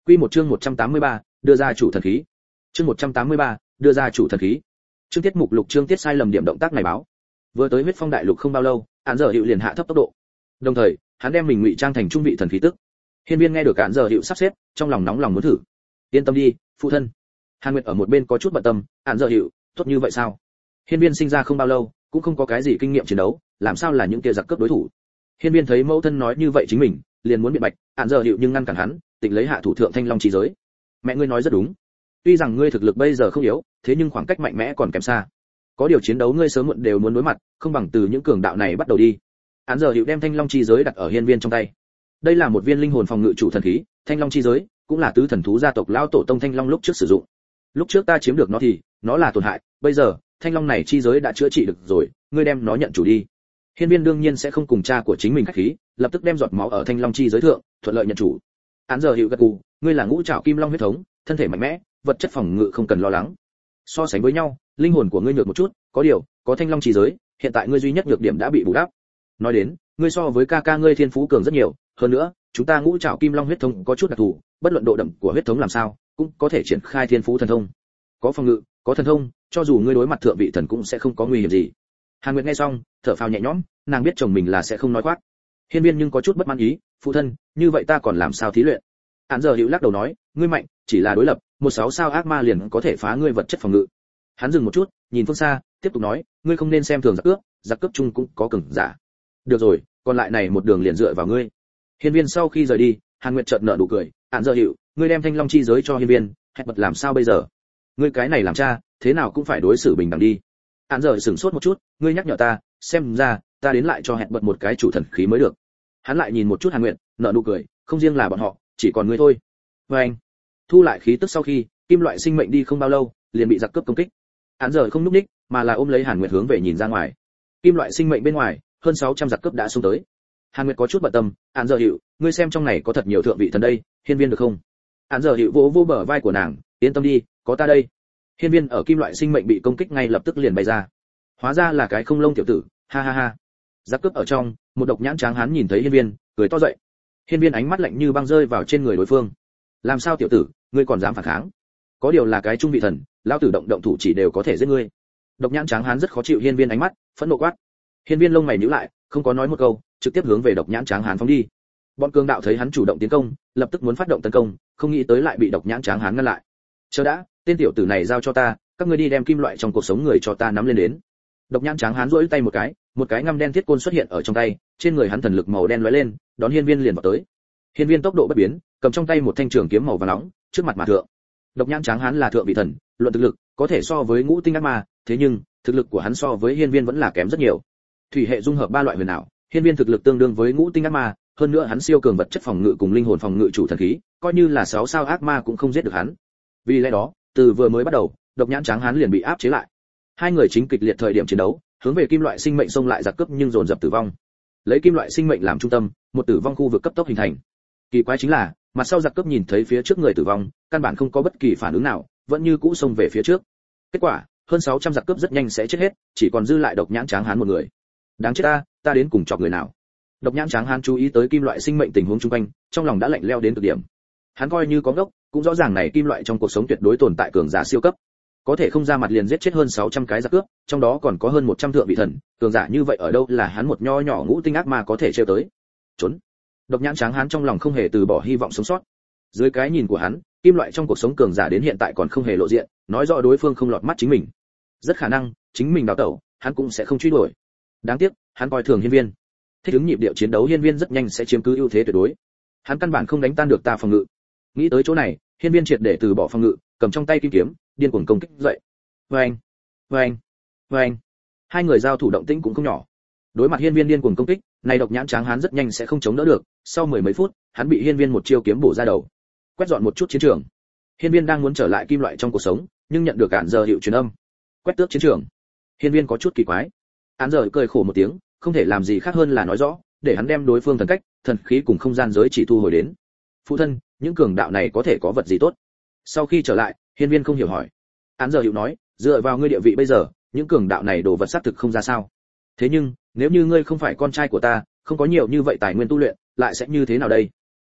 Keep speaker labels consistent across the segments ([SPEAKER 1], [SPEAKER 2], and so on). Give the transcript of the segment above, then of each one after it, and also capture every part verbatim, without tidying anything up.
[SPEAKER 1] Quy một chương một trăm tám mươi ba, đưa ra chủ thần khí. Chương một trăm tám mươi ba, đưa ra chủ thần khí. Chương tiết mục lục chương tiết sai lầm điểm động tác này báo. Vừa tới huyết phong đại lục không bao lâu, án giờ hiệu liền hạ thấp tốc độ. Đồng thời, hắn đem mình ngụy trang thành trung vị thần khí tức. Hiên Viên nghe được án giờ hiệu sắp xếp, trong lòng nóng lòng muốn thử. Yên tâm đi, phụ thân. Hàn Nguyệt ở một bên có chút bận tâm, án giờ hiệu, tốt như vậy sao? Hiên Viên sinh ra không bao lâu, cũng không có cái gì kinh nghiệm chiến đấu, làm sao là những kia giặc cướp đối thủ? Hiên Viên thấy mẫu thân nói như vậy chính mình, liền muốn biện bạch, án giờ hiệu nhưng ngăn cản hắn, tịnh lấy hạ thủ thượng thanh long chi giới. Mẹ ngươi nói rất đúng. Tuy rằng ngươi thực lực bây giờ không yếu, thế nhưng khoảng cách mạnh mẽ còn kém xa. Có điều chiến đấu ngươi sớm muộn đều muốn đối mặt, không bằng từ những cường đạo này bắt đầu đi. Án giờ hiệu đem thanh long chi giới đặt ở Hiên Viên trong tay. Đây là một viên linh hồn phòng ngự chủ thần khí, thanh long chi giới cũng là tứ thần thú gia tộc lão tổ tông thanh long lúc trước sử dụng. Lúc trước ta chiếm được nó thì nó là tổn hại, bây giờ thanh long này chi giới đã chữa trị được rồi, ngươi đem nó nhận chủ đi. Hiên Viên đương nhiên sẽ không cùng cha của chính mình khách khí, lập tức đem giọt máu ở thanh long chi giới thượng, thuận lợi nhận chủ. Án giờ hiệu gật gù, ngươi là ngũ trảo kim long huyết thống, thân thể mạnh mẽ, vật chất phòng ngự không cần lo lắng. So sánh với nhau, linh hồn của ngươi nhược một chút, có điều, có thanh long chi giới, hiện tại ngươi duy nhất nhược điểm đã bị bù đắp. Nói đến, ngươi so với ca ca ngươi thiên phú cường rất nhiều, hơn nữa, chúng ta ngũ trảo kim long huyết thống có chút đặc thù, bất luận độ đậm của huyết thống làm sao, cũng có thể triển khai thiên phú thần thông. Có phòng ngự, có thần thông, cho dù ngươi đối mặt thượng vị thần cũng sẽ không có nguy hiểm gì. Hàn Nguyệt nghe xong, thở phào nhẹ nhõm, nàng biết chồng mình là sẽ không nói khoác. Hiên Viên nhưng có chút bất mãn ý, phụ thân, như vậy ta còn làm sao thí luyện? Án giờ hữu lắc đầu nói, ngươi mạnh, chỉ là đối lập, một sáu sao ác ma liền có thể phá ngươi vật chất phòng ngự. Hắn dừng một chút, nhìn phương xa, tiếp tục nói, ngươi không nên xem thường giặc cướp, giặc cướp chung cũng có cường giả. Được rồi, còn lại này một đường liền dựa vào ngươi. Hiên Viên sau khi rời đi, Hàn Nguyệt chợt nở nụ cười, án giờ hữu, ngươi đem thanh long chi giới cho Hiên Viên, hẹn bật làm sao bây giờ? Ngươi cái này làm cha, thế nào cũng phải đối xử bình đẳng đi. Án giờ sửng sốt một chút, ngươi nhắc nhở ta, xem ra ta đến lại cho hẹn bật một cái chủ thần khí mới được. Hắn lại nhìn một chút Hàn Nguyệt, nở nụ cười, không riêng là bọn họ, chỉ còn ngươi thôi. Và anh, thu lại khí tức sau khi, kim loại sinh mệnh đi không bao lâu, liền bị giặc cướp công kích. Án giờ không núp ních, mà là ôm lấy Hàn Nguyệt hướng về nhìn ra ngoài. Kim loại sinh mệnh bên ngoài, hơn sáu trăm giặc cướp đã xông tới. Hàn Nguyệt có chút bận tâm, án giờ hiệu, ngươi xem trong này có thật nhiều thượng vị thần đây, Hiên Viên được không? Án giờ hiệu vỗ vỗ bờ vai của nàng, yên tâm đi, có ta đây. Hiên Viên ở kim loại sinh mệnh bị công kích ngay lập tức liền bay ra. Hóa ra là cái không lông tiểu tử, ha ha ha. Giặc cướp ở trong, một độc nhãn tráng hán nhìn thấy Hiên Viên, cười to dậy. Hiên Viên ánh mắt lạnh như băng rơi vào trên người đối phương. Làm sao tiểu tử, ngươi còn dám phản kháng? Có điều là cái trung vị thần, lão tử động động thủ chỉ đều có thể giết ngươi. Độc nhãn tráng hán rất khó chịu Hiên Viên ánh mắt, phẫn nộ quát. Hiên Viên lông mày nhíu lại, không có nói một câu, trực tiếp hướng về độc nhãn tráng hán phóng đi. Bọn cường đạo thấy hắn chủ động tiến công, lập tức muốn phát động tấn công, không nghĩ tới lại bị độc nhãn tráng hán ngăn lại. Chờ đã, tên tiểu tử này giao cho ta, các ngươi đi đem kim loại trong cuộc sống người cho ta nắm lên đến. Độc nhãn tráng hán duỗi tay một cái, một cái ngăm đen thiết côn xuất hiện ở trong tay, trên người hắn thần lực màu đen lóe lên, đón Hiên Viên liền vào tới. Hiên Viên tốc độ bất biến, cầm trong tay một thanh trường kiếm màu vàng nóng, trước mặt mà thượng. Độc nhãn tráng hán là thượng vị thần, luận thực lực có thể so với ngũ tinh ác ma, thế nhưng thực lực của hắn so với Hiên Viên vẫn là kém rất nhiều. Thủy hệ dung hợp ba loại huyền ảo, Hiên Viên thực lực tương đương với ngũ tinh ác ma, hơn nữa hắn siêu cường vật chất phòng ngự cùng linh hồn phòng ngự chủ thần khí, coi như là sáu sao ác ma cũng không giết được hắn. Vì lẽ đó, từ vừa mới bắt đầu, độc nhãn tráng hán liền bị áp chế lại. Hai người chính kịch liệt thời điểm chiến đấu, hướng về kim loại sinh mệnh xông lại giặc cướp nhưng dồn dập tử vong. Lấy kim loại sinh mệnh làm trung tâm, một tử vong khu vực cấp tốc hình thành. Kỳ quái chính là, mặt sau giặc cướp nhìn thấy phía trước người tử vong, căn bản không có bất kỳ phản ứng nào, vẫn như cũ xông về phía trước. Kết quả, hơn sáu trăm giặc cướp rất nhanh sẽ chết hết, chỉ còn dư lại độc nhãn tráng hán một người. Đáng chết ta, ta đến cùng chọc người nào? Độc nhãn tráng hán chú ý tới kim loại sinh mệnh tình huống xung quanh, trong lòng đã lạnh lẽo đến cực điểm. Hắn coi như có ngốc, cũng rõ ràng này kim loại trong cuộc sống tuyệt đối tồn tại cường giả siêu cấp. Có thể không ra mặt liền giết chết hơn sáu trăm cái giặc cướp, trong đó còn có hơn một trăm thượng vị thần, cường giả như vậy ở đâu là hắn một nho nhỏ ngũ tinh ác ma có thể trêu tới. Trốn. Độc nhãn tráng hán trong lòng không hề từ bỏ hy vọng sống sót. Dưới cái nhìn của hắn, kim loại trong cuộc sống cường giả đến hiện tại còn không hề lộ diện, nói rõ đối phương không lọt mắt chính mình. Rất khả năng, chính mình đào tẩu, hắn cũng sẽ không truy đuổi. Đáng tiếc, hắn coi thường Hiên Viên. Thích ứng nhịp điệu chiến đấu Hiên Viên rất nhanh sẽ chiếm cứ ưu thế tuyệt đối. Hắn căn bản không đánh tan được ta phòng ngự. Nghĩ tới chỗ này, Hiên Viên triệt để từ bỏ phòng ngự, cầm trong tay kim kiếm, điên cuồng công kích dậy. Oeng, oeng, oeng. Hai người giao thủ động tĩnh cũng không nhỏ. Đối mặt Hiên Viên điên cuồng công kích, này độc nhãn tráng hán rất nhanh sẽ không chống đỡ được, sau mười mấy phút, hắn bị Hiên Viên một chiêu kiếm bổ ra đầu. Quét dọn một chút chiến trường. Hiên Viên đang muốn trở lại kim loại trong cuộc sống, nhưng nhận được cản giờ hiệu truyền âm. Quét tước chiến trường. Hiên Viên có chút kỳ quái. Án giờ cười khổ một tiếng, không thể làm gì khác hơn là nói rõ, để hắn đem đối phương thần cách, thần khí cùng không gian giới chỉ thu hồi đến. Phụ thân, những cường đạo này có thể có vật gì tốt? Sau khi trở lại, Hiên Viên không hiểu hỏi. Án giờ hiệu nói, dựa vào ngươi địa vị bây giờ, những cường đạo này đồ vật xác thực không ra sao. Thế nhưng, nếu như ngươi không phải con trai của ta, không có nhiều như vậy tài nguyên tu luyện, lại sẽ như thế nào đây?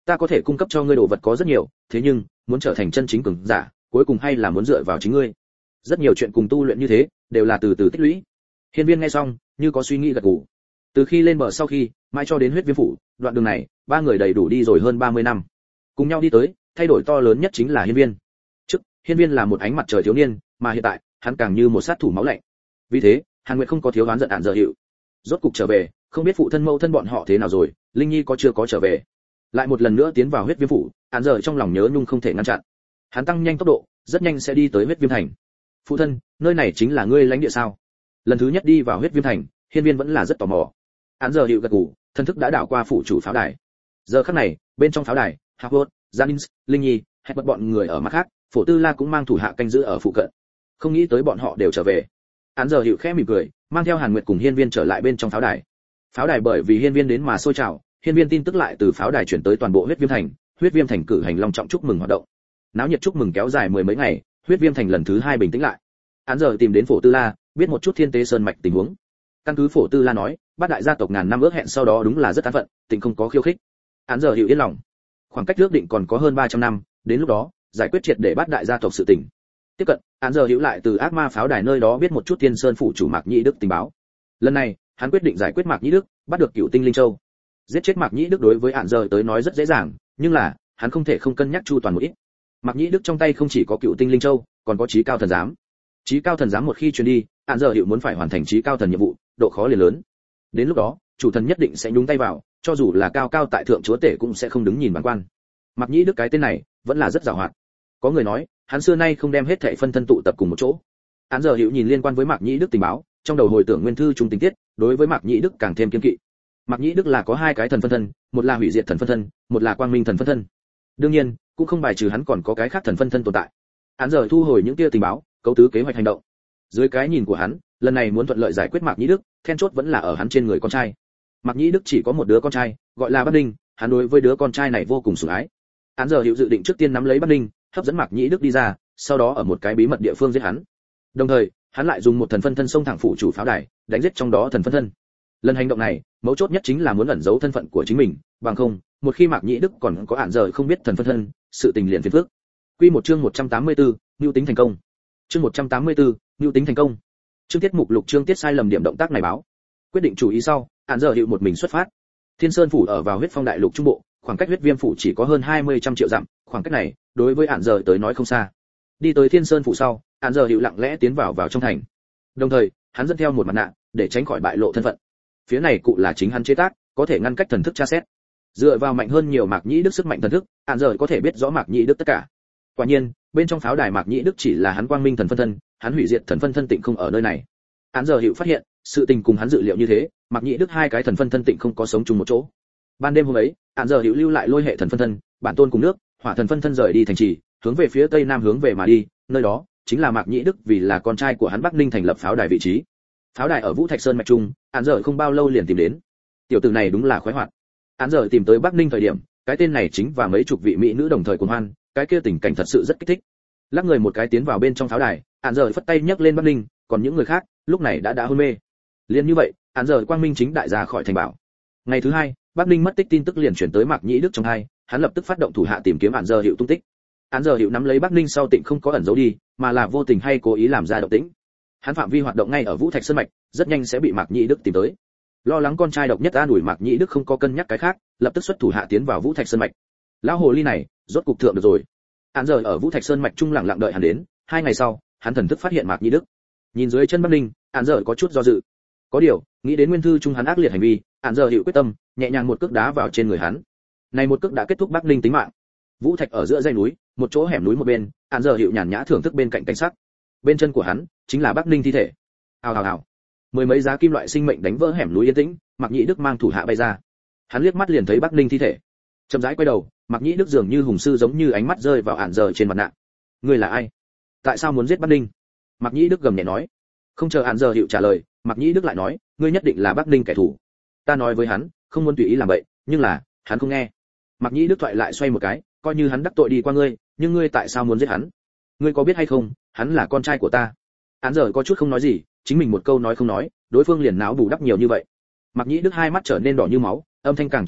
[SPEAKER 1] Ta có thể cung cấp cho ngươi đồ vật có rất nhiều, thế nhưng muốn trở thành chân chính cường giả, cuối cùng hay là muốn dựa vào chính ngươi. Rất nhiều chuyện cùng tu luyện như thế, đều là từ từ tích lũy. Hiên Viên nghe xong, như có suy nghĩ gật gù. Từ khi lên bờ sau khi, mãi cho đến huyết viêm phủ, đoạn đường này, ba người đầy đủ đi rồi hơn ba mươi năm. Cùng nhau đi tới, thay đổi to lớn nhất chính là Hiên Viên. Trước, Hiên Viên là một ánh mặt trời thiếu niên, mà hiện tại, hắn càng như một sát thủ máu lạnh. Vì thế, Hàn Nguyệt không có thiếu oán giận Ản Dở Hiệu. Rốt cục trở về, không biết phụ thân mẫu thân bọn họ thế nào rồi, Linh Nhi có chưa có trở về. Lại một lần nữa tiến vào huyết viêm phủ, Ản Dở trong lòng nhớ nhung không thể ngăn chặn. Hắn tăng nhanh tốc độ, rất nhanh sẽ đi tới huyết viêm thành. Phụ thân, nơi này chính là ngươi lãnh địa sao? Lần thứ nhất đi vào huyết viêm thành, Hiên Viên vẫn là rất tò mò. Ản Dở Hiệu gật gù, thân thức đã đảo qua phủ chủ pháo đài. Giờ khắc này, bên trong pháo đài, Howard, Janins, Linh Nhi, hết bất bọn người ở mặt khác, Phổ Tư La cũng mang thủ hạ canh giữ ở phụ cận. Không nghĩ tới bọn họ đều trở về. Ản Dở Hiệu khẽ mỉm cười, mang theo Hàn Nguyệt cùng Hiên Viên trở lại bên trong pháo đài. Pháo đài bởi vì Hiên Viên đến mà sôi trào, Hiên Viên tin tức lại từ pháo đài chuyển tới toàn bộ huyết viêm thành, huyết viêm thành cử hành long trọng chúc mừng hoạt động. Náo nhiệt chúc mừng kéo dài mười mấy ngày, huyết viêm thành lần thứ hai bình tĩnh lại. Ản Dở tìm đến Phổ Tư La, biết một chút Thiên Tế Sơn mạch tình huống. Căn cứ Phổ Tư La nói, bát đại gia tộc ngàn năm ước hẹn sau đó đúng là rất an phận, tình không có khiêu khích. Ản Dở hiểu yên lòng. Khoảng cách ước định còn có hơn ba trăm năm, đến lúc đó, giải quyết triệt để bát đại gia tộc sự tình. Tiếp cận, Ản Dở hiểu lại từ ác ma pháo đài nơi đó biết một chút Thiên Sơn phủ chủ Mạc Nhĩ Đức tình báo. Lần này, hắn quyết định giải quyết Mạc Nhĩ Đức, bắt được Cửu Tinh Linh Châu. Giết chết Mạc Nhĩ Đức đối với Ản Dở tới nói rất dễ dàng, nhưng là, hắn không thể không cân nhắc chu toàn một ít. Mạc Nhĩ Đức trong tay không chỉ có Cửu Tinh Linh Châu, còn có Chí Cao Thần Giám. Chí Cao Thần Giám một khi truyền đi, Ản Dở hiểu muốn phải hoàn thành Chí Cao Thần nhiệm vụ, độ khó liền lớn. Đến lúc đó, chủ thần nhất định sẽ nhúng tay vào, cho dù là cao cao tại thượng chúa tể cũng sẽ không đứng nhìn bản quan. Mạc Nhĩ Đức cái tên này vẫn là rất giàu hoạt. Có người nói, hắn xưa nay không đem hết thảy phân thân tụ tập cùng một chỗ. Ản Dở hiểu nhìn liên quan với Mạc Nhĩ Đức tình báo, trong đầu hồi tưởng nguyên thư trung tình tiết, đối với Mạc Nhĩ Đức càng thêm kiên kỵ. Mạc Nhĩ Đức là có hai cái thần phân thân, một là hủy diệt thần phân thân, một là quang minh thần phân thân. Đương nhiên, cũng không bài trừ hắn còn có cái khác thần phân thân tồn tại. Ản Dở thu hồi những tia tình báo, cấu tứ kế hoạch hành động. Dưới cái nhìn của hắn, lần này muốn thuận lợi giải quyết Mạc Nhĩ Đức, then chốt vẫn là ở hắn trên người con trai. Mạc Nhĩ Đức chỉ có một đứa con trai, gọi là Bắc Ninh, hắn đối với đứa con trai này vô cùng sủng ái. Ản Dở hiểu dự định trước tiên nắm lấy Bắc Ninh, hấp dẫn Mạc Nhĩ Đức đi ra, sau đó ở một cái bí mật địa phương giết hắn. Đồng thời, hắn lại dùng một thần phân thân xông thẳng phủ chủ pháo đài, đánh giết trong đó thần phân thân. Lần hành động này, mấu chốt nhất chính là muốn ẩn giấu thân phận của chính mình, bằng không, một khi Mạc Nhĩ Đức còn có Ản Dở không biết thần phân thân, sự tình liền phiền phức. Quy một chương một trăm tám mươi tư, nưu tính thành công. Chương một trăm tám mươi tư, nưu tính thành công. Chương tiết mục lục chương tiết sai lầm điểm động tác này báo. Quyết định chủ ý sau, Ản Dở hiệu một mình xuất phát. Thiên Sơn phủ ở vào huyết phong đại lục trung bộ, khoảng cách huyết viêm phủ chỉ có hơn hai mươi trăm triệu dặm, khoảng cách này, đối với Ản Dở tới nói không xa. Đi tới Thiên Sơn phủ sau, Ản Dở hiệu lặng lẽ tiến vào vào trong thành. Đồng thời, hắn dẫn theo một mặt nạ, để tránh khỏi bại lộ thân phận. Phía này cụ là chính hắn chế tác, có thể ngăn cách thần thức tra xét. Dựa vào mạnh hơn nhiều Mạc Nhĩ Đức sức mạnh thần thức, Ản Dở có thể biết rõ Mạc Nhĩ Đức tất cả. Quả nhiên, bên trong pháo đài Mạc Nhĩ Đức chỉ là hắn quang minh thần phân thân, hắn hủy diệt thần phân thân tịnh không ở nơi này. Ản Dở hiệu phát hiện, sự tình cùng hắn dự liệu như thế, Mạc Nhĩ Đức hai cái thần phân thân tịnh không có sống chung một chỗ. Ban đêm hôm ấy, Ản Dở hiệu lưu lại lôi hệ thần phân thân, bản tôn cùng nước, hỏa thần phân thân rời đi thành trì, hướng về phía tây nam hướng về mà đi, nơi đó chính là Mạc Nhĩ Đức vì là con trai của hắn Bắc Ninh thành lập pháo đài vị trí. Pháo đài ở Vũ Thạch Sơn mạch trung, Ản Dở không bao lâu liền tìm đến. Tiểu tử này đúng là khoái hoạt. Ản Dở tìm tới Bắc Ninh thời điểm, cái tên này chính và mấy chục vị mỹ nữ đồng thời cuồng hoan, cái kia tình cảnh thật sự rất kích thích. Lắc người một cái tiến vào bên trong pháo đài, Ản Dở phất tay nhấc lên Bắc Ninh, còn những người khác lúc này đã đã hôn mê. Liên như vậy, Ản Dở quang minh chính đại ra khỏi thành bảo. Ngày thứ hai, Bắc Ninh mất tích tin tức liền chuyển tới Mạc Nhĩ Đức trong hai, hắn lập tức phát động thủ hạ tìm kiếm Ản Dở hiệu tung tích. Ản Dở hiệu nắm lấy Bắc Ninh sau tịnh không có ẩn giấu đi, mà là vô tình hay cố ý làm ra động tĩnh. Hắn phạm vi hoạt động ngay ở Vũ Thạch Sơn mạch, rất nhanh sẽ bị Mạc Nhĩ Đức tìm tới. Lo lắng con trai độc nhất an ủi Mạc Nhĩ Đức không có cân nhắc cái khác, lập tức xuất thủ hạ tiến vào Vũ Thạch Sơn mạch. Lão hồ ly này, rốt cục thượng được rồi. Ản Dở ở Vũ Thạch Sơn mạch trung lặng lặng đợi hắn đến, hai ngày sau, hắn thần thức phát hiện Mạc Nhĩ Đức. Nhìn dưới chân Bắc Ninh, Ản Dở có chút do dự. Có điều, nghĩ đến nguyên thư trung hắn ác liệt hành vi, Ản Dở hiệu quyết tâm, nhẹ nhàng một cước đá vào trên người hắn. Này một cước đã kết thúc Bắc Ninh tính mạng. Vũ Thạch ở giữa dãy núi, một chỗ hẻm núi một bên, Ản Dở hiệu nhàn nhã thưởng thức bên cạnh cảnh sắc. Bên chân của hắn chính là Bắc Ninh thi thể. Hào hào hào. Mười mấy giá kim loại sinh mệnh đánh vỡ hẻm núi yên tĩnh, Mạc Nhĩ Đức mang thủ hạ bay ra. Hắn liếc mắt liền thấy Bắc Ninh thi thể. Chậm rãi quay đầu, Mạc Nhĩ Đức dường như hùng sư giống như ánh mắt rơi vào Ản Dở trên mặt nạ. Ngươi là ai? Tại sao muốn giết Bắc Ninh? Mạc Nhĩ Đức gầm nhẹ nói. Không chờ Ản Dở hiệu trả lời, Mạc Nhĩ Đức lại nói, ngươi nhất định là Bắc Ninh kẻ thù. Ta nói với hắn, không muốn tùy ý làm vậy, nhưng là, hắn không nghe. Mạc Nhĩ Đức thoại lại xoay một cái, coi như hắn đắc tội đi qua ngươi, nhưng ngươi tại sao muốn giết hắn? Ngươi có biết hay không, hắn là con trai của ta. Ản Dở có chút không nói gì, chính mình một câu nói không nói, đối phương liền náo bù đắp nhiều như vậy. Mạc Nhĩ Đức hai mắt trở nên đỏ như máu, âm thanh càng trầm thấp,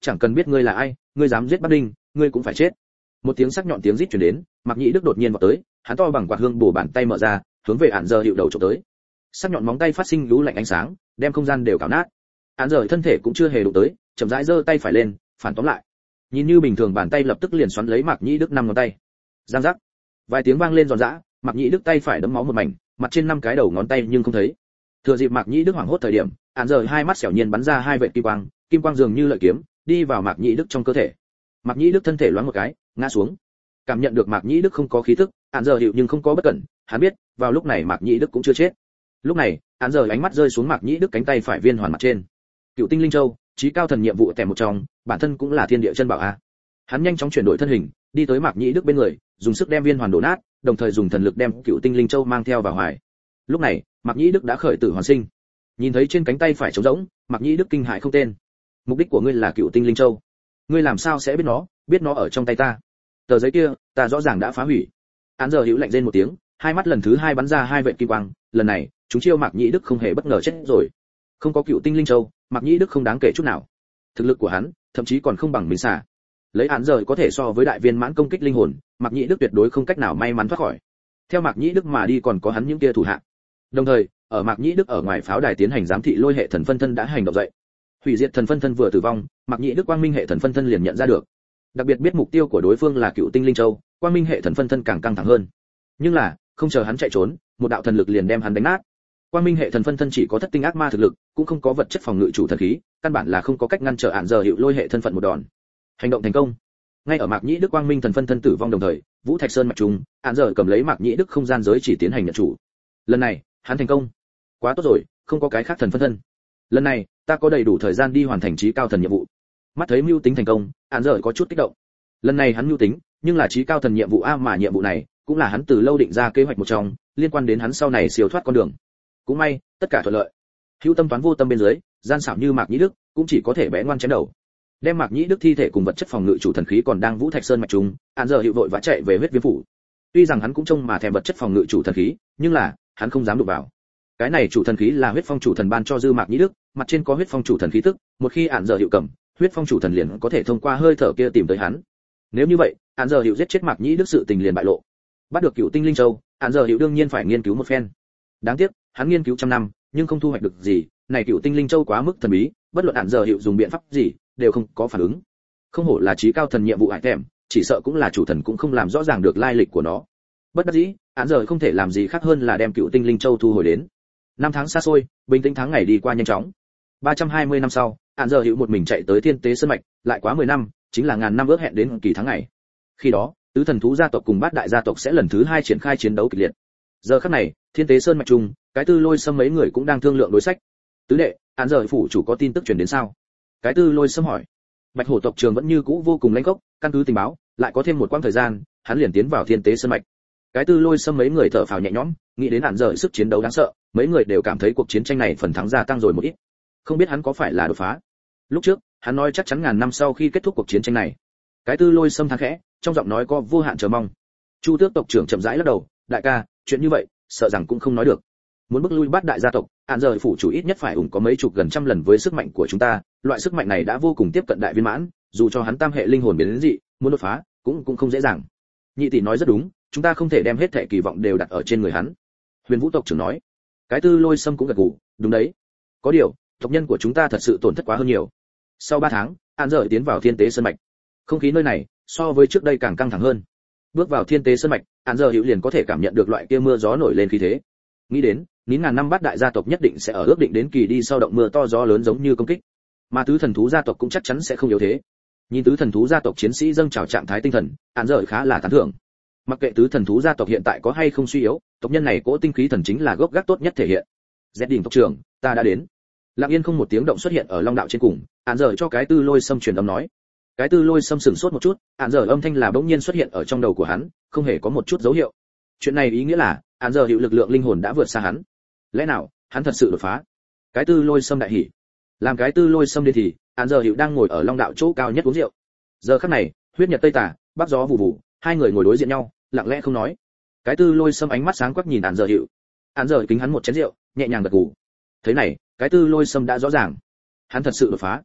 [SPEAKER 1] chẳng cần biết ngươi là ai, ngươi dám giết Bắc Đinh, ngươi cũng phải chết. Một tiếng sắc nhọn tiếng rít truyền đến, Mạc Nhĩ Đức đột nhiên vọt tới, hắn to bằng quạt hương bổ bàn tay mở ra, hướng về Án Giờ Hiệu đầu chụp tới. Sắc nhọn móng tay phát sinh lũ lạnh ánh sáng, đem không gian đều cào nát. Án Giờ thân thể cũng chưa hề đụng tới, chậm rãi giơ tay phải lên, phản tóm lại. Nhìn như bình thường bàn tay lập tức liền xoắn lấy Mạc Nhĩ Đức năm ngón tay. Giang giác. Vài tiếng vang lên giòn giã, Mạc Nhĩ Đức tay phải đấm máu một mảnh, mặt trên năm cái đầu ngón tay nhưng không thấy. Thừa dịp Mạc Nhĩ Đức hoảng hốt thời điểm, Án Giờ hai mắt xẻo nhiên bắn ra hai vệt kim quang, kim quang dường như lợi kiếm, đi vào Mạc Nhĩ Đức trong cơ thể. Mạc Nhĩ Đức thân thể loáng một cái, ngã xuống. Cảm nhận được Mạc Nhĩ Đức không có khí tức, Án Giờ Hiệu nhưng không có bất cẩn, hắn biết, vào lúc này Mạc Nhĩ Đức cũng chưa chết. Lúc này, Án Giờ ánh mắt rơi xuống Mạc Nhĩ Đức cánh tay phải viên hoàn mặt trên. Cựu Tinh Linh Châu, chí cao thần nhiệm vụ tèm một trong, bản thân cũng là thiên địa chân bảo a. Hắn nhanh chóng chuyển đổi thân hình, đi tới Mạc Nhĩ Đức bên người, dùng sức đem viên hoàn đổ nát, đồng thời dùng thần lực đem Cựu Tinh Linh Châu mang theo vào hoài. Lúc này, Mạc Nhĩ Đức đã khởi tử hoàn sinh. Nhìn thấy trên cánh tay phải trống rỗng, Mạc Nhĩ Đức kinh hãi không tên. Mục đích của ngươi là Cựu Tinh Linh Châu, ngươi làm sao sẽ biết nó, biết nó ở trong tay ta? Tờ giấy kia, ta rõ ràng đã phá hủy. Án Giờ hữu lạnh rên một tiếng, hai mắt lần thứ hai bắn ra hai vệt kim quang, lần này, chúng chiêu Mạc Nhĩ Đức không hề bất ngờ chết rồi. Không có Cựu Tinh Linh Châu, Mạc Nhĩ Đức không đáng kể chút nào. Thực lực của hắn, thậm chí còn không bằng Minh Xà. Lấy Án Giờ có thể so với đại viên mãn công kích linh hồn, Mạc Nhĩ Đức tuyệt đối không cách nào may mắn thoát khỏi. Theo Mạc Nhĩ Đức mà đi còn có hắn những kia thủ hạ. Đồng thời, ở Mạc Nhĩ Đức ở ngoài pháo đài tiến hành giám thị lôi hệ thần phân thân đã hành động dậy. Hủy diệt thần phân thân vừa tử vong, Mạc Nhĩ Đức quang minh hệ thần phân thân liền nhận ra được. Đặc biệt biết mục tiêu của đối phương là Cựu Tinh Linh Châu, quang minh hệ thần phân thân càng căng thẳng hơn. Nhưng là, không chờ hắn chạy trốn, một đạo thần lực liền đem hắn đánh nát. Quang minh hệ thần phân thân chỉ có thất tinh ác ma thực lực, cũng không có vật chất phòng ngự chủ thần khí, căn bản là không có cách ngăn trở Án Giờ Hiệu lôi hệ thân phận một đòn. Hành động thành công. Ngay ở Mạc Nhĩ Đức quang minh thần phân thân tử vong đồng thời, Vũ Thạch Sơn mạch trùng, Án Giờ cầm lấy Mạc Nhĩ Đức không gian giới chỉ tiến hành nhận chủ. Lần này, hắn thành công. Quá tốt rồi, không có cái khác thần phân thân. Lần này, ta có đầy đủ thời gian đi hoàn thành chí cao thần nhiệm vụ. Mắt thấy mưu tính thành công, Án Giờ có chút kích động. Lần này hắn mưu tính, nhưng là chí cao thần nhiệm vụ a mà nhiệm vụ này, cũng là hắn từ lâu định ra kế hoạch một trong, liên quan đến hắn sau này siêu thoát con đường. Cũng may, tất cả thuận lợi. Hữu tâm toán vô tâm bên dưới, gian xảo như Mạc Nhĩ Đức, cũng chỉ có thể bẽ ngoan chém đầu. Đem Mạc Nhĩ Đức thi thể cùng vật chất phòng ngự chủ thần khí còn đang Vũ Thạch Sơn mạch trùng, Án Giờ Hữu vội vã chạy về huyết viêm phủ. Tuy rằng hắn cũng trông mà thèm vật chất phòng ngự chủ thần khí, nhưng là, hắn không dám đụng vào. Cái này chủ thần khí là huyết phong chủ thần ban cho dư Mạc Nhĩ Đức, mặt trên có huyết phong chủ thần khí tức, một khi Án Giờ Hữu cầm, huyết phong chủ thần liền có thể thông qua hơi thở kia tìm tới hắn. Nếu như vậy, Án Giờ Hữu giết chết Mạc Nhĩ Đức sự tình liền bại lộ. Bắt được Cựu Tinh Linh Châu, Án Giờ Hữu đương nhiên phải nghiên cứu một phen. Đáng tiếc, hắn nghiên cứu trăm năm, nhưng không thu hoạch được gì, này Cựu Tinh Linh Châu quá mức thần bí, bất luận Án Giờ Hữu dùng biện pháp gì, đều không có phản ứng. Không hổ là chí cao thần nhiệm vụ hải thèm, chỉ sợ cũng là chủ thần cũng không làm rõ ràng được lai lịch của nó. Bất đắc dĩ, Án Giờ không thể làm gì khác hơn là đem Cựu Tinh Linh Châu thu hồi đến. Năm tháng xa xôi, bình tĩnh tháng ngày đi qua nhanh chóng. ba trăm hai mươi năm sau, Án Giờ hữu một mình chạy tới Thiên Tế Sơn mạch, lại quá mười năm, chính là ngàn năm ước hẹn đến kỳ tháng ngày. Khi đó, tứ thần thú gia tộc cùng bát đại gia tộc sẽ lần thứ hai triển khai chiến đấu kịch liệt. Giờ khắc này, Thiên Tế Sơn mạch trung, cái Tư Lôi Sâm mấy người cũng đang thương lượng đối sách. Tứ đệ, Án Giờ phủ chủ có tin tức truyền đến sao? Cái Tư Lôi Sâm hỏi. Bạch hổ tộc trường vẫn như cũ vô cùng lãnh gốc, căn cứ tình báo, lại có thêm một quãng thời gian, hắn liền tiến vào Thiên Tế Sơn mạch. Cái Tư Lôi Sâm mấy người thở phào nhẹ nhõm, nghĩ đến Án Giờ sức chiến đấu đáng sợ, mấy người đều cảm thấy cuộc chiến tranh này phần thắng gia tăng rồi một ít. Không biết hắn có phải là đột phá. Lúc trước, hắn nói chắc chắn ngàn năm sau khi kết thúc cuộc chiến tranh này. Cái Tư Lôi Sâm than khẽ, trong giọng nói có vô hạn chờ mong. Chu Tước tộc trưởng chậm rãi lắc đầu, đại ca, chuyện như vậy, sợ rằng cũng không nói được. Muốn bức lui bát đại gia tộc, Án Giờ phủ chủ ít nhất phải ủng có mấy chục gần trăm lần với sức mạnh của chúng ta, loại sức mạnh này đã vô cùng tiếp cận đại viên mãn, dù cho hắn tam hệ linh hồn biến đến dị, muốn đột phá, cũng cũng không dễ dàng. Nhị tỷ nói rất đúng, chúng ta không thể đem hết thảy kỳ vọng đều đặt ở trên người hắn. Huyền Vũ tộc trưởng nói. Cái Tư Lôi Sâm cũng gật gù, đúng đấy. Có điều, tộc nhân của chúng ta thật sự tổn thất quá hơn nhiều. Sau ba tháng, Án Giờ tiến vào Thiên Tế Sơn mạch. Không khí nơi này so với trước đây càng căng thẳng hơn. Bước vào Thiên Tế Sơn mạch, Án Giờ hữu liền có thể cảm nhận được loại kia mưa gió nổi lên khí thế. Nghĩ đến, nín ngàn năm bát đại gia tộc nhất định sẽ ở ước định đến kỳ đi sau động mưa to gió lớn giống như công kích. Mà tứ thần thú gia tộc cũng chắc chắn sẽ không yếu thế. Nhìn tứ thần thú gia tộc chiến sĩ dâng trào trạng thái tinh thần, Án Giờ khá là tán thưởng. Mặc kệ tứ thần thú gia tộc hiện tại có hay không suy yếu, tộc nhân này cỗ tinh khí thần chính là gốc gác tốt nhất thể hiện. Dẹt đỉnh tộc trưởng, ta đã đến. Lặng yên không một tiếng động xuất hiện ở long đạo trên cùng, Án Giờ cho cái Tư Lôi Sâm truyền âm nói. Cái Tư Lôi Sâm sửng sốt một chút, Án Giờ âm thanh là bỗng nhiên xuất hiện ở trong đầu của hắn, không hề có một chút dấu hiệu. Chuyện này ý nghĩa là, Án Giờ hữu lực lượng linh hồn đã vượt xa hắn. Lẽ nào, hắn thật sự đột phá? Cái Tư Lôi Sâm đại hỉ. Làm cái Tư Lôi Sâm đi thì, Án Giờ hữu đang ngồi ở long đạo chỗ cao nhất uống rượu. Giờ khắc này, huyết nhật tây tà, bắc gió vụ vụ, hai người ngồi đối diện nhau, lặng lẽ không nói. Cái Tư Lôi Sâm ánh mắt sáng quắc nhìn Án Giờ hữu. Án Giờ kính hắn một chén rượu, nhẹ nhàng gật gù. Thế này, cái Tư Lôi Sâm đã rõ ràng, hắn thật sự đột phá.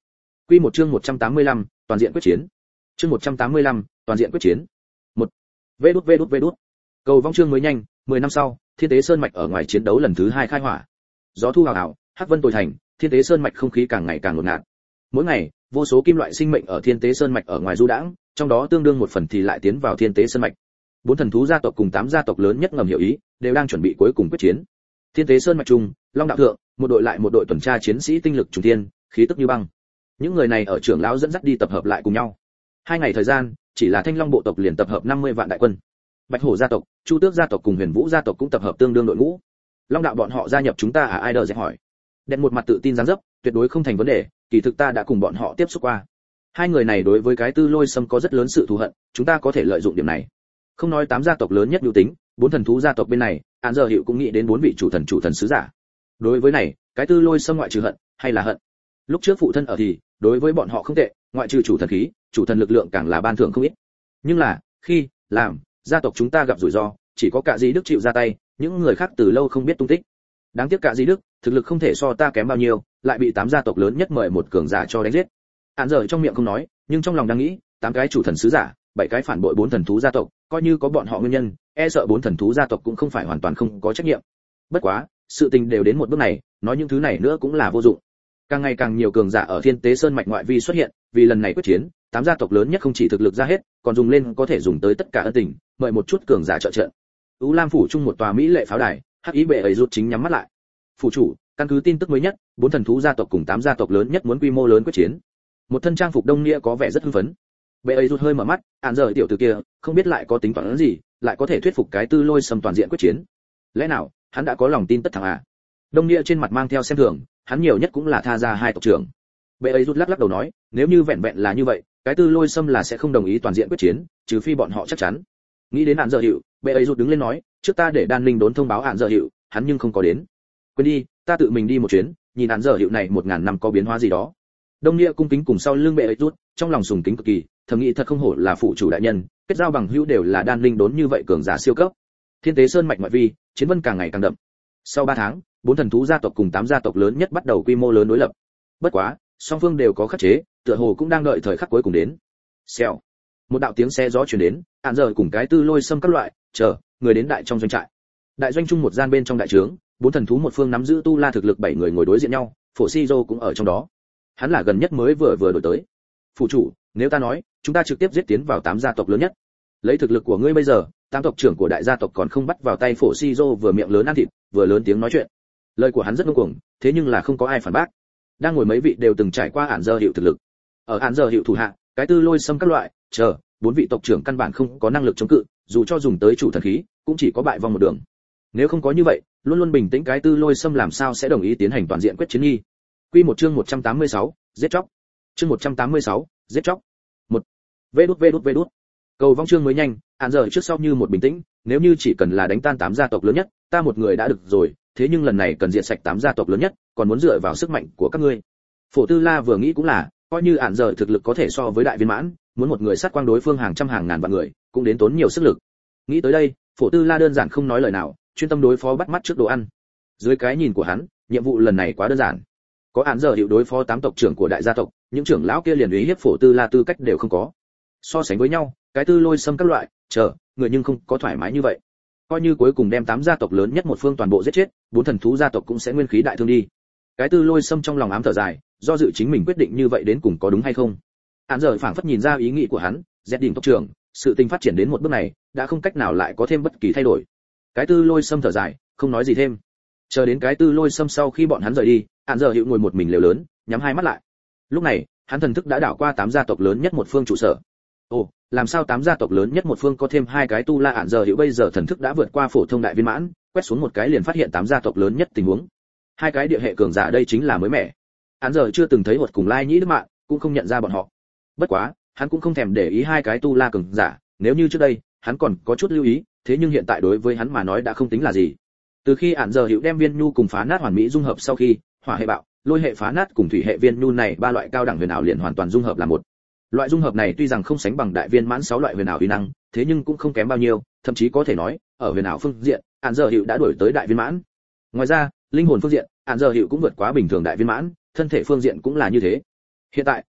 [SPEAKER 1] Quy một chương một trăm tám mươi lăm, toàn diện quyết chiến. Chương một trăm tám mươi lăm, toàn diện quyết chiến. một. Vê đút vê đút vê đút. Cầu vong chương mới nhanh, mười năm sau, Thiên Tế Sơn mạch ở ngoài chiến đấu lần thứ hai khai hỏa. Gió thu hào hào, hắc vân tồi thành, Thiên Tế Sơn mạch không khí càng ngày càng ngột ngạt. Mỗi ngày, vô số kim loại sinh mệnh ở Thiên Tế Sơn mạch ở ngoài du đãng, trong đó tương đương một phần thì lại tiến vào Thiên Tế Sơn mạch. Bốn thần thú gia tộc cùng tám gia tộc lớn nhất ngầm hiểu ý, đều đang chuẩn bị cuối cùng quyết chiến. Thiên Tế Sơn mạch trung, Long đạo thượng, một đội lại một đội tuần tra chiến sĩ tinh lực trùng thiên, khí tức như băng. Những người này ở trưởng lão dẫn dắt đi tập hợp lại cùng nhau. Hai ngày thời gian, chỉ là Thanh Long bộ tộc liền tập hợp năm mươi vạn đại quân. Bạch Hổ gia tộc, Chu Tước gia tộc cùng Huyền Vũ gia tộc cũng tập hợp tương đương đội ngũ. Long đạo bọn họ gia nhập chúng ta à? Ai đờ dễ hỏi. Đen một mặt tự tin dáng dấp, tuyệt đối không thành vấn đề, kỳ thực ta đã cùng bọn họ tiếp xúc qua. Hai người này đối với cái Tư Lôi Sâm có rất lớn sự thù hận, chúng ta có thể lợi dụng điểm này. Không nói tám gia tộc lớn nhất nhu tính, bốn thần thú gia tộc bên này, án giờ hiệu cũng nghĩ đến bốn vị chủ thần chủ thần sứ giả. Đối với này, cái Tư Lôi Sâm ngoại trừ hận, hay là hận. Lúc trước phụ thân ở thì, đối với bọn họ không tệ, ngoại trừ chủ thần khí, chủ thần lực lượng càng là ban thưởng không ít. Nhưng là, khi làm gia tộc chúng ta gặp rủi ro, chỉ có cả Dĩ Đức chịu ra tay, những người khác từ lâu không biết tung tích. Đáng tiếc cả Dĩ Đức, thực lực không thể so ta kém bao nhiêu, lại bị tám gia tộc lớn nhất mời một cường giả cho đánh giết. Án giờ trong miệng không nói, nhưng trong lòng đang nghĩ, tám cái chủ thần sứ giả, bảy cái phản bội bốn thần thú gia tộc, coi như có bọn họ nguyên nhân, e sợ bốn thần thú gia tộc cũng không phải hoàn toàn không có trách nhiệm. Bất quá, sự tình đều đến một bước này, nói những thứ này nữa cũng là vô dụng. Càng ngày càng nhiều cường giả ở Thiên Tế Sơn mạch ngoại vi xuất hiện, vì lần này quyết chiến, tám gia tộc lớn nhất không chỉ thực lực ra hết, còn dùng lên có thể dùng tới tất cả ân tình, mời một chút cường giả trợ trận. U Lam phủ chung một tòa mỹ lệ pháo đài, Hắc Ý bệ ấy rút chính nhắm mắt lại. Phủ chủ, căn cứ tin tức mới nhất, bốn thần thú gia tộc cùng tám gia tộc lớn nhất muốn quy mô lớn quyết chiến. Một thân trang phục đông nghĩa có vẻ rất hưng phấn. Bệ ấy rút hơi mở mắt, án giờ tiểu tử kia, không biết lại có tính toán gì, lại có thể thuyết phục cái Tư Lôi Sâm toàn diện quyết chiến. Lẽ nào, hắn đã có lòng tin tất thắng à? Đông nghĩa trên mặt mang theo xem thường, hắn nhiều nhất cũng là tha ra hai tộc trưởng. Bệ ấy rút lắc lắc đầu nói, nếu như vẹn vẹn là như vậy, cái Tư Lôi Sâm là sẽ không đồng ý toàn diện quyết chiến, trừ phi bọn họ chắc chắn. Nghĩ đến án giờ hiệu, bệ ấy rút đứng lên nói, trước ta để Đan Linh đốn thông báo án giờ hiệu, hắn nhưng không có đến. Quên đi, ta tự mình đi một chuyến, nhìn án giờ hiệu này một ngàn năm có biến hóa gì đó. Đông nghĩa cung kính cùng sau lưng bệ ấy rút, trong lòng sùng kính cực kỳ, thầm nghĩ thật không hổ là phụ chủ đại nhân, kết giao bằng hữu đều là Đan Linh đốn như vậy cường giả siêu cấp. Thiên Tế Sơn mạch ngoại vi, chiến vân càng ngày càng đậm. Sau ba tháng, bốn thần thú gia tộc cùng tám gia tộc lớn nhất bắt đầu quy mô lớn đối lập. Bất quá, song phương đều có khắc chế, tựa hồ cũng đang đợi thời khắc cuối cùng đến. Xèo. Một đạo tiếng xe gió truyền đến, án giờ cùng cái Tư Lôi Sâm các loại, chờ, người đến đại trong doanh trại. Đại doanh chung một gian bên trong đại trướng, bốn thần thú một phương nắm giữ tu la thực lực bảy người ngồi đối diện nhau, Phổ Si Dô cũng ở trong đó. Hắn là gần nhất mới vừa vừa đổi tới. Phụ chủ, nếu ta nói, chúng ta trực tiếp giết tiến vào tám gia tộc lớn nhất. Lấy thực lực của ngươi bây giờ, tám tộc trưởng của đại gia tộc còn không bắt vào tay. Phổ Si Dô vừa miệng lớn ăn thịt, vừa lớn tiếng nói chuyện. Lời của hắn rất ngông cuồng, thế nhưng là không có ai phản bác. Đang ngồi mấy vị đều từng trải qua án giờ hiệu thực lực. Ở án giờ hiệu thủ hạ, cái Tư Lôi Sâm các loại, chờ, bốn vị tộc trưởng căn bản không có năng lực chống cự, dù cho dùng tới chủ thần khí, cũng chỉ có bại vong một đường. Nếu không có như vậy, luôn luôn bình tĩnh cái Tư Lôi Sâm làm sao sẽ đồng ý tiến hành toàn diện quyết chiến nghi. Quy một chương một trăm tám mươi sáu, giết chóc. Chương một trăm tám mươi sáu, giết chóc. một. Vê đút vê đút vê đút. Cầu vong chương mới nhanh, án giờ trước sau như một bình tĩnh, nếu như chỉ cần là đánh tan tám gia tộc lớn nhất, ta một người đã được rồi, thế nhưng lần này cần diệt sạch tám gia tộc lớn nhất, còn muốn dựa vào sức mạnh của các ngươi. Phổ Tư La vừa nghĩ cũng là, coi như án giờ thực lực có thể so với đại viên mãn, muốn một người sát quang đối phương hàng trăm hàng ngàn vạn người, cũng đến tốn nhiều sức lực. Nghĩ tới đây, Phổ Tư La đơn giản không nói lời nào, chuyên tâm đối phó bắt mắt trước đồ ăn. Dưới cái nhìn của hắn, nhiệm vụ lần này quá đơn giản. Có án giờ hiệu đối phó tám tộc trưởng của đại gia tộc, những trưởng lão kia liền ý hiếp Phổ Tư La tư cách đều không có. So sánh với nhau, cái Tư Lôi Sâm các loại, chờ, người nhưng không có thoải mái như vậy. Coi như cuối cùng đem tám gia tộc lớn nhất một phương toàn bộ giết chết, bốn thần thú gia tộc cũng sẽ nguyên khí đại thương đi. Cái Tư Lôi Sâm trong lòng ám thở dài, do dự chính mình quyết định như vậy đến cùng có đúng hay không. Án giờ phảng phất nhìn ra ý nghĩ của hắn, Dẹt đỉnh tộc trưởng, sự tình phát triển đến một bước này, đã không cách nào lại có thêm bất kỳ thay đổi. Cái Tư Lôi Sâm thở dài, không nói gì thêm. Chờ đến cái Tư Lôi Sâm sau khi bọn hắn rời đi, án giờ hiệu ngồi một mình lều lớn, nhắm hai mắt lại. Lúc này, hắn thần thức đã đảo qua tám gia tộc lớn nhất một phương trụ sở. Ồ, làm sao tám gia tộc lớn nhất một phương có thêm hai cái tu la? Án giờ hiệu bây giờ thần thức đã vượt qua phổ thông đại viên mãn, quét xuống một cái liền phát hiện tám gia tộc lớn nhất tình huống. Hai cái địa hệ cường giả đây chính là mới mẻ. Án giờ chưa từng thấy Hột cùng Lai Nhĩ Đức Mạn, cũng không nhận ra bọn họ. Bất quá, hắn cũng không thèm để ý hai cái tu la cường giả, nếu như trước đây, hắn còn có chút lưu ý, thế nhưng hiện tại đối với hắn mà nói đã không tính là gì. Từ khi án giờ hiệu đem viên nhu cùng phá nát hoàn mỹ dung hợp sau khi, hỏa hệ bạo, lôi hệ phá nát cùng thủy hệ viên nhu này ba loại cao đẳng huyền ảo liền hoàn toàn dung hợp là một. Loại dung hợp này tuy rằng không sánh bằng đại viên mãn sáu loại huyền ảo uy năng, thế nhưng cũng không kém bao nhiêu, thậm chí có thể nói, ở huyền ảo phương diện, án giờ hiệu đã đuổi tới đại viên mãn. Ngoài ra, linh hồn phương diện, án giờ hiệu cũng vượt quá bình thường đại viên mãn, thân thể phương diện cũng là như thế. Hiện tại,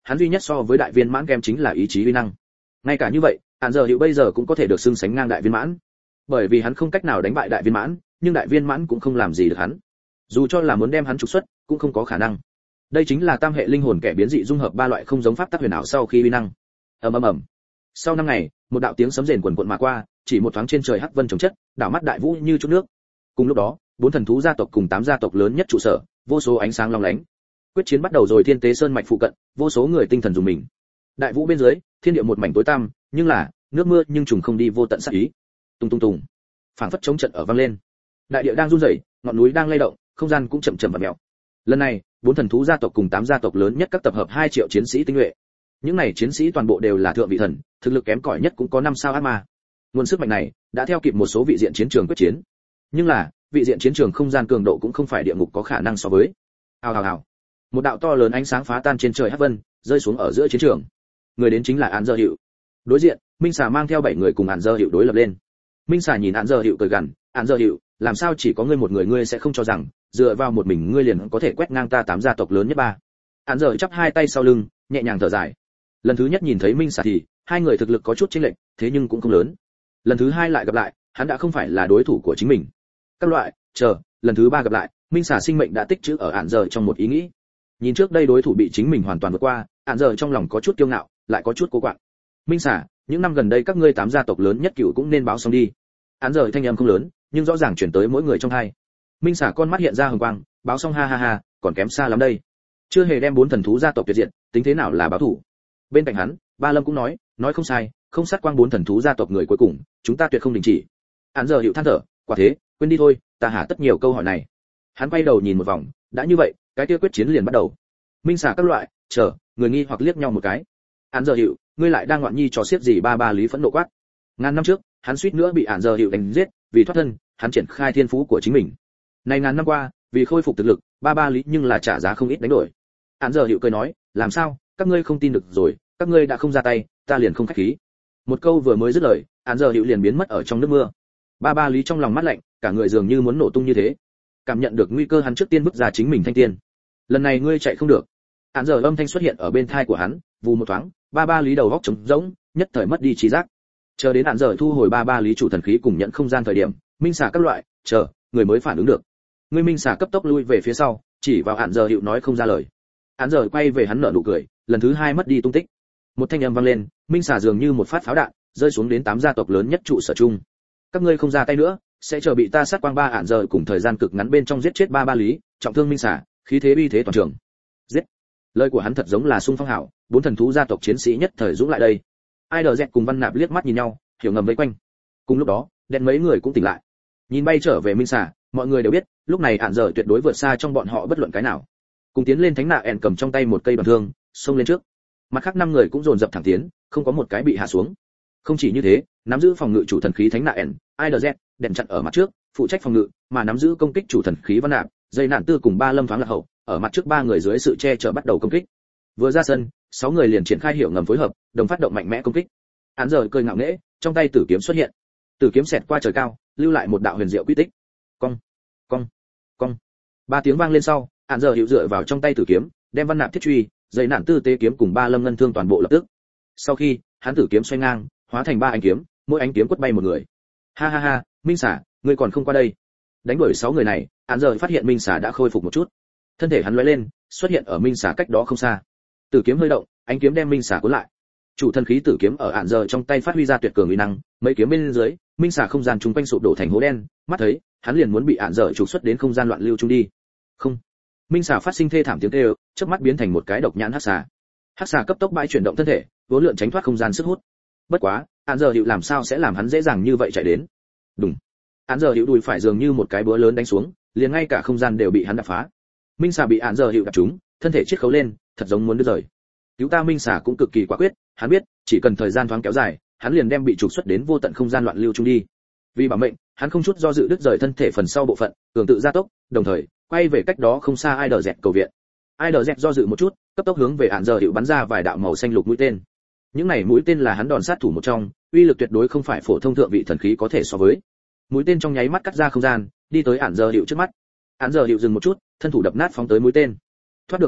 [SPEAKER 1] hắn duy nhất so với đại viên mãn kem chính là ý chí uy năng. Ngay cả như vậy, án giờ hiệu bây giờ cũng có thể được xưng sánh ngang đại viên mãn, bởi vì hắn không cách nào đánh bại đại viên mãn, nhưng đại viên mãn cũng không làm gì được hắn. Dù cho là muốn đem hắn trục xuất, cũng không có khả năng. Đây chính là tam hệ linh hồn kẻ biến dị dung hợp ba loại không giống pháp tắc huyền ảo sau khi uy năng. Ầm ầm ầm. Sau năm ngày, một đạo tiếng sấm rền quần quần mà qua, chỉ một thoáng trên trời hắc vân chồng chất, đảo mắt đại vũ như chút nước. Cùng lúc đó, bốn thần thú gia tộc cùng tám gia tộc lớn nhất trụ sở, vô số ánh sáng long lánh. Quyết chiến bắt đầu rồi. Thiên Tế Sơn mạch phụ cận, vô số người tinh thần dùng mình. Đại vũ bên dưới, thiên địa một mảnh tối tăm, nhưng là nước mưa nhưng trùng không đi vô tận sát ý. Tung tung tung, phảng phất chống trận ở vang lên. Đại địa đang run rẩy, ngọn núi đang lay động, không gian cũng chậm chậm vặn mèo. Lần này, bốn thần thú gia tộc cùng tám gia tộc lớn nhất các tập hợp hai triệu chiến sĩ tinh nhuệ. Những này chiến sĩ toàn bộ đều là thượng vị thần, thực lực kém cỏi nhất cũng có năm sao ác ma. Nguồn sức mạnh này đã theo kịp một số vị diện chiến trường quyết chiến. Nhưng là, vị diện chiến trường không gian cường độ cũng không phải địa ngục có khả năng so với. Hào hào hào. Một đạo to lớn ánh sáng phá tan trên trời hắc vân, rơi xuống ở giữa chiến trường. Người đến chính là Án Dơ Hiệu. Đối diện, Minh Xà mang theo bảy người cùng Án Dơ Hiệu đối lập lên. Minh Xà nhìn Án Dơ Hiệu cười gằn, "Án Dơ Hiệu, làm sao chỉ có ngươi một người ngươi sẽ không cho rằng, dựa vào một mình ngươi liền có thể quét ngang ta tám gia tộc lớn nhất ba." Án Dơ chắp hai tay sau lưng, nhẹ nhàng thở dài. Lần thứ nhất nhìn thấy Minh Xà thì, hai người thực lực có chút chênh lệch, thế nhưng cũng không lớn. Lần thứ hai lại gặp lại, hắn đã không phải là đối thủ của chính mình. Các loại, chờ, lần thứ ba gặp lại, Minh Xà sinh mệnh đã tích trữ ở Án Dơ trong một ý nghĩ. Nhìn trước đây đối thủ bị chính mình hoàn toàn vượt qua, Án Dơ trong lòng có chút kiêu ngạo, lại có chút cố quặn. Minh Xà, những năm gần đây các ngươi tám gia tộc lớn nhất cựu cũng nên báo xong đi. Án Dơ thanh âm không lớn, nhưng rõ ràng chuyển tới mỗi người trong hai. Minh Xà con mắt hiện ra hừng quang, báo xong ha ha ha, còn kém xa lắm đây. Chưa hề đem bốn thần thú gia tộc tuyệt diệt, tính thế nào là báo thủ. Bên cạnh hắn, Ba Lâm cũng nói, nói không sai, không sát quang bốn thần thú gia tộc người cuối cùng, chúng ta tuyệt không đình chỉ. Án Dơ hiệu than thở, quả thế, quên đi thôi, ta hả tất nhiều câu hỏi này. Hắn quay đầu nhìn một vòng, đã như vậy, cái kia quyết chiến liền bắt đầu. Minh Xà các loại, chờ, người nghi hoặc liếc nhau một cái. Án Dơ hiệu, ngươi lại đang ngoạn nhi trò xiết gì? Ba Ba Lý phẫn nộ quát. Ngàn năm trước, hắn suýt nữa bị Án Dơ hiệu đánh giết, vì thoát thân, hắn triển khai thiên phú của chính mình. Này ngàn năm qua, vì khôi phục thực lực, Ba Ba Lý nhưng là trả giá không ít đánh đổi. Án Dơ hiệu cười nói, làm sao, các ngươi không tin được rồi, các ngươi đã không ra tay, ta liền không khách khí. Một câu vừa mới dứt lời, Án Dơ hiệu liền biến mất ở trong nước mưa. Ba Ba Lý trong lòng mát lạnh, cả người dường như muốn nổ tung như thế. Cảm nhận được nguy cơ, hắn trước tiên bước ra chính mình thanh tiên. Lần này ngươi chạy không được. Án Dơ âm thanh xuất hiện ở bên tai của hắn, vù một thoáng, Ba Ba Lý đầu góc trống rỗng, nhất thời mất đi trí giác. Chờ đến Án Dơ thu hồi Ba Ba Lý chủ thần khí cùng nhận không gian thời điểm, Minh Xà các loại, chờ, người mới phản ứng được. Ngươi Minh Xà cấp tốc lui về phía sau, chỉ vào Án Dơ hiệu nói không ra lời. Án Dơ quay về hắn nở nụ cười, lần thứ hai mất đi tung tích. Một thanh âm vang lên, Minh Xà dường như một phát pháo đạn, rơi xuống đến tám gia tộc lớn nhất trụ sở chung. Các ngươi không ra tay nữa, sẽ chờ bị ta sát quang ba. Án Dơ cùng thời gian cực ngắn bên trong giết chết Ba Ba Lý, trọng thương Minh Xà, khí thế uy thế toàn trường. Giết! Lời của hắn thật giống là xung phong hảo, bốn thần thú gia tộc chiến sĩ nhất thời dũng lại đây. Ai đờ dẹt cùng Văn Nạp liếc mắt nhìn nhau, hiểu ngầm vây quanh. Cùng lúc đó, đèn mấy người cũng tỉnh lại. Nhìn bay trở về Minh Xà, mọi người đều biết, lúc này Án Dơ tuyệt đối vượt xa trong bọn họ bất luận cái nào. Cùng tiến lên, Thánh Nạ ẻn cầm trong tay một cây đoàn thương, xông lên trước. Mặt khác năm người cũng dồn dập thẳng tiến, không có một cái bị hạ xuống. Không chỉ như thế, nắm giữ phòng ngự chủ thần khí Thánh Nạ ẻn, ai đờ dẹt, đèn chặn ở mặt trước, phụ trách phòng ngự, mà nắm giữ công kích chủ thần khí Văn Nạp, dây nạn tư cùng Ba Lâm thoáng lạc hậu, ở mặt trước ba người dưới sự che chở bắt đầu công kích. Vừa ra sân, sáu người liền triển khai hiệu ngầm phối hợp, đồng phát động mạnh mẽ công kích. Án Dơ cười ngạo nghễ, trong tay tử kiếm xuất hiện. Tử kiếm xẹt qua trời cao, lưu lại một đạo huyền diệu quy tích. Cong, cong, cong. Ba tiếng vang lên sau, Án Dơ hiệu dựa vào trong tay tử kiếm, đem Văn Nạp thiết truy, dây nạn tư tế kiếm cùng Ba Lâm ngân thương toàn bộ lập tức. Sau khi, hắn tử kiếm xoay ngang, hóa thành ba ánh kiếm, mỗi ánh kiếm quất bay một người. Ha ha ha, Minh Xà, ngươi còn không qua đây. Đánh đuổi sáu người này, Án Dơ phát hiện Minh Xà đã khôi phục một chút. Thân thể hắn lóe lên, xuất hiện ở Minh Xà cách đó không xa. Tử kiếm hơi động, ánh kiếm đem Minh Xà cuốn lại. Chủ thần khí tử kiếm ở Án Dơ trong tay phát huy ra tuyệt cường uy năng, mấy kiếm bên dưới, Minh Xà không gian chung quanh sụp đổ thành hố đen, mắt thấy, hắn liền muốn bị Án Dơ trục xuất đến không gian loạn lưu chung đi. Không. Minh Xà phát sinh thê thảm tiếng kêu, chớp mắt biến thành một cái độc nhãn hắc xà. Hắc xà cấp tốc bãi chuyển động thân thể, vốn lượn tránh thoát không gian sức hút. Bất quá, Án Dơ hiệu làm sao sẽ làm hắn dễ dàng như vậy chạy đến? Đùng. Án Dơ hiệu đùi phải dường như một cái búa lớn đánh xuống, liền ngay cả không gian đều bị hắn đập phá. Minh Xà bị Án Dơ hiệu đập trúng, thân thể chiết khấu lên, thật giống muốn đứt rời. Cứu ta Minh Xà cũng cực kỳ quả quyết, hắn biết, chỉ cần thời gian thoáng kéo dài, hắn liền đem bị trục xuất đến vô tận không gian loạn lưu chung đi. Vì bảo mệnh, hắn không chút do dự đứt rời thân thể phần sau bộ phận, cường tự gia tốc, đồng thời quay về cách đó không xa Ai Đờ Dẹt cầu viện. Ai Đờ Dẹt do dự một chút, cấp tốc hướng về Án Dơ hiệu bắn ra vài đạo màu xanh lục mũi tên. Những này mũi tên là hắn đòn sát thủ một trong, uy lực tuyệt đối không phải phổ thông thượng vị thần khí có thể so với. Mũi tên trong nháy mắt cắt ra không gian, đi tới Án Dơ hiệu trước mắt. Án Dơ hiệu dừng một chút, thân thủ đập nát phóng tới mũi tên. Thoát được một lần,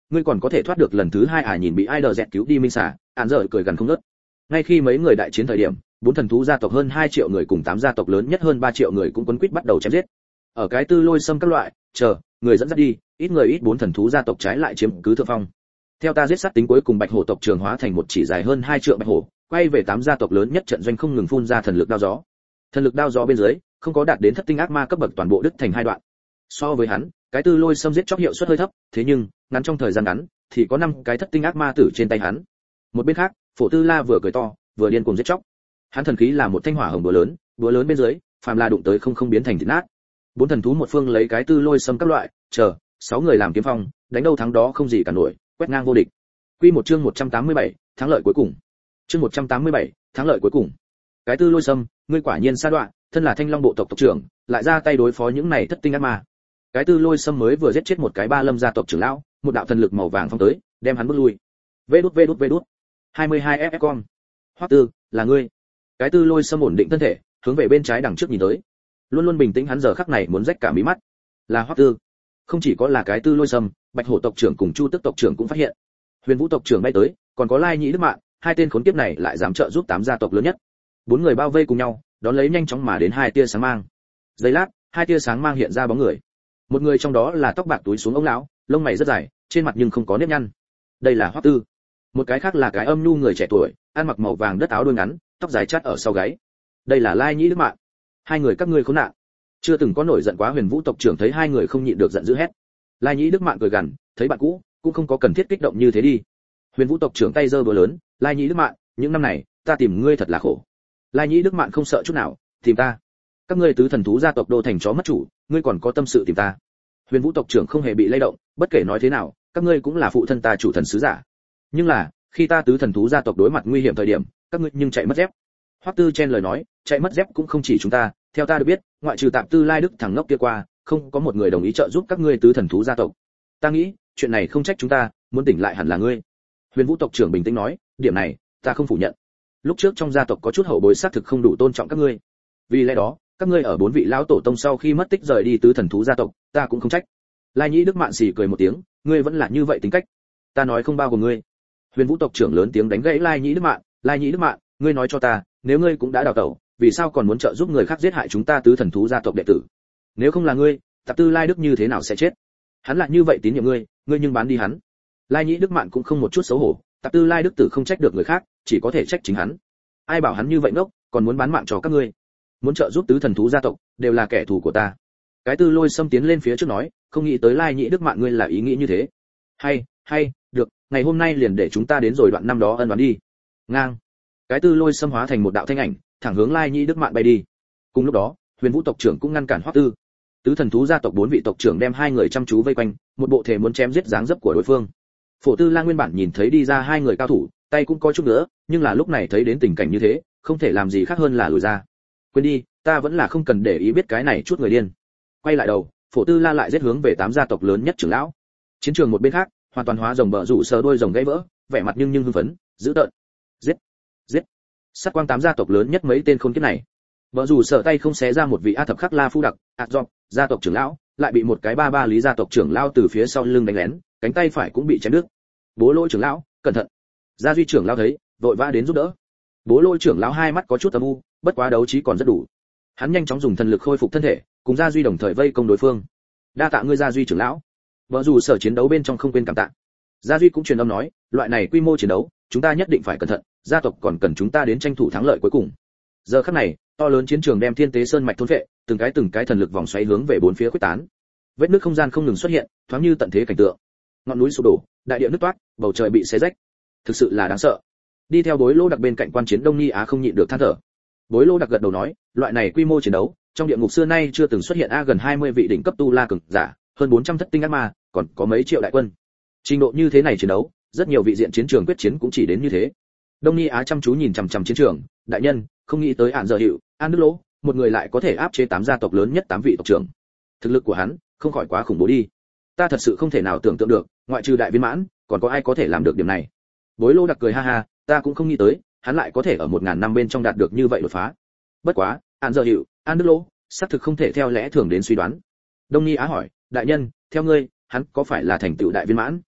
[SPEAKER 1] ngươi còn có thể thoát được lần thứ hai à? Nhìn bị ai đờ dẹt cứu đi minh xà, án giờ cười gần không ngớt. Ngay khi mấy người đại chiến thời điểm, bốn thần thú gia tộc hơn hai triệu người cùng tám gia tộc lớn nhất hơn ba triệu người cũng quấn quýt bắt đầu chém giết. Ở cái tư lôi xâm các loại, chờ, người dẫn dắt đi, ít người ít bốn thần thú gia tộc trái lại chiếm cứ thượng phong. Theo ta giết sát tính cuối cùng bạch hổ tộc trưởng hóa thành một chỉ dài hơn hai triệu bạch hổ, quay về tám gia tộc lớn nhất trận doanh không ngừng phun ra thần lực đao gió. Thần lực đao gió bên dưới, không có đạt đến thất tinh ác ma cấp bậc toàn bộ đứt thành hai đoạn. So với hắn, cái tư lôi xâm giết chóc hiệu suất hơi thấp, thế nhưng, ngắn trong thời gian ngắn, thì có năm cái thất tinh ác ma tử trên tay hắn. Một bên khác, Phổ Tư La vừa cười to, vừa điên cuồng giết chóc. Hắn thần khí là một thanh hỏa hồng búa lớn, búa lớn bên dưới, phàm là đụng tới không không biến thành thịt nát. Bốn thần thú một phương lấy cái tư lôi xâm các loại, chờ, sáu người làm kiếm phong, đánh đâu thắng đó không gì cả nổi, quét ngang vô địch. Quy một chương một trăm tám mươi bảy, thắng lợi cuối cùng. Chương một trăm tám mươi bảy, thắng lợi cuối cùng. Cái tư lôi xâm, ngươi quả nhiên sa đoạn, thân là Thanh Long bộ tộc tộc trưởng, lại ra tay đối phó những này thất tinh ác ma. Cái tư lôi xâm mới vừa giết chết một cái ba lâm gia tộc trưởng lão, một đạo thần lực màu vàng phong tới, đem hắn bước lui. Vê đút vê đút vê đút. hai mươi hai ép ép con. Hoắc Tư, là ngươi. Cái tư lôi xâm ổn định thân thể, hướng về bên trái đằng trước nhìn tới. Luôn luôn bình tĩnh hắn giờ khắc này muốn rách cả mí mắt. Là Hoắc Tư. Không chỉ có là cái tư lôi xâm, Bạch Hổ tộc trưởng cùng Chu Tức tộc trưởng cũng phát hiện. Huyền Vũ tộc trưởng bay tới, còn có Lai Nhĩ Đức Mạn, hai tên khốn kiếp này lại dám trợ giúp tám gia tộc lớn nhất. Bốn người bao vây cùng nhau, đón lấy nhanh chóng mà đến hai tia sáng mang. Giây lát, hai tia sáng mang hiện ra bóng người. Một người trong đó là tóc bạc túi xuống ống lão, lông mày rất dài, trên mặt nhưng không có nếp nhăn. Đây là Hoắc Tư. Một cái khác là cái âm nhu người trẻ tuổi, ăn mặc màu vàng đất áo đuôi ngắn, tóc dài chát ở sau gáy. Đây là Lai Nhĩ Đức Mạn. Hai người các ngươi khốn nạn. Chưa từng có nổi giận quá Huyền Vũ tộc trưởng thấy hai người không nhịn được giận dữ hét. Lai Nhĩ Đức Mạn cười gằn, thấy bạn cũ, cũng không có cần thiết kích động như thế đi. Huyền Vũ tộc trưởng tay giơ búa lớn, Lai Nhĩ Đức Mạn, những năm này, ta tìm ngươi thật là khổ. Lai Nhĩ Đức Mạn không sợ chút nào, tìm ta. Các ngươi tứ thần thú gia tộc đô thành chó mất chủ, ngươi còn có tâm sự tìm ta. Huyền Vũ tộc trưởng không hề bị lay động, bất kể nói thế nào, các ngươi cũng là phụ thân ta chủ thần sứ giả. Nhưng là, khi ta tứ thần thú gia tộc đối mặt nguy hiểm thời điểm, các ngươi nhưng chạy mất dép. Hoắc Tư chen lời nói, chạy mất dép cũng không chỉ chúng ta, theo ta được biết, ngoại trừ Tạm Tư Lai Đức thằng ngốc kia qua, không có một người đồng ý trợ giúp các ngươi tứ thần thú gia tộc. Ta nghĩ, chuyện này không trách chúng ta, muốn tỉnh lại hẳn là ngươi. Huyền Vũ tộc trưởng bình tĩnh nói, điểm này, ta không phủ nhận. Lúc trước trong gia tộc có chút hậu bối xác thực không đủ tôn trọng các ngươi. Vì lẽ đó, các ngươi ở bốn vị lão tổ tông sau khi mất tích rời đi tứ thần thú gia tộc, ta cũng không trách. Lai Nhĩ Đức Mạn xì cười một tiếng, ngươi vẫn là như vậy tính cách. Ta nói không bao gồm ngươi. Huyền Vũ tộc trưởng lớn tiếng đánh gãy Lai Nhĩ Đức Mạn, Lai Nhĩ Đức Mạn, ngươi nói cho ta, nếu ngươi cũng đã đào tẩu, vì sao còn muốn trợ giúp người khác giết hại chúng ta tứ thần thú gia tộc đệ tử? Nếu không là ngươi, Tạp Tư Lai Đức như thế nào sẽ chết? Hắn lại như vậy tín nhiệm ngươi, ngươi nhưng bán đi hắn. Lai Nhĩ Đức Mạn cũng không một chút xấu hổ, Tạp Tư Lai Đức tử không trách được người khác, chỉ có thể trách chính hắn. Ai bảo hắn như vậy ngốc, còn muốn bán mạng cho các ngươi? Muốn trợ giúp tứ thần thú gia tộc, đều là kẻ thù của ta. Cái Tư Lôi Xâm tiến lên phía trước nói, không nghĩ tới Lai Nhĩ Đức Mạn ngươi là ý nghĩ như thế. Hay, hay, được, ngày hôm nay liền để chúng ta đến rồi đoạn năm đó ân oán đi. Ngang. Cái Tư Lôi Xâm hóa thành một đạo thanh ảnh, thẳng hướng Lai Nhĩ Đức Mạn bay đi. Cùng lúc đó, Huyền Vũ tộc trưởng cũng ngăn cản Hoắc Tư. Tứ thần thú gia tộc bốn vị tộc trưởng đem hai người chăm chú vây quanh, một bộ thể muốn chém giết dáng dấp của đối phương. Phổ Tư La nguyên bản nhìn thấy đi ra hai người cao thủ, tay cũng có chút nữa, nhưng là lúc này thấy đến tình cảnh như thế, không thể làm gì khác hơn là lùi ra. Quên đi, ta vẫn là không cần để ý biết cái này chút người điên. Quay lại đầu, Phổ Tư La lại giết hướng về tám gia tộc lớn nhất trưởng lão. Chiến trường một bên khác, hoàn toàn hóa rồng bờ rủ sờ đôi rồng gãy vỡ, vẻ mặt nhưng nhưng hưng phấn, dữ tợn. Giết, giết. Sát quang tám gia tộc lớn nhất mấy tên khốn kiếp này. Bờ rủ sở tay không xé ra một vị A thập khắc La phu đặc, ạt dọc, gia tộc trưởng lão, lại bị một cái ba ba lý gia tộc trưởng lão từ phía sau lưng đánh lén, cánh tay phải cũng bị chém đứt. Bố Lôi trưởng lão, cẩn thận. Gia Duy trưởng lão thấy, vội vã đến giúp đỡ. Bố Lôi trưởng lão hai mắt có chút âm u, bất quá đấu trí còn rất đủ. Hắn nhanh chóng dùng thần lực khôi phục thân thể, cùng Gia Duy đồng thời vây công đối phương. Đa tạ ngươi Gia Duy trưởng lão. Vợ dù sở chiến đấu bên trong không quên cảm tạ. Gia Duy cũng truyền âm nói, loại này quy mô chiến đấu, chúng ta nhất định phải cẩn thận, gia tộc còn cần chúng ta đến tranh thủ thắng lợi cuối cùng. Giờ khắc này, to lớn chiến trường đem Thiên Tế Sơn mạch thôn phệ, từng cái từng cái thần lực vòng xoáy hướng về bốn phía khuếch tán. Vết nứt không gian không ngừng xuất hiện, thoáng như tận thế cảnh tượng. Ngọn núi sụp đổ, đại địa nứt toát, bầu trời bị xé rách. Thực sự là đáng sợ. Đi theo Bối Lô đặc bên cạnh quan chiến Đông Ni Á không nhịn được than thở. Bối Lô đặc gật đầu nói, loại này quy mô chiến đấu, trong địa ngục xưa nay chưa từng xuất hiện a gần hai mươi vị đỉnh cấp tu la cường giả, hơn bốn trăm thất tinh ác ma, còn có mấy triệu đại quân. Trình độ như thế này chiến đấu, rất nhiều vị diện chiến trường quyết chiến cũng chỉ đến như thế. Đông Ni Á chăm chú nhìn chằm chằm chiến trường, đại nhân, không nghĩ tới Án Giờ Hiệu, An Đức Lỗ, một người lại có thể áp chế tám gia tộc lớn nhất tám vị tộc trưởng. Thực lực của hắn, không khỏi quá khủng bố đi. Ta thật sự không thể nào tưởng tượng được, ngoại trừ đại viên mãn, còn có ai có thể làm được điểm này. Bối Lô đặc cười ha ha, ta cũng không nghĩ tới, hắn lại có thể ở một ngàn năm bên trong đạt được như vậy đột phá. Bất quá, Án Giờ Hiệu, An Đức Lỗ, xác thực không thể theo lẽ thường đến suy đoán. Đông Ni Á hỏi, đại nhân, theo ngươi, hắn có phải là thành tựu đại viên mãn?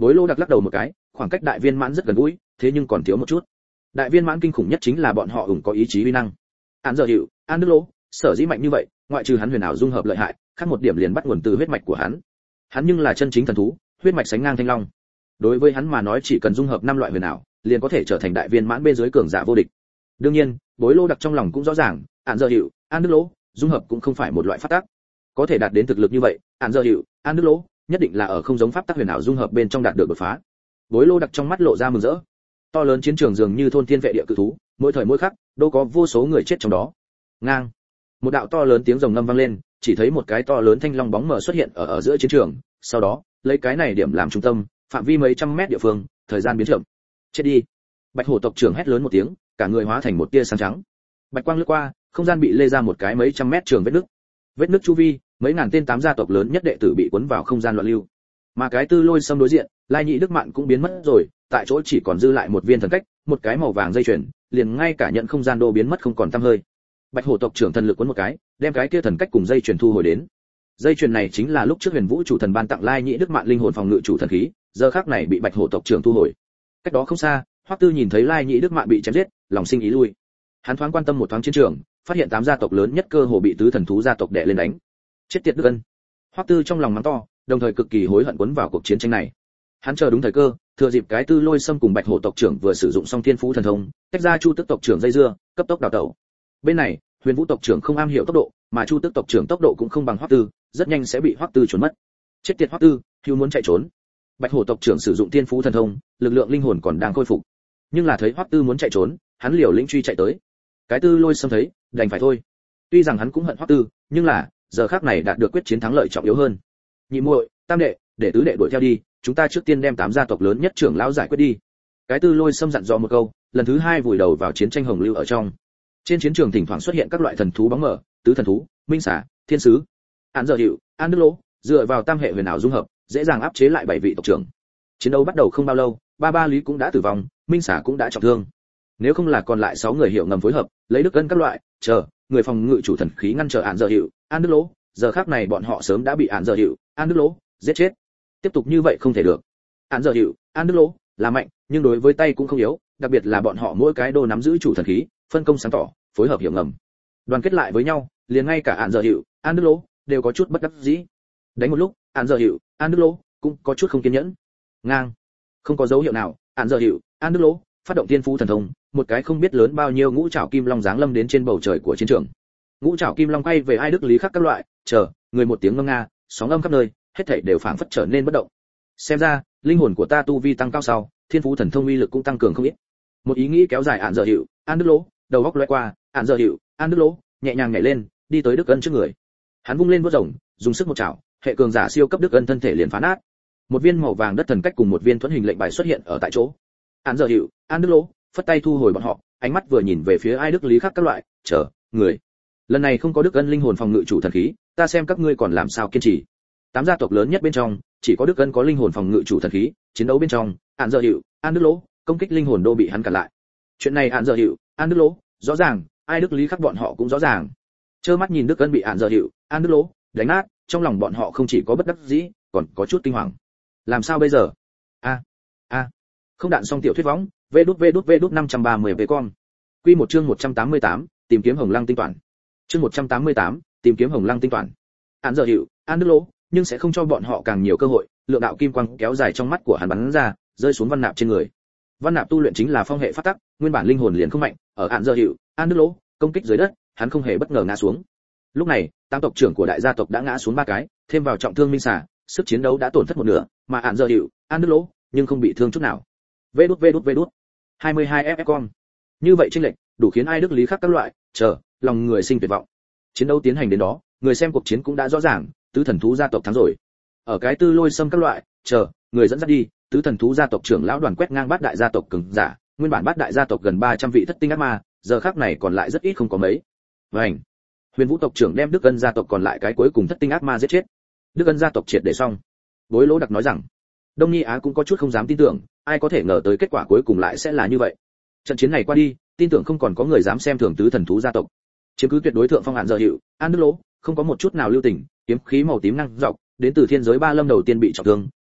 [SPEAKER 1] Bối Lô Đặc lắc đầu một cái, khoảng cách đại viên mãn rất gần gũi, thế nhưng còn thiếu một chút. Đại viên mãn kinh khủng nhất chính là bọn họ ủng có ý chí uy năng. Án giờ hiệu, An Đức Lô, sở dĩ mạnh như vậy, ngoại trừ hắn huyền ảo dung hợp lợi hại, khác một điểm liền bắt nguồn từ huyết mạch của hắn. Hắn nhưng là chân chính thần thú, huyết mạch sánh ngang thanh long. Đối với hắn mà nói chỉ cần dung hợp năm loại huyền ảo, liền có thể trở thành đại viên mãn bên dưới cường giả vô địch. Đương nhiên, Bối Lô Đặc trong lòng cũng rõ ràng, Án giờ hiệu, An Đức Lô, dung hợp cũng không phải một loại pháp tắc. Có thể đạt đến thực lực như vậy, Án giờ hiệu, An Đức Lô, nhất định là ở không giống pháp tắc huyền ảo dung hợp bên trong đạt được đột phá. Bối Lô Đặc trong mắt lộ ra mừng rỡ. To lớn chiến trường dường như thôn thiên vệ địa cự thú, mỗi thời mỗi khắc đâu có vô số người chết trong đó. Ngang, một đạo to lớn tiếng rồng ngâm vang lên, chỉ thấy một cái to lớn thanh long bóng mờ xuất hiện ở ở giữa chiến trường, sau đó lấy cái này điểm làm trung tâm, phạm vi mấy trăm mét địa phương, thời gian biến chậm. Chết đi! Bạch hổ tộc trưởng hét lớn một tiếng, cả người hóa thành một tia sáng trắng. Bạch quang lướt qua, không gian bị lê ra một cái mấy trăm mét trường vết nứt. Vết nứt chu vi, mấy ngàn tên tám gia tộc lớn nhất đệ tử bị cuốn vào không gian loạn lưu. Mà cái Tư Lôi Sâm đối diện, Lai Nhị Đức Mạn cũng biến mất rồi, tại chỗ chỉ còn dư lại một viên thần cách, một cái màu vàng dây chuyền, liền ngay cả nhận không gian đô biến mất không còn tăm hơi. Bạch hổ tộc trưởng thần lực cuốn một cái, đem cái kia thần cách cùng dây chuyền thu hồi đến. Dây chuyền này chính là lúc trước Huyền Vũ chủ thần ban tặng Lai Nhị Đức Mạn linh hồn phòng ngự chủ thần khí, giờ khắc này bị Bạch hổ tộc trưởng thu hồi. Cách đó không xa, Hoắc Tư nhìn thấy Lai Nhị Đức Mạn bị chém giết, lòng sinh ý lui. Hắn thoáng quan tâm một thoáng chiến trường, phát hiện tám gia tộc lớn nhất cơ hồ bị tứ thần thú gia tộc đè lên đánh. Chết tiệt Đức Ân. Hoắc Tư trong lòng mắng to, đồng thời cực kỳ hối hận cuốn vào cuộc chiến tranh này. Hắn chờ đúng thời cơ, thừa dịp cái Tư Lôi Sâm cùng Bạch hổ tộc trưởng vừa sử dụng xong thiên phú thần thông, tách ra Chu Tức tộc trưởng dây dưa, cấp tốc đào tẩu. Bên này, Huyền Vũ tộc trưởng không am hiểu tốc độ, mà Chu Tức tộc trưởng tốc độ cũng không bằng Hoắc Tư, rất nhanh sẽ bị Hoắc Tư trốn mất. Chết tiệt Hoắc Tư, hưu muốn chạy trốn. Bạch hổ tộc trưởng sử dụng thiên phú thần thông, lực lượng linh hồn còn đang khôi phục. Nhưng là thấy Hoắc Tư muốn chạy trốn, hắn liều lĩnh truy chạy tới. Cái Tư Lôi Sâm thấy, đành phải thôi. Tuy rằng hắn cũng hận Hoắc Tư, nhưng là, giờ khắc này đạt được quyết chiến thắng lợi trọng yếu hơn. Nhị muội, tam đệ, để tứ đệ đuổi theo đi, chúng ta trước tiên đem tám gia tộc lớn nhất trưởng lão giải quyết đi. Cái Tư Lôi Sâm dặn dò một câu, lần thứ hai vùi đầu vào chiến tranh hồng lưu ở trong. Trên chiến trường thỉnh thoảng xuất hiện các loại thần thú bóng mờ, tứ thần thú, minh xà, thiên sứ. Án giờ hiệu, An Đức Lô, dựa vào tam hệ huyền ảo dung hợp, dễ dàng áp chế lại bảy vị tộc trưởng. Chiến đấu bắt đầu không bao lâu, ba ba lý cũng đã tử vong, minh xà cũng đã trọng thương. Nếu không là còn lại sáu người hiệu ngầm phối hợp, lấy đức ân các loại, chờ, người phòng ngự chủ thần khí ngăn trở Án giờ hiệu, An Đức Lô, giờ khắc này bọn họ sớm đã bị Án giờ hiệu, An Đức Lô giết chết. Tiếp tục như vậy không thể được. Án giờ hiệu, An Đức Lô là mạnh, nhưng đối với tay cũng không yếu, đặc biệt là bọn họ mỗi cái đô nắm giữ chủ thần khí, phân công sáng tỏ, phối hợp hiệu ngầm, đoàn kết lại với nhau, liền ngay cả Án giờ hiệu, An Đức Lô đều có chút bất đắc dĩ. Đánh một lúc, Án giờ hiệu, An Đức Lô cũng có chút không kiên nhẫn. Ngang, không có dấu hiệu nào, Án giờ hiệu, An Đức Lô phát động thiên phú thần thông, một cái không biết lớn bao nhiêu ngũ trảo kim long giáng lâm đến trên bầu trời của chiến trường. Ngũ trảo kim long quay về ai đức lý khắc các loại, chờ, người một tiếng ngâm nga, sóng âm khắp nơi, hết thảy đều phảng phất trở nên bất động. Xem ra, linh hồn của ta tu vi tăng cao sau, thiên phú thần thông uy lực cũng tăng cường không ít. Một ý nghĩ kéo dài Án giờ hiệu, An Đức Lô, đầu góc lóe qua, Án giờ hiệu, An Đức Lô nhẹ nhàng nhảy lên, đi tới Đức Ân trước người. Hắn vung lên vuốt rồng, dùng sức một chảo, hệ cường giả siêu cấp Đức Ân thân thể liền phá nát. Một viên màu vàng đất thần cách cùng một viên thuẫn hình lệnh bài xuất hiện ở tại chỗ. Án giờ hiệu, An Đức Lô phất tay thu hồi bọn họ, ánh mắt vừa nhìn về phía ai đức lý khắc các loại, chờ, người. Lần này không có Đức Ân linh hồn phòng ngự chủ thần khí, ta xem các ngươi còn làm sao kiên trì. Tám gia tộc lớn nhất bên trong, chỉ có Đức Ân có linh hồn phòng ngự chủ thần khí, chiến đấu bên trong, Án giờ hiệu, An Đức Lô công kích linh hồn đô bị hắn cản lại. Chuyện này Án giờ hiệu, An Đức Lô rõ ràng, ai đức lý khắc bọn họ cũng rõ ràng. Trơ mắt nhìn Đức Ân bị Án giờ hiệu, An Đức Lô đánh nát, trong lòng bọn họ không chỉ có bất đắc dĩ, còn có chút kinh hoàng. Làm sao bây giờ? A a không đạn xong tiểu thuyết võng, vê đút vê đút vê đút năm trăm ba mươi về con. Quy một chương một trăm tám mươi tám, tìm kiếm Hồng Lăng tinh toàn. Chương một trăm tám mươi tám, tìm kiếm Hồng Lăng tinh toàn. Án giờ hiệu, An Đức Lô nhưng sẽ không cho bọn họ càng nhiều cơ hội, lượng đạo kim quang kéo dài trong mắt của hắn bắn ra, rơi xuống Văn Nạp trên người. Văn Nạp tu luyện chính là phong hệ pháp tắc, nguyên bản linh hồn liền không mạnh, ở Án giờ hiệu, An Đức Lô công kích dưới đất, hắn không hề bất ngờ ngã xuống. Lúc này, tam tộc trưởng của đại gia tộc đã ngã xuống ba cái, thêm vào trọng thương minh xà, sức chiến đấu đã tổn thất một nửa, mà Án giờ hiệu, An Đức Lô nhưng không bị thương chút nào. Vê đút vê đút vê đút. hai mươi hai ép ép con. Như vậy chênh lệch, đủ khiến ai đức lý khắc các loại, chờ, lòng người sinh tuyệt vọng. Chiến đấu tiến hành đến đó, người xem cuộc chiến cũng đã rõ ràng, tứ thần thú gia tộc thắng rồi. Ở cái Tư Lôi Sâm các loại, chờ, người dẫn dắt đi, tứ thần thú gia tộc trưởng lão đoàn quét ngang bát đại gia tộc cường giả, nguyên bản bát đại gia tộc gần ba trăm vị thất tinh ác ma, giờ khắc này còn lại rất ít không có mấy. Vành. Huyền Vũ tộc trưởng đem Đức Ân gia tộc còn lại cái cuối cùng thất tinh ác ma giết chết. Đức Ân gia tộc triệt để xong. Bối Lỗ Đặc nói rằng, Đông Nhi Á cũng có chút không dám tin tưởng, ai có thể ngờ tới kết quả cuối cùng lại sẽ là như vậy. Trận chiến này qua đi, tin tưởng không còn có người dám xem thường tứ thần thú gia tộc. Chiếm cứ tuyệt đối thượng phong Án giờ hiệu, An Đức Lô không có một chút nào lưu tình, kiếm khí màu tím năng dọc, đến từ thiên giới ba lâm đầu tiên bị trọng thương,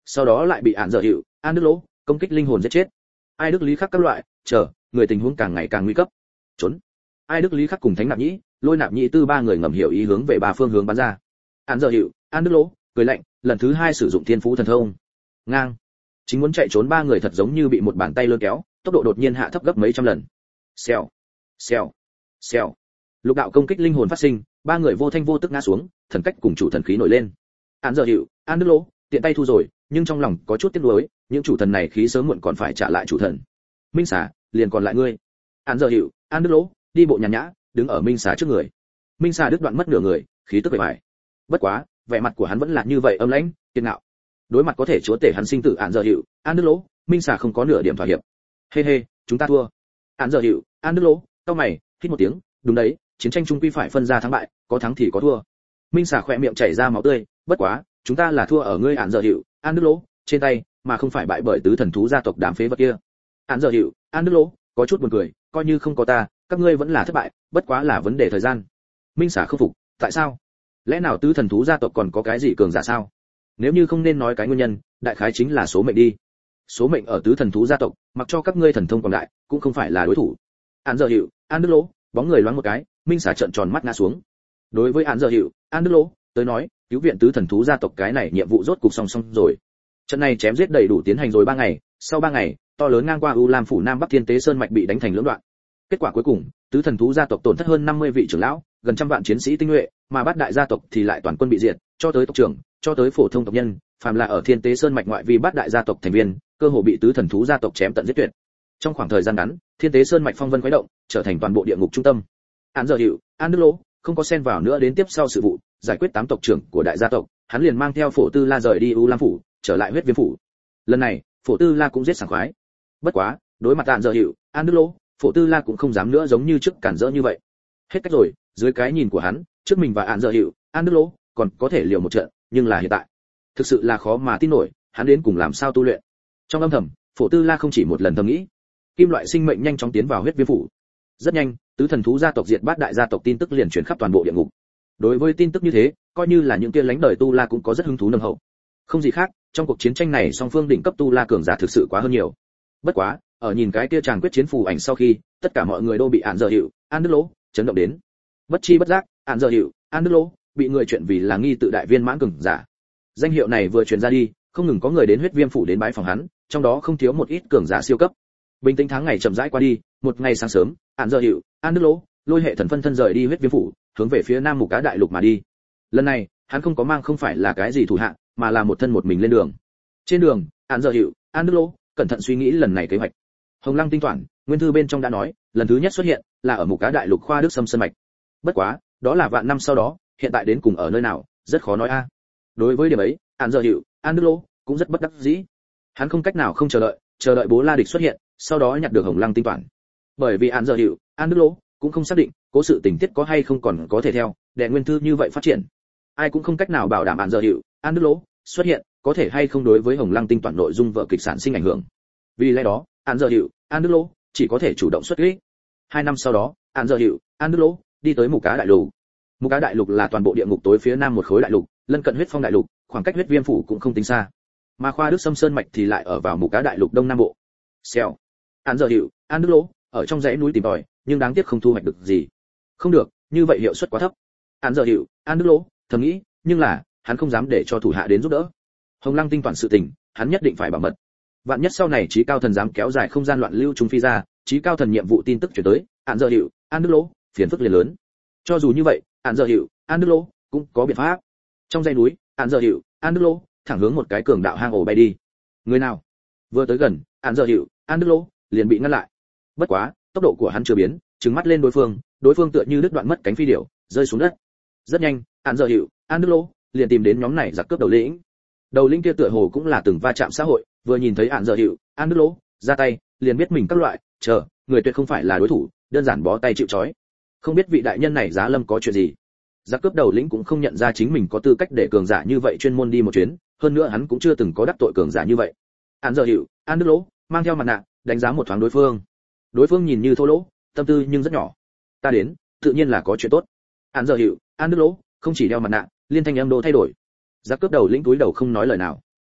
[SPEAKER 1] sau đó lại bị ạn dở hiệu an đức lỗ công kích linh hồn giết chết. Ai đức lý khắc các loại chờ người tình huống càng ngày càng nguy cấp. Trốn. Ai đức lý khắc cùng thánh nạp nhĩ lôi nạp nhĩ tư ba người ngầm hiểu ý hướng về ba phương hướng bắn ra. Ạn dở hiệu an đức lỗ cười lạnh, lần thứ hai sử dụng thiên phú thần thông. Ngang. Chính muốn chạy trốn ba người thật giống như bị một bàn tay lôi kéo, tốc độ đột nhiên hạ thấp gấp mấy trăm lần. Xèo, xèo, xèo. Lục đạo công kích linh hồn phát sinh, ba người vô thanh vô tức ngã xuống, thần cách cùng chủ thần khí nổi lên. Án giờ hiệu, An Đức Lỗ, tiện tay thu rồi, nhưng trong lòng có chút tiếc nuối, những chủ thần này khí sớm muộn còn phải trả lại chủ thần. Minh Xà, liền còn lại ngươi. Án giờ hiệu, An Đức Lỗ, đi bộ nhàn nhã, đứng ở Minh Xà trước người. Minh Xà đứt đoạn mất nửa người, khí tức bề bại. Bất quá, vẻ mặt của hắn vẫn là như vậy âm lãnh, kiên ngạo. Đối mặt có thể chúa tể hắn sinh tử Án giờ hiệu, An Đức Lỗ, Minh Xà không có nửa điểm thỏa hiệp. Hê hê, chúng ta thua. Án giờ hiệu, An Đức Lỗ, cau mày, hít một tiếng, đúng đấy, chiến tranh chung quy phải phân ra thắng bại, có thắng thì có thua. Minh Xà khỏe miệng chảy ra máu tươi, bất quá, chúng ta là thua ở ngươi Án giờ hiệu, An Đức Lỗ, trên tay, mà không phải bại bởi tứ thần thú gia tộc đám phế vật kia. Án giờ hiệu, An Đức Lỗ, có chút buồn cười, coi như không có ta, các ngươi vẫn là thất bại, bất quá là vấn đề thời gian. Minh Xà không phục, tại sao? Lẽ nào tứ thần thú gia tộc còn có cái gì cường giả sao? Nếu như không nên nói cái nguyên nhân, đại khái chính là số mệnh đi. Số mệnh ở tứ thần thú gia tộc, mặc cho các ngươi thần thông còn lại, cũng không phải là đối thủ. Án giờ hiệu, An Đức Lỗ, bóng người loáng một cái, Minh Xà trợn tròn mắt ngã xuống. Đối với Án giờ hiệu, An Đức Lỗ, tới nói, cứu viện tứ thần thú gia tộc cái này nhiệm vụ rốt cục xong xong rồi. Trận này chém giết đầy đủ tiến hành rồi ba ngày, sau ba ngày, to lớn ngang qua U Lam phủ Nam Bắc Thiên Tế Sơn mạch bị đánh thành lưỡng đoạn. Kết quả cuối cùng, tứ thần thú gia tộc tổn thất hơn năm mươi vị trưởng lão, gần trăm vạn chiến sĩ tinh nhuệ, mà bát đại gia tộc thì lại toàn quân bị diệt, cho tới tộc trưởng, cho tới phổ thông tộc nhân, phàm là ở Thiên Tế Sơn mạch ngoại vi bát đại gia tộc thành viên, cơ hồ bị tứ thần thú gia tộc chém tận giết tuyệt. Trong khoảng thời gian ngắn, Thiên Tế Sơn mạch phong vân khuấy động, trở thành toàn bộ địa ngục trung tâm. Án giờ hiệu, An Đức Lỗ, không có xen vào nữa đến tiếp sau sự vụ, giải quyết tám tộc trưởng của đại gia tộc, hắn liền mang theo Phổ Tư La rời đi U Lam phủ, trở lại Huyết Viêm phủ. Lần này, Phổ Tư La cũng giết sảng khoái. Bất quá, đối mặt Án giờ hiệu, An Đức Lỗ, Phổ Tư La cũng không dám nữa giống như trước cản rỡ như vậy. Hết cách rồi, dưới cái nhìn của hắn, trước mình và Án giờ hiệu, An Đức Lỗ còn có thể liều một trận, nhưng là hiện tại, thực sự là khó mà tin nổi, hắn đến cùng làm sao tu luyện. Trong âm thầm, Phổ Tư La không chỉ một lần thầm nghĩ, kim loại sinh mệnh nhanh chóng tiến vào Huyết Viêm phủ. Rất nhanh, tứ thần thú gia tộc diệt bát đại gia tộc tin tức liền truyền khắp toàn bộ địa ngục. Đối với tin tức như thế, coi như là những kia lãnh đời tu la cũng có rất hứng thú nồng hậu. Không gì khác, trong cuộc chiến tranh này song phương đỉnh cấp tu la cường giả thực sự quá hơn nhiều. Bất quá, ở nhìn cái kia chàng quyết chiến phù ảnh sau khi, tất cả mọi người đều bị Án giờ hiệu, An Đức Lỗ chấn động đến. Bất chi bất giác, Án giờ hiệu, An Đức Lỗ bị người chuyện vì là nghi tự đại viên mãn cường giả. Danh hiệu này vừa truyền ra đi, không ngừng có người đến Huyết Viêm phủ đến bái phòng hắn, trong đó không thiếu một ít cường giả siêu cấp. Bình tĩnh tháng ngày chậm rãi qua đi, một ngày sáng sớm, Án giờ hiệu, An Đức Lỗ lôi hệ thần phân thân rời đi Huyết Viêm phủ, hướng về phía Nam Mục Cá đại lục mà đi. Lần này, hắn không có mang không phải là cái gì thủ hạ, mà là một thân một mình lên đường. Trên đường, Án giờ hiệu, An Đức Lỗ cẩn thận suy nghĩ lần này kế hoạch. Hồng Lăng tinh toản, nguyên thư bên trong đã nói, lần thứ nhất xuất hiện là ở Mục Cá đại lục khoa Đức Sâm sơn mạch. Bất quá, đó là vạn năm sau đó, hiện tại đến cùng ở nơi nào, rất khó nói a. Đối với điểm ấy, Án giờ hiệu, An Đức Lỗ cũng rất bất đắc dĩ. Hắn không cách nào không chờ đợi, chờ đợi Bố La Địch xuất hiện, sau đó nhặt được Hồng Lăng tinh toản. Bởi vì Án giờ hiệu, An Đức Lỗ cũng không xác định cố sự tình tiết có hay không còn có thể theo đệ nguyên thư như vậy phát triển. Ai cũng không cách nào bảo đảm Án giờ hiệu, An Đức Lỗ xuất hiện có thể hay không đối với Hồng Lăng tinh toản nội dung vở kịch sản sinh ảnh hưởng. Vì lẽ đó, Án giờ hiệu, An Đức Lỗ chỉ có thể chủ động xuất kích. Hai năm sau đó, Án giờ hiệu, An Đức Lỗ đi tới Mục Cá đại lục. Mục Cá đại lục là toàn bộ địa ngục tối phía nam một khối đại lục, lân cận Huyết Phong đại lục, khoảng cách Huyết Viêm phủ cũng không tính xa. Mà khoa Đức Sâm sơn mạch thì lại ở vào Mục Cá đại lục đông nam bộ. Xèo. Án giờ hiệu, An Đức Lỗ ở trong dãy núi tìm tòi, nhưng đáng tiếc không thu hoạch được gì. Không được, như vậy hiệu suất quá thấp. Án giờ hiệu, An Đức Lỗ thầm nghĩ, nhưng là hắn không dám để cho thủ hạ đến giúp đỡ. Hồng Lăng tinh toàn sự tình, hắn nhất định phải bảo mật. Vạn nhất sau này Chí Cao Thần dám kéo dài không gian loạn lưu trung phi ra, Chí Cao Thần nhiệm vụ tin tức chuyển tới, Án giờ hiệu, An Đức Lỗ phiền phức liền lớn. Cho dù như vậy, Án giờ hiệu, An Đức Lỗ cũng có biện pháp. Trong dãy núi, Án giờ hiệu, An Đức Lỗ thẳng hướng một cái cường đạo hang ổ bay đi. Người nào? Vừa tới gần, Án giờ hiệu, An Đức Lỗ liền bị ngăn lại. Bất quá, tốc độ của hắn chưa biến, trừng mắt lên đối phương, đối phương tựa như đứt đoạn mất cánh phi điểu, rơi xuống đất. Rất nhanh, Án giờ hiệu, An Đức Lỗ liền tìm đến nhóm này giặc cướp đầu lĩnh. Đầu lĩnh kia tựa hồ cũng là từng va chạm xã hội, vừa nhìn thấy Án giờ hiệu, An Đức Lỗ ra tay, liền biết mình các loại, chờ, người tuyệt không phải là đối thủ, đơn giản bó tay chịu trói. Không biết vị đại nhân này giá lâm có chuyện gì. Giặc cướp đầu lĩnh cũng không nhận ra chính mình có tư cách để cường giả như vậy chuyên môn đi một chuyến, hơn nữa hắn cũng chưa từng có đắc tội cường giả như vậy. Án giờ hiệu, An Đức Lỗ mang theo mặt nạ, đánh giá một thoáng đối phương. Đối phương nhìn như thô lỗ, tâm tư nhưng rất nhỏ. Ta đến, tự nhiên là có chuyện tốt. Án giờ hiệu, An Đức Lỗ không chỉ đeo mặt nạ, liên thanh âm đồ thay đổi. Giặc cướp đầu lĩnh túi đầu không nói lời nào.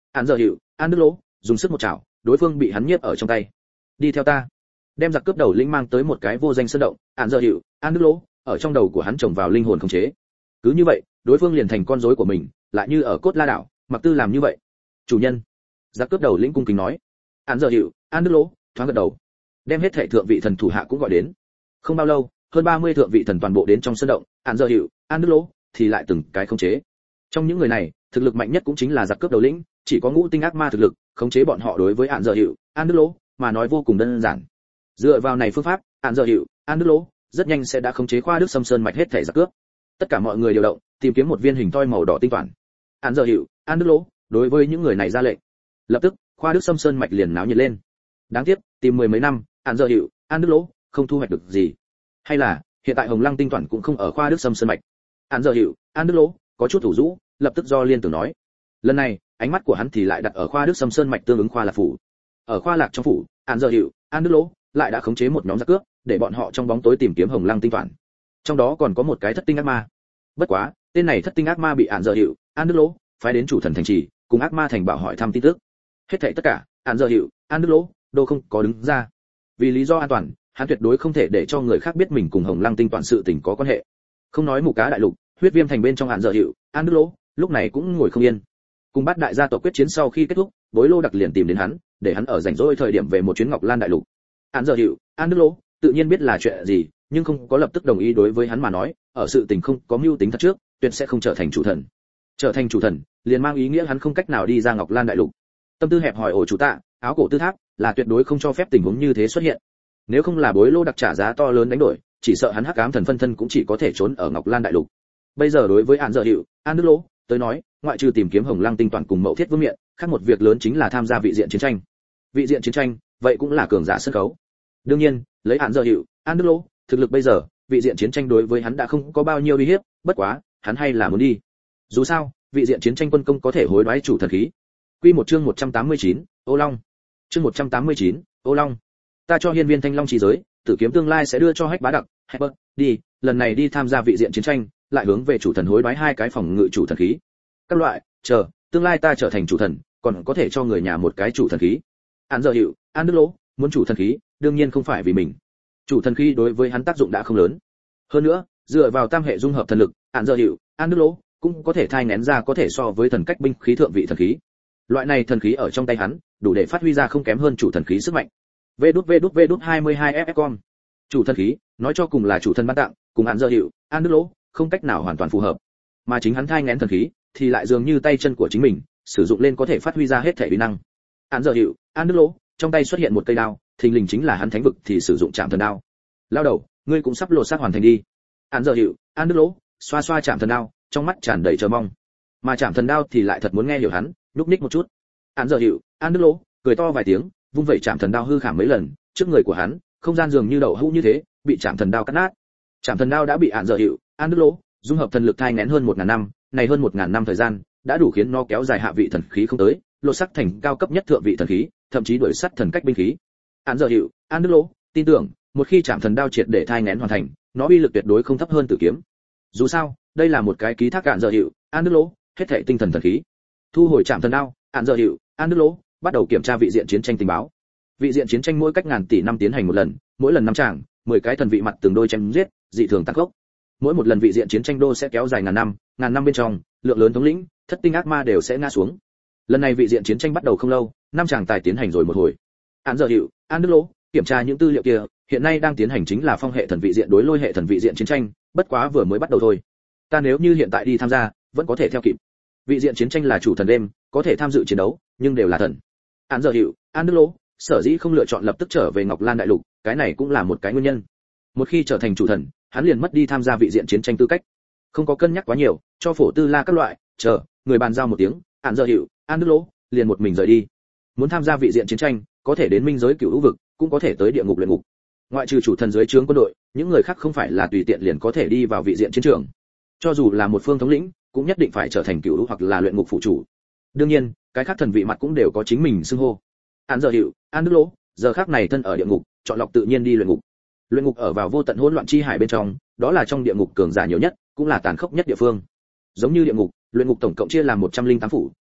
[SPEAKER 1] Án giờ hiệu, An Đức Lỗ dùng sức một chảo, đối phương bị hắn nhiếp ở trong tay. Đi theo ta. Đem giặc cướp đầu lĩnh mang tới một cái vô danh sơn động, Án giờ hiệu, An Đức Lỗ ở trong đầu của hắn trồng vào linh hồn khống chế. Cứ như vậy, đối phương liền thành con rối của mình, lại như ở cốt la đảo, Mặc Tư làm như vậy. Chủ nhân. Giặc cướp đầu lĩnh cung kính nói. Án giờ hiệu, An Đức Lỗ thoáng gật đầu. Đem hết thảy thượng vị thần thủ hạ cũng gọi đến. Không bao lâu, hơn ba mươi thượng vị thần toàn bộ đến trong sơn động, Án giờ hiệu, An Đức Lỗ thì lại từng cái khống chế. Trong những người này, thực lực mạnh nhất cũng chính là giặc cướp đầu lĩnh, chỉ có ngũ tinh ác ma thực lực, khống chế bọn họ đối với Án giờ hiệu, An Đức Lỗ mà nói vô cùng đơn giản. Dựa vào này phương pháp, Án giờ hiệu, An Đức Lỗ rất nhanh sẽ đã khống chế Khoa Đức Sâm Sơn mạch hết thảy giặc cướp. Tất cả mọi người điều động, tìm kiếm một viên hình toi màu đỏ tinh toàn. Án giờ hiệu, An Đức Lỗ đối với những người này ra lệnh. Lập tức, Khoa Đức Sâm Sơn mạch liền náo nhiệt lên. Đáng tiếc, tìm mười mấy năm, Án giờ hiệu, An Đức Lỗ không thu hoạch được gì. Hay là, hiện tại Hồng Lăng tinh toàn cũng không ở Khoa Đức Sâm Sơn mạch. Án giờ hiệu, An Đức Lỗ có chút thủ rũ, lập tức do liên tưởng nói. Lần này, ánh mắt của hắn thì lại đặt ở Khoa Đức Sâm Sơn mạch tương ứng Khoa Lạc phủ. Ở Khoa Lạc trong phủ, Án giờ hiệu, An Đức Lỗ lại đã khống chế một nhóm giặc cướp, để bọn họ trong bóng tối tìm kiếm Hồng Lăng tinh toàn. Trong đó còn có một cái thất tinh ác ma. Bất quá, tên này thất tinh ác ma bị Án giờ hiệu, An Đức Lỗ phái đến chủ thần thành trì, cùng ác ma thành bảo hỏi thăm tin tức. Hết thảy tất cả, Án giờ hiệu, An Đức Lỗ đều không có đứng ra. Vì lý do an toàn, hắn tuyệt đối không thể để cho người khác biết mình cùng Hồng Lăng tinh toàn sự tình có quan hệ. Không nói mù cá đại lục, huyết viêm thành bên trong Án giờ hiệu, An Đức Lỗ lúc này cũng ngồi không yên. Cùng bát đại gia tộc quyết chiến sau khi kết thúc, Bối Lô Đặc liền tìm đến hắn, để hắn ở rảnh rỗi thời điểm về một chuyến Ngọc Lan đại lục. Án giờ hiệu, An Đức Lỗ tự nhiên biết là chuyện gì, nhưng không có lập tức đồng ý. Đối với hắn mà nói, ở sự tình không có mưu tính thật trước, tuyệt sẽ không trở thành chủ thần. Trở thành chủ thần, liền mang ý nghĩa hắn không cách nào đi ra Ngọc Lan đại lục. Tâm tư hẹp hỏi ổ chủ tạ, áo cổ tư tháp, là tuyệt đối không cho phép tình huống như thế xuất hiện. Nếu không là Bối Lô Đặc trả giá to lớn đánh đổi, chỉ sợ hắn hắc ám thần phân thân cũng chỉ có thể trốn ở Ngọc Lan đại lục. Bây giờ đối với Án giờ hiệu, An Đức Lỗ tới nói, ngoại trừ tìm kiếm Hồng Lăng tinh toàn cùng Mậu Thiết Vương miện, khác một việc lớn chính là tham gia vị diện chiến tranh. Vị diện chiến tranh, vậy cũng là cường giả sân khấu. Đương nhiên, lấy Án giờ hiệu, An Đức Lỗ thực lực bây giờ, vị diện chiến tranh đối với hắn đã không có bao nhiêu uy hiếp, bất quá, hắn hay là muốn đi. Dù sao, vị diện chiến tranh quân công có thể hối đoái chủ thần khí. Quy một chương một trăm tám mươi chín, Ô Long. Chương một trăm tám mươi chín, Ô Long. Ta cho hiên viên Thanh Long chỉ giới, tử kiếm tương lai sẽ đưa cho Hách Bá Đặc, Herbert, đi, lần này đi tham gia vị diện chiến tranh, lại hướng về chủ thần hối đoái hai cái phòng ngự chủ thần khí. Các loại, chờ, tương lai ta trở thành chủ thần, còn có thể cho người nhà một cái chủ thần khí. Án giờ hiệu, An Đức Lỗ muốn chủ thần khí, đương nhiên không phải vì mình. Chủ thần khí đối với hắn tác dụng đã không lớn. Hơn nữa, dựa vào tam hệ dung hợp thần lực, Án giờ hiệu, An Đức Lỗ cũng có thể thai nghén ra có thể so với thần cách binh khí thượng vị thần khí. Loại này thần khí ở trong tay hắn, đủ để phát huy ra không kém hơn chủ thần khí sức mạnh. vê đút vê đút vê đút hai mươi hai ép ép com. Chủ thần khí, nói cho cùng là chủ thần ban tặng, cùng Án giờ hiệu, An Đức Lỗ không cách nào hoàn toàn phù hợp. Mà chính hắn thai nghén thần khí, thì lại dường như tay chân của chính mình, sử dụng lên có thể phát huy ra hết thể uy năng. Án giờ hiệu, An Đức Lỗ trong tay xuất hiện một cây đao, thình lình chính là hắn thánh vực thì sử dụng chạm thần đao. Lao đầu, ngươi cũng sắp lột xác hoàn thành đi. Án giờ hiệu, An Đức Lỗ xoa xoa chạm thần đao, trong mắt tràn đầy chờ mong. Mà chạm thần đao thì lại thật muốn nghe hiểu hắn, nhúc nhích một chút. Án giờ hiệu, An Đức Lỗ cười to vài tiếng, vung vẩy chạm thần đao hư khảm mấy lần, trước người của hắn, không gian dường như đậu hũ như thế, bị chạm thần đao cắt nát. Chạm thần đao đã bị Án giờ hiệu, An Đức Lỗ dung hợp thần lực thai nghén hơn một ngàn năm, này hơn một ngàn năm thời gian, đã đủ khiến nó kéo dài hạ vị thần khí không tới, lột sắc thành cao cấp nhất thượng vị thần khí, thậm chí đuổi sắt thần cách binh khí. Án giờ hiệu, An Đức Lỗ tin tưởng, một khi chạm thần đao triệt để thai nghén hoàn thành, nó uy lực tuyệt đối không thấp hơn tử kiếm. Dù sao, đây là một cái ký thác Án giờ hiệu, An Đức Lỗ hết thảy tinh thần thần khí. Thu hồi chạm thần đao, Án giờ hiệu, An Đức Lỗ bắt đầu kiểm tra vị diện chiến tranh tình báo. Vị diện chiến tranh mỗi cách ngàn tỷ năm tiến hành một lần, mỗi lần năm tràng, mười cái thần vị mặt từng đôi chém giết, dị thường tăng tốc. Mỗi một lần vị diện chiến tranh đô sẽ kéo dài ngàn năm, ngàn năm bên trong, lượng lớn thống lĩnh, thất tinh ác ma đều sẽ ngã xuống. Lần này vị diện chiến tranh bắt đầu không lâu, năm tràng tài tiến hành rồi một hồi. Án giờ hiệu, An Đức Lỗ kiểm tra những tư liệu kia, hiện nay đang tiến hành chính là phong hệ thần vị diện đối lôi hệ thần vị diện chiến tranh, bất quá vừa mới bắt đầu thôi. Ta nếu như hiện tại đi tham gia, vẫn có thể theo kịp. Vị diện chiến tranh là chủ thần đêm, có thể tham dự chiến đấu, nhưng đều là thần. Án giờ hiệu, An Đức Lỗ sở dĩ không lựa chọn lập tức trở về Ngọc Lan đại lục, cái này cũng là một cái nguyên nhân. Một khi trở thành chủ thần, hắn liền mất đi tham gia vị diện chiến tranh tư cách. Không có cân nhắc quá nhiều, cho phổ tư la các loại, chờ, người bàn giao một tiếng, Án giờ hiệu, An Đức Lỗ liền một mình rời đi. Muốn tham gia vị diện chiến tranh, có thể đến minh giới cửu hữu vực, cũng có thể tới địa ngục luyện ngục. Ngoại trừ chủ thần dưới trướng quân đội, những người khác không phải là tùy tiện liền có thể đi vào vị diện chiến trường. Cho dù là một phương thống lĩnh, cũng nhất định phải trở thành cửu hữu hoặc là luyện ngục phụ chủ. Đương nhiên, cái khác thần vị mặt cũng đều có chính mình xưng hô. Án giờ hiệu, An Đức Lỗ giờ khác này thân ở địa ngục, chọn lọc tự nhiên đi luyện ngục. Luyện ngục ở vào vô tận hỗn loạn chi hải bên trong, đó là trong địa ngục cường giả nhiều nhất, cũng là tàn khốc nhất địa phương. Giống như địa ngục, luyện ngục tổng cộng chia làm một trăm linh tám phủ,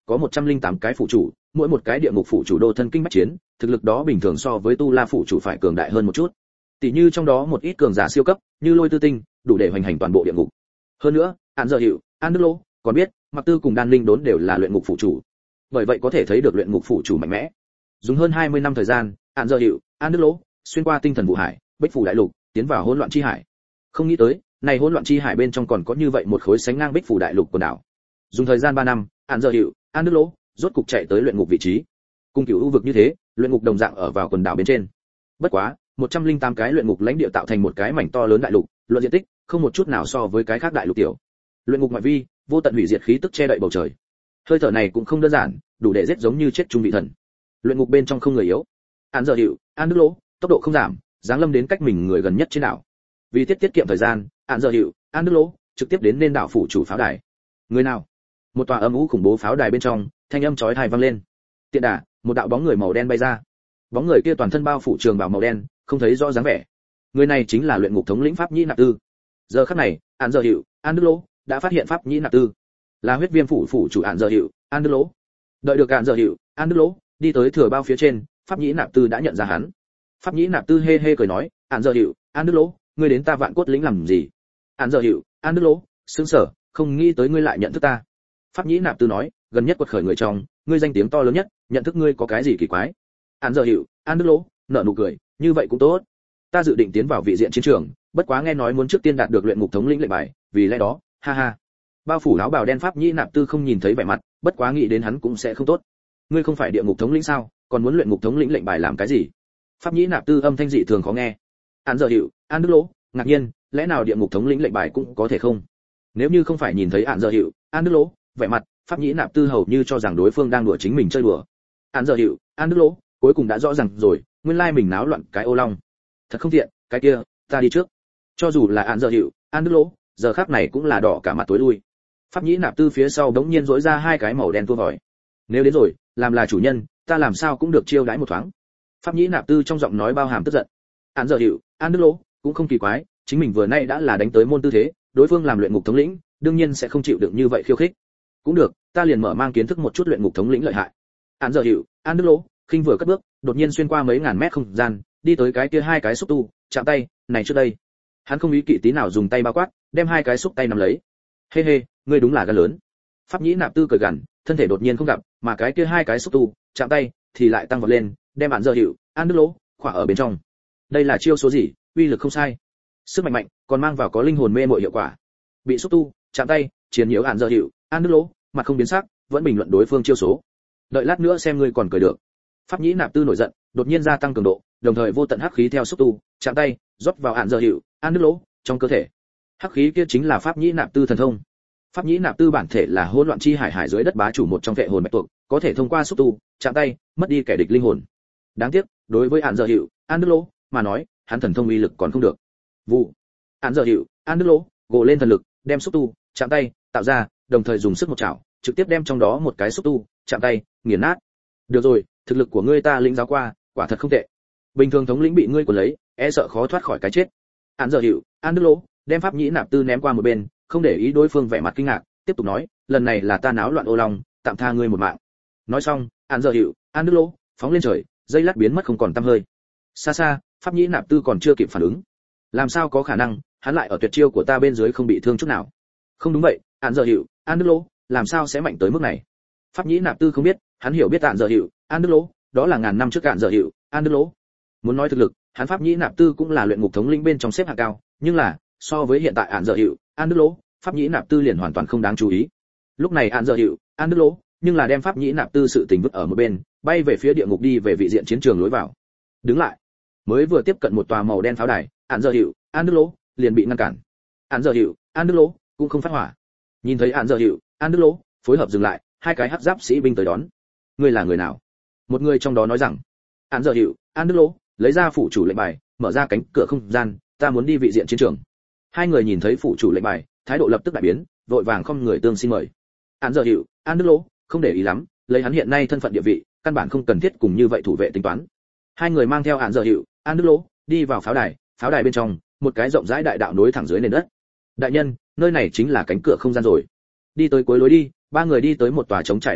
[SPEAKER 1] có một trăm linh tám cái phụ chủ, mỗi một cái địa ngục phụ chủ đô thân kinh bách chiến, thực lực đó bình thường so với tu la phụ chủ phải cường đại hơn một chút. Tỷ như trong đó một ít cường giả siêu cấp, như Lôi Tư Tinh, đủ để hoành hành toàn bộ địa ngục. Hơn nữa, Án Giờ Hiệu, An Đức Lô, còn biết, Mặc Tư cùng Đan Linh Đốn đều là luyện ngục phụ chủ. Bởi vậy có thể thấy được luyện ngục phụ chủ mạnh mẽ. Dùng hơn hai mươi năm thời gian, Án Giờ Hiệu, An Đức Lô xuyên qua tinh thần vũ hải, Bích phủ đại lục, tiến vào hỗn loạn chi hải. Không nghĩ tới, này hỗn loạn chi hải bên trong còn có như vậy một khối sánh ngang Bích phủ đại lục của đảo. Dùng thời gian ba năm, Án Giờ Hiệu, An Đức Lô rốt cục chạy tới luyện ngục vị trí. Cùng cửu u vực như thế, luyện ngục đồng dạng ở vào quần đảo bên trên. Bất quá, một trăm linh tám cái luyện ngục lãnh địa tạo thành một cái mảnh to lớn đại lục, luận diện tích, không một chút nào so với cái khác đại lục tiểu. Luyện ngục ngoại vi, vô tận hủy diệt khí tức che đậy bầu trời. Hơi thở này cũng không đơn giản, đủ để giết giống như chết trung vị thần. Luyện ngục bên trong không người yếu. Án Giờ Hiệu, An Đức Lô tốc độ không giảm, giáng lâm đến cách mình người gần nhất trên đảo. Vì tiết tiết kiệm thời gian, Án Giờ Hiệu, An Đức Lô trực tiếp đến nên đảo phủ chủ pháo đài. Người nào? Một tòa âm u khủng bố pháo đài bên trong, thanh âm chói tai vang lên. Tiện đà, một đạo bóng người màu đen bay ra. Bóng người kia toàn thân bao phủ trường bào màu đen, không thấy rõ dáng vẻ. Người này chính là luyện ngục thống lĩnh Pháp Nhĩ Nạp Tư. Giờ khắc này, Án Giờ Hiệu, An Đức Lô đã phát hiện Pháp Nhĩ Nạp Tư là huyết viêm phủ phủ chủ Án Giờ Hiệu, An Đức Lô. Đợi được Án Giờ Hiệu, An Đức Lô đi tới thừa bao phía trên, Pháp Nhĩ Nạp Tư đã nhận ra hắn. Pháp Nhĩ Nạp Tư hê hê cười nói, Án Giờ Hiệu, An Đức Lô, ngươi đến ta Vạn Cốt lĩnh làm gì? Án Giờ Hiệu, An Đức Lô sững sờ, không nghĩ tới ngươi lại nhận thức ta. Pháp Nhĩ Nạp Tư nói, gần nhất quật khởi người trong, ngươi danh tiếng to lớn nhất, nhận thức ngươi có cái gì kỳ quái? Án Giờ Hiệu, An Đức Lô nở nụ cười, như vậy cũng tốt. Ta dự định tiến vào vị diện chiến trường, bất quá nghe nói muốn trước tiên đạt được luyện ngục thống lĩnh lệnh bài, vì lẽ đó, ha ha. Bao phủ áo bào đen Pháp Nhĩ Nạp Tư không nhìn thấy vẻ mặt, bất quá nghĩ đến hắn cũng sẽ không tốt. Ngươi không phải địa ngục thống lĩnh sao, còn muốn luyện ngục thống lĩnh lệnh bài làm cái gì? Pháp Nhĩ Nạp Tư âm thanh dị thường khó nghe. Án Giờ Hiệu, An Đức Lô ngạc nhiên, lẽ nào địa ngục thống lĩnh lệnh bài cũng có thể không? Nếu như không phải nhìn thấy Án Giờ Hiệu, An Đức Lô vẻ mặt, Pháp Nhĩ Nạp Tư hầu như cho rằng đối phương đang đùa chính mình chơi đùa. Án Giờ Hiệu, An Đức Lô cuối cùng đã rõ ràng rồi, nguyên lai mình náo loạn cái ô long. Thật không tiện, cái kia, ta đi trước. Cho dù là Án Giờ Hiệu, An Đức Lô giờ khắc này cũng là đỏ cả mặt tối lui. Pháp Nhĩ Nạp Tư phía sau đống nhiên rỗi ra hai cái màu đen tua vòi. Nếu đến rồi, làm là chủ nhân, ta làm sao cũng được chiêu đãi một thoáng. Pháp Nhĩ Nạp Tư trong giọng nói bao hàm tức giận. Án Giờ Hiệu, An Đức Lô cũng không kỳ quái, chính mình vừa nay đã là đánh tới môn tư thế, đối phương làm luyện ngục thống lĩnh, đương nhiên sẽ không chịu đựng như vậy khiêu khích. Cũng được, ta liền mở mang kiến thức một chút luyện ngục thống lĩnh lợi hại. Án Giờ Hiệu, An Đức Lô khinh vừa cất bước, đột nhiên xuyên qua mấy ngàn mét không gian, đi tới cái kia hai cái xúc tu, chạm tay, này trước đây. Hắn không ý kỵ tí nào dùng tay bao quát, đem hai cái xúc tay nắm lấy. Hê hê, ngươi đúng là gan lớn. Pháp Nhĩ Nạp Tư cười gằn, thân thể đột nhiên không gặp, mà cái kia hai cái xúc tu, chạm tay thì lại tăng vọt lên, đem Án Giờ Hiệu, An Đức Lô khỏa ở bên trong. Đây là chiêu số gì? Uy lực không sai. Sức mạnh mạnh, còn mang vào có linh hồn mê mội hiệu quả. Bị xúc tu, chạm tay, chiến nhiễu Án Giờ Hiệu, An Đức Lô, mặt không biến sắc, vẫn bình luận đối phương chiêu số. Đợi lát nữa xem ngươi còn cười được. Pháp Nhĩ Nạp Tư nổi giận, đột nhiên gia tăng cường độ, đồng thời vô tận hắc khí theo xúc tu, chạm tay, rót vào Án Giờ Hiệu, An Đức Lô trong cơ thể. Hắc khí kia chính là Pháp Nhĩ Nạp Tư thần thông. Pháp Nhĩ Nạp Tư bản thể là hỗn loạn chi hải hải dưới đất bá chủ một trong vệ hồn bạch tuộc, có thể thông qua xúc tu, chạm tay, mất đi kẻ địch linh hồn. Đáng tiếc, đối với Án Giờ Hiệu, An Đức Lô mà nói, hắn thần thông uy lực còn không được. Vụ. Án Giờ Hiệu, An Đức Lô gồ lên thần lực, đem xúc tu, chạm tay, tạo ra, đồng thời dùng sức một chảo, trực tiếp đem trong đó một cái xúc tu, chạm tay, nghiền nát. Được rồi, thực lực của ngươi ta lĩnh giáo qua, quả thật không tệ. Bình thường thống lĩnh bị ngươi cuốn lấy, e sợ khó thoát khỏi cái chết. Án Giờ Hiệu, An Đức Lô đem Pháp Nhĩ Nạp Tư ném qua một bên, không để ý đối phương vẻ mặt kinh ngạc, tiếp tục nói, lần này là ta náo loạn ô long, tạm tha ngươi một mạng. Nói xong, Án Giờ Hiệu, An Đức Lô phóng lên trời, dây lát biến mất không còn tăm hơi. Xa xa, Pháp Nhĩ Nạp Tư còn chưa kịp phản ứng. Làm sao có khả năng, hắn lại ở tuyệt chiêu của ta bên dưới không bị thương chút nào? Không đúng vậy, Án Giờ Hiệu, An Đức Lô làm sao sẽ mạnh tới mức này? Pháp Nhĩ Nạp Tư không biết, hắn hiểu biết Án Giờ Hiệu, An Đức Lô đó là ngàn năm trước Án Giờ Hiệu, An Đức Lô. Muốn nói thực lực, hắn Pháp Nhĩ Nạp Tư cũng là luyện ngục thống lĩnh bên trong xếp hạng cao, nhưng là so với hiện tại Án Giờ Hiệu, An Đức Lô, Pháp Nhĩ Nạp Tư liền hoàn toàn không đáng chú ý. Lúc này Án Giờ Hiệu, An Đức Lô nhưng là đem Pháp Nhĩ Nạp Tư sự tình vứt ở một bên, bay về phía địa ngục đi về vị diện chiến trường lối vào. Đứng lại, mới vừa tiếp cận một tòa màu đen pháo đài, Án Giờ Hiệu, An Đức Lô liền bị ngăn cản. Án Giờ Hiệu, An Đức Lô cũng không phát hỏa. Nhìn thấy Án Giờ Hiệu, An Đức Lô phối hợp dừng lại, hai cái hắc giáp sĩ binh tới đón. Ngươi là người nào? Một người trong đó nói rằng. Án Giờ Hiệu, An Đức Lô lấy ra phủ chủ lệnh bài, mở ra cánh cửa không gian, ta muốn đi vị diện chiến trường. Hai người nhìn thấy phủ chủ lệnh bài, thái độ lập tức đại biến, vội vàng không người tương xin mời. Án Giờ Hiệu, An Đức Lô không để ý lắm, lấy hắn hiện nay thân phận địa vị, căn bản không cần thiết cùng như vậy thủ vệ tính toán. Hai người mang theo Án Giờ Hiệu, An Đức Lô đi vào pháo đài, pháo đài bên trong, một cái rộng rãi đại đạo nối thẳng dưới nền đất. Đại nhân, nơi này chính là cánh cửa không gian rồi. Đi tới cuối lối đi, ba người đi tới một tòa trống trải đại điện,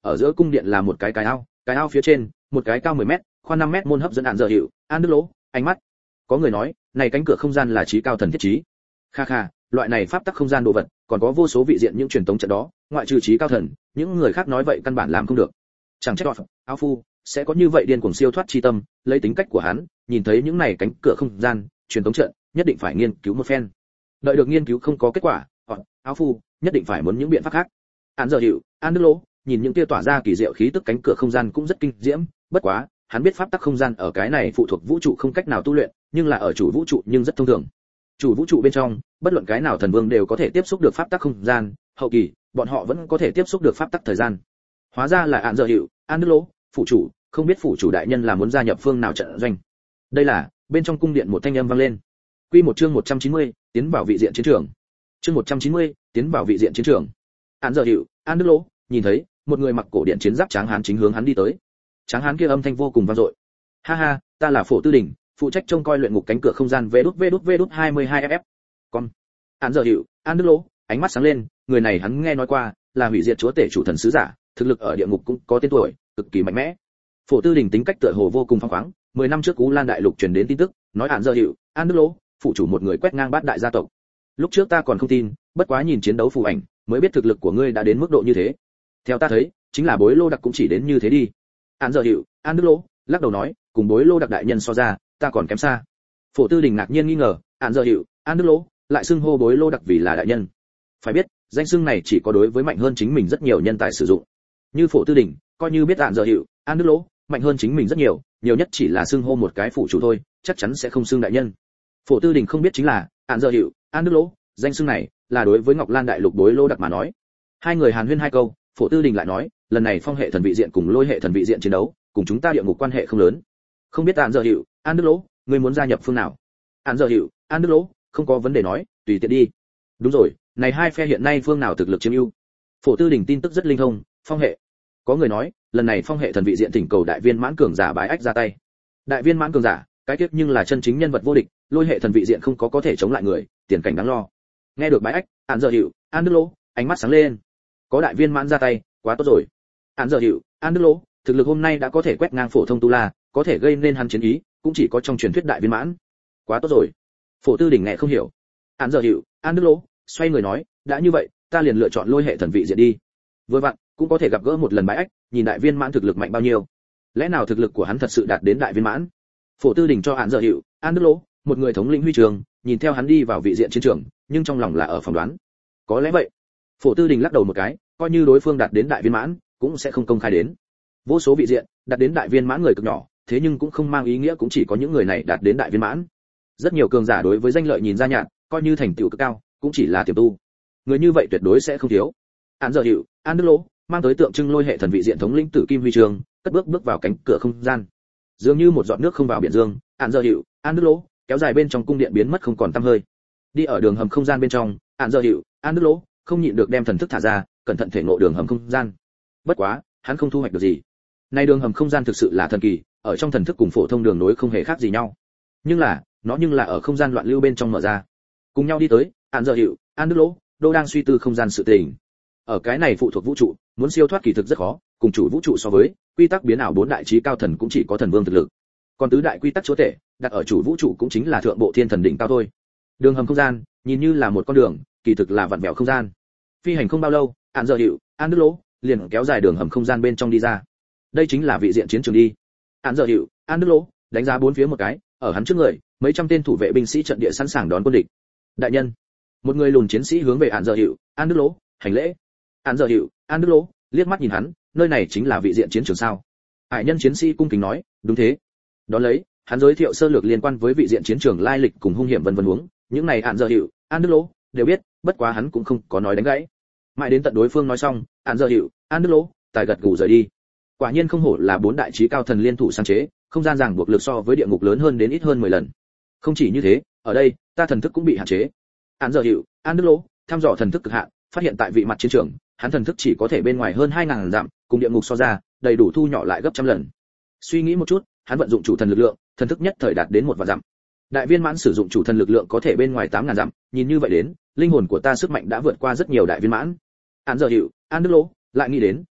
[SPEAKER 1] ở giữa cung điện là một cái cái ao, cái ao phía trên một cái cao mười mét, khoan năm mét môn hấp dẫn án giờ hiệu, An Đức Lỗ, ánh mắt. Có người nói, này cánh cửa không gian là trí cao thần thiết trí. Kha kha, loại này pháp tắc không gian đồ vật, còn có vô số vị diện những truyền tống trận đó, ngoại trừ trí cao thần, những người khác nói vậy căn bản làm không được. Chẳng trách áo phu sẽ có như vậy điên cuồng siêu thoát chi tâm, lấy tính cách của hắn, nhìn thấy những này cánh cửa không gian, truyền tống trận, nhất định phải nghiên cứu một phen. Đợi được nghiên cứu không có kết quả, áo phu nhất định phải muốn những biện pháp khác. Án giờ hiệu, An Đức Lỗ, nhìn những tia tỏa ra kỳ diệu khí tức cánh cửa không gian cũng rất kinh diễm, bất quá, hắn biết pháp tắc không gian ở cái này phụ thuộc vũ trụ không cách nào tu luyện, nhưng là ở chủ vũ trụ nhưng rất thông thường. Chủ vũ trụ bên trong, bất luận cái nào thần vương đều có thể tiếp xúc được pháp tắc không gian, hậu kỳ, bọn họ vẫn có thể tiếp xúc được pháp tắc thời gian. Hóa ra là Án giờ hiệu, An Đức Lỗ, phụ chủ, không biết phụ chủ đại nhân là muốn gia nhập phương nào trận doanh. Đây là, bên trong cung điện một thanh âm vang lên. Quy một chương một trăm chín mươi, tiến vào vị diện chiến trường. Chương một trăm chín mươi, tiến vào vị diện chiến trường. Án giờ hiệu, An Đức Lỗ, nhìn thấy, một người mặc cổ điện chiến giáp tráng hán chính hướng hắn đi tới. Tráng hán kia âm thanh vô cùng vang dội. Ha ha, ta là Phổ Tư Đình, phụ trách trông coi luyện ngục cánh cửa không gian vê đút vê đút vê đút hai mươi hai ép ép. Con. Án giờ hiệu, An Đức Lỗ, ánh mắt sáng lên, người này hắn nghe nói qua, là hủy diệt chúa tể chủ thần sứ giả, thực lực ở địa ngục cũng có tên tuổi, cực kỳ mạnh mẽ. Phổ Tư Đình tính cách tựa hồ vô cùng phóng khoáng, mười năm trước Cú Lan đại lục truyền đến tin tức, nói Án giờ hiệu, An Đức Lỗ, phụ chủ một người quét ngang bát đại gia tộc. Lúc trước ta còn không tin, bất quá nhìn chiến đấu phù ảnh, mới biết thực lực của ngươi đã đến mức độ như thế. Theo ta thấy, chính là Bối Lô Đặc cũng chỉ đến như thế đi. Án giờ hiệu, An Đức Lỗ lắc đầu nói, cùng Bối Lô Đặc đại nhân so ra, ta còn kém xa. Phổ Tư Đình ngạc nhiên nghi ngờ, Án giờ hiệu, An Đức Lỗ lại xưng hô Bối Lô Đặc vì là đại nhân. Phải biết, danh xưng này chỉ có đối với mạnh hơn chính mình rất nhiều nhân tài sử dụng. Như Phổ Tư Đình, coi như biết Án giờ hiệu, An Đức Lỗ mạnh hơn chính mình rất nhiều, nhiều nhất chỉ là xưng hô một cái phụ chủ thôi, chắc chắn sẽ không xưng đại nhân. Phổ Tư Đình không biết chính là, Án giờ hiệu, An Đức Lỗ danh xưng này là đối với Ngọc Lan đại lục Bối Lô Đặc mà nói. Hai người hàn huyên hai câu, Phổ Tư Đình lại nói, lần này phong hệ thần vị diện cùng lôi hệ thần vị diện chiến đấu, cùng chúng ta địa ngục quan hệ không lớn. Không biết Án giờ hiệu, An Đức Lỗ, ngươi muốn gia nhập phương nào? Án giờ hiệu, An Đức Lỗ, không có vấn đề nói, tùy tiện đi. Đúng rồi, này hai phe hiện nay phương nào thực lực chiếm ưu? Phổ Tư Đình tin tức rất linh thông, phong hệ. Có người nói, lần này phong hệ thần vị diện thỉnh cầu đại viên mãn cường giả bái ách ra tay. Đại viên mãn cường giả, cái tiếc nhưng là chân chính nhân vật vô địch, lôi hệ thần vị diện không có có thể chống lại người, tiền cảnh đáng lo. Nghe được bái ách, Án giờ hiệu, An Đức Lỗ, ánh mắt sáng lên. Có đại viên mãn ra tay, quá tốt rồi. Án giờ hiệu, An Đức Lỗ, thực lực hôm nay đã có thể quét ngang phổ thông tu la, có thể gây nên hắn chiến ý, cũng chỉ có trong truyền thuyết đại viên mãn. Quá tốt rồi. Phổ Tư Đình nghe không hiểu. Án giờ hiệu, An Đức Lỗ xoay người nói, đã như vậy, ta liền lựa chọn lôi hệ thần vị diện đi. Vừa vặn, cũng có thể gặp gỡ một lần bái ách, nhìn đại viên mãn thực lực mạnh bao nhiêu. Lẽ nào thực lực của hắn thật sự đạt đến đại viên mãn? Phổ Tư Đình cho Án giờ hiệu, An Đức Lỗ, một người thống lĩnh huy trường, nhìn theo hắn đi vào vị diện chiến trường, nhưng trong lòng là ở phỏng đoán. Có lẽ vậy. Phổ Tư Đình lắc đầu một cái, coi như đối phương đạt đến đại viên mãn, cũng sẽ không công khai đến. Vô số vị diện đạt đến đại viên mãn người cực nhỏ, thế nhưng cũng không mang ý nghĩa cũng chỉ có những người này đạt đến đại viên mãn. Rất nhiều cường giả đối với danh lợi nhìn ra nhạt, coi như thành tựu cực cao, cũng chỉ là tiềm tu. Người như vậy tuyệt đối sẽ không thiếu. Án giờ hiệu, An Đức Lỗ mang tới tượng trưng lôi hệ thần vị diện thống lĩnh Tử Kim Huy Trường, cất bước bước vào cánh cửa không gian. Dường như một giọt nước không vào biển dương, Án giờ hiệu, An Đức Lỗ kéo dài bên trong cung điện biến mất không còn tăm hơi. Đi ở đường hầm không gian bên trong, Án giờ hiệu, An Đức Lỗ không nhịn được đem thần thức thả ra, cẩn thận thể ngộ đường hầm không gian. Bất quá, hắn không thu hoạch được gì. Nay đường hầm không gian thực sự là thần kỳ, ở trong thần thức cùng phổ thông đường nối không hề khác gì nhau. Nhưng là, nó nhưng là ở không gian loạn lưu bên trong mở ra. Cùng nhau đi tới, Án giờ hiệu, An Đức Lỗ đô đang suy tư không gian sự tình. Ở cái này phụ thuộc vũ trụ, muốn siêu thoát kỳ thực rất khó, cùng chủ vũ trụ so với, quy tắc biến ảo bốn đại chí cao thần cũng chỉ có thần vương thực lực. Còn tứ đại quy tắc chúa tể, đặt ở chủ vũ trụ cũng chính là thượng bộ thiên thần đỉnh cao thôi. Đường hầm không gian, nhìn như là một con đường, kỳ thực là vặn vẹo không gian. Phi hành không bao lâu, Án giờ hiệu, An Đức Lỗ liền kéo dài đường hầm không gian bên trong đi ra. Đây chính là vị diện chiến trường đi. Án giờ hiệu, An Đức Lỗ đánh giá bốn phía một cái, ở hắn trước người, mấy trăm tên thủ vệ binh sĩ trận địa sẵn sàng đón quân địch. Đại nhân, một người lùn chiến sĩ hướng về Án giờ hiệu, An Đức Lỗ hành lễ. Án giờ hiệu, An Đức Lỗ liếc mắt nhìn hắn, nơi này chính là vị diện chiến trường sao? Hải nhân chiến sĩ cung kính nói, đúng thế. Đó lấy, hắn giới thiệu sơ lược liên quan với vị diện chiến trường lai lịch cùng hung hiểm vân vân huống, những này Án giờ hiệu, An Đức Lỗ đều biết, bất quá hắn cũng không có nói đánh gãy. Mãi đến tận đối phương nói xong, Án giờ hiệu, An Đức Lỗ tài gật gù rời đi. Quả nhiên không hổ là bốn đại chí cao thần liên thủ sáng chế, không gian ràng buộc lực so với địa ngục lớn hơn đến ít hơn mười lần. Không chỉ như thế, ở đây, ta thần thức cũng bị hạn chế. Án giờ hiệu, An Đức Lỗ thăm dò thần thức cực hạn, phát hiện tại vị mặt chiến trường, hắn thần thức chỉ có thể bên ngoài hơn hai ngàn dặm, cùng địa ngục so ra, đầy đủ thu nhỏ lại gấp trăm lần. Suy nghĩ một chút, hắn vận dụng chủ thần lực lượng, thần thức nhất thời đạt đến một vạn dặm. Đại viên mãn sử dụng chủ thần lực lượng có thể bên ngoài tám ngàn dặm, nhìn như vậy đến, linh hồn của ta sức mạnh đã vượt qua rất nhiều đại viên mãn. Án giờ hiệu, An Đức Lỗ lại nghĩ đến,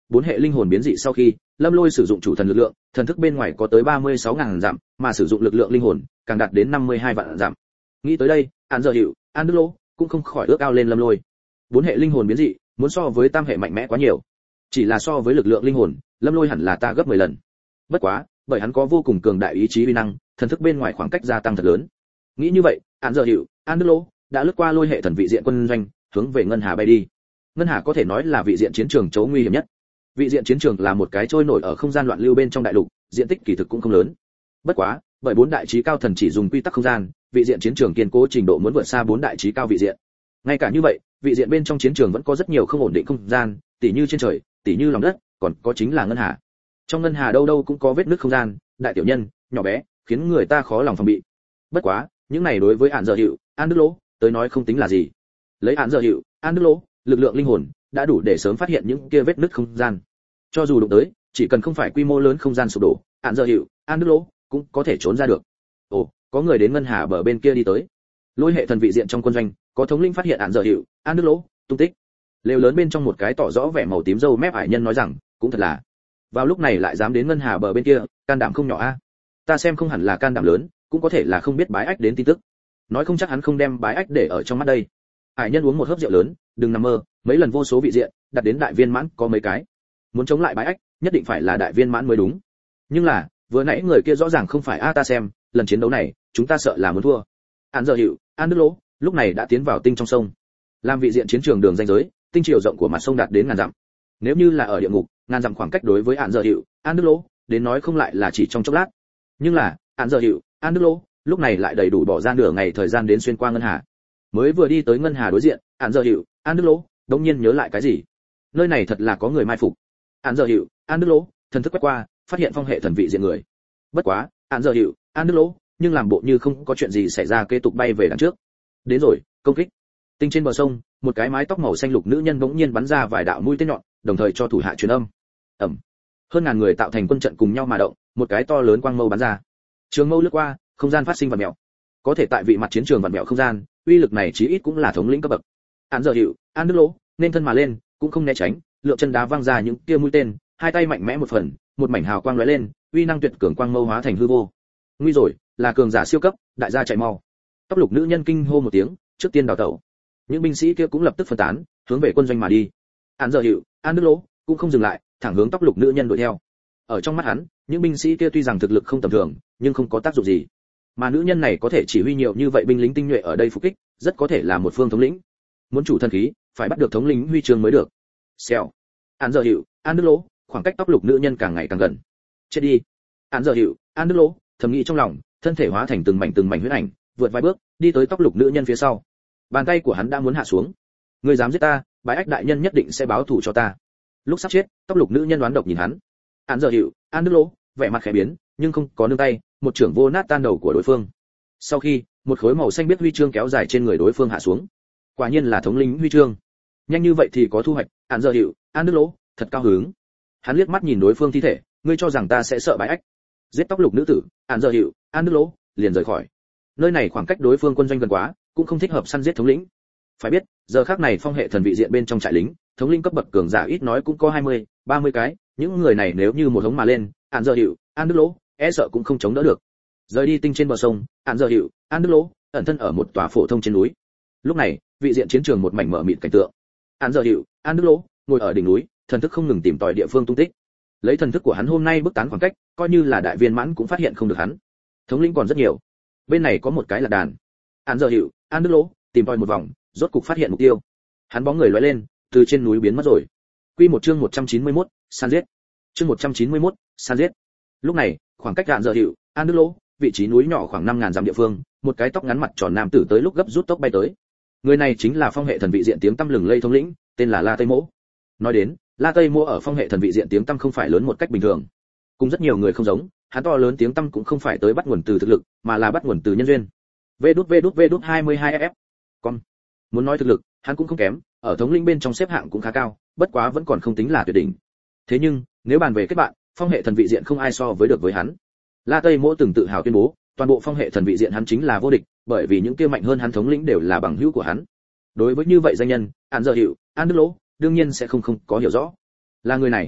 [SPEAKER 1] bốn hệ linh hồn biến dị sau khi, Lâm Lôi sử dụng chủ thần lực lượng, thần thức bên ngoài có tới ba mươi sáu nghìn dặm, mà sử dụng lực lượng linh hồn càng đạt đến năm mươi hai vạn dặm. Nghĩ tới đây, Án Giờ Hiệu, An Đức Lô cũng không khỏi ước ao lên Lâm Lôi. Bốn hệ linh hồn biến dị, muốn so với tam hệ mạnh mẽ quá nhiều. Chỉ là so với lực lượng linh hồn, Lâm Lôi hẳn là ta gấp mười lần. Bất quá, bởi hắn có vô cùng cường đại ý chí uy năng, thần thức bên ngoài khoảng cách gia tăng thật lớn. Nghĩ như vậy, Án Giờ Hiệu, An Đức Lô đã lướt qua Lôi hệ thần vị diện quân doanh, hướng về ngân hà bay đi. Ngân hà có thể nói là vị diện chiến trường chỗ nguy hiểm nhất. Vị diện chiến trường là một cái trôi nổi ở không gian loạn lưu bên trong đại lục, diện tích kỳ thực cũng không lớn. Bất quá, bởi bốn đại chí cao thần chỉ dùng quy tắc không gian, vị diện chiến trường kiên cố trình độ muốn vượt xa bốn đại chí cao vị diện. Ngay cả như vậy, vị diện bên trong chiến trường vẫn có rất nhiều không ổn định không gian, tỉ như trên trời, tỉ như lòng đất, còn có chính là ngân hà. Trong ngân hà đâu đâu cũng có vết nứt không gian, đại tiểu nhân, nhỏ bé, khiến người ta khó lòng phòng bị. Bất quá, những này đối với Án Giờ Hiệu, An Đức Lô tới nói không tính là gì. Lấy Án Giờ Hiệu, An Đức Lô, lực lượng linh hồn đã đủ để sớm phát hiện những kia vết nứt không gian. Cho dù đụng tới, chỉ cần không phải quy mô lớn không gian sụp đổ, Án Giờ Hiệu, An Đức Lô cũng có thể trốn ra được. Ồ, có người đến ngân hà bờ bên kia đi tới. Lôi hệ thần vị diện trong quân doanh, có thống lĩnh phát hiện Án Giờ Hiệu, An Đức Lô tung tích. Lều lớn bên trong một cái tỏ rõ vẻ màu tím râu mép ải nhân nói rằng, cũng thật là, vào lúc này lại dám đến ngân hà bờ bên kia, can đảm không nhỏ a. Ta xem không hẳn là can đảm lớn, cũng có thể là không biết bái ách đến tin tức. Nói không chắc hắn không đem bái ách để ở trong mắt đây. Ải nhân uống một hớp rượu lớn, đừng nằm mơ, mấy lần vô số vị diện, đặt đến đại viên mãn có mấy cái. Muốn chống lại bái ách, nhất định phải là đại viên mãn mới đúng. Nhưng là, vừa nãy người kia rõ ràng không phải a, ta xem, lần chiến đấu này, chúng ta sợ là muốn thua. Án Giờ Hiệu, An Đức Lô lúc này đã tiến vào tinh trong sông. Làm vị diện chiến trường đường ranh giới, tinh chiều rộng của mặt sông đạt đến ngàn dặm. Nếu như là ở địa ngục, ngàn dặm khoảng cách đối với Án Giờ Hiệu, An Đức Lô đến nói không lại là chỉ trong chốc lát. Nhưng là, Án Giờ Hiệu, An Đức Lô lúc này lại đầy đủ bỏ ra nửa ngày thời gian đến xuyên qua ngân hà. Mới vừa đi tới ngân hà đối diện, Án Giờ Hiệu, An Đức Lô đột nhiên nhớ lại cái gì. Nơi này thật là có người mai phục. Án Giờ Hiệu, An Đức Lô thần thức quét qua, phát hiện phong hệ thần vị diện người. Bất quá, Án Giờ Hiệu, An Đức Lô nhưng làm bộ như không có chuyện gì xảy ra, kế tục bay về đằng trước. Đến rồi, công kích. Tinh trên bờ sông, một cái mái tóc màu xanh lục nữ nhân bỗng nhiên bắn ra vài đạo mũi tên nhọn, đồng thời cho thủ hạ truyền âm. Ầm. Hơn ngàn người tạo thành quân trận cùng nhau mà động, một cái to lớn quang mâu bắn ra. Trường mâu lướt qua, không gian phát sinh vặn mèo. Có thể tại vị mặt chiến trường vặn mèo không gian, uy lực này chí ít cũng là thống lĩnh cấp bậc. Án Giờ Hiệu, An Đức Lô nên thân mà lên, cũng không né tránh, lượng chân đá văng ra những kia mũi tên, hai tay mạnh mẽ một phần, một mảnh hào quang lóe lên, uy năng tuyệt cường quang mâu hóa thành hư vô. Nguy rồi, là cường giả siêu cấp, đại gia chạy mau. Tóc lục nữ nhân kinh hô một tiếng, trước tiên đào tẩu. Những binh sĩ kia cũng lập tức phân tán, hướng về quân doanh mà đi. Án Giờ Hiệu, An Đức Lô cũng không dừng lại, thẳng hướng tóc lục nữ nhân đuổi theo. Ở trong mắt hắn, những binh sĩ kia tuy rằng thực lực không tầm thường, nhưng không có tác dụng gì. Mà nữ nhân này có thể chỉ huy nhiều như vậy binh lính tinh nhuệ ở đây phục kích, rất có thể là một phương thống lĩnh. Muốn chủ thần khí, phải bắt được thống lĩnh huy chương mới được. Xèo. Án Giờ Hiệu, An Đức Lô khoảng cách tóc lục nữ nhân càng ngày càng gần. Chết đi. Án Giờ Hiệu, An Đức Lô thầm nghĩ trong lòng, thân thể hóa thành từng mảnh từng mảnh huyết ảnh, vượt vài bước, đi tới tóc lục nữ nhân phía sau. Bàn tay của hắn đã muốn hạ xuống. Ngươi dám giết ta, bái ách đại nhân nhất định sẽ báo thù cho ta. Lúc sắp chết, tóc lục nữ nhân đoán độc nhìn hắn. Án Giờ Hiệu, An Đức Lô vẻ mặt khẽ biến, nhưng không có nương tay, một trưởng vô nát tan đầu của đối phương. Sau khi, một khối màu xanh biết huy chương kéo dài trên người đối phương hạ xuống. Quả nhiên là thống lĩnh huy chương. Nhanh như vậy thì có thu hoạch, Án Giờ Hiệu, An Đức Lô thật cao hứng. Hắn liếc mắt nhìn đối phương thi thể, ngươi cho rằng ta sẽ sợ bái ách? Giết tóc lục nữ tử, Án Giờ Hiệu, An Đức Lô liền rời khỏi. Nơi này khoảng cách đối phương quân doanh gần quá, cũng không thích hợp săn giết thống lĩnh. Phải biết, giờ khắc này phong hệ thần vị diện bên trong trại lính, thống lĩnh cấp bậc cường giả ít nói cũng có hai mươi, ba mươi cái, những người này nếu như một hống mà lên, Án Giờ Hiệu, An Đức Lô e sợ cũng không chống đỡ được. Rời đi tinh trên bờ sông, Án Giờ Hiệu, An Đức Lô ẩn thân ở một tòa phổ thông trên núi. Lúc này, vị diện chiến trường một mảnh mở mịt cảnh tượng. Án Giờ Hiệu, An Đức Lô ngồi ở đỉnh núi, thần thức không ngừng tìm tòi địa phương tung tích. Lấy thần thức của hắn hôm nay bước tán khoảng cách, coi như là đại viên mãn cũng phát hiện không được hắn. Thống lĩnh còn rất nhiều. Bên này có một cái lạc đàn. Án Giờ Hiệu, An Đức Lô tìm tòi một vòng, rốt cục phát hiện mục tiêu. Hắn bóng người lóe lên, từ trên núi biến mất rồi. Quy một chương một trăm chín mươi mốt, săn giết. Chương một trăm chín mươi mốt, săn giết. Lúc này, khoảng cách Án Giờ Hiệu, An Đức Lô, vị trí núi nhỏ khoảng năm nghìn dặm địa phương, một cái tóc ngắn mặt tròn nam tử tới lúc gấp rút tốc bay tới. Người này chính là phong hệ thần vị diện tiếng tăm lừng lây thống lĩnh, tên là La Tây Mỗ. Nói đến, La Tây Mỗ ở phong hệ thần vị diện tiếng tăm không phải lớn một cách bình thường. Cùng rất nhiều người không giống, hắn to lớn tiếng tăm cũng không phải tới bắt nguồn từ thực lực, mà là bắt nguồn từ nhân duyên. Vê đút vê đút vê đút hai mươi hai F. Con. Muốn nói thực lực, hắn cũng không kém, ở thống lĩnh bên trong xếp hạng cũng khá cao, bất quá vẫn còn không tính là tuyệt đỉnh. Thế nhưng, nếu bàn về kết bạn, phong hệ thần vị diện không ai so với được với hắn. La Tây Mỗ từng tự hào tuyên bố, toàn bộ phong hệ thần vị diện hắn chính là vô địch, bởi vì những kia mạnh hơn hắn thống lĩnh đều là bằng hữu của hắn. Đối với như vậy danh nhân, Án Giờ Hiệu, An Đức Lô đương nhiên sẽ không không có hiểu rõ. Là người này,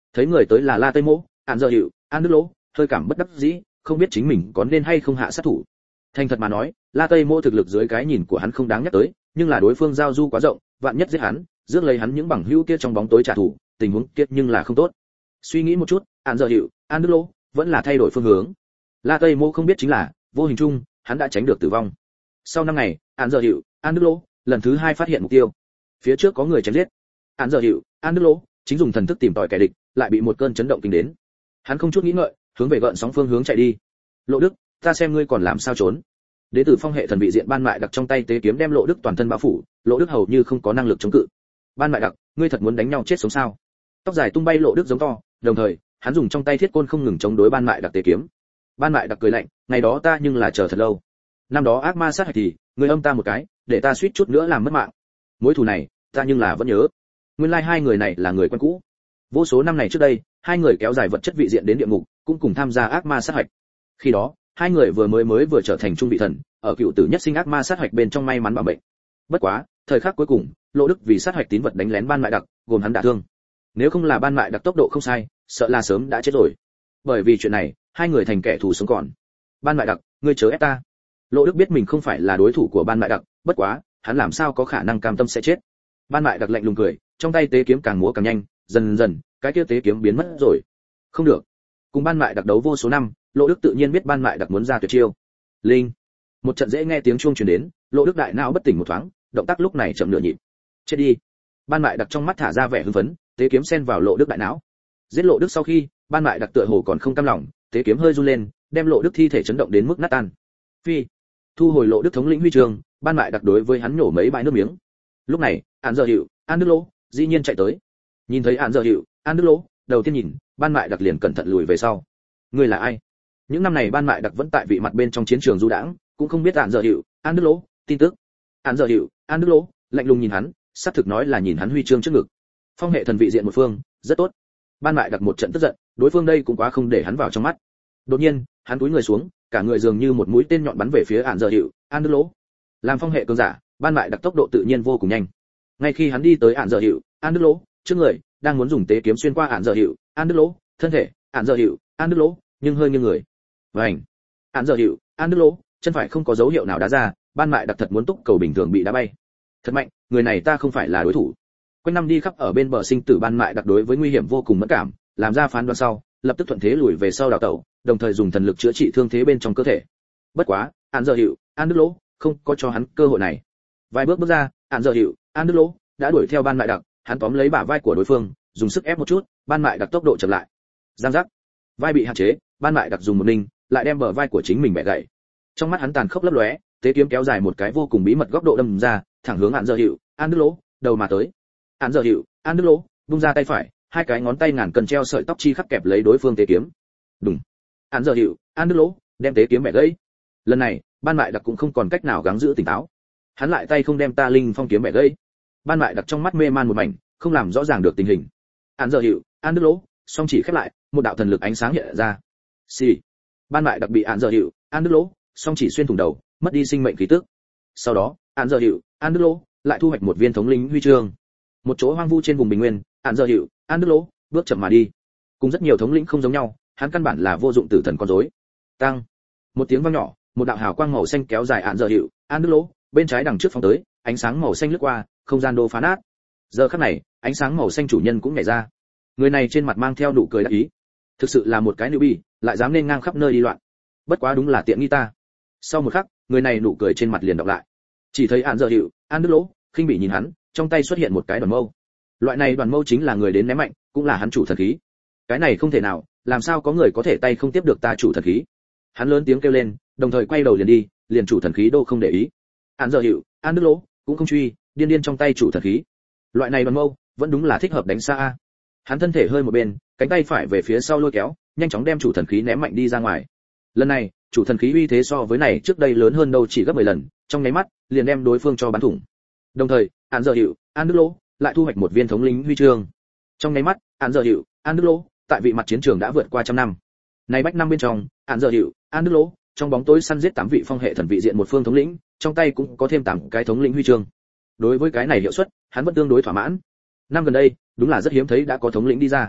[SPEAKER 1] Thấy người tới là La Tây Mỗ, Án Giờ Hiệu, An Đức Lỗ, hơi cảm bất đắc dĩ, không biết chính mình có nên hay không hạ sát thủ. Thành thật mà nói, La Tây Mỗ thực lực dưới cái nhìn của hắn không đáng nhắc tới, nhưng là đối phương giao du quá rộng, vạn nhất giết hắn, rước lấy hắn những bằng hữu kia trong bóng tối trả thù, tình huống kia nhưng là không tốt. Suy nghĩ một chút, Án Giờ Hiệu, An Đức Lỗ vẫn là thay đổi phương hướng. La Tây Mỗ không biết chính là, vô hình chung, hắn đã tránh được tử vong. Sau năm ngày, Án Giờ Hiệu, An Đức Lỗ lần thứ hai phát hiện mục tiêu. Phía trước có người chém giết. Án Giờ Hiệu, An Đức Lỗ chính dùng thần thức tìm tòi kẻ địch, lại bị một cơn chấn động kinh đến. Hắn không chút nghĩ ngợi, hướng về gợn sóng phương hướng chạy đi. Lộ Đức, ta xem ngươi còn làm sao trốn. Đế tử Phong hệ thần vị diện Ban Mại Đặc trong tay tế kiếm đem Lộ Đức toàn thân bao phủ, Lộ Đức hầu như không có năng lực chống cự. Ban Mại Đặc, ngươi thật muốn đánh nhau chết sống sao? Tóc dài tung bay Lộ Đức giống to, đồng thời, hắn dùng trong tay thiết côn không ngừng chống đối Ban Mại Đặc tế kiếm. Ban Mại Đặc cười lạnh, ngày đó ta nhưng là chờ thật lâu. Năm đó ác ma sát hạch thì, ngươi âm ta một cái, để ta suýt chút nữa làm mất mạng. Mối thù này, ta nhưng là vẫn nhớ. Nguyên lai like hai người này là người quen cũ. Vô số năm này trước đây, hai người kéo dài vật chất vị diện đến địa ngục, cũng cùng tham gia ác ma sát hạch. Khi đó, hai người vừa mới mới vừa trở thành trung vị thần, ở cựu tử nhất sinh ác ma sát hạch bên trong may mắn bảo mệnh. Bất quá, thời khắc cuối cùng, Lộ Đức vì sát hạch tín vật đánh lén Ban Mại Đặc, gồm hắn đả thương. Nếu không là Ban Mại Đặc tốc độ không sai, sợ là sớm đã chết rồi. Bởi vì chuyện này, hai người thành kẻ thù sống còn. Ban Mại Đặc, ngươi chớ ép ta. Lộ Đức biết mình không phải là đối thủ của Ban Mại Đặc, bất quá, hắn làm sao có khả năng cam tâm sẽ chết. Ban Mại Đặc lạnh lùng cười, trong tay tế kiếm càng múa càng nhanh, dần dần, cái kia tế kiếm biến mất rồi. Không được. Cùng Ban Mại Đặc đấu vô số năm, Lộ Đức tự nhiên biết Ban Mại Đặc muốn ra tuyệt chiêu. Linh. Một trận dễ nghe tiếng chuông truyền đến, Lộ Đức đại não bất tỉnh một thoáng, động tác lúc này chậm nửa nhịp. Chết đi. Ban Mại Đặc trong mắt thả ra vẻ hưng phấn, tế kiếm xen vào Lộ Đức đại não. Giết Lộ Đức sau khi, Ban Mại Đặc tựa hồ còn không cam lòng, tế kiếm hơi run lên, đem Lộ Đức thi thể chấn động đến mức nát tan. Phi. Thu hồi Lộ Đức thống lĩnh huy chương, Ban Mại Đặc đối với hắn nhổ mấy bãi nước miếng. Lúc này, Án Giờ Hiệu, An Đức Lỗ dĩ nhiên chạy tới. Nhìn thấy Án Giờ Hiệu, An Đức Lỗ, đầu tiên nhìn, Ban Mại Đặc liền cẩn thận lùi về sau. Ngươi là ai? Những năm này Ban Mại Đặc vẫn tại vị mặt bên trong chiến trường du đãng, cũng không biết Án Giờ Hiệu, An Đức Lỗ tin tức. Án Giờ Hiệu, An Đức Lỗ lạnh lùng nhìn hắn, xác thực nói là nhìn hắn huy chương trước ngực. Phong hệ thần vị diện một phương, rất tốt. Ban Mại Đặc một trận tức giận, đối phương đây cũng quá không để hắn vào trong mắt. Đột nhiên, hắn cúi người xuống, cả người dường như một mũi tên nhọn bắn về phía Án Giờ Hiệu, An Đức Lỗ. Làm phong hệ cường giả, Ban Mại Đặc tốc độ tự nhiên vô cùng nhanh. Ngay khi hắn đi tới Án Giờ Hiệu, An Đức Lỗ trước người, đang muốn dùng tế kiếm xuyên qua Án Giờ Hiệu, An Đức Lỗ thân thể, Án Giờ Hiệu, An Đức Lỗ nhưng hơi nghiêng người. Vành. Án Giờ Hiệu, An Đức Lỗ chân phải không có dấu hiệu nào đá ra, Ban Mại Đặc thật muốn túc cầu bình thường bị đá bay. Thật mạnh, người này ta không phải là đối thủ. Quanh năm đi khắp ở bên bờ sinh tử Ban Mại Đặc đối với nguy hiểm vô cùng mẫn cảm, làm ra phán đoán sau, lập tức thuận thế lùi về sau đào tẩu, đồng thời dùng thần lực chữa trị thương thế bên trong cơ thể. Bất quá, Án Giờ Hiệu, An Đức Lỗ không có cho hắn cơ hội này. Vài bước bước ra, Án Giờ Hiệu, An Đức Lỗ đã đuổi theo Ban Mại Đặc, hắn tóm lấy bả vai của đối phương, dùng sức ép một chút, Ban Mại Đặc tốc độ chậm lại. Giang giác, vai bị hạn chế, Ban Mại Đặc dùng một ninh, lại đem bờ vai của chính mình bẻ gãy. Trong mắt hắn tàn khốc lấp lóe, tế kiếm kéo dài một cái vô cùng bí mật góc độ đâm ra, thẳng hướng Án Giờ Hiệu, An Đức Lỗ đầu mà tới. Án Giờ Hiệu, An Đức Lỗ bung ra tay phải, hai cái ngón tay ngàn cân treo sợi tóc chi khắc kẹp lấy đối phương tế kiếm. Đùng. Án Giờ Hiệu, An Đức Lỗ đem tế kiếm bẻ gãy. Lần này, Ban Mại Đặc cũng không còn cách nào gắng giữ tỉnh táo. Hắn lại tay không đem ta linh phong kiếm bẻ gãy. Ban Mại Đặc trong mắt mê man một mảnh, không làm rõ ràng được tình hình. Án Giờ Hiệu, An Đức Lỗ song chỉ khép lại, một đạo thần lực ánh sáng hiện ra. Xì. Ban Mại Đặc bị Án Giờ Hiệu, An Đức Lỗ song chỉ xuyên thủng đầu, mất đi sinh mệnh khí tức. Sau đó, Án Giờ Hiệu, An Đức Lỗ lại thu hoạch một viên thống lĩnh huy chương. Một chỗ hoang vu trên vùng bình nguyên, Án Giờ Hiệu, An Đức Lỗ bước chậm mà đi. Cùng rất nhiều thống lĩnh không giống nhau, hắn căn bản là vô dụng tử thần con rối. Tăng. Một tiếng vang nhỏ, một đạo hào quang màu xanh kéo dài Án Giờ Hiệu, An Đức Lỗ bên trái đằng trước phóng tới, ánh sáng màu xanh lướt qua, không gian đô phá nát. Giờ khắc này, ánh sáng màu xanh chủ nhân cũng nhảy ra. Người này trên mặt mang theo nụ cười đắc ý. Thực sự là một cái newbie, lại dám nên ngang khắp nơi đi loạn. Bất quá đúng là tiện nghi ta. Sau một khắc, người này nụ cười trên mặt liền đọc lại. Chỉ thấy Án Giờ Hiệu, An Đức Lỗ khinh bỉ nhìn hắn, trong tay xuất hiện một cái đoàn mâu. Loại này đoàn mâu chính là người đến ném mạnh, cũng là hắn chủ thần khí. Cái này không thể nào, làm sao có người có thể tay không tiếp được ta chủ thần khí? Hắn lớn tiếng kêu lên, đồng thời quay đầu liền đi, liền chủ thần khí đô không để ý. Án Giờ Hiệu, An Đức Lỗ cũng không truy, điên điên trong tay chủ thần khí. Loại này đoàn mâu vẫn đúng là thích hợp đánh xa a. Hắn thân thể hơi một bên, cánh tay phải về phía sau lôi kéo, nhanh chóng đem chủ thần khí ném mạnh đi ra ngoài. Lần này, chủ thần khí uy thế so với này trước đây lớn hơn đâu chỉ gấp mười lần, trong nháy mắt liền đem đối phương cho bắn thủng. Đồng thời, Án Giờ Hiệu, An Đức Lỗ lại thu hoạch một viên thống lĩnh huy chương. Trong nháy mắt, Án Giờ Hiệu, An Đức Lỗ tại vị mặt chiến trường đã vượt qua trăm năm. Này bách năm bên trong, Án Giờ Hiệu, An Đức Lỗ trong bóng tối săn giết tám vị phong hệ thần vị diện một phương thống lĩnh, trong tay cũng có thêm tám cái thống lĩnh huy chương. Đối với cái này hiệu suất, hắn vẫn tương đối thỏa mãn. Năm gần đây, đúng là rất hiếm thấy đã có thống lĩnh đi ra.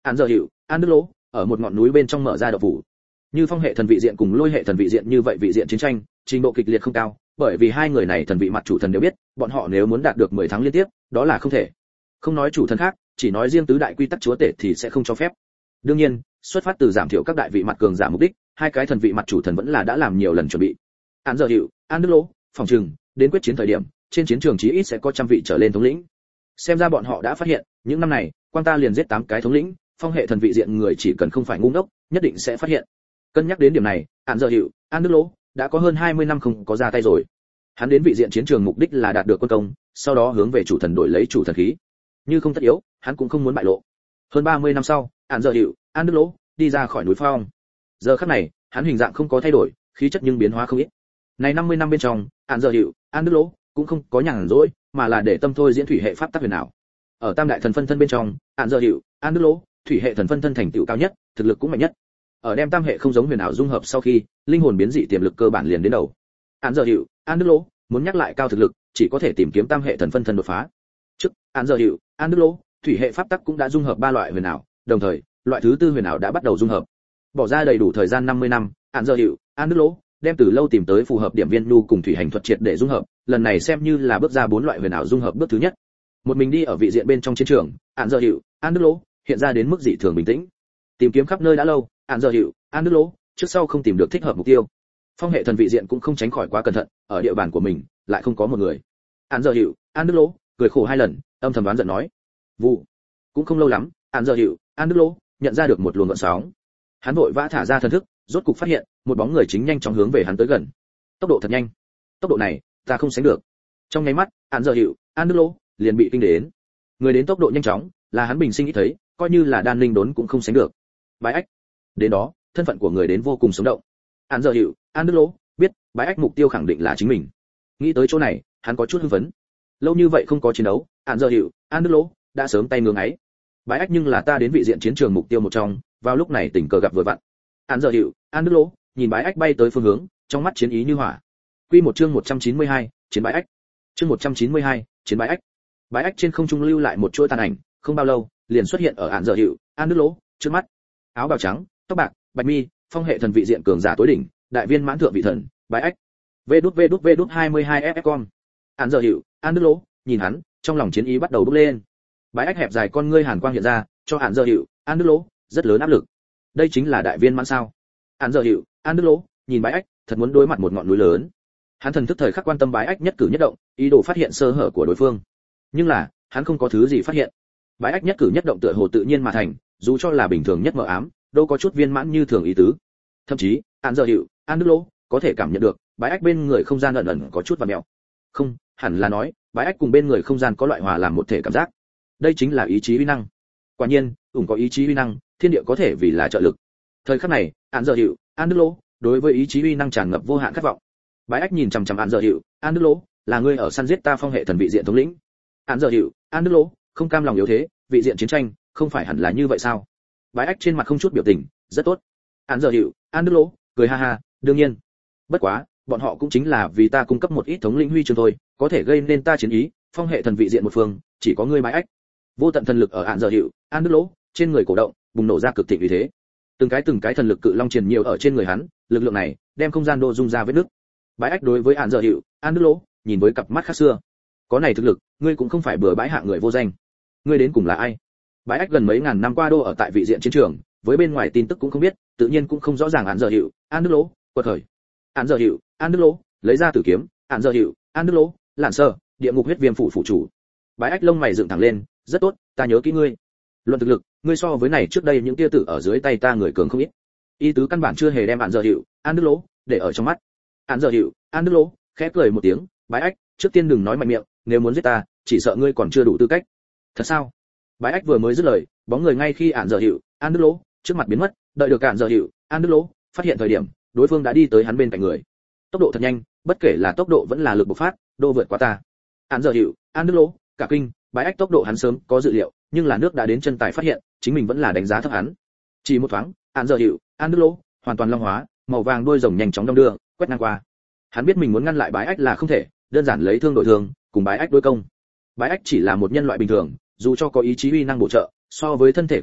[SPEAKER 1] án giờ hiệu an đức lỗ ở một ngọn núi bên trong mở ra đậu phủ. Như phong hệ thần vị diện cùng lôi hệ thần vị diện như vậy vị diện chiến tranh trình độ kịch liệt không cao, bởi vì hai người này thần vị mặt chủ thần đều biết bọn họ nếu muốn đạt được mười tháng liên tiếp đó là không thể. Không nói chủ thần khác, chỉ nói riêng tứ đại quy tắc chúa tể thì sẽ không cho phép. Đương nhiên, xuất phát từ giảm thiểu các đại vị mặt cường giả mục đích, hai cái thần vị mặt chủ thần vẫn là đã làm nhiều lần chuẩn bị. Án giờ hiệu an đức lỗ phòng trừng đến quyết chiến thời điểm trên chiến trường chí ít sẽ có trăm vị trở lên thống lĩnh. Xem ra bọn họ đã phát hiện những năm này quang ta liền giết tám cái thống lĩnh, phong hệ thần vị diện người chỉ cần không phải ngu ngốc nhất định sẽ phát hiện. Cân nhắc đến điểm này, án giờ hiệu an đức lỗ đã có hơn hai mươi năm không có ra tay rồi. Hắn đến vị diện chiến trường mục đích là đạt được quân công, sau đó hướng về chủ thần đổi lấy chủ thần khí. Như không tất yếu, hắn cũng không muốn bại lộ. Hơn ba mươi năm sau, án giờ hiệu an đức lỗ đi ra khỏi núi Phong. Giờ khắc này, hắn hình dạng không có thay đổi, khí chất nhưng biến hóa không ít. Này năm mươi năm bên trong, án giờ hiệu an đức lỗ cũng không có nhàn rỗi, mà là để tâm thôi diễn thủy hệ pháp tắc huyền ảo. Ở tam đại thần phân thân bên trong, án giờ hiệu an đức lỗ thủy hệ thần phân thân thành tựu cao nhất, thực lực cũng mạnh nhất. Ở đem tam hệ không giống huyền ảo dung hợp sau khi, linh hồn biến dị tiềm lực cơ bản liền đến đầu. Án giờ hiệu an đức lỗ muốn nhắc lại cao thực lực, chỉ có thể tìm kiếm tam hệ thần phân thân đột phá. Trước, án giờ hiệu an đức lỗ thủy hệ pháp tắc cũng đã dung hợp ba loại huyền ảo, đồng thời, loại thứ tư huyền ảo đã bắt đầu dung hợp. Bỏ ra đầy đủ thời gian năm mươi năm, án giờ hiệu an đức lỗ đem từ lâu tìm tới phù hợp điểm viên nhu cùng thủy hành thuật triệt để dung hợp, lần này xem như là bước ra bốn loại huyền ảo dung hợp bước thứ nhất. Một mình đi ở vị diện bên trong chiến trường, án giờ hiệu an đức lỗ hiện ra đến mức dị thường bình tĩnh. Tìm kiếm khắp nơi đã lâu, án giờ hiệu an đức lỗ trước sau không tìm được thích hợp mục tiêu. Phong hệ thần vị diện cũng không tránh khỏi quá cẩn thận, ở địa bàn của mình lại không có một người. Án giờ hiệu an đức lỗ cười khổ hai lần, âm thầm đoán giận nói: "Vụ." Cũng không lâu lắm, án giờ hiệu an đức lỗ nhận ra được một luồng gợn sóng. Hắn vội vã thả ra thần thức, rốt cục phát hiện một bóng người chính nhanh chóng hướng về hắn tới gần. Tốc độ thật nhanh. Tốc độ này, ta không sánh được. Trong nháy mắt, án giờ hiệu an đức lỗ liền bị kinh đến. Người đến tốc độ nhanh chóng, là hắn bình sinh nghĩ thấy, coi như là đan linh đốn cũng không sánh được. Bái ách. Đến đó, thân phận của người đến vô cùng sống động. Án giờ hiệu an đức lỗ biết, bái ách mục tiêu khẳng định là chính mình. Nghĩ tới chỗ này, hắn có chút hưng phấn. Lâu như vậy không có chiến đấu, án giờ hiệu an đức lỗ đã sớm tay ngưỡng ấy. Bái ách nhưng là ta đến vị diện chiến trường mục tiêu một trong, vào lúc này tình cờ gặp vừa vặn. Án giờ hiệu an đức lỗ nhìn bái ách bay tới phương hướng, trong mắt chiến ý như hỏa. Quy một chương một trăm chín mươi hai, chiến bái ách. Chương một trăm chín mươi hai, chiến bái ách. Bái ách trên không trung lưu lại một chuỗi tàn ảnh, không bao lâu, liền xuất hiện ở án giờ hiệu an đức lỗ trước mắt. Áo bào trắng, tóc bạc, bạch mi, phong hệ thần vị diện cường giả tối đỉnh, đại viên mãn thượng vị thần, bái ách. Vê đút vê đút vê đút hai mươi hai ép ép com. Án giờ hiệu an đức lỗ nhìn hắn, trong lòng chiến ý bắt đầu bốc lên. Bái ách hẹp dài con ngươi hàn quang hiện ra, cho án giờ hiệu an đức lỗ rất lớn áp lực. Đây chính là đại viên mãn sao? Án giờ hiệu an đức lỗ nhìn bái ách, thật muốn đối mặt một ngọn núi lớn. Hắn thần thức thời khắc quan tâm bái ách nhất cử nhất động, ý đồ phát hiện sơ hở của đối phương. Nhưng là, hắn không có thứ gì phát hiện. Bái ách nhất cử nhất động tựa hồ tự nhiên mà thành, dù cho là bình thường nhất mờ ám, đâu có chút viên mãn như thường ý tứ. Thậm chí, án giờ hiệu an đức lỗ có thể cảm nhận được, bái ách bên người không gian ẩn ẩn có chút vặn mèo. Không, hẳn là nói, bái ách cùng bên người không gian có loại hòa làm một thể cảm giác. Đây chính là ý chí uy năng. Quả nhiên, ủng có ý chí uy năng, thiên địa có thể vì là trợ lực. Thời khắc này, án giờ hiệu an đức lỗ đối với ý chí uy năng tràn ngập vô hạn khát vọng. Bái ách nhìn chằm chằm án giờ hiệu an đức lỗ, là ngươi ở săn giết ta phong hệ thần vị diện thống lĩnh. Án giờ hiệu an đức lỗ không cam lòng yếu thế, vị diện chiến tranh không phải hẳn là như vậy sao? Bái ách trên mặt không chút biểu tình, rất tốt. Án giờ hiệu an đức lỗ cười ha ha, đương nhiên. Bất quá, bọn họ cũng chính là vì ta cung cấp một ít thống lĩnh huy chương thôi, có thể gây nên ta chiến ý, phong hệ thần vị diện một phương, chỉ có ngươi bái ách. Vô tận thần lực ở án giờ hiệu an đức lỗ trên người cổ động, bùng nổ ra cực thịnh uy thế. Từng cái từng cái thần lực cự long truyền nhiều ở trên người hắn, lực lượng này đem không gian đô dung ra vết nứt. Bái ách đối với án giờ hiệu an đức lỗ nhìn với cặp mắt khác xưa. Có này thực lực, ngươi cũng không phải bừa bãi hạng người vô danh. Ngươi đến cùng là ai? Bái ách gần mấy ngàn năm qua đô ở tại vị diện chiến trường, với bên ngoài tin tức cũng không biết, tự nhiên cũng không rõ ràng án giờ hiệu an đức lỗ quật khởi. Án giờ hiệu an đức lỗ lấy ra tử kiếm, án giờ hiệu an đức lỗ lạn sơ địa ngục huyết viêm phủ phụ chủ. Bái ách lông mày dựng thẳng lên, rất tốt, ta nhớ kỹ ngươi. Luận thực lực, ngươi so với này trước đây những tia tử ở dưới tay ta người cường không ít. Ý tứ căn bản chưa hề đem án giờ hiệu an đức lỗ để ở trong mắt. Án giờ hiệu an đức lỗ khẽ cười một tiếng, bái ách, trước tiên đừng nói mạnh miệng, nếu muốn giết ta, chỉ sợ ngươi còn chưa đủ tư cách. Thật sao? Bái ách vừa mới dứt lời, bóng người ngay khi án giờ hiệu an đức lỗ trước mặt biến mất, đợi được án giờ hiệu an đức lỗ phát hiện thời điểm, đối phương đã đi tới hắn bên cạnh người. Tốc độ thật nhanh, bất kể là tốc độ vẫn là lực bộc phát, đô vượt qua ta. Án giờ hiệu an đức lỗ cả kinh, bái ách tốc độ hắn sớm có dự liệu, nhưng là nước đã đến chân tài phát hiện, chính mình vẫn là đánh giá thấp hắn. Chỉ một thoáng, án giờ hiệu an đức lỗ hoàn toàn long hóa, màu vàng đuôi rồng nhanh chóng đong đưa, quét ngang qua. Hắn biết mình muốn ngăn lại bái ách là không thể, đơn giản lấy thương đổi thương, cùng bái ách đối công. Bái ách chỉ là một nhân loại bình thường, dù cho có ý chí uy năng bổ trợ, so với thân thể cường độ,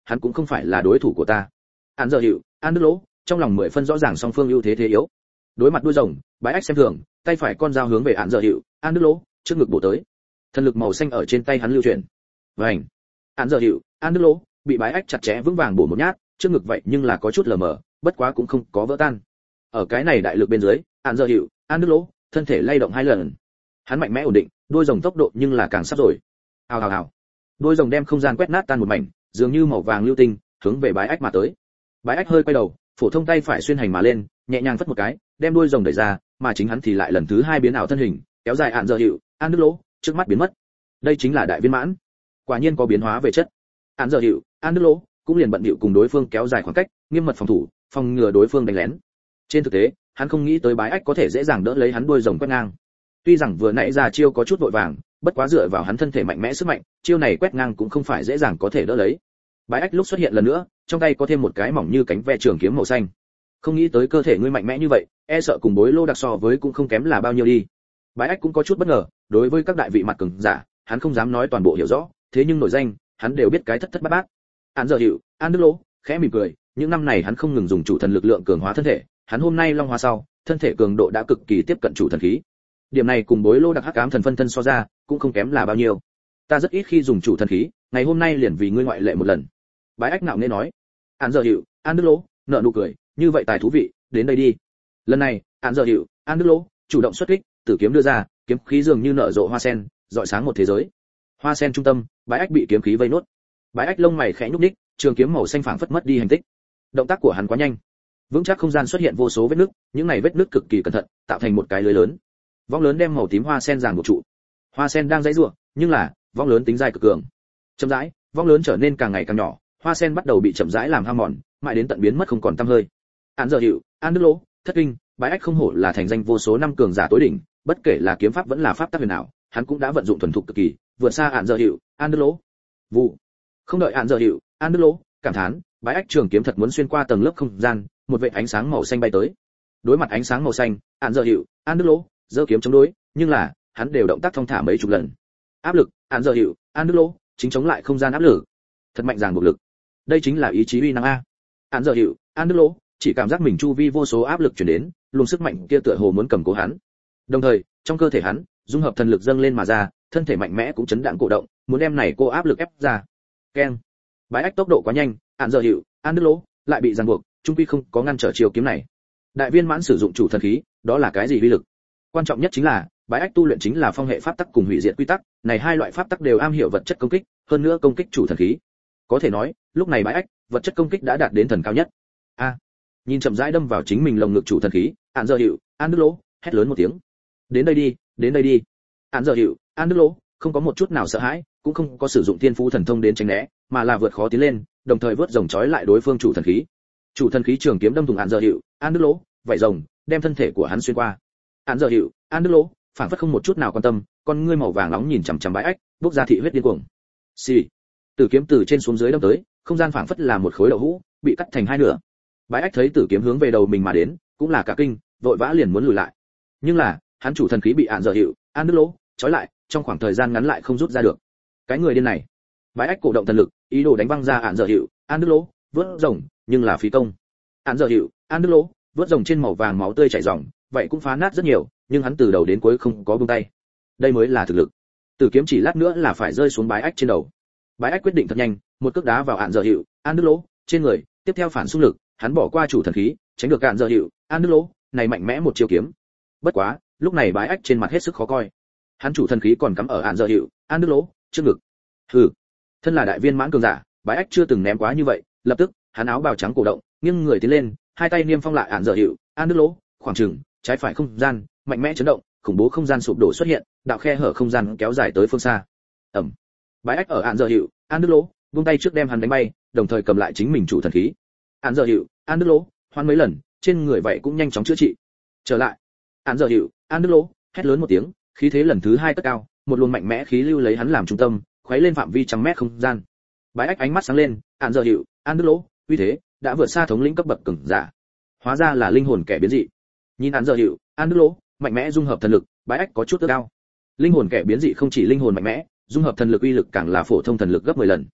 [SPEAKER 1] hắn cũng không phải là đối thủ của ta. Án giờ hiệu, An Đức Lỗ, trong lòng mười phân rõ ràng song phương ưu thế thế yếu. Đối mặt đuôi rồng, Bái Ách xem thường, tay phải con dao hướng về Án giờ hiệu, An Đức Lỗ, trước ngực bổ tới. Thần lực màu xanh ở trên tay hắn lưu chuyển. Vành. Án giờ hiệu, An Đức Lỗ bị Bái Ách chặt chẽ vững vàng bổ một nhát, trước ngực vậy nhưng là có chút lờ mờ, bất quá cũng không có vỡ tan. Ở cái này đại lực bên dưới, Án giờ hiệu, An Đức Lỗ, thân thể lay động hai lần. Hắn mạnh mẽ ổn định, đuôi rồng tốc độ nhưng là càng sắp rồi. Hào hào hào. Đuôi rồng đem không gian quét nát tan một mảnh, dường như màu vàng lưu tinh, hướng về Bái Ách mà tới. Bái Ách hơi quay đầu, phổ thông tay phải xuyên hành mà lên, nhẹ nhàng phất một cái, đem đuôi rồng đẩy ra, mà chính hắn thì lại lần thứ hai biến ảo thân hình, kéo dài Án giờ hiệu, An Đức Lỗ, trước mắt biến mất. Đây chính là đại viên mãn. Quả nhiên có biến hóa về chất. Án giờ hiệu, An Đức Lỗ cũng liền bận bịu cùng đối phương kéo dài khoảng cách, nghiêm mật phòng thủ, phòng ngừa đối phương đánh lén. Trên thực tế, hắn không nghĩ tới Bái Ách có thể dễ dàng đỡ lấy hắn đuôi rồng quét ngang. Tuy rằng vừa nãy ra chiêu có chút vội vàng, bất quá dựa vào hắn thân thể mạnh mẽ sức mạnh, chiêu này quét ngang cũng không phải dễ dàng có thể đỡ lấy. Bái Ách lúc xuất hiện lần nữa, trong tay có thêm một cái mỏng như cánh ve trường kiếm màu xanh. Không nghĩ tới cơ thể ngươi mạnh mẽ như vậy, e sợ cùng Bối Lô Đặc so với cũng không kém là bao nhiêu đi. Bái Ách cũng có chút bất ngờ, đối với các đại vị mặt cường giả, hắn không dám nói toàn bộ hiểu rõ, thế nhưng nổi danh, hắn đều biết cái thất thất bát bát. Án giờ hiệu, An Đức Lỗ khẽ mỉm cười, những năm này hắn không ngừng dùng chủ thần lực lượng cường hóa thân thể, hắn hôm nay long hóa sau, thân thể cường độ đã cực kỳ tiếp cận chủ thần khí. Điểm này cùng Bối Lô Đặc hắc ám thần phân thân so ra, cũng không kém là bao nhiêu. Ta rất ít khi dùng chủ thần khí, ngày hôm nay liền vì ngươi ngoại lệ một lần. Bái Ách ngạo nghễ nói. Án giờ hiệu, An Đức Lỗ nở nụ cười, như vậy tài thú vị, đến đây đi. Lần này, Án giờ hiệu, An Đức Lỗ chủ động xuất kích, tử kiếm đưa ra, kiếm khí dường như nở rộ hoa sen, rọi sáng một thế giới. Hoa sen trung tâm, Bái Ách bị kiếm khí vây nốt. Bái Ách lông mày khẽ nhúc nhích, trường kiếm màu xanh phảng phất mất đi hành tích. Động tác của hắn quá nhanh. Vững chắc không gian xuất hiện vô số vết nứt, những này vết nứt cực kỳ cẩn thận, tạo thành một cái lưới lớn. Vong lớn đem màu tím hoa sen ràng buộc trụ. Hoa sen đang giãy giụa, nhưng là, vong lớn tính dai cực cường. Chậm rãi, vong lớn trở nên càng ngày càng nhỏ, hoa sen bắt đầu bị chậm rãi làm hao mòn, mãi đến tận biến mất không còn tăm hơi. Án giờ hiệu, An Đức Lỗ, thất kinh, Bái Ách không hổ là thành danh vô số năm cường giả tối đỉnh, bất kể là kiếm pháp vẫn là pháp tắc huyền ảo, hắn cũng đã vận dụng thuần thục cực kỳ, vượt xa Án giờ hiệu, An Đức Lỗ. Vụ. Không đợi Án giờ hiệu, An Đức Lỗ cảm thán, Bái Ách trường kiếm thật muốn xuyên qua tầng lớp không gian, một vệt ánh sáng màu xanh bay tới. Đối mặt ánh sáng màu xanh, Án giờ hiệu, An Đức Lỗ giơ kiếm chống đối, nhưng là, hắn đều động tác thong thả mấy chục lần. Áp lực, Án giờ hiệu, An Đức Lỗ chính chống lại không gian áp lực. Thật mạnh ràng buộc lực. Đây chính là ý chí uy năng a. Án giờ hiệu, An Đức Lỗ chỉ cảm giác mình chu vi vô số áp lực truyền đến, luồng sức mạnh kia tựa hồ muốn cầm cố hắn. Đồng thời, trong cơ thể hắn, dung hợp thần lực dâng lên mà ra, thân thể mạnh mẽ cũng chấn động cổ động, muốn đem này cô áp lực ép ra. Keng. Bái Ách tốc độ quá nhanh, Án giờ hiệu, An Đức Lỗ lại bị ràng buộc, trung quy không có ngăn trở chiều kiếm này. Đại viên mãn sử dụng chủ thần khí, đó là cái gì uy lực? Quan trọng nhất chính là, Bái Ách tu luyện chính là phong hệ pháp tắc cùng hủy diệt quy tắc, này hai loại pháp tắc đều am hiểu vật chất công kích, hơn nữa công kích chủ thần khí. Có thể nói, lúc này Bái Ách, vật chất công kích đã đạt đến thần cao nhất. A. Nhìn chậm rãi đâm vào chính mình lồng ngực chủ thần khí, Án giờ hiệu, An Đức Lỗ hét lớn một tiếng. Đến đây đi, đến đây đi. Án giờ hiệu, An Đức Lỗ không có một chút nào sợ hãi, cũng không có sử dụng thiên phú thần thông đến tránh né, mà là vượt khó tiến lên, đồng thời vớt rồng trói lại đối phương chủ thần khí. Chủ thần khí trường kiếm đâm thủng Án giờ hiệu, An Đức Lỗ, vảy rồng đem thân thể của hắn xuyên qua. Án giờ hiệu, An Đức Lỗ phản phất không một chút nào quan tâm, con ngươi màu vàng nóng nhìn chằm chằm Bái Ách, bốc ra thị huyết điên cuồng. Xì. Tử kiếm từ trên xuống dưới đâm tới, không gian phảng phất là một khối đậu hũ, bị cắt thành hai nửa. Bái Ách thấy tử kiếm hướng về đầu mình mà đến, cũng là cả kinh, vội vã liền muốn lùi lại. Nhưng là, hắn chủ thần khí bị Án giờ hiệu, An Đức Lỗ trói lại, trong khoảng thời gian ngắn lại không rút ra được. Cái người điên này. Bái Ách cổ động thần lực, ý đồ đánh văng ra Án giờ hiệu, An Đức Lỗ, vớt rồng, nhưng là phí công. Án giờ hiệu, An Đức Lỗ, vớt rồng trên màu vàng máu tươi chảy ròng, vậy cũng phá nát rất nhiều, nhưng hắn từ đầu đến cuối không có buông tay. Đây mới là thực lực. Tử kiếm chỉ lát nữa là phải rơi xuống Bái Ách trên đầu. Bái Ách quyết định thật nhanh, một cước đá vào Án giờ hiệu, An Đức Lỗ trên người, tiếp theo phản xung lực, hắn bỏ qua chủ thần khí, tránh được Án giờ hiệu, An Đức Lỗ này mạnh mẽ một chiêu kiếm. Bất quá, lúc này Bái Ách trên mặt hết sức khó coi. Hắn chủ thần khí còn cắm ở Án giờ hiệu, An Đức Lỗ trước ngực. Hừ, thân là đại viên mãn cường giả, Bái Ách chưa từng ném quá như vậy, lập tức, hắn áo bào trắng cổ động, nghiêng người tiến lên, hai tay niêm phong lại Án giờ hiệu, An Đức Lỗ, khoảng chừng trái phải không gian mạnh mẽ chấn động, khủng bố không gian sụp đổ xuất hiện, đạo khe hở không gian kéo dài tới phương xa. Ầm. Bái Ách ở Án giờ hiệu, An Đức Lỗ vung tay trước đem hắn đánh bay, đồng thời cầm lại chính mình chủ thần khí. Án giờ hiệu, An Đức Lỗ hoan mấy lần, trên người vậy cũng nhanh chóng chữa trị. Trở lại. Án giờ hiệu, An Đức Lỗ hét lớn một tiếng, khí thế lần thứ hai cất cao, một luồng mạnh mẽ khí lưu lấy hắn làm trung tâm, khuấy lên phạm vi trăm mét không gian. Bái Ách ánh mắt sáng lên, Án giờ hiệu, An Đức Lỗ uy thế đã vượt xa thống lĩnh cấp bậc cường giả. Hóa ra là linh hồn kẻ biến dị. Nhìn Án giờ hiệu, An Đức Lỗ mạnh mẽ dung hợp thần lực, Bái Ách có chút ước ao. Linh hồn kẻ biến dị không chỉ linh hồn mạnh mẽ, dung hợp thần lực uy lực càng là phổ thông thần lực gấp mười lần.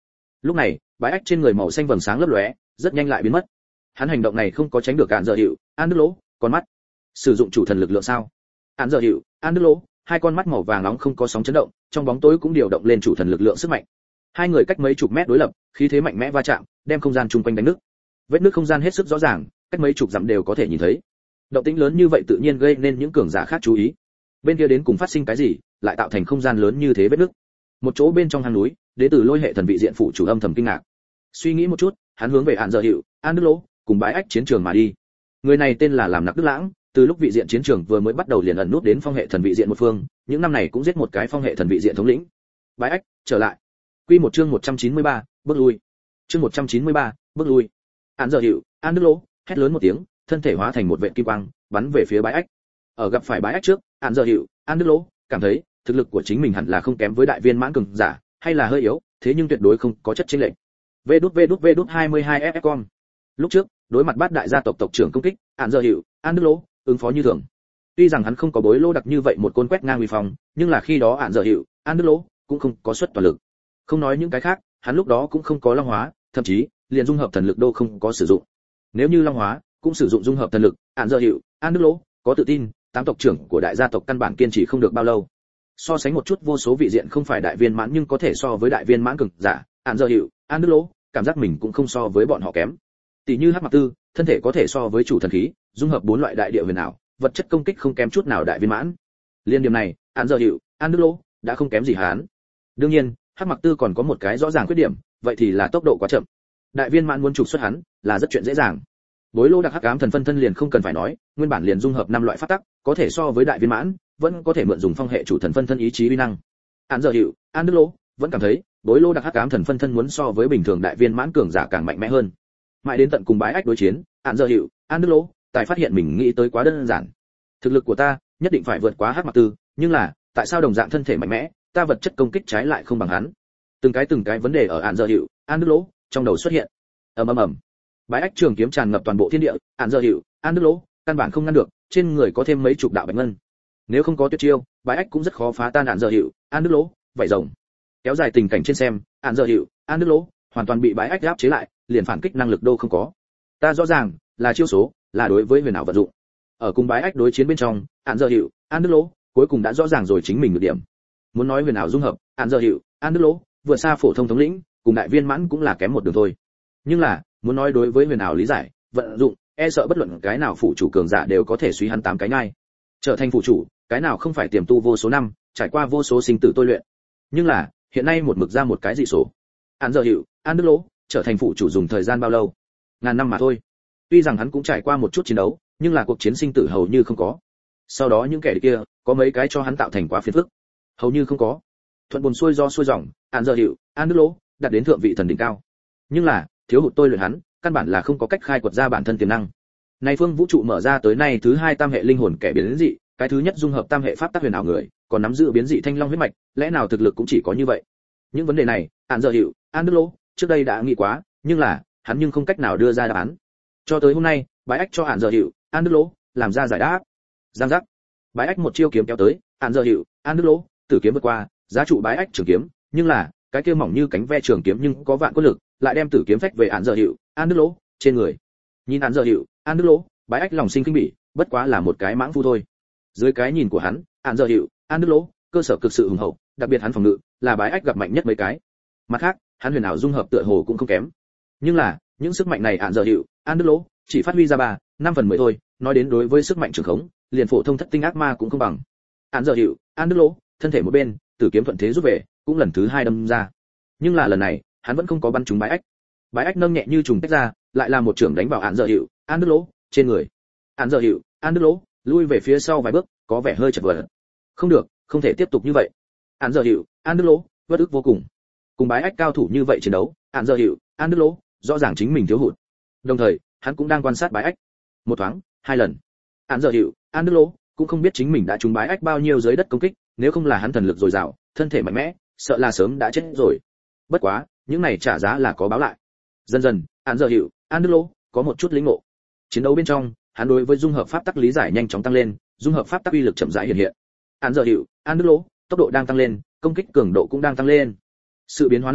[SPEAKER 1] Lúc này, bái ách trên người màu xanh vầng sáng lấp lóe, rất nhanh lại biến mất. Hắn hành động này không có tránh được cản giờ hiệu, An Đức Lỗ, con mắt. Sử dụng chủ thần lực lượng sao? Án giờ hiệu, An Đức Lỗ, hai con mắt màu vàng nóng không có sóng chấn động, trong bóng tối cũng điều động lên chủ thần lực lượng sức mạnh. Hai người cách mấy chục mét đối lập, khí thế mạnh mẽ va chạm, đem không gian chung quanh đánh nứt. Vết nứt không gian hết sức rõ ràng, cách mấy chục dặm đều có thể nhìn thấy. Động tĩnh lớn như vậy tự nhiên gây nên những cường giả khác chú ý. Bên kia đến cùng phát sinh cái gì, lại tạo thành không gian lớn như thế vết nứt. Một chỗ bên trong hang núi, đệ tử Lôi hệ thần vị diện phụ chủ âm thầm kinh ngạc. Suy nghĩ một chút, hắn hướng về Án giờ hiệu, An Đức Lỗ, cùng bái ách chiến trường mà đi. Người này tên là Làm Nặc Đức Lãng, từ lúc vị diện chiến trường vừa mới bắt đầu liền ẩn nút đến phong hệ thần vị diện một phương, những năm này cũng giết một cái phong hệ thần vị diện thống lĩnh. Bái ách, trở lại. Quy một chương một trăm chín mươi ba, bước lui. Chương một trăm chín mươi ba, bước lui. Án giờ hiệu, An Đức Lỗ, hét lớn một tiếng, thân thể hóa thành một vệt kim quang, bắn về phía bái ách. Ở gặp phải bái ách trước, Án giờ hiệu, An Đức Lỗ cảm thấy thực lực của chính mình hẳn là không kém với đại viên mãn cường giả, hay là hơi yếu, thế nhưng tuyệt đối không có chất chênh lệch. Vê đút vê đút vê đút hai mươi hai ép ép com. Lúc trước, đối mặt bát đại gia tộc tộc trưởng công kích, Án giờ hiệu, An Đức Lỗ ứng phó như thường. Tuy rằng hắn không có bối lô đặc như vậy một côn quét ngang uy phong, nhưng là khi đó Án giờ hiệu, An Đức Lỗ cũng không có xuất toàn lực. Không nói những cái khác, hắn lúc đó cũng không có long hóa, thậm chí liền dung hợp thần lực đô không có sử dụng. Nếu như long hóa, cũng sử dụng dung hợp thần lực, Án giờ hiệu, An Đức Lỗ có tự tin, tám tộc trưởng của đại gia tộc căn bản kiên trì không được bao lâu. So sánh một chút vô số vị diện không phải đại viên mãn nhưng có thể so với đại viên mãn cường giả, Án giờ hiệu, An Đức Lỗ cảm giác mình cũng không so với bọn họ kém. Tỷ như Hắc Mặc Tư, thân thể có thể so với chủ thần khí, dung hợp bốn loại đại địa huyền ảo, vật chất công kích không kém chút nào đại viên mãn. Liên điểm này, Án giờ hiệu, An Đức Lỗ đã không kém gì hắn. Đương nhiên, Hắc Mặc Tư còn có một cái rõ ràng khuyết điểm, vậy thì là tốc độ quá chậm. Đại viên mãn muốn trục xuất hắn, là rất chuyện dễ dàng. Bối lô đặc hắc ám thần phân thân liền không cần phải nói, nguyên bản liền dung hợp năm loại pháp tắc, có thể so với đại viên mãn, vẫn có thể mượn dùng phong hệ chủ thần phân thân ý chí uy năng. Án giờ hiệu, An Đức Lỗ vẫn cảm thấy, bối lô đặc hắc ám thần phân thân muốn so với bình thường đại viên mãn cường giả càng mạnh mẽ hơn. Mãi đến tận cùng bái ách đối chiến, Án giờ hiệu, An Đức Lỗ tài phát hiện mình nghĩ tới quá đơn giản. Thực lực của ta nhất định phải vượt quá Hắc Mặc Tư, nhưng là, tại sao đồng dạng thân thể mạnh mẽ, ta vật chất công kích trái lại không bằng hắn? Từng cái từng cái vấn đề ở Án giờ hiệu, An Đức Lỗ trong đầu xuất hiện. Ầm ầm ầm. Bái ách trường kiếm tràn ngập toàn bộ thiên địa, Án giờ hiệu, An Đức Lỗ căn bản không ngăn được, trên người có thêm mấy chục đạo bạch ngân. Nếu không có tuyệt chiêu, bái ách cũng rất khó phá tan Án giờ hiệu, An Đức Lỗ vảy rồng. Kéo dài tình cảnh trên xem, Án giờ hiệu, An Đức Lỗ hoàn toàn bị bái ách áp chế lại, liền phản kích năng lực đô không có. Ta rõ ràng là chiêu số, là đối với huyền ảo vận dụng. Ở cùng bái ách đối chiến bên trong, Án giờ hiệu, An Đức Lỗ cuối cùng đã rõ ràng rồi chính mình được điểm. Muốn nói huyền ảo dung hợp, Án giờ hiệu, An Đức Lỗ vượt xa phổ thông thống lĩnh, cùng đại viên mãn cũng là kém một đường thôi. Nhưng là, muốn nói đối với huyền ảo lý giải, vận dụng, e sợ bất luận cái nào phụ chủ cường giả đều có thể suy hắn tám cái nhai. Trở thành phụ chủ, cái nào không phải tiềm tu vô số năm, trải qua vô số sinh tử tôi luyện. Nhưng là, hiện nay một mực ra một cái dị số. Án giờ hiệu, An Đức Lỗ trở thành phụ chủ dùng thời gian bao lâu? Ngàn năm mà thôi. Tuy rằng hắn cũng trải qua một chút chiến đấu, nhưng là cuộc chiến sinh tử hầu như không có. Sau đó những kẻ kia, có mấy cái cho hắn tạo thành quá phiền phức, hầu như không có. Thuận buồn xuôi do xuôi dòng, Án giờ hiệu, An Đức Lỗ đạt đến thượng vị thần đỉnh cao. Nhưng là, thiếu hụt tôi luyện hắn, căn bản là không có cách khai quật ra bản thân tiềm năng. Nay phương vũ trụ mở ra tới nay thứ hai tam hệ linh hồn kẻ biến dị, cái thứ nhất dung hợp tam hệ pháp tắc huyền ảo người, còn nắm giữ biến dị thanh long huyết mạch, lẽ nào thực lực cũng chỉ có như vậy? Những vấn đề này, Án giờ hiệu, An Đức Lỗ trước đây đã nghĩ quá, nhưng là hắn nhưng không cách nào đưa ra đáp án. Cho tới hôm nay, bái ách cho Án giờ hiệu, An Đức Lỗ làm ra giải đáp. Giang giác, bái ách một chiêu kiếm kéo tới, Án giờ hiệu, An Đức Lỗ tử kiếm vượt qua, giá trụ bái ách trường kiếm, nhưng là cái kia mỏng như cánh ve trường kiếm nhưng có vạn quân lực, lại đem tử kiếm phách về Án giờ hiệu, An Đức Lỗ trên người. Nhìn Án giờ hiệu, An Đức Lỗ, bái ách lòng sinh kinh bỉ, bất quá là một cái mãng phu thôi. Dưới cái nhìn của hắn, Án giờ hiệu, An Đức Lỗ cơ sở cực sự hùng hậu, đặc biệt hắn phòng ngự là bái ách gặp mạnh nhất mấy cái. Mặt khác, hắn huyền ảo dung hợp tựa hồ cũng không kém. Nhưng là, những sức mạnh này Án giờ hiệu, An Đức Lỗ chỉ phát huy ra ba, năm phần mười thôi, nói đến đối với sức mạnh trường khống, liền phổ thông thất tinh ác ma cũng không bằng. Án giờ hiệu, An Đức Lỗ, thân thể một bên, tử kiếm thuận thế rút về, cũng lần thứ hai đâm ra. Nhưng là lần này, hắn vẫn không có bắn trúng bái ách. Bái ách nâng nhẹ như trùng tách ra, lại là một chưởng đánh vào Án giờ hiệu, An Đức Lỗ trên người. Án giờ hiệu, An Đức Lỗ lui về phía sau vài bước, có vẻ hơi chật vật. Không được, không thể tiếp tục như vậy. Án giờ hiệu, An Đức Lỗ bất ức vô cùng. Cùng bái ách cao thủ như vậy chiến đấu, Án giờ hiệu, An Đức Lỗ rõ ràng chính mình thiếu hụt. Đồng thời, hắn cũng đang quan sát bái ách. Một thoáng, hai lần. Án giờ hiệu, An Đức Lỗ cũng không biết chính mình đã trúng bái ách bao nhiêu dưới đất công kích, nếu không là hắn thần lực dồi dào, thân thể mạnh mẽ, sợ là sớm đã chết rồi. Bất quá, những này trả giá là có báo lại. Dần dần, Án giờ hiệu, An Đức Lỗ có một chút lĩnh ngộ. Chiến đấu bên trong, hắn đối với dung hợp pháp tắc lý giải nhanh chóng tăng lên, dung hợp pháp tắc uy lực chậm rãi hiện hiện. Án giờ hiệu, An Đức Lỗ tốc độ đang tăng lên, công kích cường độ cũng đang tăng lên. Sự biến hóa này,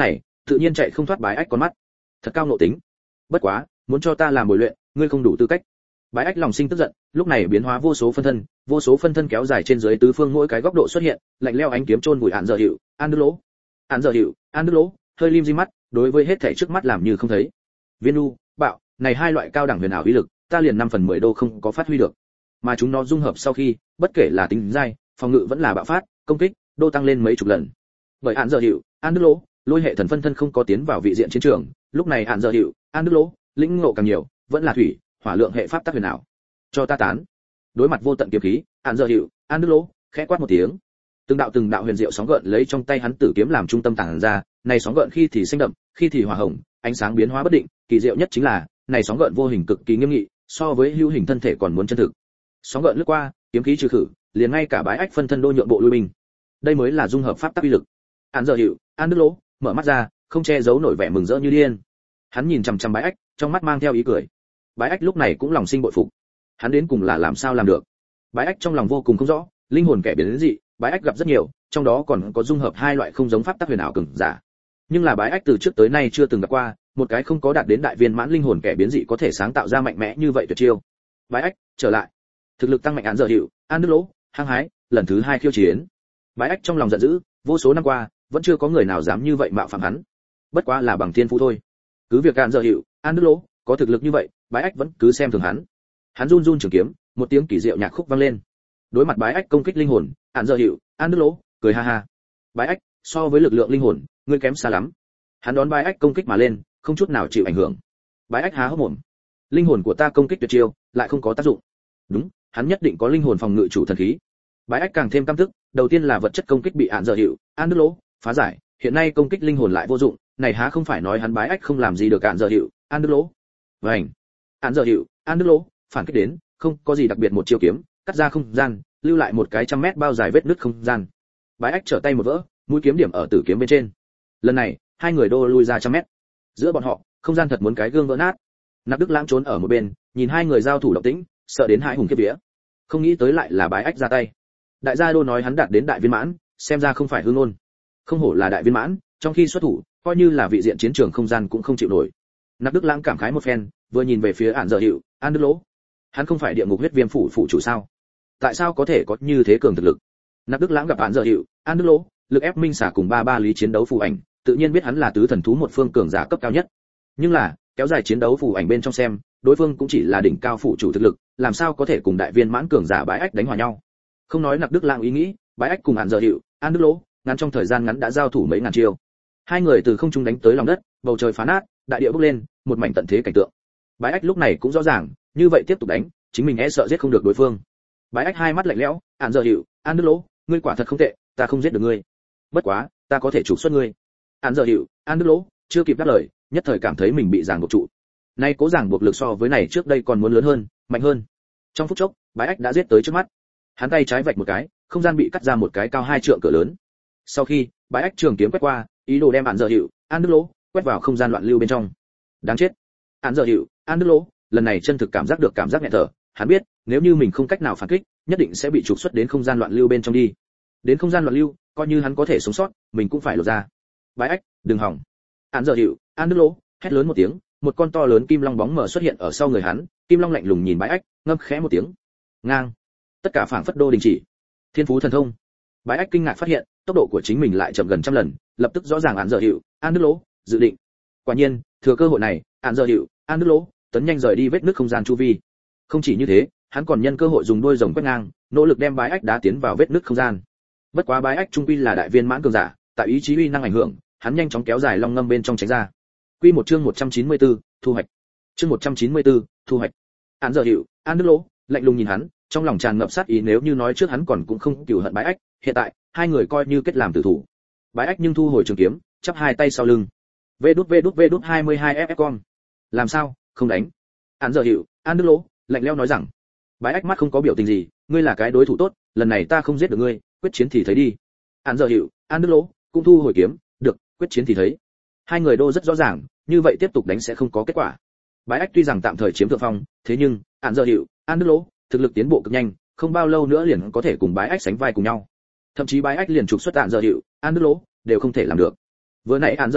[SPEAKER 1] tự nhiên chạy không thoát bái ách con mắt. Thật cao nộ tính. Bất quá, muốn cho ta làm bồi luyện, ngươi không đủ tư cách. Bái ách lòng sinh tức giận, lúc này biến hóa vô số phân thân, vô số phân thân kéo dài trên dưới tứ phương mỗi cái góc độ xuất hiện, lạnh lẽo ánh kiếm chôn vùi Án Giờ Hiệu, An Đức Lỗ. Án Giờ Hiệu, An Đức Lỗ, hơi lim di mắt, đối với hết thảy trước mắt làm như không thấy. Viên U, bạo, này hai loại cao đẳng huyền ảo uy lực, ta liền năm phần mười đô không có phát huy được. Mà chúng nó dung hợp sau khi, bất kể là tính dai, phòng ngự vẫn là bạo phát, công kích, đô tăng lên mấy chục lần. Bởi Án Giờ Hiệu, An Đức Lỗ, lôi hệ thần phân thân không có tiến vào vị diện chiến trường, lúc này Án Giờ Hiệu, An Đức Lỗ, lĩnh ngộ càng nhiều, vẫn là thủy, hỏa lượng hệ pháp tắc huyền ảo. Cho ta tán. Đối mặt vô tận kiếm khí, Án Giờ Hiệu, An Đức Lỗ, khẽ quát một tiếng. Từng đạo từng đạo huyền diệu sóng gợn lấy trong tay hắn tử kiếm làm trung tâm tản ra, này sóng gợn khi thì xanh đậm, khi thì hỏa hồng, ánh sáng biến hóa bất định, kỳ diệu nhất chính là, này sóng gợn vô hình cực kỳ nghiêm nghị, so với hữu hình thân thể còn muốn chân thực. Sóng gợn lướt qua, kiếm khí trừ khử, liền ngay cả bái ách phân thân đô nhượng bộ lui binh. Đây mới là dung hợp pháp tắc uy lực. Án Giờ Hiệu, An Đức Lỗ, mở mắt ra, không che giấu nổi vẻ mừng rỡ như điên. Hắn nhìn chằm chằm bái ách, trong mắt mang theo ý cười. Bái ách lúc này cũng lòng sinh bội phục. Hắn đến cùng là làm sao làm được? Bái ách trong lòng vô cùng không rõ, linh hồn kẻ biến dị, bái ách gặp rất nhiều, trong đó còn có dung hợp hai loại không giống pháp tắc huyền ảo cường giả. Nhưng là bái ách từ trước tới nay chưa từng gặp qua, một cái không có đạt đến đại viên mãn linh hồn kẻ biến dị có thể sáng tạo ra mạnh mẽ như vậy tuyệt chiêu. Bái ách, trở lại. Thực lực tăng mạnh Án Giờ Hiệu, An Đức Lỗ, hăng hái, lần thứ hai khiêu chiến. Bái ách trong lòng giận dữ, vô số năm qua, vẫn chưa có người nào dám như vậy mạo phạm hắn. Bất quá là bằng thiên phú thôi. Cứ việc Án Giờ Hiệu, An Đức Lỗ có thực lực như vậy, bái ách vẫn cứ xem thường hắn. Hắn run run trường kiếm, một tiếng kỳ diệu nhạc khúc vang lên. Đối mặt bái ách công kích linh hồn, Án Giờ Hiệu, An Đức Lỗ cười ha ha. Bái ách, so với lực lượng linh hồn, ngươi kém xa lắm. Hắn đón bái ách công kích mà lên, không chút nào chịu ảnh hưởng. Bái ách há hốc mồm. Linh hồn của ta công kích tuyệt chiêu, lại không có tác dụng. Đúng, hắn nhất định có linh hồn phòng ngự chủ thần khí. Bái ách càng thêm căm tức, đầu tiên là vật chất công kích bị Án Giờ Hiệu, An Đức Lỗ phá giải, hiện nay công kích linh hồn lại vô dụng, này há không phải nói hắn bái ách không làm gì được Án Giờ Hiệu, An Đức Lỗ. Vành. Án Giờ Hiệu, An Đức Lỗ phản kích đến, không có gì đặc biệt một chiêu kiếm, cắt ra không gian, lưu lại một cái trăm mét bao dài vết nứt không gian. Bái ách trở tay một vỡ, mũi kiếm điểm ở tử kiếm bên trên. Lần này, hai người đô lui ra trăm mét. Giữa bọn họ, không gian thật muốn cái gương vỡ nát. Nạp Đức Lãng trốn ở một bên, nhìn hai người giao thủ động tĩnh, sợ đến hãi hùng kiếp vía. Không nghĩ tới lại là bái ách ra tay. Đại gia đô nói hắn đạt đến đại viên mãn, xem ra không phải hư ngôn. Không hổ là đại viên mãn, trong khi xuất thủ, coi như là vị diện chiến trường không gian cũng không chịu nổi. Nạp Đức Lãng cảm khái một phen, vừa nhìn về phía Án Giờ Hiệu, An Đức Lỗ. Hắn không phải địa ngục huyết viêm phủ phụ chủ sao? Tại sao có thể có như thế cường thực lực? Nạp Đức Lãng gặp Án Giờ Hiệu, An Đức Lỗ, lực ép minh xả cùng ba ba lý chiến đấu phù ảnh, tự nhiên biết hắn là tứ thần thú một phương cường giả cấp cao nhất. Nhưng là, kéo dài chiến đấu phù ảnh bên trong xem, đối phương cũng chỉ là đỉnh cao phụ chủ thực lực, làm sao có thể cùng đại viên mãn cường giả bái ách đánh hòa nhau? Không nói Nạp Đức Lãng ý nghĩ, bái ách cùng Án Giờ Hiệu, An Đức Lỗ, ngắn trong thời gian ngắn đã giao thủ mấy ngàn chiêu. Hai người từ không trung đánh tới lòng đất, bầu trời phá nát, đại địa bốc lên, một mảnh tận thế cảnh tượng. Bái ách lúc này cũng rõ ràng, như vậy tiếp tục đánh, chính mình e sợ giết không được đối phương. Bái ách hai mắt lạnh lẽo, Án Giờ Hiệu, An Đức Lỗ, ngươi quả thật không tệ, ta không giết được ngươi. Bất quá, ta có thể trục xuất ngươi. Án Giờ Hiệu, An Đức Lỗ chưa kịp đáp lời, nhất thời cảm thấy mình bị ràng buộc trụ. Nay cố ràng buộc lực so với này trước đây còn muốn lớn hơn, mạnh hơn. Trong phút chốc, bái ách đã giết tới trước mắt. Hắn tay trái vạch một cái, không gian bị cắt ra một cái cao hai trượng cửa lớn. Sau khi, bái ách trường kiếm quét qua, ý đồ đem Án Giờ Hiệu, An Đức Lỗ quét vào không gian loạn lưu bên trong. Đáng chết. Án Giờ Hiệu, An Đức Lỗ lần này chân thực cảm giác được cảm giác nghẹt thở, hắn biết, nếu như mình không cách nào phản kích, nhất định sẽ bị trục xuất đến không gian loạn lưu bên trong đi. Đến không gian loạn lưu, coi như hắn có thể sống sót, mình cũng phải lột ra. Bái ách, đừng hỏng. Án Giờ Hiệu, An Đức Lỗ hét lớn một tiếng, một con to lớn kim long bóng mờ xuất hiện ở sau người hắn, kim long lạnh lùng nhìn bái ách, ngâm khẽ một tiếng. Ngang. Tất cả phảng phất đô đình chỉ. Thiên phú thần thông. Bái ách kinh ngạc phát hiện, tốc độ của chính mình lại chậm gần trăm lần, lập tức rõ ràng Án Giờ Hiệu, An Đức Lỗ dự định. Quả nhiên, thừa cơ hội này, Án Giờ Hiệu, An Đức Lỗ tấn nhanh rời đi vết nứt không gian chu vi. Không chỉ như thế, hắn còn nhân cơ hội dùng đuôi rồng quét ngang, nỗ lực đem bái ách đá tiến vào vết nứt không gian. Bất quá bái ách trung quy là đại viên mãn cường giả, tại ý chí uy năng ảnh hưởng, hắn nhanh chóng kéo dài long ngâm bên trong tránh ra. Quy một chương một trăm chín mươi tư, thu hoạch. Chương một trăm chín mươi tư, thu hoạch. Án Giờ Hiệu, An Đức Lỗ lạnh lùng nhìn hắn, trong lòng tràn ngập sát ý, nếu như nói trước hắn còn cũng không cừu hận bái ách, hiện tại, hai người coi như kết làm tử thủ. Bái ách nhưng thu hồi trường kiếm, chắp hai tay sau lưng. Vê đút vê đút vê đút hai mươi hai ép ép con. Làm sao, không đánh? Án Giờ Hiệu, An Đức Lỗ lạnh lẽo nói rằng. Bái ách mắt không có biểu tình gì, ngươi là cái đối thủ tốt, lần này ta không giết được ngươi, quyết chiến thì thấy đi. Án Giờ Hiệu, An Đức Lỗ cũng thu hồi kiếm, được, quyết chiến thì thấy. Hai người đô rất rõ ràng, như vậy tiếp tục đánh sẽ không có kết quả. Bái ách tuy rằng tạm thời chiếm thượng phong, thế nhưng Án Giờ Hiệu, An Đức Lỗ thực lực tiến bộ cực nhanh, không bao lâu nữa liền có thể cùng bái ách sánh vai cùng nhau. Thậm chí bái ách liền trục xuất Án Giờ Hiệu, An Đức Lỗ đều không thể làm được. Vừa nãy Án Giờ Hiệu,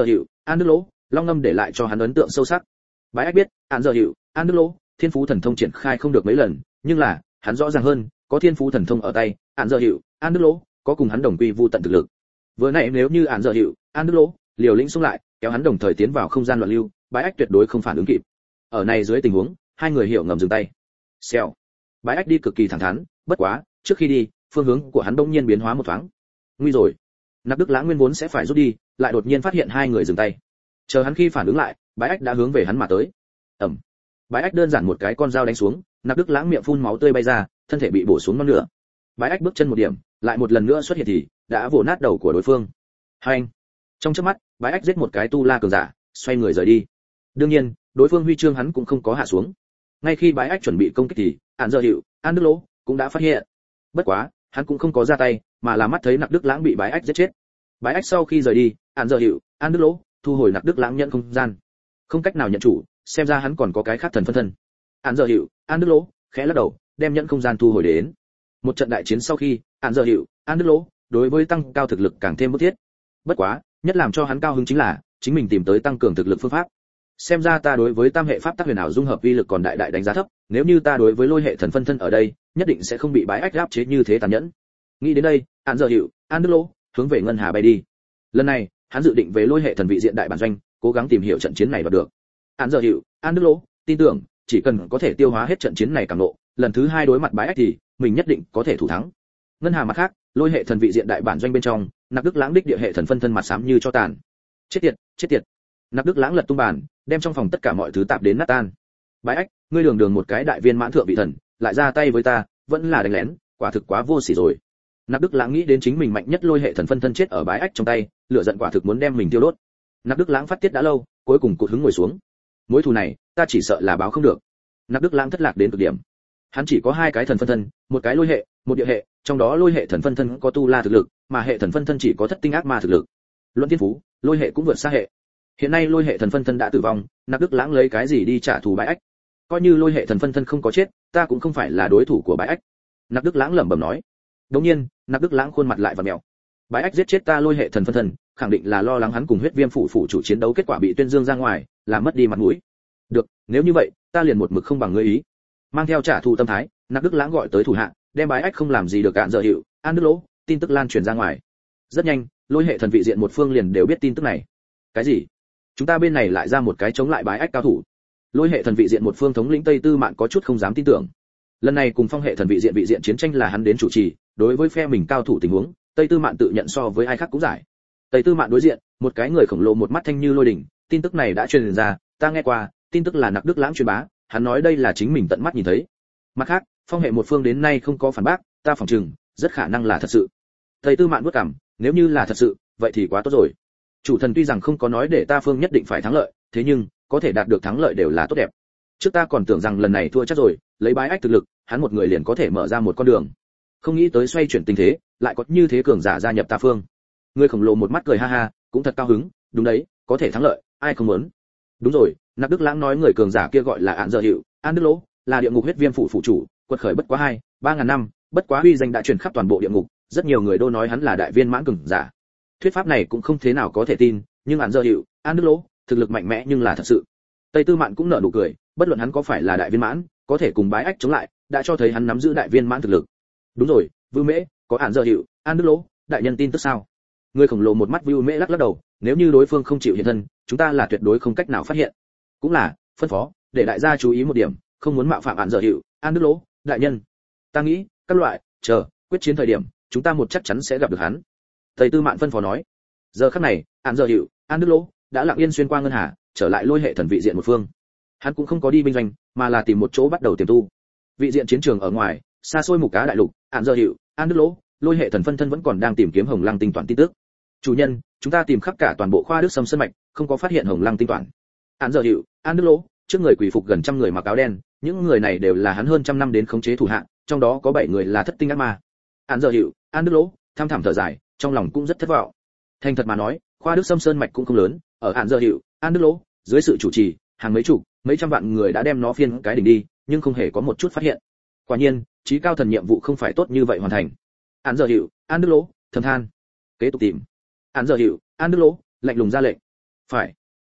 [SPEAKER 1] An Đức Lỗ, Long Ngâm để lại cho hắn ấn tượng sâu sắc. Bái Ách biết, An Dở Hiệu, An Đức Lỗ, thiên phú thần thông triển khai không được mấy lần, nhưng là, hắn rõ ràng hơn, có thiên phú thần thông ở tay, An Dở Hiệu, An Đức Lỗ, có cùng hắn đồng quy vu tận thực lực. Vừa nãy nếu như An Dở Hiệu, An Đức Lỗ, liều lĩnh xung lại, kéo hắn đồng thời tiến vào không gian loạn lưu, Bái Ách tuyệt đối không phản ứng kịp. Ở này dưới tình huống, hai người hiểu ngầm dừng tay. Xèo. Bái Ách đi cực kỳ thẳng thắn, bất quá, trước khi đi, phương hướng của hắn bỗng nhiên biến hóa một thoáng. Nguy rồi. Nặc Đức Lãng nguyên vốn sẽ phải rút đi, lại đột nhiên phát hiện hai người dừng tay. Chờ hắn khi phản ứng lại, Bái Ách đã hướng về hắn mà tới. Ầm. Bái Ách đơn giản một cái con dao đánh xuống, Nặc Đức Lãng miệng phun máu tươi bay ra, thân thể bị bổ xuống non nữa. Bái Ách bước chân một điểm, lại một lần nữa xuất hiện thì đã vồ nát đầu của đối phương. Hành. Trong chớp mắt, Bái Ách giết một cái tu la cường giả, xoay người rời đi. Đương nhiên, đối phương huy chương hắn cũng không có hạ xuống. Ngay khi Bái Ách chuẩn bị công kích thì, An Dở Hiệu, An Đức Lỗ cũng đã phát hiện. Bất quá, hắn cũng không có ra tay, mà là mắt thấy Nặc Đức Lãng bị Bái Ách giết chết. Bái Ách sau khi rời đi, An Dở Hiệu, An Đức Lỗ thu hồi Nặc Đức Lãng nhận không gian. Không cách nào nhận chủ, xem ra hắn còn có cái khác thần phân thân. An Dở Hiệu, An Đức Lỗ khẽ lắc đầu, đem nhận không gian thu hồi đến. Một trận đại chiến sau khi, An Dở Hiệu, An Đức Lỗ đối với tăng cao thực lực càng thêm bức thiết. Bất quá, nhất làm cho hắn cao hứng chính là chính mình tìm tới tăng cường thực lực phương pháp. Xem ra ta đối với tam hệ pháp tắc huyền ảo dung hợp uy lực còn đại đại đánh giá thấp, nếu như ta đối với lôi hệ thần phân thân ở đây, nhất định sẽ không bị Bái Ách áp chế như thế tàn nhẫn. Nghĩ đến đây, An Dở Hiệu, An Đức Lỗ hướng về ngân hà bay đi. Lần này, hắn dự định về lôi hệ thần vị diện đại bản doanh, cố gắng tìm hiểu trận chiến này và được. An Dở Hiệu, An Đức Lỗ tin tưởng, chỉ cần có thể tiêu hóa hết trận chiến này càng nộ, lần thứ hai đối mặt Bái Ách thì mình nhất định có thể thủ thắng. Ngân hà mặt khác, lôi hệ thần vị diện đại bản doanh bên trong, Nặc Đức Lãng đích địa hệ thần phân thân mặt xám như cho tàn. Chết tiệt, chết tiệt. Nặc Đức Lãng lật tung bàn, đem trong phòng tất cả mọi thứ tạp đến nát tan. Bái Ách, ngươi đường đường một cái đại viên mãn thượng vị thần, lại ra tay với ta, vẫn là đánh lén, quả thực quá vô sỉ rồi. Nặc Đức Lãng nghĩ đến chính mình mạnh nhất lôi hệ thần phân thân chết ở Bái Ách trong tay, lửa giận quả thực muốn đem mình tiêu đốt. Nặc Đức Lãng phát tiết đã lâu, cuối cùng cụt hứng ngồi xuống. Mối thù này, ta chỉ sợ là báo không được. Nặc Đức Lãng thất lạc đến cực điểm. Hắn chỉ có hai cái thần phân thân, một cái lôi hệ, một địa hệ, trong đó lôi hệ thần phân thân có tu la thực lực, mà hệ thần phân thân chỉ có thất tinh ác ma thực lực. Luận thiên phú, lôi hệ cũng vượt xa hệ. Hiện nay lôi hệ thần phân thân đã tử vong, Nặc Đức Lãng lấy cái gì đi trả thù Bái Ách? Coi như lôi hệ thần phân thân không có chết, ta cũng không phải là đối thủ của Bái Ách. Nặc Đức Lãng lẩm bẩm nói. Đống nhiên, Nặc Đức Lãng khuôn mặt lại vặn mèo. Bái Ách giết chết ta lôi hệ thần phân thân, khẳng định là lo lắng hắn cùng huyết viêm phụ phụ chủ chiến đấu kết quả bị tuyên dương ra ngoài, làm mất đi mặt mũi. Được, nếu như vậy, ta liền một mực không bằng ngươi ý. Mang theo trả thù tâm thái, Nặc Đức Lãng gọi tới thủ hạ, đem Bái Ách không làm gì được An Dở Hiệu, An Đức Lỗ tin tức lan truyền ra ngoài. Rất nhanh, lôi hệ thần vị diện một phương liền đều biết tin tức này. Cái gì? Chúng ta bên này lại ra một cái chống lại Bái Ách cao thủ. Lôi hệ thần vị diện một phương thống lĩnh Tây Tư Mạn có chút không dám tin tưởng. Lần này cùng phong hệ thần vị diện vị diện chiến tranh là hắn đến chủ trì, đối với phe mình cao thủ tình huống, Tây Tư Mạn tự nhận so với ai khác cũng giải. Tây Tư Mạn đối diện, một cái người khổng lồ một mắt thanh như lôi đỉnh, tin tức này đã truyền ra, ta nghe qua, tin tức là Nặc Đức Lãng truyền bá, hắn nói đây là chính mình tận mắt nhìn thấy. Mặt khác, phong hệ một phương đến nay không có phản bác, ta phỏng chừng, rất khả năng là thật sự. Tây Tư Mạn vuốt cằm, nếu như là thật sự, vậy thì quá tốt rồi. Chủ thần tuy rằng không có nói để ta phương nhất định phải thắng lợi, thế nhưng có thể đạt được thắng lợi đều là tốt đẹp. Trước ta còn tưởng rằng lần này thua chắc rồi, lấy Bái Ách thực lực, hắn một người liền có thể mở ra một con đường. Không nghĩ tới xoay chuyển tình thế, lại có như thế cường giả gia nhập ta phương. Người khổng lồ một mắt cười ha ha, cũng thật cao hứng, đúng đấy, có thể thắng lợi, ai không muốn. Đúng rồi, Nặc Đức Lãng nói người cường giả kia gọi là An Dở Hiệu, An Đức Lỗ, là địa ngục huyết viêm phụ phụ chủ, quật khởi bất quá hai, ba ngàn năm, bất quá uy danh đã truyền khắp toàn bộ địa ngục, rất nhiều người đô nói hắn là đại viên mãn cường giả. Thuyết pháp này cũng không thế nào có thể tin, nhưng An Dở Hiệu, An Đức Lỗ, thực lực mạnh mẽ nhưng là thật sự. Tây Tư Mạn cũng nở nụ cười, bất luận hắn có phải là đại viên mãn, có thể cùng Bái Ách chống lại, đã cho thấy hắn nắm giữ đại viên mãn thực lực. Đúng rồi, Vưu Mễ, có An Dở Hiệu, An Đức Lỗ, đại nhân tin tức sao? Người khổng lồ một mắt Vưu Mễ lắc lắc đầu, nếu như đối phương không chịu hiện thân, chúng ta là tuyệt đối không cách nào phát hiện. Cũng là, phân phó, để đại gia chú ý một điểm, không muốn mạo phạm An Dở Hiệu, An Đức Lỗ, đại nhân. Ta nghĩ, các loại, chờ, quyết chiến thời điểm, chúng ta một chắc chắn sẽ gặp được hắn. Tây Tư Mạn phân phó nói. Giờ khắc này, An Dở Hiệu, An Đức Lỗ đã lặng yên xuyên qua ngân hà, trở lại lôi hệ thần vị diện một phương. Hắn cũng không có đi binh doanh, mà là tìm một chỗ bắt đầu tiềm tu. Vị diện chiến trường ở ngoài, xa xôi mục cá đại lục, An Dở Hiệu, An Đức Lỗ, lôi hệ thần phân thân vẫn còn đang tìm kiếm Hồng Lăng tinh toàn tin tức. Chủ nhân, chúng ta tìm khắp cả toàn bộ khoa đức sâm sơn mạch, không có phát hiện Hồng Lăng tinh toàn. An Dở Hiệu, An Đức Lỗ, trước người quỳ phục gần trăm người mặc áo đen, những người này đều là hắn hơn trăm năm đến khống chế thủ hạ, trong đó có bảy người là thất tinh ác ma. An Dở Hiệu, An Đức Lỗ tham thảm thở dài, trong lòng cũng rất thất vọng. Thành thật mà nói, khoa đức sâm sơn mạch cũng không lớn, ở An Dở Hiệu, An Đức Lỗ dưới sự chủ trì, hàng mấy chục, mấy trăm vạn người đã đem nó phiên cái đỉnh đi, nhưng không hề có một chút phát hiện. Quả nhiên, chí cao thần nhiệm vụ không phải tốt như vậy hoàn thành. An Dở Hiệu, An Đức Lỗ thầm than, kế tục tìm. An Dở Hiệu, An Đức Lỗ lạnh lùng ra lệnh. Phải.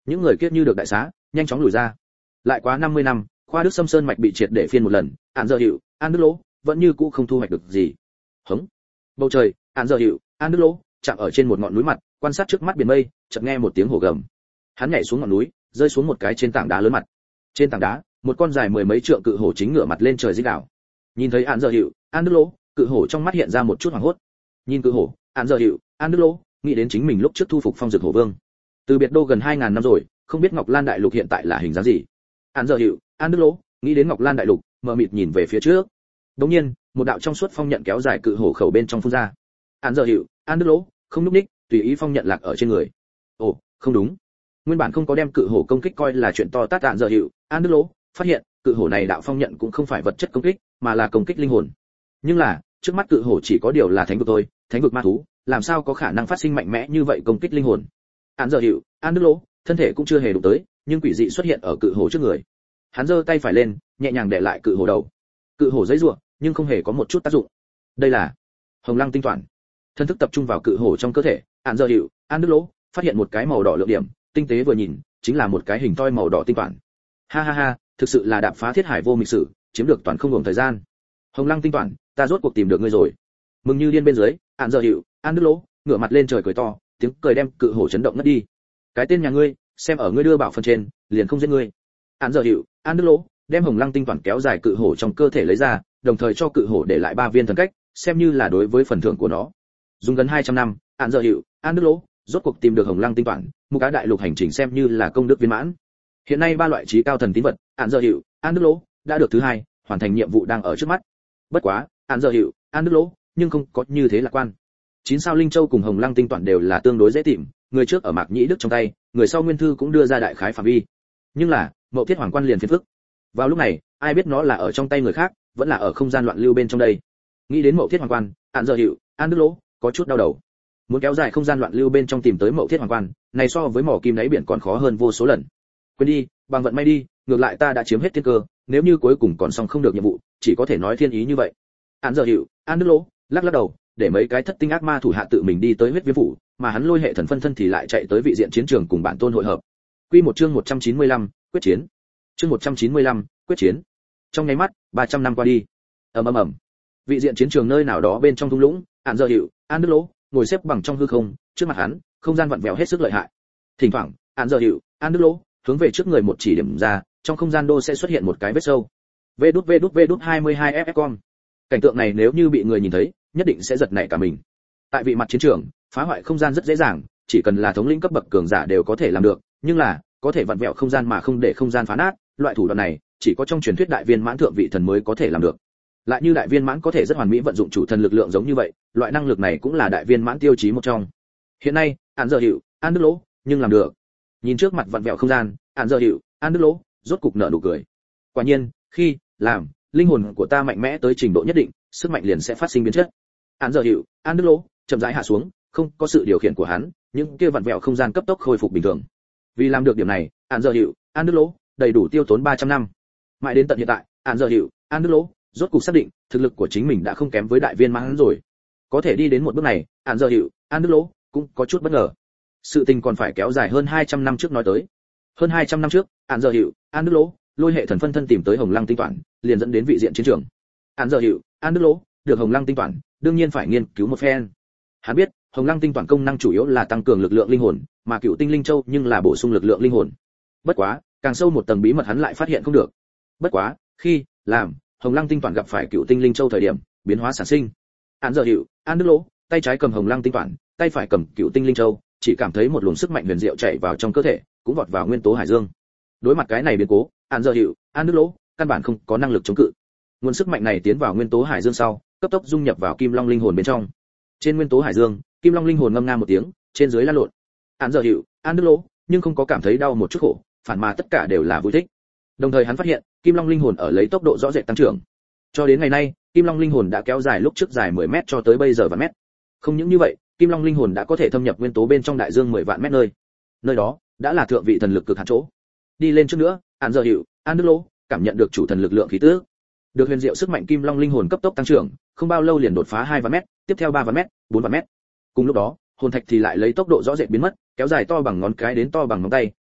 [SPEAKER 1] Những người kia như được đại xá, nhanh chóng lùi ra. Lại quá năm mươi năm, khoa đức xâm sơn mạch bị triệt để phiên một lần, Án Giờ Hiệu, An Đức Lỗ vẫn như cũ không thu hoạch được gì. Hống. Bầu trời, Án Giờ Hiệu, An Đức Lỗ chạm ở trên một ngọn núi mặt, quan sát trước mắt biển mây, chợt nghe một tiếng hổ gầm. Hắn nhảy xuống ngọn núi, rơi xuống một cái trên tảng đá lớn mặt. Trên tảng đá, một con dài mười mấy trượng cự hổ chính ngửa mặt lên trời rít gào. Nhìn thấy Án Giờ Hiệu, An Đức Lỗ, cự hổ trong mắt hiện ra một chút hoảng hốt. Nhìn cự hổ, Án Giờ Hiệu, An Đức Lỗ nghĩ đến chính mình lúc trước thu phục Phong Dực Hổ Vương. Từ biệt đô gần hai ngàn năm rồi, không biết Ngọc Lan Đại Lục hiện tại là hình dáng gì. Án Giờ Hiệu, An Đức Lỗ nghĩ đến Ngọc Lan Đại Lục, mờ mịt nhìn về phía trước. Đột nhiên, một đạo trong suốt phong nhận kéo dài cự hổ khẩu bên trong phun ra. Án Giờ Hiệu, An Đức Lỗ không lúc ních, tùy ý phong nhận lạc ở trên người. Ồ, không đúng. Nguyên bản không có đem cự hổ công kích coi là chuyện to tát. Án Giờ Hiệu, An Đức Lỗ phát hiện, cự hổ này đạo phong nhận cũng không phải vật chất công kích, mà là công kích linh hồn. Nhưng là, trước mắt cự hổ chỉ có điều là thánh vực thôi, thánh vực ma thú, làm sao có khả năng phát sinh mạnh mẽ như vậy công kích linh hồn. Án Giờ Hiệu, An Đức Lỗ thân thể cũng chưa hề đụng tới, nhưng quỷ dị xuất hiện ở cự hổ trước người. Hắn giơ tay phải lên, nhẹ nhàng để lại cự hổ đầu. Cự hổ giãy giụa, nhưng không hề có một chút tác dụng. Đây là Hồng Lăng tinh toàn. Thân thức tập trung vào cự hổ trong cơ thể, Án Giờ Hiệu, An Đức Lỗ phát hiện một cái màu đỏ lượng điểm, tinh tế vừa nhìn, chính là một cái hình toi màu đỏ tinh toàn. Ha ha ha, thực sự là đạp phá thiết hải vô mịch sử, chiếm được toàn không ngừng thời gian. Hồng Lăng tinh toàn, ta rốt cuộc tìm được ngươi rồi. Mừng như điên bên dưới, Án Giờ Hiệu, An Đức Lỗ ngửa mặt lên trời cười to, tiếng cười đem cự hổ chấn động ngất đi. Cái tên nhà ngươi, xem ở ngươi đưa bảo phần trên, liền không giết ngươi. Án Giờ Hiệu, An Đức Lỗ đem Hồng Lăng tinh toàn kéo dài cự hổ trong cơ thể lấy ra, đồng thời cho cự hổ để lại ba viên thần cách, xem như là đối với phần thưởng của nó. Dùng gần hai trăm năm, Án Giờ Hiệu, An Đức Lỗ rốt cuộc tìm được Hồng Lăng tinh toàn, một cái đại lục hành trình xem như là công đức viên mãn. Hiện nay ba loại trí cao thần tín vật, Án Giờ Hiệu, An Đức Lỗ đã được thứ hai, hoàn thành nhiệm vụ đang ở trước mắt. Bất quá, Án Giờ Hiệu, An Đức Lỗ nhưng không có như thế lạc quan. Chín sao linh châu cùng Hồng Lăng tinh toàn đều là tương đối dễ tìm, người trước ở Mạc Nhĩ Đức trong tay, người sau Nguyên Thư cũng đưa ra đại khái phạm vi. Nhưng là, Mậu Thiết Hoàng Quan liền phiền phức. Vào lúc này, ai biết nó là ở trong tay người khác, vẫn là ở không gian loạn lưu bên trong đây. Nghĩ đến Mậu Thiết Hoàng Quan, Án Giờ Hiệu, An Đức Lỗ có chút đau đầu. Muốn kéo dài không gian loạn lưu bên trong tìm tới Mậu Thiết Hoàng Quan, này so với mỏ kim đáy biển còn khó hơn vô số lần. Quên đi, bằng vận may đi, ngược lại ta đã chiếm hết thiên cơ, nếu như cuối cùng còn xong không được nhiệm vụ, chỉ có thể nói thiên ý như vậy. Án Giờ Hiệu, An Đức Lỗ lắc lắc đầu, để mấy cái thất tinh ác ma thủ hạ tự mình đi tới huyết viêm phủ, mà hắn lôi hệ thần phân thân thì lại chạy tới vị diện chiến trường cùng bản tôn hội hợp. Quy một chương một trăm chín mươi lăm, quyết chiến. Chương một trăm chín mươi lăm, quyết chiến. Trong nháy mắt, ba trăm năm qua đi. Ầm ầm ầm. Vị diện chiến trường nơi nào đó bên trong thung lũng, Án Giờ Hiệu, An Đức Lỗ ngồi xếp bằng trong hư không, trước mặt hắn, không gian vặn vẹo hết sức lợi hại. Thỉnh thoảng, Án Giờ Hiệu, An Đức Lỗ hướng về trước người một chỉ điểm ra, trong không gian đô sẽ xuất hiện một cái vết sâu. Vê đút vê đút vê đút hai mươi hai ép ép com. Cảnh tượng này nếu như bị người nhìn thấy, nhất định sẽ giật nảy cả mình. Tại vị mặt chiến trường, phá hoại không gian rất dễ dàng, chỉ cần là thống lĩnh cấp bậc cường giả đều có thể làm được, nhưng là có thể vặn vẹo không gian mà không để không gian phá nát, loại thủ đoạn này chỉ có trong truyền thuyết đại viên mãn thượng vị thần mới có thể làm được. Lại như đại viên mãn có thể rất hoàn mỹ vận dụng chủ thần lực lượng giống như vậy, loại năng lực này cũng là đại viên mãn tiêu chí một trong. Hiện nay, Án Giờ Hiệu, An Đức Lỗ nhưng làm được. Nhìn trước mặt vặn vẹo không gian, Án Giờ Hiệu, An Đức Lỗ rốt cục nở nụ cười. Quả nhiên, khi làm linh hồn của ta mạnh mẽ tới trình độ nhất định, sức mạnh liền sẽ phát sinh biến chất. Án Giờ Hiệu, An Đức Lỗ chậm rãi hạ xuống, không có sự điều khiển của hắn, những kia vặn vẹo không gian cấp tốc khôi phục bình thường. Vì làm được điểm này, Án Giờ Hiệu, An Đức Lỗ đầy đủ tiêu tốn ba trăm năm. Mãi đến tận hiện tại, Án Giờ Hiệu, An Đức Lỗ rốt cục xác định, thực lực của chính mình đã không kém với đại viên mãn rồi. Có thể đi đến một bước này, Án Giờ Hiệu, An Đức Lỗ cũng có chút bất ngờ. Sự tình còn phải kéo dài hơn hai trăm năm trước nói tới. Hơn hai trăm năm trước, Án Giờ Hiệu, An Đức Lỗ lôi hệ thần phân thân tìm tới Hồng Lăng tinh toàn, liền dẫn đến vị diện chiến trường. Án Giờ Hiệu, An Đức Lỗ được Hồng Lăng tinh toàn, đương nhiên phải nghiên cứu một phen. Hắn biết, Hồng Lăng tinh toàn công năng chủ yếu là tăng cường lực lượng linh hồn, mà Cựu Tinh Linh Châu nhưng là bổ sung lực lượng linh hồn. Bất quá, càng sâu một tầng bí mật hắn lại phát hiện không được. Bất quá, khi làm Hồng Lăng tinh toàn gặp phải Cựu Tinh Linh Châu thời điểm, biến hóa sản sinh. Án Giờ Hiệu, An Đức Lỗ tay trái cầm Hồng Lăng tinh toàn, tay phải cầm Cựu Tinh Linh Châu, chỉ cảm thấy một luồng sức mạnh huyền diệu chạy vào trong cơ thể, cũng vọt vào nguyên tố hải dương. Đối mặt cái này biến cố, Án Giờ Hiệu, An Đức Lỗ căn bản không có năng lực chống cự. Nguồn sức mạnh này tiến vào nguyên tố hải dương sau, cấp tốc dung nhập vào Kim Long linh hồn bên trong. Trên nguyên tố hải dương, Kim Long linh hồn ngâm nga một tiếng, trên dưới lăn lộn. Án Giờ Hiệu, An Đức Lỗ nhưng không có cảm thấy đau một chút khổ, phản mà tất cả đều là vui thích. Đồng thời hắn phát hiện, Kim Long linh hồn ở lấy tốc độ rõ rệt tăng trưởng. Cho đến ngày nay, Kim Long linh hồn đã kéo dài lúc trước dài mười mét cho tới bây giờ vạn mét. Không những như vậy, Kim Long linh hồn đã có thể thâm nhập nguyên tố bên trong đại dương mười vạn mét nơi. Nơi đó đã là thượng vị thần lực cực hạn chỗ. Đi lên trước nữa, Án Giờ Hiệu, An Đức Lỗ cảm nhận được chủ thần lực lượng khí tức. Được huyền diệu sức mạnh Kim Long linh hồn cấp tốc tăng trưởng, không bao lâu liền đột phá hai vạn mét, tiếp theo ba vạn mét, bốn vạn mét. Cùng lúc đó, hồn thạch thì lại lấy tốc độ rõ rệt biến mất, kéo dài to bằng ngón cái đến to bằng ngón tay,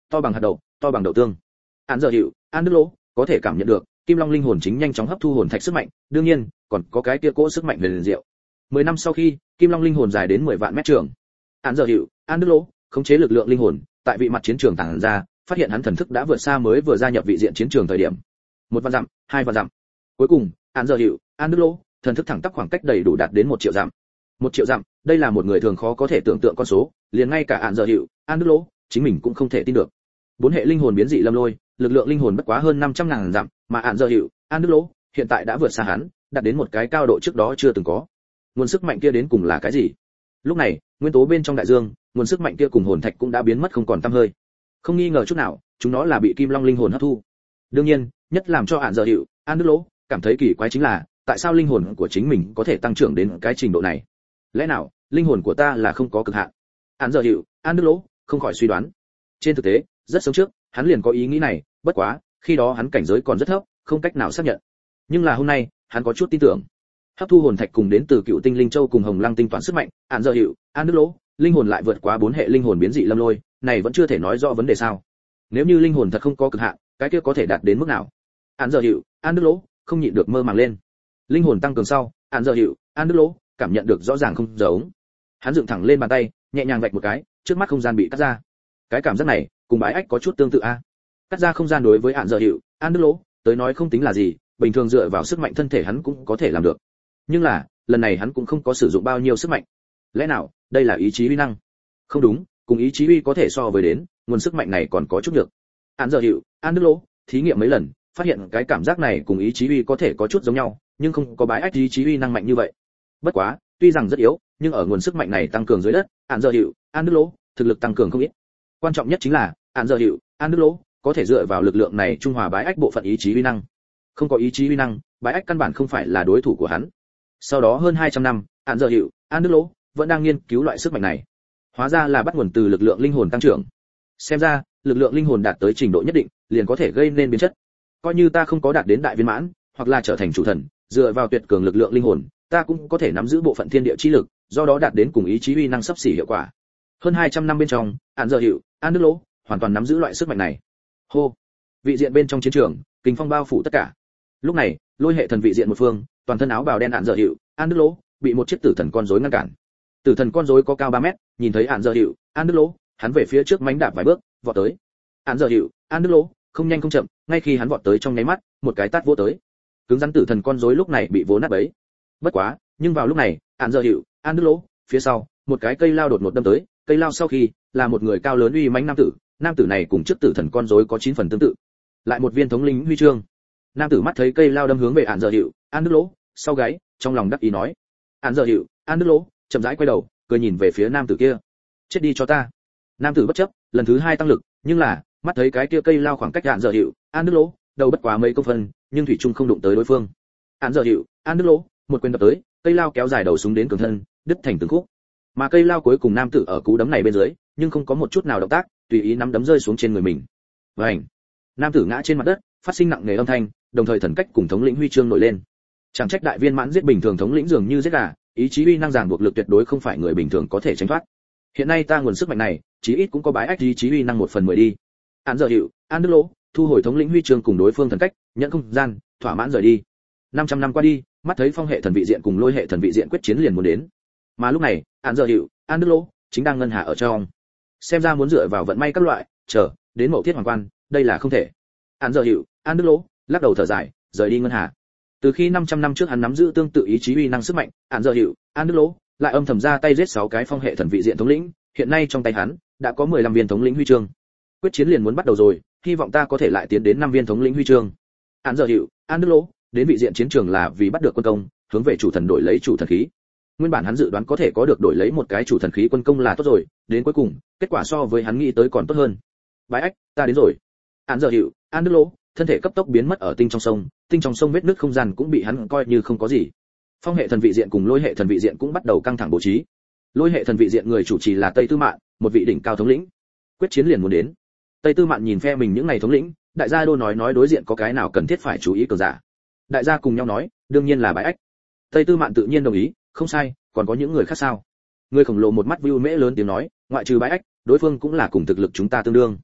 [SPEAKER 1] to bằng hạt đậu, to bằng đậu tương. Án giờ hiệu, An Đức Lỗ có thể cảm nhận được Kim Long linh hồn chính nhanh chóng hấp thu hồn thạch sức mạnh, đương nhiên, còn có cái kia cỗ sức mạnh huyền diệu. mười năm sau khi, Kim Long linh hồn dài đến mười vạn mét trường. Án giờ hiệu, An Đức Lỗ khống chế lực lượng linh hồn, tại vị mặt chiến trường tàng ra, phát hiện hắn thần thức đã vượt xa mới vừa gia nhập vị diện chiến trường thời điểm. Một vạn dặm, hai vạn dặm. Cuối cùng, Án giờ hiệu, An Đức Lỗ thần thức thẳng tắp khoảng cách đầy đủ đạt đến một triệu dặm. Một triệu dặm, đây là một người thường khó có thể tưởng tượng con số, liền ngay cả Án giờ hiệu, An Đức Lỗ chính mình cũng không thể tin được. Bốn hệ linh hồn biến dị lâm lôi, lực lượng linh hồn bất quá hơn năm trăm ngàn dặm, mà Án giờ hiệu, An Đức Lỗ hiện tại đã vượt xa hắn, đạt đến một cái cao độ trước đó chưa từng có. Nguồn sức mạnh kia đến cùng là cái gì? Lúc này, nguyên tố bên trong đại dương, nguồn sức mạnh kia cùng hồn thạch cũng đã biến mất không còn tăm hơi. Không nghi ngờ chút nào, chúng nó là bị Kim Long linh hồn hấp thu. Đương nhiên, nhất làm cho Án giờ hiệu, An Đức Lỗ cảm thấy kỳ quái chính là, tại sao linh hồn của chính mình có thể tăng trưởng đến cái trình độ này? Lẽ nào, linh hồn của ta là không có cực hạn? Án giờ hiệu, An Đức Lỗ không khỏi suy đoán. Trên thực tế, rất sớm trước, hắn liền có ý nghĩ này, bất quá, khi đó hắn cảnh giới còn rất thấp, không cách nào xác nhận. Nhưng là hôm nay, hắn có chút tin tưởng. Hấp thu hồn thạch cùng đến từ Cựu Tinh Linh Châu cùng Hồng Lăng tinh toán sức mạnh, Án giờ hiệu, An Đức Lỗ, linh hồn lại vượt quá bốn hệ linh hồn biến dị lâm lôi, này vẫn chưa thể nói rõ vấn đề sao? Nếu như linh hồn thật không có cực hạn, cái kia có thể đạt đến mức nào? Án giờ hiệu, An Đức Lỗ không nhịn được mơ màng lên. Linh hồn tăng cường sau, Án giờ hiệu, An Đức Lỗ cảm nhận được rõ ràng không giống. Hắn dựng thẳng lên bàn tay, nhẹ nhàng vạch một cái, trước mắt không gian bị cắt ra. Cái cảm giác này, cùng bãi ách có chút tương tự a. Cắt ra không gian đối với Án giờ hiệu, An Đức Lỗ tới nói không tính là gì, bình thường dựa vào sức mạnh thân thể hắn cũng có thể làm được. Nhưng là, lần này hắn cũng không có sử dụng bao nhiêu sức mạnh. Lẽ nào, đây là ý chí uy năng? Không đúng, cùng ý chí uy có thể so với đến, nguồn sức mạnh này còn có chút nhược. Án giờ hiệu, An Đức Lỗ thí nghiệm mấy lần, phát hiện cái cảm giác này cùng ý chí uy có thể có chút giống nhau, nhưng không có bái ách ý chí uy năng mạnh như vậy. Bất quá, tuy rằng rất yếu, nhưng ở nguồn sức mạnh này tăng cường dưới đất, Án giờ hiệu, An Đức Lỗ thực lực tăng cường không ít. Quan trọng nhất chính là, Án giờ hiệu, An Đức Lỗ có thể dựa vào lực lượng này trung hòa bái ách bộ phận ý chí uy năng. Không có ý chí uy năng, bái ách căn bản không phải là đối thủ của hắn. Sau đó hơn hai trăm năm, Án giờ hiệu, An Đức Lỗ vẫn đang nghiên cứu loại sức mạnh này. Hóa ra là bắt nguồn từ lực lượng linh hồn tăng trưởng. Xem ra, lực lượng linh hồn đạt tới trình độ nhất định, liền có thể gây nên biến chất. Coi như ta không có đạt đến đại viên mãn, hoặc là trở thành chủ thần, dựa vào tuyệt cường lực lượng linh hồn, ta cũng có thể nắm giữ bộ phận thiên địa chi lực, do đó đạt đến cùng ý chí uy năng sắp xỉ hiệu quả. Hơn hai trăm năm bên trong, Án giờ hiệu, An Đức Lỗ hoàn toàn nắm giữ loại sức mạnh này. Hô. Vị diện bên trong chiến trường, kình phong bao phủ tất cả. Lúc này, lôi hệ thần vị diện một phương, toàn thân áo bào đen Án giờ hiệu, An Đức Lỗ bị một chiếc tử thần con rối ngăn cản. Tử thần con rối có cao ba mét, nhìn thấy Án giờ hiệu, An Đức Lỗ, hắn về phía trước mánh đạp vài bước, vọt tới. Án giờ hiệu, An Đức Lỗ không nhanh không chậm, ngay khi hắn vọt tới trong nháy mắt, một cái tát vỗ tới. Cứng rắn tử thần con rối lúc này bị vỗ nát bấy. Bất quá, nhưng vào lúc này, Án giờ hiệu, An Đức Lỗ, phía sau, một cái cây lao đột ngột đâm tới, cây lao sau khi, là một người cao lớn uy mãnh nam tử, nam tử này cùng trước tử thần con rối có chín phần tương tự. Lại một viên thống lĩnh huy chương. Nam tử mắt thấy cây lao đâm hướng về Án giờ hiệu, An Đức Lỗ, sau gáy, trong lòng đắc ý nói. Án giờ hiệu, An Đức Lỗ chậm rãi quay đầu, cười nhìn về phía nam tử kia. Chết đi cho ta. Nam tử bất chấp, lần thứ hai tăng lực, nhưng là, mắt thấy cái kia cây lao khoảng cách Án giờ hiệu, An Đức Lỗ, đầu bất quá mấy công phân, nhưng thủy chung không đụng tới đối phương. Án giờ hiệu, An Đức Lỗ, một quyền đập tới, cây lao kéo dài đầu súng đến cường thân, đứt thành từng khúc. Mà cây lao cuối cùng nam tử ở cú đấm này bên dưới, nhưng không có một chút nào động tác, tùy ý nắm đấm rơi xuống trên người mình. Vành. Nam tử ngã trên mặt đất, phát sinh nặng nề âm thanh, đồng thời thần cách cùng thống lĩnh huy chương nổi lên. Chẳng trách đại viên mãn giết bình thường thống lĩnh dường như giết gà, ý chí uy năng ràng buộc lực tuyệt đối không phải người bình thường có thể tránh thoát. Hiện nay ta nguồn sức mạnh này, chí ít cũng có bái ách ý chí uy năng một phần mười đi. Án giờ hiệu, An Đức Lỗ, thu hồi thống lĩnh huy chương cùng đối phương thần cách, nhận không gian, thỏa mãn rời đi. năm trăm năm qua đi, mắt thấy phong hệ thần vị diện cùng lôi hệ thần vị diện quyết chiến liền muốn đến. Mà lúc này, Án giờ hiệu, An Đức Lỗ chính đang ngân hà ở trong. Xem ra muốn dựa vào vận may các loại, chờ đến Mậu Thiết Hoàng Quan, đây là không thể. Án giờ hiệu, An Đức Lỗ lắc đầu thở dài, rời đi ngân hà. Từ khi năm trăm năm trước hắn nắm giữ tương tự ý chí uy năng sức mạnh, Án giờ hiệu, An Đức Lỗ lại âm thầm ra tay giết sáu cái phong hệ thần vị diện thống lĩnh, hiện nay trong tay hắn đã có mười lăm viên thống lĩnh huy chương. Quyết chiến liền muốn bắt đầu rồi, hy vọng ta có thể lại tiến đến năm viên thống lĩnh huy chương. Án giờ hiệu, An Đức Lỗ đến vị diện chiến trường là vì bắt được quân công, hướng về chủ thần đổi lấy chủ thần khí. Nguyên bản hắn dự đoán có thể có được đổi lấy một cái chủ thần khí quân công là tốt rồi, đến cuối cùng, kết quả so với hắn nghĩ tới còn tốt hơn. Bái ách, ta đến rồi. Án giờ hiệu, An Đức Lỗ thân thể cấp tốc biến mất ở tinh trong sông, tinh trong sông vết nứt không gian cũng bị hắn coi như không có gì. Phong hệ thần vị diện cùng lôi hệ thần vị diện cũng bắt đầu căng thẳng bố trí. Lôi hệ thần vị diện người chủ trì là Tây Tư Mạn, một vị đỉnh cao thống lĩnh. Quyết chiến liền muốn đến. Tây Tư Mạn nhìn phe mình những ngày thống lĩnh, đại gia đô nói nói đối diện có cái nào cần thiết phải chú ý cường giả. Đại gia cùng nhau nói, đương nhiên là Bái ách. Tây Tư Mạn tự nhiên đồng ý, không sai, còn có những người khác sao? Người khổng lồ một mắt view mễ lớn tiếng nói, ngoại trừ Bái ách, đối phương cũng là cùng thực lực chúng ta tương đương.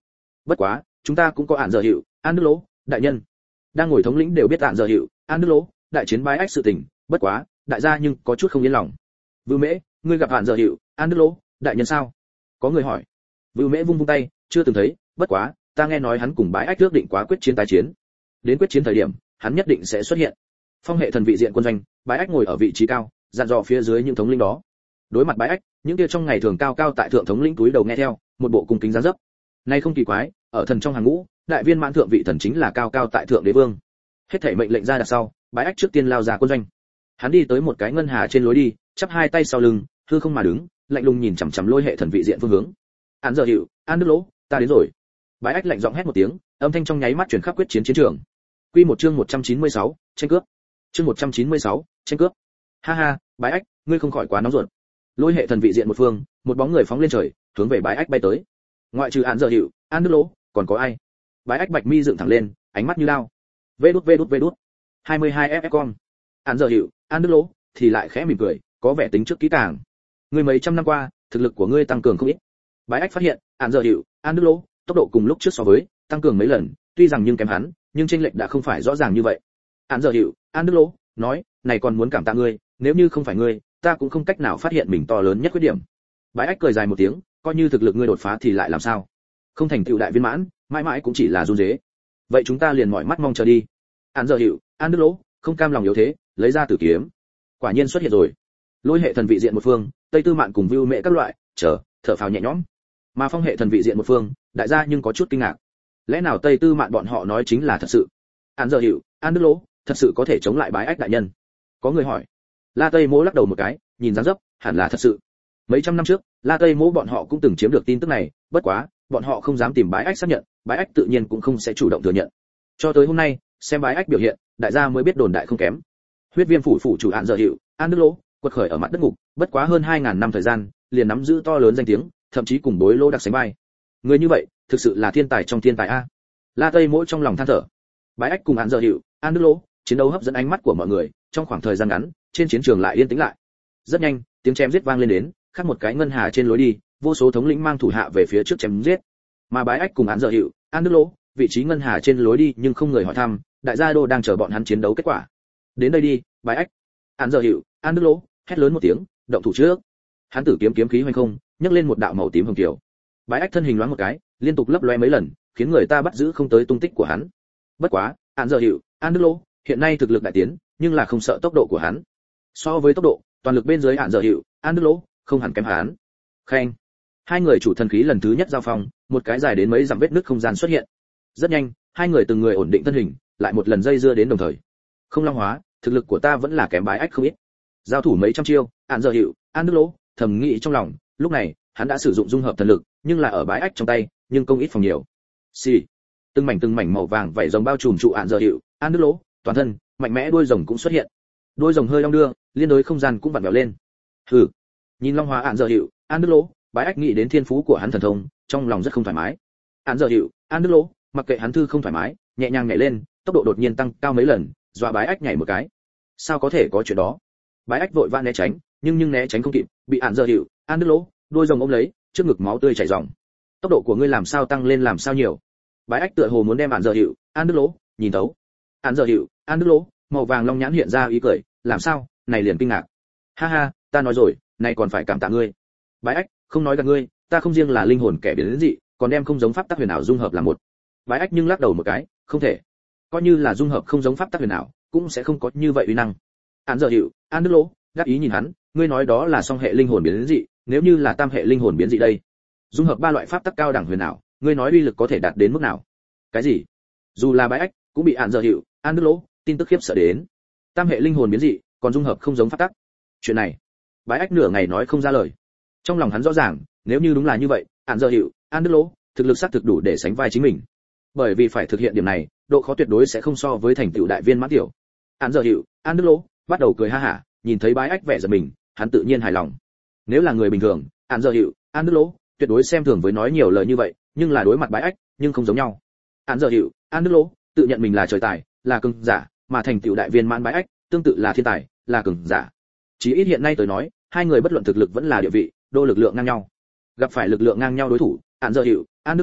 [SPEAKER 1] Bất quá, chúng ta cũng có ản giờ hiệu, An Đức Lỗ, đại nhân. Đang ngồi thống lĩnh đều biết ản giờ hiệu, An Đức Lỗ, đại chiến bái ách sự tình, bất quá, đại gia nhưng có chút không yên lòng. Vưu Mễ, ngươi gặp ản giờ hiệu, An Đức Lỗ, đại nhân sao? Có người hỏi. Vưu Mễ vung vung tay, chưa từng thấy, bất quá, ta nghe nói hắn cùng bái ách ước định quá quyết chiến tái chiến. Đến quyết chiến thời điểm, hắn nhất định sẽ xuất hiện. Phong hệ thần vị diện quân doanh, bái ách ngồi ở vị trí cao, dặn dò phía dưới những thống lĩnh đó. Đối mặt bái ách, những kia trong ngày thường cao cao tại thượng thống lĩnh túi đầu nghe theo, một bộ cung kính dáng dấp. Nay không kỳ quái, ở thần trong hàng ngũ, đại viên mãn thượng vị thần chính là cao cao tại thượng đế vương. Hết thảy mệnh lệnh ra đặt sau, bái ách trước tiên lao ra quân doanh. Hắn đi tới một cái ngân hà trên lối đi, chắp hai tay sau lưng, hư không mà đứng, lạnh lùng nhìn chằm chằm lôi hệ thần vị diện phương hướng. Án giờ hiệu, An Đức Lỗ, ta đến rồi. Bái ách lạnh giọng hét một tiếng, âm thanh trong nháy mắt truyền khắp quyết chiến chiến trường. Quy một chương một trăm chín mươi sáu, tranh cướp. Chương một trăm chín mươi sáu, tranh cướp. Ha ha, bái ách, ngươi không khỏi quá nóng ruột. Lôi hệ thần vị diện một phương, một bóng người phóng lên trời, hướng về bái ách bay tới. Ngoại trừ Án giờ hiệu, An Đức Lỗ, còn có ai? Bái ách bạch mi dựng thẳng lên, ánh mắt như lao. Vê đút vê đút vê đút. hai mươi hai ép ép con. Án giờ hiệu, An Đức Lỗ thì lại khẽ mỉm cười, có vẻ tính trước kỹ càng. Ngươi mấy trăm năm qua, thực lực của ngươi tăng cường không ít. Bái ách phát hiện, Án giờ hiệu, An Đức Lỗ, tốc độ cùng lúc trước so với, tăng cường mấy lần, tuy rằng nhưng kém hắn, nhưng chênh lệch đã không phải rõ ràng như vậy. Án giờ hiệu, An Đức Lỗ nói, này còn muốn cảm tạ ngươi, nếu như không phải ngươi, ta cũng không cách nào phát hiện mình to lớn nhất khuyết điểm. Bái ách cười dài một tiếng, coi như thực lực ngươi đột phá thì lại làm sao? Không thành tựu đại viên mãn, mãi mãi cũng chỉ là run rế. Vậy chúng ta liền mỏi mắt mong chờ đi. Án giờ hiệu, An Đức Lỗ không cam lòng yếu thế, lấy ra tử kiếm. Quả nhiên xuất hiện rồi. Lôi hệ thần vị diện một phương, Tây Tư Mạn cùng Vưu Mễ các loại, chờ, thở phào nhẹ nhõm. Mà Phong hệ thần vị diện một phương, đại gia nhưng có chút kinh ngạc. Lẽ nào Tây Tư Mạn bọn họ nói chính là thật sự? Án giờ hiệu, An Đức Lỗ thật sự có thể chống lại bái ách đại nhân? Có người hỏi. La Tây Mỗ lắc đầu một cái, nhìn dáng dấp, hẳn là thật sự. Mấy trăm năm trước, La Tây Mỗ bọn họ cũng từng chiếm được tin tức này, bất quá, bọn họ không dám tìm bái ách xác nhận, bái ách tự nhiên cũng không sẽ chủ động thừa nhận. Cho tới hôm nay, xem bái ách biểu hiện, đại gia mới biết đồn đại không kém. Huyết Viêm phủ phủ chủ Án giờ hiệu, An Đức Lỗ quật khởi ở mặt đất ngục, bất quá hơn hai ngàn năm thời gian, liền nắm giữ to lớn danh tiếng, thậm chí cùng đối lô đặc sánh vai. Người như vậy, thực sự là thiên tài trong thiên tài a. La Tây Mỗ trong lòng than thở. Bái ách cùng Án giờ hiệu, An Đức Lỗ, chiến đấu hấp dẫn ánh mắt của mọi người, trong khoảng thời gian ngắn, trên chiến trường lại yên tĩnh lại. Rất nhanh, tiếng chém giết vang lên đến, khác một cái ngân hà trên lối đi, vô số thống lĩnh mang thủ hạ về phía trước chém giết. Mà bái ách cùng Án giờ hiệu, An Đức Lỗ, vị trí ngân hà trên lối đi nhưng không người hỏi thăm, đại gia đô đang chờ bọn hắn chiến đấu kết quả. Đến đây đi, bái ách. Án giờ hiệu, An Đức Lỗ hét lớn một tiếng, động thủ trước. Hắn tử kiếm kiếm khí hoành không, nhấc lên một đạo màu tím hồng kiều. Bái ách thân hình loáng một cái, liên tục lấp loé mấy lần, khiến người ta bắt giữ không tới tung tích của hắn. Bất quá, Án giờ hiệu, An Đức Lỗ hiện nay thực lực đại tiến, nhưng là không sợ tốc độ của hắn. So với tốc độ, toàn lực bên dưới Án giờ hiệu, An Đức Lỗ không hẳn kém hắn. Khen. Hai người chủ thần khí lần thứ nhất giao phong, một cái dài đến mấy dặm vết nứt không gian xuất hiện. Rất nhanh, hai người từng người ổn định thân hình, lại một lần dây dưa đến đồng thời. Không long hóa, thực lực của ta vẫn là kém bái ách không ít. Giao thủ mấy trăm chiêu, Án giờ hiệu, An Đức Lỗ thầm nghĩ trong lòng, lúc này, hắn đã sử dụng dung hợp thần lực, nhưng là ở bái ách trong tay, nhưng công ít phòng nhiều. Xì. Từng mảnh từng mảnh màu vàng vảy rồng bao trùm trụ Án giờ hiệu, An Đức Lỗ, toàn thân, mạnh mẽ đuôi rồng cũng xuất hiện. Đuôi rồng hơi long đưa, liên đối không gian cũng vặn vẹo lên. Hừ. Nhìn long hóa Án giờ hiệu, An Đức Lỗ, bái ách nghĩ đến thiên phú của hắn thần thông, trong lòng rất không thoải mái. Án giờ hiệu, An Đức Lỗ, mặc kệ hắn thư không thoải mái, nhẹ nhàng nhảy lên, tốc độ đột nhiên tăng cao mấy lần, dọa bái ách nhảy một cái. Sao có thể có chuyện đó? Bái ách vội vã né tránh, nhưng nhưng né tránh không kịp, bị Án giờ hiệu, An Đức Lỗ, đuôi rồng ôm lấy, trước ngực máu tươi chảy ròng. Tốc độ của ngươi làm sao tăng lên làm sao nhiều? Bái ách tựa hồ muốn đem Án giờ hiệu, An Đức Lỗ nhìn thấu. Án giờ hiệu, An Đức Lỗ, màu vàng long nhãn hiện ra ý cười, làm sao? Này liền kinh ngạc. Ha ha, ta nói rồi, này còn phải cảm tạ ngươi. Bái ách, không nói gạt ngươi, ta không riêng là linh hồn kẻ biến dị, còn đem không giống pháp tắc huyền ảo dung hợp là một. Bái ách nhưng lắc đầu một cái, không thể. Coi như là dung hợp không giống pháp tắc huyền ảo, cũng sẽ không có như vậy uy năng. Án giờ hiệu, An Đức Lỗ gác ý nhìn hắn, ngươi nói đó là song hệ linh hồn biến dị, nếu như là tam hệ linh hồn biến dị đây, dung hợp ba loại pháp tắc cao đẳng huyền ảo, ngươi nói uy lực có thể đạt đến mức nào? Cái gì? Dù là bái ách cũng bị Án giờ hiệu, An Đức Lỗ tin tức khiếp sợ đến. Tam hệ linh hồn biến dị, còn dung hợp không giống pháp tắc. Chuyện này, bái ách nửa ngày nói không ra lời. Trong lòng hắn rõ ràng, nếu như đúng là như vậy, Án giờ hiệu, An Đức Lỗ thực lực xác thực đủ để sánh vai chính mình. Bởi vì phải thực hiện điểm này, độ khó tuyệt đối sẽ không so với thành tựu đại viên mãn tiểu. Án giờ hiệu, An Đức Lỗ bắt đầu cười ha hả, nhìn thấy bái ách vẻ giật mình, hắn tự nhiên hài lòng. Nếu là người bình thường, Án giờ hiệu, An Đức Lỗ tuyệt đối xem thường với nói nhiều lời như vậy, nhưng là đối mặt bái ách, nhưng không giống nhau. Án giờ hiệu, An Đức Lỗ tự nhận mình là trời tài, là cường giả, mà thành tựu đại viên mãn bái ách, tương tự là thiên tài, là cường giả. Chỉ ít hiện nay tới nói, hai người bất luận thực lực vẫn là địa vị, đô lực lượng ngang nhau. Gặp phải lực lượng ngang nhau đối thủ, Án giờ hiệu, An Đức Lỗ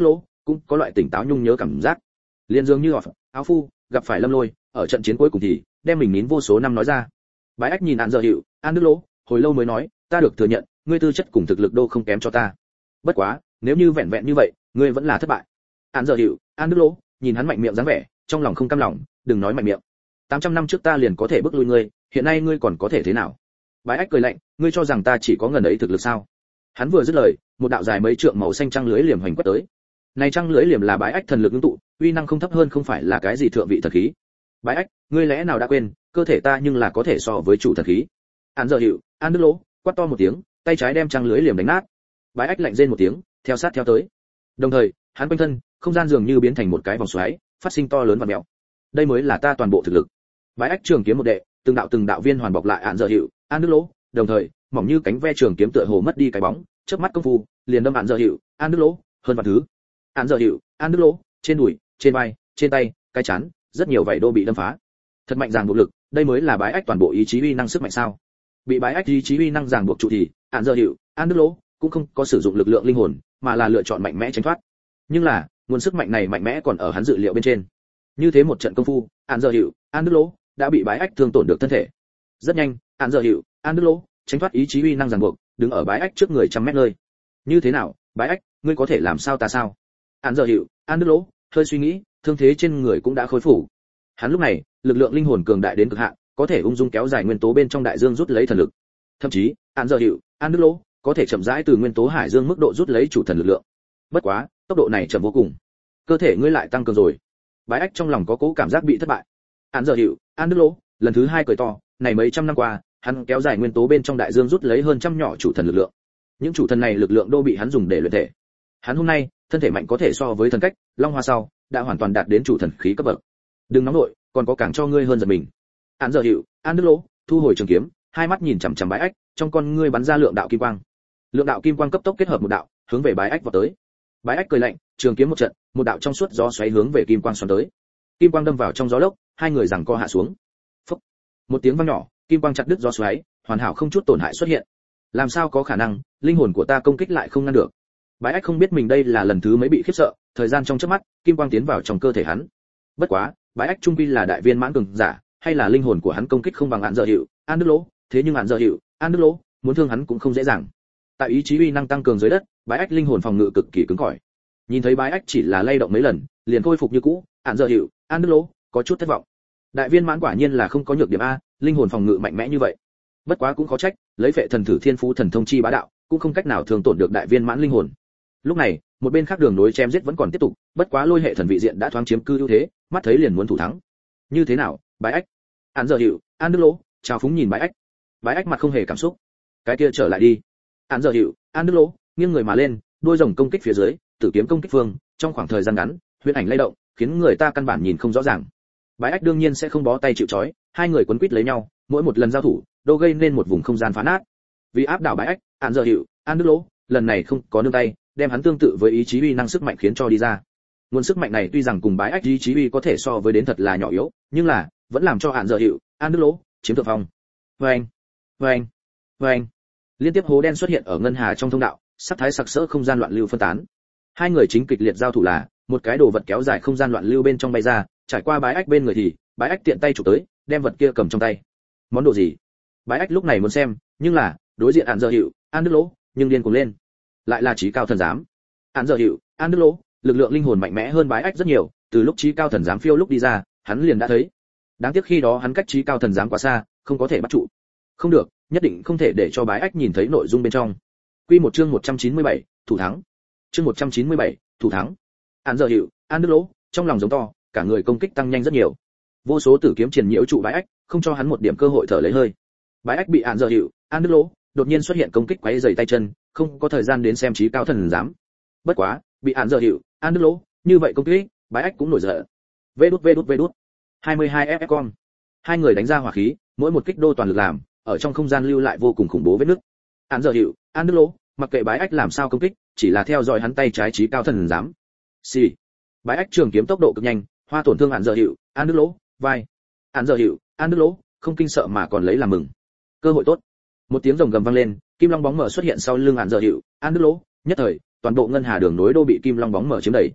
[SPEAKER 1] cũng có loại tỉnh táo nhung nhớ cảm giác. Liên dường như áo phu gặp phải Lâm Lôi, ở trận chiến cuối cùng thì đem mình nín vô số năm nói ra. Bái Ách nhìn Án Giờ Hiệu, An Đức Lỗ, hồi lâu mới nói, ta được thừa nhận, ngươi tư chất cùng thực lực đô không kém cho ta. Bất quá, nếu như vẹn vẹn như vậy, ngươi vẫn là thất bại. Án Giờ Hiệu, An Đức Lỗ, nhìn hắn mạnh miệng dáng vẻ, trong lòng không cam lòng, đừng nói mạnh miệng. tám trăm năm trước ta liền có thể bức lui ngươi, hiện nay ngươi còn có thể thế nào? Bái Ách cười lạnh, ngươi cho rằng ta chỉ có ngần ấy thực lực sao? Hắn vừa dứt lời, một đạo dài mấy trượng màu xanh trăng lưới liềm hoành quét tới. Này trăng lưới liềm là Bái Ách thần lực ngưng tụ, uy năng không thấp hơn không phải là cái gì thượng vị thần khí. Bái Ách, ngươi lẽ nào đã quên, cơ thể ta nhưng là có thể so với chủ thần khí. Án Giờ Hiệu, An Đức Lỗ, quát to một tiếng, tay trái đem trăng lưới liềm đánh nát. Bái Ách lạnh rên một tiếng, theo sát theo tới. Đồng thời, hắn quanh thân, không gian dường như biến thành một cái vòng xoáy, phát sinh to lớn và mèo. Đây mới là ta toàn bộ thực lực. Bái Ách trường kiếm một đệ, từng đạo từng đạo viên hoàn bọc lại Án Giờ Hiệu, An Đức Lỗ, đồng thời, mỏng như cánh ve trường kiếm tựa hồ mất đi cái bóng, chớp mắt công phu, liền đâm Án Giờ Hiệu, An Đức Lỗ, hơn vạn thứ. Án Giờ Hiệu, An Đức Lỗ, trên đùi, trên vai, trên tay, cái chán, rất nhiều vảy đô bị đâm phá. Thật mạnh ràng buộc lực, đây mới là Bái Ách toàn bộ ý chí uy năng sức mạnh sao? Bị Bái Ách ý chí uy năng ràng buộc trụ thì, Án Giờ Hiệu, An Đức Lỗ cũng không có sử dụng lực lượng linh hồn, mà là lựa chọn mạnh mẽ tránh thoát. Nhưng là, nguồn sức mạnh này mạnh mẽ còn ở hắn dự liệu bên trên. Như thế một trận công phu, Án Giờ Hiệu, An Đức Lỗ đã bị Bái Ách thương tổn được thân thể. Rất nhanh, Án Giờ Hiệu, An Đức Lỗ tránh thoát ý chí uy năng ràng buộc, đứng ở Bái Ách trước người trăm mét nơi. Như thế nào, Bái Ách, ngươi có thể làm sao ta sao? Án Giờ Hiệu, An Đức Lỗ hơi suy nghĩ, thương thế trên người cũng đã khôi phục. Hắn lúc này, lực lượng linh hồn cường đại đến cực hạn, có thể ung dung kéo dài nguyên tố bên trong đại dương rút lấy thần lực. Thậm chí, Án Giờ Hiệu, An Đức Lỗ có thể chậm rãi từ nguyên tố hải dương mức độ rút lấy chủ thần lực lượng. Bất quá, tốc độ này chậm vô cùng. Cơ thể ngươi lại tăng cường rồi. Bái Ách trong lòng có cố cảm giác bị thất bại. Án Giờ Hiệu, An Đức Lỗ lần thứ hai cười to, này mấy trăm năm qua, hắn kéo dài nguyên tố bên trong đại dương rút lấy hơn trăm nhỏ chủ thần lực lượng. Những chủ thần này lực lượng đô bị hắn dùng để luyện thể. Hắn hôm nay, thân thể mạnh có thể so với thần cách, long hoa sau, đã hoàn toàn đạt đến chủ thần khí cấp bậc. Đừng nóng nội, còn có càng cho ngươi hơn giật mình. Án Giờ Hiệu, An Đức Lỗ thu hồi trường kiếm, hai mắt nhìn chằm chằm Bái Ách, trong con ngươi bắn ra lượng đạo kim quang. Lượng đạo kim quang cấp tốc kết hợp một đạo, hướng về Bái Ách vọt tới. Bái Ách cười lạnh, trường kiếm một trận, một đạo trong suốt gió xoáy hướng về kim quang xoắn tới. Kim quang đâm vào trong gió lốc, hai người giằng co hạ xuống. Phốc. Một tiếng vang nhỏ, kim quang chặt đứt gió xoáy, hoàn hảo không chút tổn hại xuất hiện. Làm sao có khả năng, linh hồn của ta công kích lại không ngăn được. Bái Ách không biết mình đây là lần thứ mấy bị khiếp sợ, thời gian trong chớp mắt, kim quang tiến vào trong cơ thể hắn. Bất quá, Bái Ách trung quy là đại viên mãn cường giả, hay là linh hồn của hắn công kích không bằng Án Giờ Hiệu, An Đức Lỗ, thế nhưng Án Giờ Hiệu, An Đức Lỗ muốn thương hắn cũng không dễ dàng. Tại ý chí uy năng tăng cường dưới đất, Bái Ách linh hồn phòng ngự cực kỳ cứng cỏi. Nhìn thấy Bái Ách chỉ là lay động mấy lần, liền khôi phục như cũ, Án Giờ Hiệu, An Đức Lỗ có chút thất vọng. Đại viên mãn quả nhiên là không có nhược điểm a, linh hồn phòng ngự mạnh mẽ như vậy. Bất quá cũng khó trách, lấy Phệ Thần Thử Thiên Phú thần thông chi bá đạo, cũng không cách nào thương tổn được đại viên mãn linh hồn. Lúc này, một bên khác đường nối chém giết vẫn còn tiếp tục, bất quá Lôi hệ thần vị diện đã thoáng chiếm cư ưu thế, mắt thấy liền muốn thủ thắng. Như thế nào, Bái Ách? Án Giờ Hiệu, An Đức Lỗ chào phúng nhìn Bái Ách. Bái Ách mặt không hề cảm xúc. Cái kia trở lại đi. Án Giờ Hiệu, An Đức Lỗ nghiêng người mà lên, đôi rồng công kích phía dưới, tử kiếm công kích phương, trong khoảng thời gian ngắn, huyễn ảnh lay động, khiến người ta căn bản nhìn không rõ ràng. Bái Ách đương nhiên sẽ không bó tay chịu trói, hai người quấn quýt lấy nhau, mỗi một lần giao thủ, đô gây nên một vùng không gian phá nát. Vì áp đảo Bái Ách, Án Giờ Hiệu, An Đức Lỗ lần này không có nương tay, đem hắn tương tự với ý chí uy năng sức mạnh khiến cho đi ra. Nguồn sức mạnh này tuy rằng cùng Bái Ách ý chí uy có thể so với đến thật là nhỏ yếu, nhưng là vẫn làm cho Án Giờ Hiệu, An Đức Lỗ chiếm thượng phong. Vâng, vâng, vâng. Liên tiếp hố đen xuất hiện ở ngân hà trong thông đạo, sắc thái sặc sỡ không gian loạn lưu phân tán. Hai người chính kịch liệt giao thủ là, một cái đồ vật kéo dài không gian loạn lưu bên trong bay ra, trải qua Bái Ách bên người thì, Bái Ách tiện tay chụp tới, đem vật kia cầm trong tay. Món đồ gì? Bái Ách lúc này muốn xem, nhưng là, đối diện Án Giờ Hiệu, An Đức Lỗ, nhưng điên cuồng lên. Lại là Chí Cao Thần Giám. Án Giờ Hiệu, An Đức Lỗ, lực lượng linh hồn mạnh mẽ hơn Bái Ách rất nhiều, từ lúc Chí Cao Thần Giám phiêu lúc đi ra, hắn liền đã thấy. Đáng tiếc khi đó hắn cách Chí Cao Thần Giám quá xa, không có thể bắt trụ. Không được, nhất định không thể để cho Bái Ách nhìn thấy nội dung bên trong. Quy một chương một trăm chín mươi bảy, thủ thắng. Chương một trăm chín mươi bảy, thủ thắng. Án Giờ Hiệu, An Đức Lỗ, trong lòng giống to, cả người công kích tăng nhanh rất nhiều. Vô số tử kiếm triền nhiễu trụ Bái Ách, không cho hắn một điểm cơ hội thở lấy hơi. Bái Ách bị Án Giờ Hiệu, An Đức Lỗ đột nhiên xuất hiện công kích quấy rầy tay chân, không có thời gian đến xem Chí Cao Thần Giám. Bất quá, bị Án Giờ Hiệu, An Đức Lỗ như vậy công kích, Bái Ách cũng nổi giận. Vê đút vê đút vê đút. hai mươi hai ép ép con. Hai người đánh ra hỏa khí, mỗi một kích đô toàn lực làm, ở trong không gian lưu lại vô cùng khủng bố vết nứt. Án Giờ Hiệu, An Đức Lỗ mặc kệ Bái Ách làm sao công kích, chỉ là theo dõi hắn tay trái Chí Cao Thần Giám. Xì. Bái Ách trường kiếm tốc độ cực nhanh, hoa tổn thương Án Giờ Hiệu, An Đức Lỗ vai. Án Giờ Hiệu, An Đức Lỗ không kinh sợ mà còn lấy làm mừng. Cơ hội tốt. Một tiếng rồng gầm vang lên, kim long bóng mở xuất hiện sau lưng Án Giờ Hiệu, An Đức Lỗ, nhất thời, toàn bộ ngân hà đường nối đô bị kim long bóng mở chiếm đầy.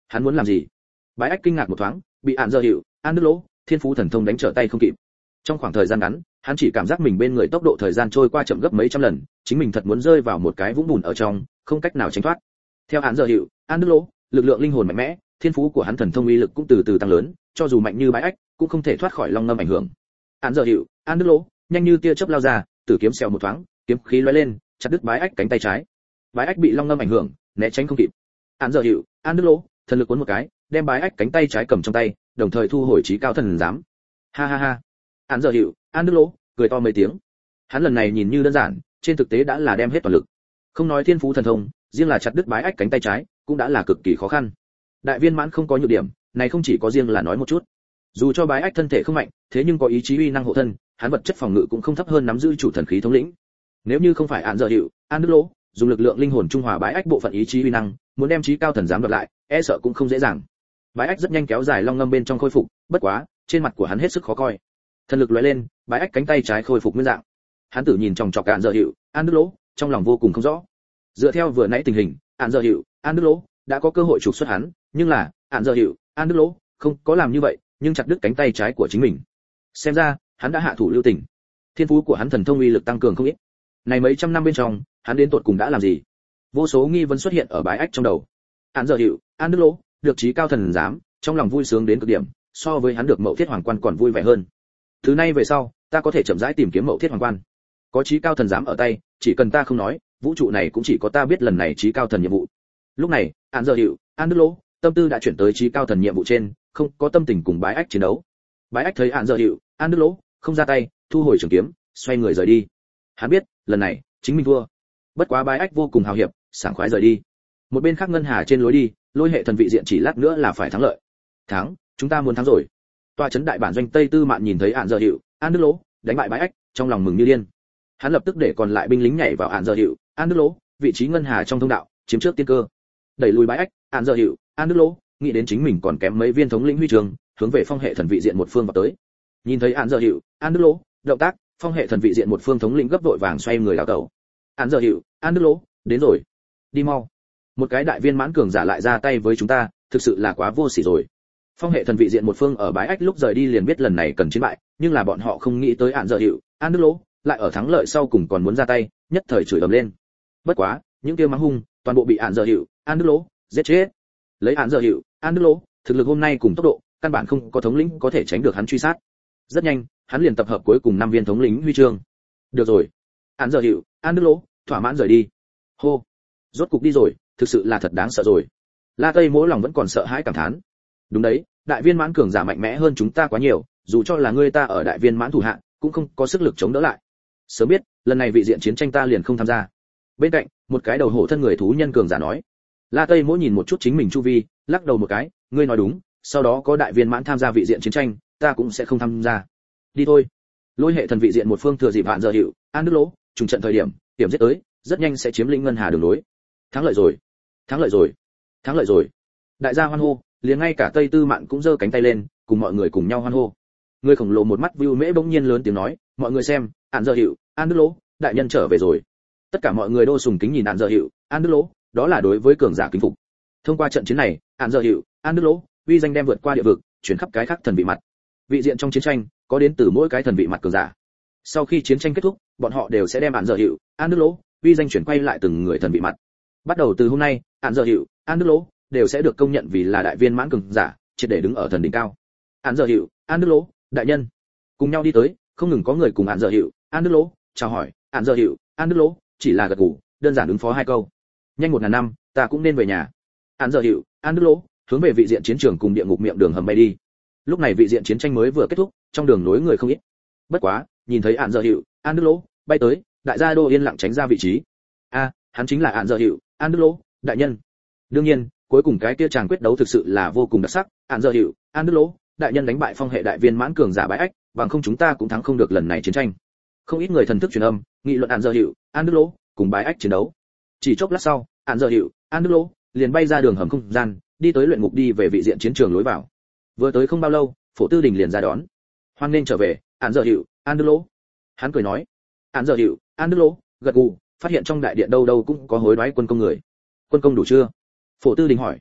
[SPEAKER 1] Hắn muốn làm gì? Bái Ách kinh ngạc một thoáng, bị Án Giờ Hiệu, An Đức Lỗ, Thiên Phú Thần Thông đánh trở tay không kịp. Trong khoảng thời gian ngắn, hắn chỉ cảm giác mình bên người tốc độ thời gian trôi qua chậm gấp mấy trăm lần, chính mình thật muốn rơi vào một cái vũng bùn ở trong, không cách nào tránh thoát. Theo Án Giờ Hiệu, An Đức Lỗ, lực lượng linh hồn mạnh mẽ, thiên phú của hắn thần thông uy lực cũng từ từ tăng lớn, cho dù mạnh như Bái Ách, cũng không thể thoát khỏi long ngâm ảnh hưởng. Án Giờ Hiệu, An Đức Lỗ, nhanh như tia chớp lao ra, tử kiếm xèo một thoáng, kiếm khí lóe lên, chặt đứt Bái Ách cánh tay trái. Bái Ách bị long ngâm ảnh hưởng, né tránh không kịp. Án Giờ Hiệu, An Đức Lỗ, thần lực cuốn một cái, đem Bái Ách cánh tay trái cầm trong tay, đồng thời thu hồi trí cao thần giám. Ha ha ha. Án Giờ Hiệu, An Đức Lỗ cười to mấy tiếng. Hắn lần này nhìn như đơn giản, trên thực tế đã là đem hết toàn lực. Không nói thiên phú thần thông, riêng là chặt đứt Bái Ách cánh tay trái, cũng đã là cực kỳ khó khăn. Đại viên mãn không có nhược điểm, này không chỉ có riêng là nói một chút. Dù cho Bái Ách thân thể không mạnh, thế nhưng có ý chí uy năng hộ thân, hắn vật chất phòng ngự cũng không thấp hơn nắm giữ chủ thần khí thống lĩnh. Nếu như không phải Án Giờ Hiệu, An Đức Lỗ dùng lực lượng linh hồn trung hòa Bái Ách bộ phận ý chí uy năng, muốn đem trí cao thần giám đoạt lại, e sợ cũng không dễ dàng. Bái Ách rất nhanh kéo dài long ngâm bên trong khôi phục, bất quá, trên mặt của hắn hết sức khó coi. Thần lực lóe lên, Bái Ách cánh tay trái khôi phục nguyên dạng. Hắn tử nhìn chòng chọc Án Giờ Hiệu, An Đức Lỗ, trong lòng vô cùng không rõ. Dựa theo vừa nãy tình hình, Án Giờ Hiệu, An Đức Lỗ đã có cơ hội trục xuất hắn, nhưng là, Án Giờ Hiệu, An Đức Lỗ không có làm như vậy, nhưng chặt đứt cánh tay trái của chính mình. Xem ra, hắn đã hạ thủ lưu tình. Thiên phú của hắn thần thông uy lực tăng cường không ít. Này mấy trăm năm bên trong, hắn đến tột cùng đã làm gì? Vô số nghi vấn xuất hiện ở Bái Ách trong đầu. Án Giờ Hiệu, An Đức Lỗ được trí cao thần giám, trong lòng vui sướng đến cực điểm, so với hắn được Mậu Thiết Hoàng Quan còn vui vẻ hơn. Thứ nay về sau, ta có thể chậm rãi tìm kiếm Mậu Thiết Hoàng Quan. Có trí cao thần giám ở tay, chỉ cần ta không nói, vũ trụ này cũng chỉ có ta biết lần này trí cao thần nhiệm vụ. Lúc này, Án Giờ Hiệu, An Đức Lỗ tâm tư đã chuyển tới trí cao thần nhiệm vụ trên, không có tâm tình cùng Bái Ách chiến đấu. Bái Ách thấy Án Giờ Hiệu, An Đức Lỗ không ra tay, thu hồi trường kiếm, xoay người rời đi. Hắn biết, lần này chính mình thua. Bất quá Bái Ách vô cùng hào hiệp, sảng khoái rời đi. Một bên khác ngân hà trên lối đi, Lôi hệ thần vị diện chỉ lát nữa là phải thắng lợi. Thắng, chúng ta muốn thắng rồi. Tòa trấn đại bản doanh Tây Tư Mạn nhìn thấy Án Giờ Hiệu, An Đức Lỗ đánh bại Bái Ách, trong lòng mừng như điên. Hắn lập tức để còn lại binh lính nhảy vào Án Giờ Hiệu, An Đức Lỗ vị trí ngân hà trong thông đạo, chiếm trước tiên cơ. Đẩy lùi Bái Ách, Án Giờ Hiệu, An Đức Lỗ nghĩ đến chính mình còn kém mấy viên thống lĩnh huy chương, hướng về phong hệ thần vị diện một phương vào tới. Nhìn thấy Án Giờ Hiệu, An Đức Lỗ động tác, phong hệ thần vị diện một phương thống lĩnh gấp vội vàng xoay người đảo tẩu. Án Giờ Hiệu, An Đức Lỗ đến rồi, đi mau. Một cái đại viên mãn cường giả lại ra tay với chúng ta, thực sự là quá vô sỉ rồi. Phong hệ thần vị diện một phương ở Bái Ách lúc rời đi liền biết lần này cần chiến bại, nhưng là bọn họ không nghĩ tới Án Giờ Hiệu, An Đức Lỗ lại ở thắng lợi sau cùng còn muốn ra tay, nhất thời chửi ầm lên. Bất quá, những kia mắng hung, toàn bộ bị Án Giờ Hiệu, An Đức Lỗ giết chết. Lấy Án Giờ Hiệu, An Đức Lỗ thực lực hôm nay cùng tốc độ, căn bản không có thống lĩnh có thể tránh được hắn truy sát. Rất nhanh, hắn liền tập hợp cuối cùng năm viên thống lĩnh huy chương. Được rồi, Án Giờ Hiệu, An Đức Lỗ thỏa mãn rời đi. Hô, rốt cục đi rồi, thực sự là thật đáng sợ rồi. La Tây mỗi lòng vẫn còn sợ hãi cảm thán. Đúng đấy, đại viên mãn cường giả mạnh mẽ hơn chúng ta quá nhiều, dù cho là ngươi ta ở đại viên mãn thủ hạ, cũng không có sức lực chống đỡ lại. Sớm biết, lần này vị diện chiến tranh ta liền không tham gia. Bên cạnh, một cái đầu hổ thân người thú nhân cường giả nói. La Tây mỗi nhìn một chút chính mình chu vi, lắc đầu một cái, ngươi nói đúng, sau đó có đại viên mãn tham gia vị diện chiến tranh, ta cũng sẽ không tham gia. Đi thôi. Lôi hệ thần vị diện một phương thừa dịp Án Giờ Hiệu, An Đức Lỗ trùng trận thời điểm, điểm giết tới, rất nhanh sẽ chiếm lĩnh ngân hà đường nối. Thắng lợi rồi, thắng lợi rồi, thắng lợi rồi. Đại gia hoan hô, liền ngay cả Tây Tư Mạn cũng giơ cánh tay lên, cùng mọi người cùng nhau hoan hô. Người khổng lồ một mắt view mễ bỗng nhiên lớn tiếng nói, mọi người xem, Án Giờ Hiệu, An Đức Lỗ đại nhân trở về rồi. Tất cả mọi người đô sùng kính nhìn Án Giờ Hiệu, An Đức Lỗ, đó là đối với cường giả kính phục. Thông qua trận chiến này, Án Giờ Hiệu, An Đức Lỗ uy danh đem vượt qua địa vực, chuyển khắp cái khác thần vị mặt. Vị diện trong chiến tranh, có đến từ mỗi cái thần vị mặt cường giả. Sau khi chiến tranh kết thúc, bọn họ đều sẽ đem Án Giờ Hiệu, An Đức Lỗ uy danh chuyển quay lại từng người thần vị mặt. Bắt đầu từ hôm nay, Án Giờ Hiệu, An Đức Lỗ đều sẽ được công nhận vì là đại viên mãn cường giả, triệt để đứng ở thần đỉnh cao. Án Giờ Hiệu, An Đức Lỗ đại nhân cùng nhau đi tới, không ngừng có người cùng Án Giờ Hiệu, An Đức Lỗ chào hỏi. Án Giờ Hiệu, An Đức Lỗ chỉ là gật gù, đơn giản ứng phó hai câu. Nhanh một ngàn năm, ta cũng nên về nhà. Án Giờ Hiệu, An Đức Lỗ hướng về vị diện chiến trường cùng địa ngục miệng đường hầm bay đi. Lúc này vị diện chiến tranh mới vừa kết thúc, trong đường nối người không ít. Bất quá, nhìn thấy Án Giờ Hiệu, An Đức Lỗ bay tới, đại gia đô yên lặng tránh ra vị trí. A, hắn chính là Án Giờ Hiệu, An Đức Lỗ đại nhân. Đương nhiên, cuối cùng cái kia chàng quyết đấu thực sự là vô cùng đặc sắc. Án Giờ Hiệu, An Đức Lỗ đại nhân đánh bại phong hệ đại viên mãn cường giả Bái Ách, bằng không chúng ta cũng thắng không được lần này chiến tranh. Không ít người thần thức truyền âm, nghị luận Án Giờ Hiệu, An Đức Lỗ cùng Bái Ách chiến đấu. Chỉ chốc lát sau, Án Giờ Hiệu, An Đức Lỗ liền bay ra đường hầm không gian, đi tới luyện ngục đi về vị diện chiến trường lối vào. Vừa tới không bao lâu, Phổ Tư Đình liền ra đón. Hoan nên trở về, Án Giờ Hiệu, An Đức Lỗ. Hắn cười nói. Án Giờ Hiệu, An Đức Lỗ gật gù, phát hiện trong đại điện đâu đâu cũng có hối đoái quân công người. Quân công đủ chưa? Phổ Tư Đình hỏi.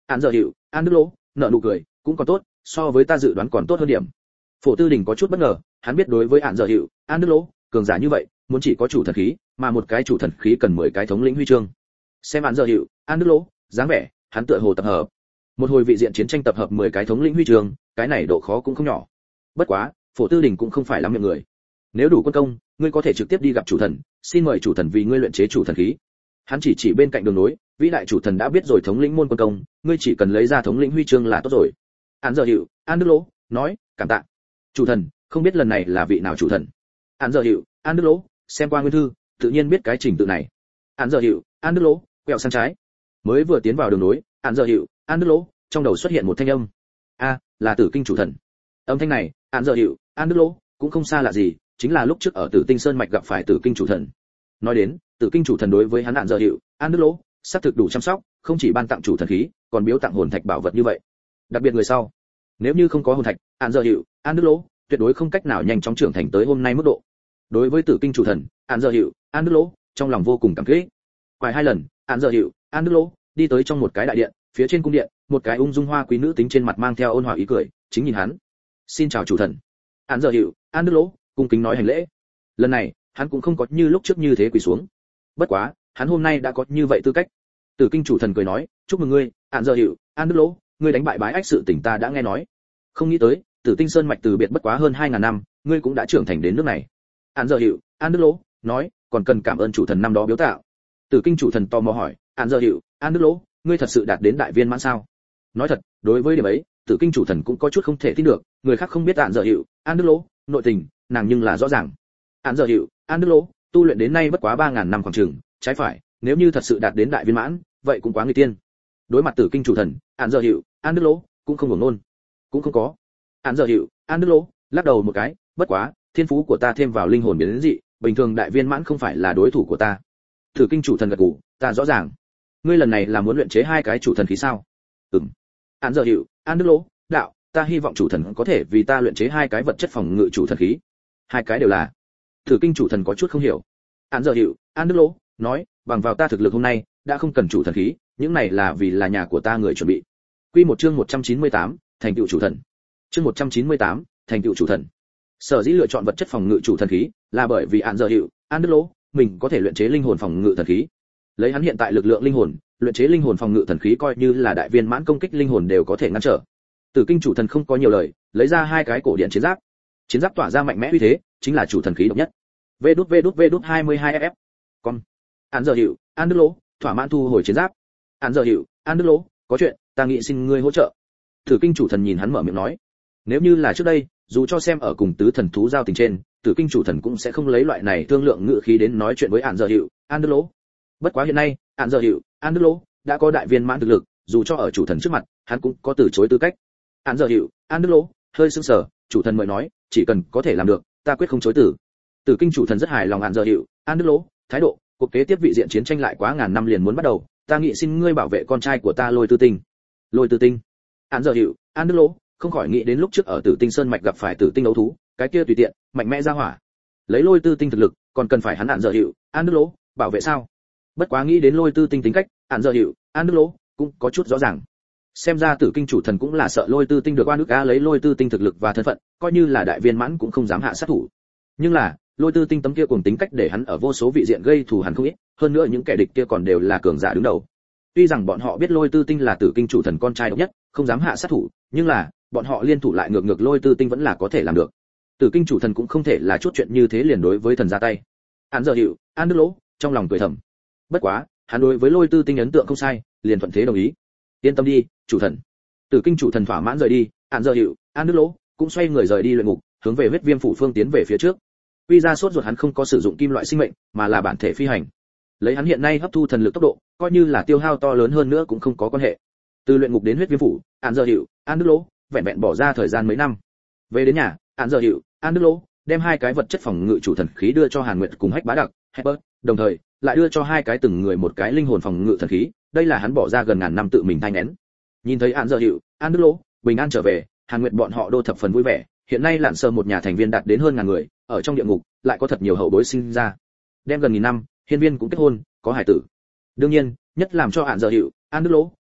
[SPEAKER 1] Án giờ hiệu, An Đức Lỗ nợ nụ cười, cũng còn tốt, so với ta dự đoán còn tốt hơn điểm. Phổ Tư Đình có chút bất ngờ, hắn biết đối với Án giờ hiệu, An Đức Lỗ cường giả như vậy, muốn chỉ có chủ thần khí, mà một cái chủ thần khí cần mười cái thống lĩnh huy chương. Xem Án giờ hiệu, An Đức Lỗ dáng vẻ, hắn tựa hồ tập hợp một hồi vị diện chiến tranh tập hợp mười cái thống lĩnh huy chương, cái này độ khó cũng không nhỏ. Bất quá, Phổ Tư Đình cũng không phải lắm miệng người. Nếu đủ quân công, ngươi có thể trực tiếp đi gặp chủ thần, xin mời chủ thần vì ngươi luyện chế chủ thần khí. Hắn chỉ chỉ bên cạnh đường nối, vĩ đại chủ thần đã biết rồi thống lĩnh môn quân công, ngươi chỉ cần lấy ra thống lĩnh huy chương là tốt rồi. Án giờ hiệu, An Đức Lỗ nói, cảm tạ. Chủ thần, không biết lần này là vị nào chủ thần. Án giờ hiệu, An Đức Lỗ xem qua nguyên thư, tự nhiên biết cái trình tự này. Án giờ hiệu, An Đức Lỗ quẹo sang trái, mới vừa tiến vào đường nối, Án giờ hiệu, An Đức Lỗ trong đầu xuất hiện một thanh âm. A, là Tử Kinh chủ thần. Âm thanh này, Án giờ hiệu, An Đức Lỗ cũng không xa lạ gì, chính là lúc trước ở Tử Tinh Sơn mạch gặp phải Tử Kinh chủ thần. Nói đến, Tử Kinh chủ thần đối với hắn Án giờ hiệu, An Đức Lỗ xác thực đủ chăm sóc, không chỉ ban tặng chủ thần khí, còn biếu tặng hồn thạch bảo vật như vậy. Đặc biệt người sau, nếu như không có hồn thạch, Án giờ hiệu, An Đức Lỗ tuyệt đối không cách nào nhanh chóng trưởng thành tới hôm nay mức độ. Đối với Tử Kinh chủ thần, Án giờ hiệu, An Đức Lỗ trong lòng vô cùng cảm kích. Quay hai lần, Án giờ hiệu, An Đức Lỗ đi tới trong một cái đại điện, phía trên cung điện, một cái ung dung hoa quý nữ tính trên mặt mang theo ôn hòa ý cười, chính nhìn hắn. Xin chào chủ thần. Án giờ hiệu, An Đức Lỗ cung kính nói hành lễ. Lần này, hắn cũng không có như lúc trước như thế quỳ xuống. Bất quá, hắn hôm nay đã có như vậy tư cách. Tử Kinh chủ thần cười nói, chúc mừng ngươi, Án giờ hiệu, An Đức Lỗ, ngươi đánh bại bái ách sự tình ta đã nghe nói. Không nghĩ tới, Tử Tinh Sơn mạch từ biệt bất quá hơn hai ngàn năm, ngươi cũng đã trưởng thành đến nước này. Án giờ hiệu, An Đức Lỗ nói, còn cần cảm ơn chủ thần năm đó biếu tạo. Tử Kinh chủ thần tò mò hỏi, Án giờ hiệu, An Đức Lỗ, ngươi thật sự đạt đến đại viên mãn sao? Nói thật, đối với điểm ấy, Tử Kinh chủ thần cũng có chút không thể tin được, người khác không biết Án giờ hiệu, An Đức Lỗ nội tình, nàng nhưng là rõ ràng. Án giờ hiệu, An Đức Lỗ tu luyện đến nay bất quá ba ngàn năm khoảng chừng, trái phải, nếu như thật sự đạt đến đại viên mãn, vậy cũng quá nguy tiên. Đối mặt Tử Kinh chủ thần, Án giờ hiệu, An Đức Lỗ cũng không hưởng nôn, cũng không có. Án giờ hiệu, An Đức Lỗ lắc đầu một cái, bất quá, thiên phú của ta thêm vào linh hồn biến dị, bình thường đại viên mãn không phải là đối thủ của ta. Tử Kinh chủ thần gật gù, ta rõ ràng. Ngươi lần này là muốn luyện chế hai cái chủ thần khí sao? Ừm. Án giờ hiệu, An Đức Lỗ đạo, ta hy vọng chủ thần có thể vì ta luyện chế hai cái vật chất phòng ngự chủ thần khí. Hai cái đều là? Tử Kinh chủ thần có chút không hiểu. Án giờ hiệu, An Đức Lỗ nói, bằng vào ta thực lực hôm nay, đã không cần chủ thần khí, những này là vì là nhà của ta người chuẩn bị. Quy một chương một trăm chín mươi tám, thành tựu chủ thần. Chương một trăm chín mươi tám, thành tựu chủ thần. Sở dĩ lựa chọn vật chất phòng ngự chủ thần khí, là bởi vì Án giờ hiệu, An Đức Lỗ, mình có thể luyện chế linh hồn phòng ngự thần khí. Lấy hắn hiện tại lực lượng linh hồn, luyện chế linh hồn phòng ngự thần khí coi như là đại viên mãn công kích linh hồn đều có thể ngăn trở. Tử Kinh chủ thần không có nhiều lời, lấy ra hai cái cổ điện chiến giáp. Chiến giáp tỏa ra mạnh mẽ uy thế, chính là chủ thần khí độc nhất. Vê đút vê đút vê đút hai mươi hai ép ép. Con. Án giờ hiệu, An Đức Lỗ thỏa mãn thu hồi chiến giáp. Án giờ hiệu, An Đức Lỗ, có chuyện, ta nghĩ xin ngươi hỗ trợ. Tử Kinh chủ thần nhìn hắn mở miệng nói. Nếu như là trước đây, dù cho xem ở cùng tứ thần thú giao tình trên, Tử Kinh chủ thần cũng sẽ không lấy loại này thương lượng ngữ khí đến nói chuyện với Án giờ hiệu, An Đức Lỗ. Bất quá hiện nay, Án giờ hiệu, An Đức Lỗ đã có đại viên mãn thực lực, dù cho ở chủ thần trước mặt, hắn cũng có từ chối tư cách. Án giờ hiệu, An Đức Lỗ hơi sững sờ, chủ thần mời nói, chỉ cần có thể làm được, ta quyết không chối từ. Tử Kinh chủ thần rất hài lòng Án giờ hiệu, An Đức Lỗ thái độ, cuộc kế tiếp vị diện chiến tranh lại quá ngàn năm liền muốn bắt đầu, ta nghĩ xin ngươi bảo vệ con trai của ta Lôi Tư Tinh. Lôi Tư Tinh. Án giờ hiệu, An Đức Lỗ không khỏi nghĩ đến lúc trước ở Tử Tinh Sơn mạch gặp phải Tử Tinh đấu thú, cái kia tùy tiện, mạnh mẽ ra hỏa. Lấy Lôi Tư Tinh thực lực, còn cần phải hắn Án giờ hiệu, An Đức Lỗ bảo vệ sao? Bất quá nghĩ đến Lôi Tư Tinh tính cách, Án giờ hiệu, An Đức Lỗ cũng có chút rõ ràng. Xem ra Tử Kinh chủ thần cũng là sợ Lôi Tư Tinh được oan ức á, lấy Lôi Tư Tinh thực lực và thân phận, coi như là đại viên mãn cũng không dám hạ sát thủ. Nhưng là, Lôi Tư Tinh tấm kia cùng tính cách để hắn ở vô số vị diện gây thù hằn không ít, hơn nữa những kẻ địch kia còn đều là cường giả đứng đầu. Tuy rằng bọn họ biết Lôi Tư Tinh là Tử Kinh chủ thần con trai độc nhất, không dám hạ sát thủ, nhưng là, bọn họ liên thủ lại ngược ngược Lôi Tư Tinh vẫn là có thể làm được. Tử Kinh chủ thần cũng không thể là chút chuyện như thế liền đối với thần ra tay. Án giờ hiệu, An Đức Lỗ trong lòng cười thầm. Bất quá, hắn đối với Lôi Tư Tinh ấn tượng không sai, liền thuận thế đồng ý. Yên tâm đi, chủ thần. Tử Kinh chủ thần thỏa mãn rời đi, Án giờ hiệu, An Đức Lỗ cũng xoay người rời đi luyện ngục, hướng về huyết viêm phủ phương tiến về phía trước. Quy ra sốt ruột hắn không có sử dụng kim loại sinh mệnh, mà là bản thể phi hành. Lấy hắn hiện nay hấp thu thần lực tốc độ, coi như là tiêu hao to lớn hơn nữa cũng không có quan hệ. Từ luyện ngục đến huyết viêm phủ, Án giờ hiệu, An Đức Lỗ vẹn vẹn bỏ ra thời gian mấy năm. Về đến nhà, Án giờ hiệu, An Đức Lỗ đem hai cái vật chất phòng ngự chủ thần khí đưa cho Hàn Nguyệt cùng Hách Bá Đặc, Herbert, đồng thời lại đưa cho hai cái từng người một cái linh hồn phòng ngự thần khí, đây là hắn bỏ ra gần ngàn năm tự mình thanh nén. Nhìn thấy Án giờ hiệu, An Đức Lỗ bình an trở về, Hàn Nguyệt bọn họ đô thập phần vui vẻ, hiện nay Lạn Sơ một nhà thành viên đạt đến hơn ngàn người, ở trong địa ngục lại có thật nhiều hậu bối sinh ra. Đem gần nghìn năm, hiên viên cũng kết hôn, có hải tử. Đương nhiên, nhất làm cho Án giờ hiệu, An Đức Lỗ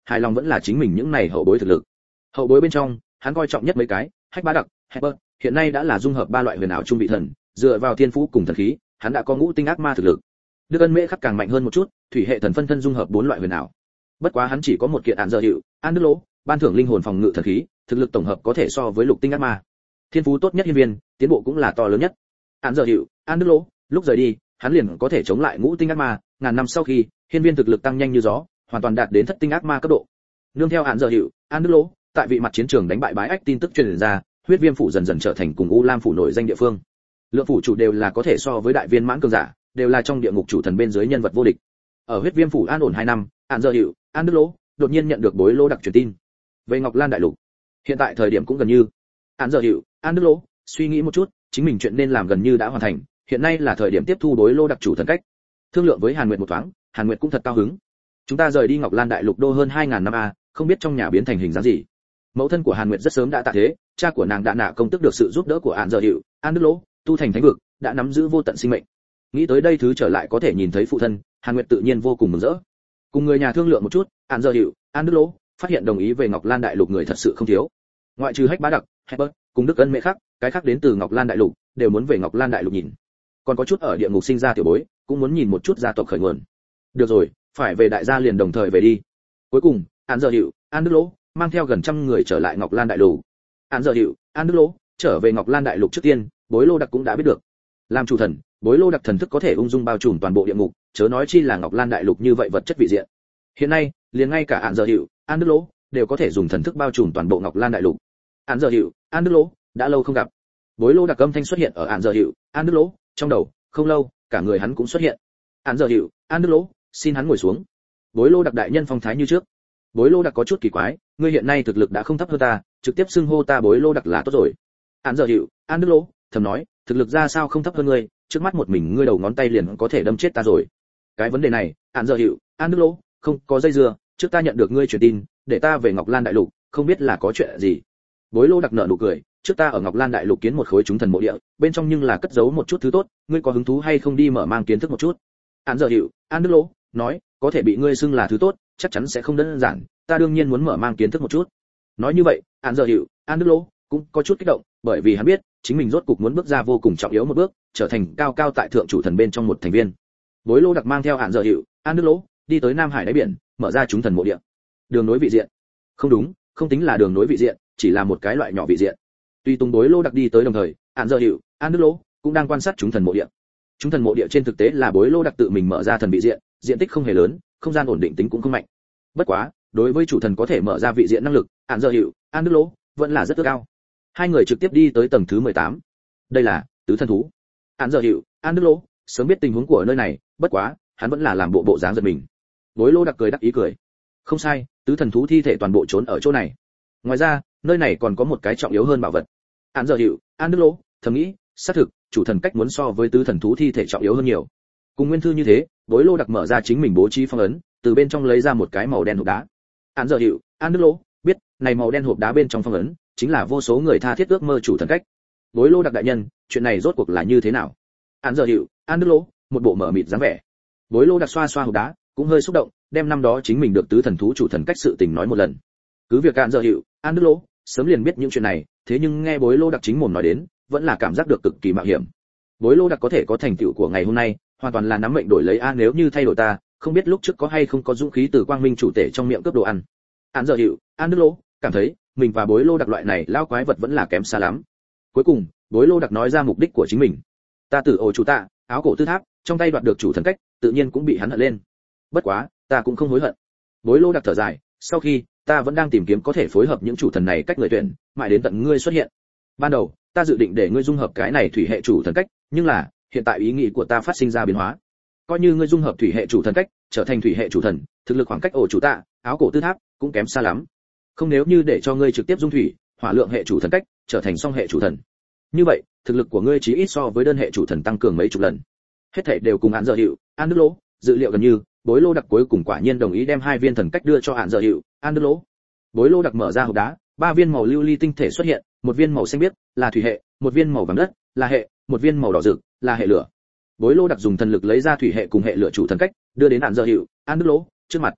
[SPEAKER 1] hài lòng vẫn là chính mình những này hậu bối thực lực. Hậu bối bên trong, hắn coi trọng nhất mấy cái, Hách Bá Đặc, Herbert, hiện nay đã là dung hợp ba loại huyền ảo trung vị thần, dựa vào thiên phú cùng thần khí, hắn đã có ngũ tinh ác ma thực lực. Đức Ân Mễ Khắc càng mạnh hơn một chút, thủy hệ thần phân thân dung hợp bốn loại huyền ảo. Bất quá hắn chỉ có một kiện án giờ hiệu, An Đức Lỗ, ban thưởng linh hồn phòng ngự thần khí, thực lực tổng hợp có thể so với lục tinh ác ma. Thiên phú tốt nhất hiên viên, tiến bộ cũng là to lớn nhất. Án giờ hiệu, An Đức Lỗ, lúc rời đi, hắn liền có thể chống lại ngũ tinh ác ma, ngàn năm sau khi, hiên viên thực lực tăng nhanh như gió, hoàn toàn đạt đến thất tinh ác ma cấp độ. Nương theo án giờ hiệu, An Đức Lỗ, tại vị mặt chiến trường đánh bại bái ách tin tức truyền ra, huyết viêm phủ dần dần trở thành cùng u lam phủ nổi danh địa phương. Lượng phủ chủ đều là có thể so với đại viên mãn cường giả, đều là trong địa ngục chủ thần bên dưới nhân vật vô địch. Ở huyết viêm phủ an ổn hai năm, án giờ hiệu, An Đức Lỗ đột nhiên nhận được bối lô đặc truyền tin về Ngọc Lan đại lục. Hiện tại thời điểm cũng gần như. Án giờ hiệu, An Đức Lỗ suy nghĩ một chút, chính mình chuyện nên làm gần như đã hoàn thành, hiện nay là thời điểm tiếp thu bối lô đặc chủ thần cách. Thương lượng với Hàn Nguyệt một thoáng, Hàn Nguyệt cũng thật cao hứng. Chúng ta rời đi Ngọc Lan đại lục đô hơn hai ngàn năm a, không biết trong nhà biến thành hình dáng gì. Mẫu thân của Hàn Nguyệt rất sớm đã tạ thế, cha của nàng đã nạ công tức được sự giúp đỡ của Án giờ hiệu, An Đức Lỗ, tu thành thánh vực, đã nắm giữ vô tận sinh mệnh. Nghĩ tới đây thứ trở lại có thể nhìn thấy phụ thân, Hàn Nguyệt tự nhiên vô cùng mừng rỡ. Cùng người nhà thương lượng một chút, Án giờ hiệu, An Đức Lỗ phát hiện đồng ý về Ngọc Lan đại lục người thật sự không thiếu. Ngoại trừ Hách Bá Đặc, Herbert, cùng Đức Ân Mễ Khắc, cái khác đến từ Ngọc Lan đại lục, đều muốn về Ngọc Lan đại lục nhìn. Còn có chút ở địa ngục sinh ra tiểu bối, cũng muốn nhìn một chút gia tộc khởi nguồn. Được rồi, phải về đại gia liền đồng thời về đi. Cuối cùng, Án giờ hiệu, An Đức Lỗ mang theo gần trăm người trở lại Ngọc Lan đại lục. Án giờ hiệu, An Đức Lỗ trở về Ngọc Lan đại lục trước tiên, Bối Lô Đặc cũng đã biết được. Làm chủ thần, Bối Lô Đặc thần thức có thể ung dung bao trùm toàn bộ địa ngục, chớ nói chi là Ngọc Lan đại lục như vậy vật chất vị diện. Hiện nay, liền ngay cả Án giờ hiệu, An Đức Lỗ đều có thể dùng thần thức bao trùm toàn bộ Ngọc Lan đại lục. Án giờ hiệu, An Đức Lỗ đã lâu không gặp. Bối Lô Đặc âm thanh xuất hiện ở Án giờ hiệu, An Đức Lỗ trong đầu, không lâu, cả người hắn cũng xuất hiện. Án giờ hiệu, An Đức Lỗ, xin hắn ngồi xuống. Bối Lô Đặc đại nhân phong thái như trước. Bối Lô Đặc có chút kỳ quái, ngươi hiện nay thực lực đã không thấp hơn ta, trực tiếp xưng hô ta Bối Lô Đặc là tốt rồi. Án giờ hiệu, An Đức Lỗ thầm nói, thực lực ra sao không thấp hơn ngươi, trước mắt một mình ngươi đầu ngón tay liền có thể đâm chết ta rồi. Cái vấn đề này, Án giờ hiệu, An Đức Lỗ không có dây dưa, trước ta nhận được ngươi truyền tin, để ta về Ngọc Lan đại lục, không biết là có chuyện gì. Bối Lô Đặc nở nụ cười, trước ta ở Ngọc Lan đại lục kiến một khối chúng thần mộ địa, bên trong nhưng là cất giấu một chút thứ tốt, ngươi có hứng thú hay không đi mở mang kiến thức một chút. Án giờ hiệu, An Đức Lỗ nói, có thể bị ngươi xưng là thứ tốt, chắc chắn sẽ không đơn giản, ta đương nhiên muốn mở mang kiến thức một chút. Nói như vậy, Án giờ hiệu, An Đức Lỗ cũng có chút kích động, bởi vì hắn biết, chính mình rốt cục muốn bước ra vô cùng trọng yếu một bước, trở thành cao cao tại thượng chủ thần bên trong một thành viên. Bối Lô Đặc mang theo Án giờ hiệu, An Đức Lỗ đi tới Nam Hải đáy biển, mở ra chúng thần mộ địa. Đường nối vị diện. Không đúng, không tính là đường nối vị diện, chỉ là một cái loại nhỏ vị diện. Tuy tung Bối Lô Đặc đi tới đồng thời, Án giờ hiệu, An Đức Lỗ cũng đang quan sát chúng thần mộ địa. Chúng thần mộ địa trên thực tế là Bối Lô Đặc tự mình mở ra thần vị diện, diện tích không hề lớn, không gian ổn định tính cũng không mạnh. Bất quá, đối với chủ thần có thể mở ra vị diện năng lực, Án giờ hiệu, An Đức Lỗ vẫn là rất cao. Hai người trực tiếp đi tới tầng thứ mười tám. Đây là tứ thần thú. Án giờ hiệu, An Đức Lỗ sớm biết tình huống của nơi này, bất quá, hắn vẫn là làm bộ bộ dáng giật mình. Bối Lô Đặc cười đắc ý cười. Không sai, tứ thần thú thi thể toàn bộ trốn ở chỗ này. Ngoài ra, nơi này còn có một cái trọng yếu hơn bảo vật. Án giờ hiệu, An Đức Lỗ thầm nghĩ, xác thực, chủ thần cách muốn so với tứ thần thú thi thể trọng yếu hơn nhiều. Cùng nguyên thư như thế, Bối Lô Đặc mở ra chính mình bố trí phong ấn, từ bên trong lấy ra một cái màu đen hộp đá. Án giờ hiệu, An Đức Lỗ biết, này màu đen hộp đá bên trong phong ấn chính là vô số người tha thiết ước mơ chủ thần cách. Bối Lô Đặc đại nhân, chuyện này rốt cuộc là như thế nào? Án giờ hiệu, An Đức Lỗ một bộ mở mịt dáng vẻ. Bối Lô Đặc xoa xoa hộp đá, cũng hơi xúc động, đem năm đó chính mình được tứ thần thú chủ thần cách sự tình nói một lần. Cứ việc Án giờ hiệu, An Đức Lỗ sớm liền biết những chuyện này, thế nhưng nghe Bối Lô Đặc chính mồm nói đến, vẫn là cảm giác được cực kỳ mạo hiểm. Bối Lô Đặc có thể có thành tựu của ngày hôm nay, hoàn toàn là nắm mệnh đổi lấy a, nếu như thay đổi ta, không biết lúc trước có hay không có dũng khí từ quang minh chủ tể trong miệng cướp đồ ăn. Án giờ hiệu, An Đức Lỗ cảm thấy mình và Bối Lô Đặc loại này lao quái vật vẫn là kém xa lắm. Cuối cùng, Bối Lô Đặc nói ra mục đích của chính mình. Ta từ ổ chủ tạ, áo cổ tư tháp, trong tay đoạt được chủ thần cách, tự nhiên cũng bị hắn hận lên. Bất quá, ta cũng không hối hận. Bối Lô Đặc thở dài, sau khi ta vẫn đang tìm kiếm có thể phối hợp những chủ thần này cách người tuyển, mãi đến tận ngươi xuất hiện. Ban đầu, ta dự định để ngươi dung hợp cái này thủy hệ chủ thần cách, nhưng là, hiện tại ý nghĩ của ta phát sinh ra biến hóa. Coi như ngươi dung hợp thủy hệ chủ thần cách, trở thành thủy hệ chủ thần, thực lực khoảng cách ổ chủ tạ, áo cổ tư tháp cũng kém xa lắm. Không nếu như để cho ngươi trực tiếp dung thủy, hỏa lượng hệ chủ thần cách, trở thành song hệ chủ thần. Như vậy, thực lực của ngươi chí ít so với đơn hệ chủ thần tăng cường mấy chục lần. Hết thảy đều cùng Án giờ hiệu, An Đức Lỗ dự liệu gần như, Bối Lô Đặc cuối cùng quả nhiên đồng ý đem hai viên thần cách đưa cho Án giờ hiệu, An Đức Lỗ. Bối Lô Đặc mở ra hộp đá, ba viên màu lưu ly tinh thể xuất hiện, một viên màu xanh biếc là thủy hệ, một viên màu vàng đất là hệ, một viên màu đỏ rực là hệ lửa. Bối Lô Đặc dùng thần lực lấy ra thủy hệ cùng hệ lửa chủ thần cách, đưa đến Án giờ hiệu, An Đức Lỗ trước mặt.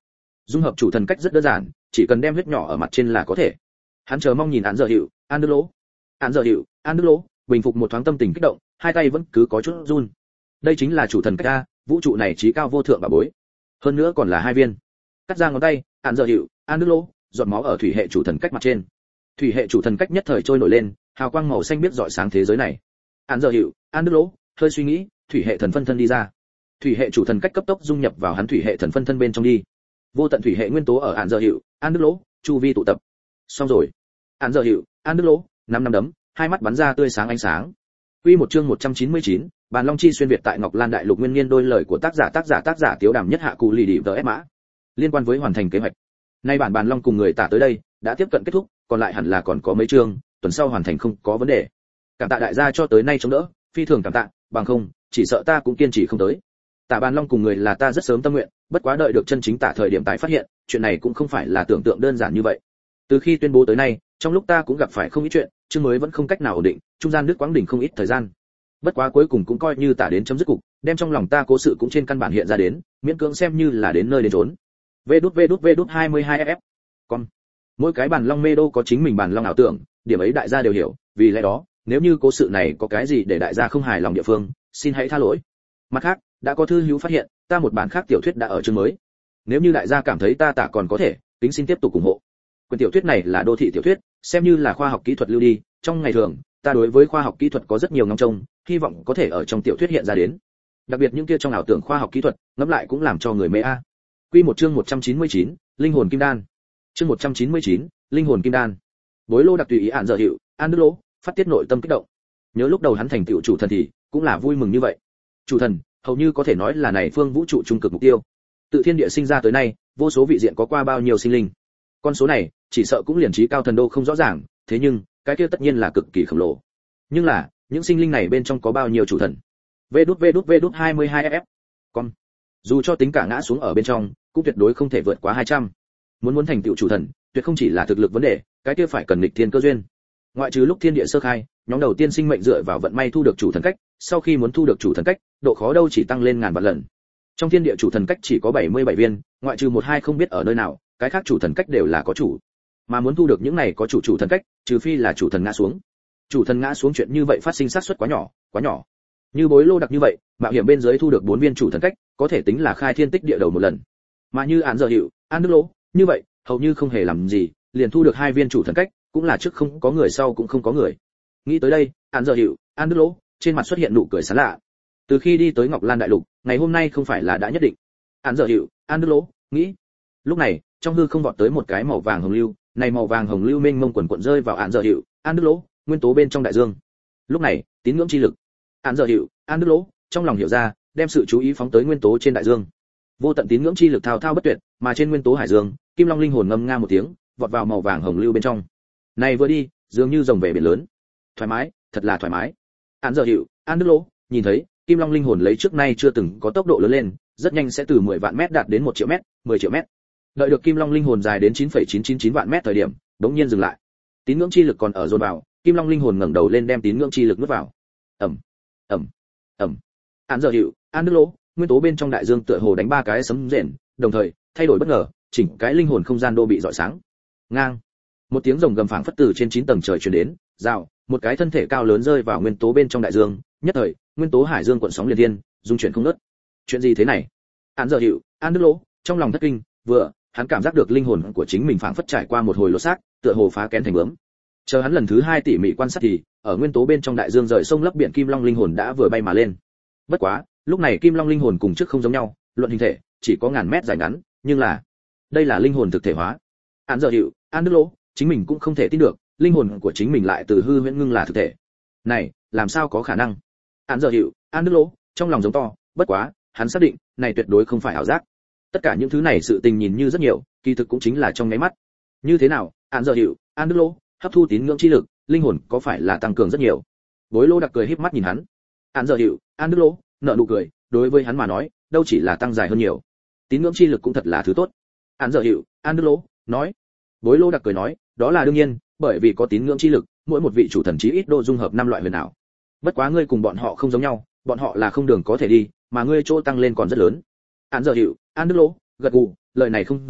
[SPEAKER 1] Dung hợp chủ thần cách rất đơn giản, chỉ cần đem huyết nhỏ ở mặt trên là có thể. Hắn chờ mong nhìn án giờ hiệu, án đức lỗ. Án giờ hiệu, án đức lỗ, bình phục một thoáng tâm tình kích động, hai tay vẫn cứ có chút run. Đây chính là chủ thần cách a, vũ trụ này trí cao vô thượng bà bối. Hơn nữa còn là hai viên. Cắt ra ngón tay, án giờ hiệu, án đức lỗ, giọt máu ở thủy hệ chủ thần cách mặt trên. Thủy hệ chủ thần cách nhất thời trôi nổi lên, hào quang màu xanh biết rọi sáng thế giới này. Án giờ hiệu, án đức lỗ, hơi suy nghĩ, thủy hệ thần phân thân đi ra. Thủy hệ chủ thần cách cấp tốc dung nhập vào hắn thủy hệ thần phân thân bên trong đi. Vô tận thủy hệ nguyên tố ở án giờ hiệu, án đức lỗ, chu vi tụ tập. Xong rồi. Án giờ hiệu, án đức lỗ, năm năm đấm, hai mắt bắn ra tươi sáng ánh sáng. Quy một chương một trăm chín mươi chín, Bàn Long chi xuyên việt tại Ngọc Lan Đại Lục nguyên niên đôi lời của tác giả tác giả tác giả Tiếu Đàm nhất hạ cụ lì đi tờ ép mã. Liên quan với hoàn thành kế hoạch. Nay bản Bàn Long cùng người tả tới đây, đã tiếp cận kết thúc, còn lại hẳn là còn có mấy chương, tuần sau hoàn thành không có vấn đề. Cảm tạ đại gia cho tới nay chống đỡ, phi thường cảm tạ, bằng không, chỉ sợ ta cũng kiên trì không tới. Tả Bàn Long cùng người là ta rất sớm tâm nguyện, bất quá đợi được chân chính tả thời điểm tái phát hiện, chuyện này cũng không phải là tưởng tượng đơn giản như vậy. Từ khi tuyên bố tới nay, trong lúc ta cũng gặp phải không ít chuyện, chương mới vẫn không cách nào ổn định, trung gian nước quãng đỉnh không ít thời gian. Bất quá cuối cùng cũng coi như tả đến chấm dứt cục, đem trong lòng ta cố sự cũng trên căn bản hiện ra đến, miễn cưỡng xem như là đến nơi đến chốn. Vê đút vê đút vê đút hai mươi hai ép. Con. Mỗi cái bàn long mê đô có chính mình bàn long ảo tưởng, điểm ấy đại gia đều hiểu, vì lẽ đó, nếu như cố sự này có cái gì để đại gia không hài lòng địa phương, xin hãy tha lỗi. Mặt khác, đã có thư hữu phát hiện, ta một bản khác tiểu thuyết đã ở chương mới. Nếu như đại gia cảm thấy ta tả còn có thể, kính xin tiếp tục ủng hộ. Quyển tiểu thuyết này là đô thị tiểu thuyết, xem như là khoa học kỹ thuật lưu đi, trong ngày thường, ta đối với khoa học kỹ thuật có rất nhiều ngóng trông, hy vọng có thể ở trong tiểu thuyết hiện ra đến. Đặc biệt những kia trong ảo tưởng khoa học kỹ thuật, ngẫm lại cũng làm cho người mê a. Quy một chương một trăm chín mươi chín, linh hồn kim đan. Chương một trăm chín mươi chín, linh hồn kim đan. Bối Lô đặc tùy ý án giờ hiệu, An Đức Lỗ, phát tiết nội tâm kích động. Nhớ lúc đầu hắn thành tựu chủ thần thì cũng là vui mừng như vậy. Chủ thần, hầu như có thể nói là này phương vũ trụ trung cực mục tiêu. Tự thiên địa sinh ra tới nay, vô số vị diện có qua bao nhiêu sinh linh. Con số này, chỉ sợ cũng liền trí cao thần đô không rõ ràng, thế nhưng, cái kia tất nhiên là cực kỳ khổng lồ. Nhưng là, những sinh linh này bên trong có bao nhiêu chủ thần? Vê đút vê đút vê đút hai mươi hai ép. Con. Dù cho tính cả ngã xuống ở bên trong, cũng tuyệt đối không thể vượt quá hai trăm. Muốn muốn thành tựu chủ thần, tuyệt không chỉ là thực lực vấn đề, cái kia phải cần nghịch thiên cơ duyên. Ngoại trừ lúc thiên địa sơ khai, nhóm đầu tiên sinh mệnh dựa vào vận may thu được chủ thần cách, sau khi muốn thu được chủ thần cách, độ khó đâu chỉ tăng lên ngàn vạn lần. Trong thiên địa chủ thần cách chỉ có bảy mươi bảy viên, ngoại trừ một hai không biết ở nơi nào, cái khác chủ thần cách đều là có chủ. Mà muốn thu được những này có chủ chủ thần cách, trừ phi là chủ thần ngã xuống. Chủ thần ngã xuống chuyện như vậy phát sinh xác suất quá nhỏ, quá nhỏ. Như Bối Lô đặc như vậy, mạo hiểm bên dưới thu được bốn viên chủ thần cách, có thể tính là khai thiên tích địa đầu một lần. Mà như án giờ hiệu, An Đức Lỗ, như vậy, hầu như không hề làm gì, liền thu được hai viên chủ thần cách, cũng là trước không có người sau cũng không có người. Nghĩ tới đây, An giờ hiệu, An Đức Lỗ, trên mặt xuất hiện nụ cười sán lạ. Từ khi đi tới Ngọc Lan Đại Lục, ngày hôm nay không phải là đã nhất định. An giờ hiệu, An Đức Lỗ, nghĩ. Lúc này, trong hư không vọt tới một cái màu vàng hồng lưu, này màu vàng hồng lưu mênh mông quần quần rơi vào An giờ hiệu, An Đức Lỗ, nguyên tố bên trong đại dương. Lúc này, tín ngưỡng chi lực. An giờ hiệu, An Đức Lỗ, trong lòng hiểu ra, đem sự chú ý phóng tới nguyên tố trên đại dương. Vô tận tín ngưỡng chi lực thao thao bất tuyệt, mà trên nguyên tố hải dương, Kim Long linh hồn ngâm nga một tiếng, vọt vào màu vàng hồng lưu bên trong. Này vừa đi, dường như rồng về biển lớn. Thoải mái, thật là thoải mái. An giờ hiệu, An Đức Lỗ, nhìn thấy, Kim Long linh hồn lấy trước nay chưa từng có tốc độ lớn lên, rất nhanh sẽ từ mười vạn mét đạt đến một triệu mét, mười triệu mét. Đợi được Kim Long linh hồn dài đến chín phẩy chín chín chín vạn mét thời điểm, đống nhiên dừng lại. Tín ngưỡng chi lực còn ở dồn vào, Kim Long linh hồn ngẩng đầu lên đem tín ngưỡng chi lực nuốt vào. Ầm, ầm, ầm. An giờ hiệu, An Đức Lỗ, nguyên tố bên trong đại dương tựa hồ đánh ba cái sấm rền, đồng thời thay đổi bất ngờ, chỉnh cái linh hồn không gian đô bị rọi sáng. Ngang. Một tiếng rồng gầm phảng phất từ trên chín tầng trời truyền đến, rào, một cái thân thể cao lớn rơi vào nguyên tố bên trong đại dương, nhất thời, nguyên tố hải dương cuộn sóng liên thiên, dung chuyển không ngớt. Chuyện gì thế này? An giờ hiệu, An Đức Lỗ, trong lòng thất kinh, vừa, hắn cảm giác được linh hồn của chính mình phảng phất trải qua một hồi lột xác, tựa hồ phá kén thành bướm. Chờ hắn lần thứ hai tỉ mỉ quan sát thì, ở nguyên tố bên trong đại dương rời sông lấp biển Kim Long linh hồn đã vừa bay mà lên. Bất quá, lúc này Kim Long linh hồn cùng trước không giống nhau, luận hình thể, chỉ có ngàn mét dài ngắn, nhưng là, đây là linh hồn thực thể hóa. An giờ hiệu, An Đức Lỗ, chính mình cũng không thể tin được, linh hồn của chính mình lại từ hư huyễn ngưng là thực thể. Này, làm sao có khả năng? An giờ hiệu, An Đức Lỗ, trong lòng giống to, bất quá, hắn xác định, này tuyệt đối không phải ảo giác. Tất cả những thứ này sự tình nhìn như rất nhiều, kỳ thực cũng chính là trong nháy mắt. Như thế nào? An giờ hiệu, An Đức Lỗ, hấp thu tín ngưỡng chi lực, linh hồn có phải là tăng cường rất nhiều? Bối Lô đặc cười híp mắt nhìn hắn. An giờ hiệu, An Đức Lỗ, nở nụ cười, đối với hắn mà nói, đâu chỉ là tăng dài hơn nhiều. Tín ngưỡng chi lực cũng thật là thứ tốt. An giờ hiệu, An Đức Lỗ, nói. Bối Lô đặc cười nói, đó là đương nhiên, bởi vì có tín ngưỡng chi lực, mỗi một vị chủ thần chí ít đô dung hợp năm loại huyền ảo. Bất quá ngươi cùng bọn họ không giống nhau, bọn họ là không đường có thể đi, mà ngươi chỗ tăng lên còn rất lớn. An giờ hiệu, An Đức Lỗ, gật gù, lời này không giả,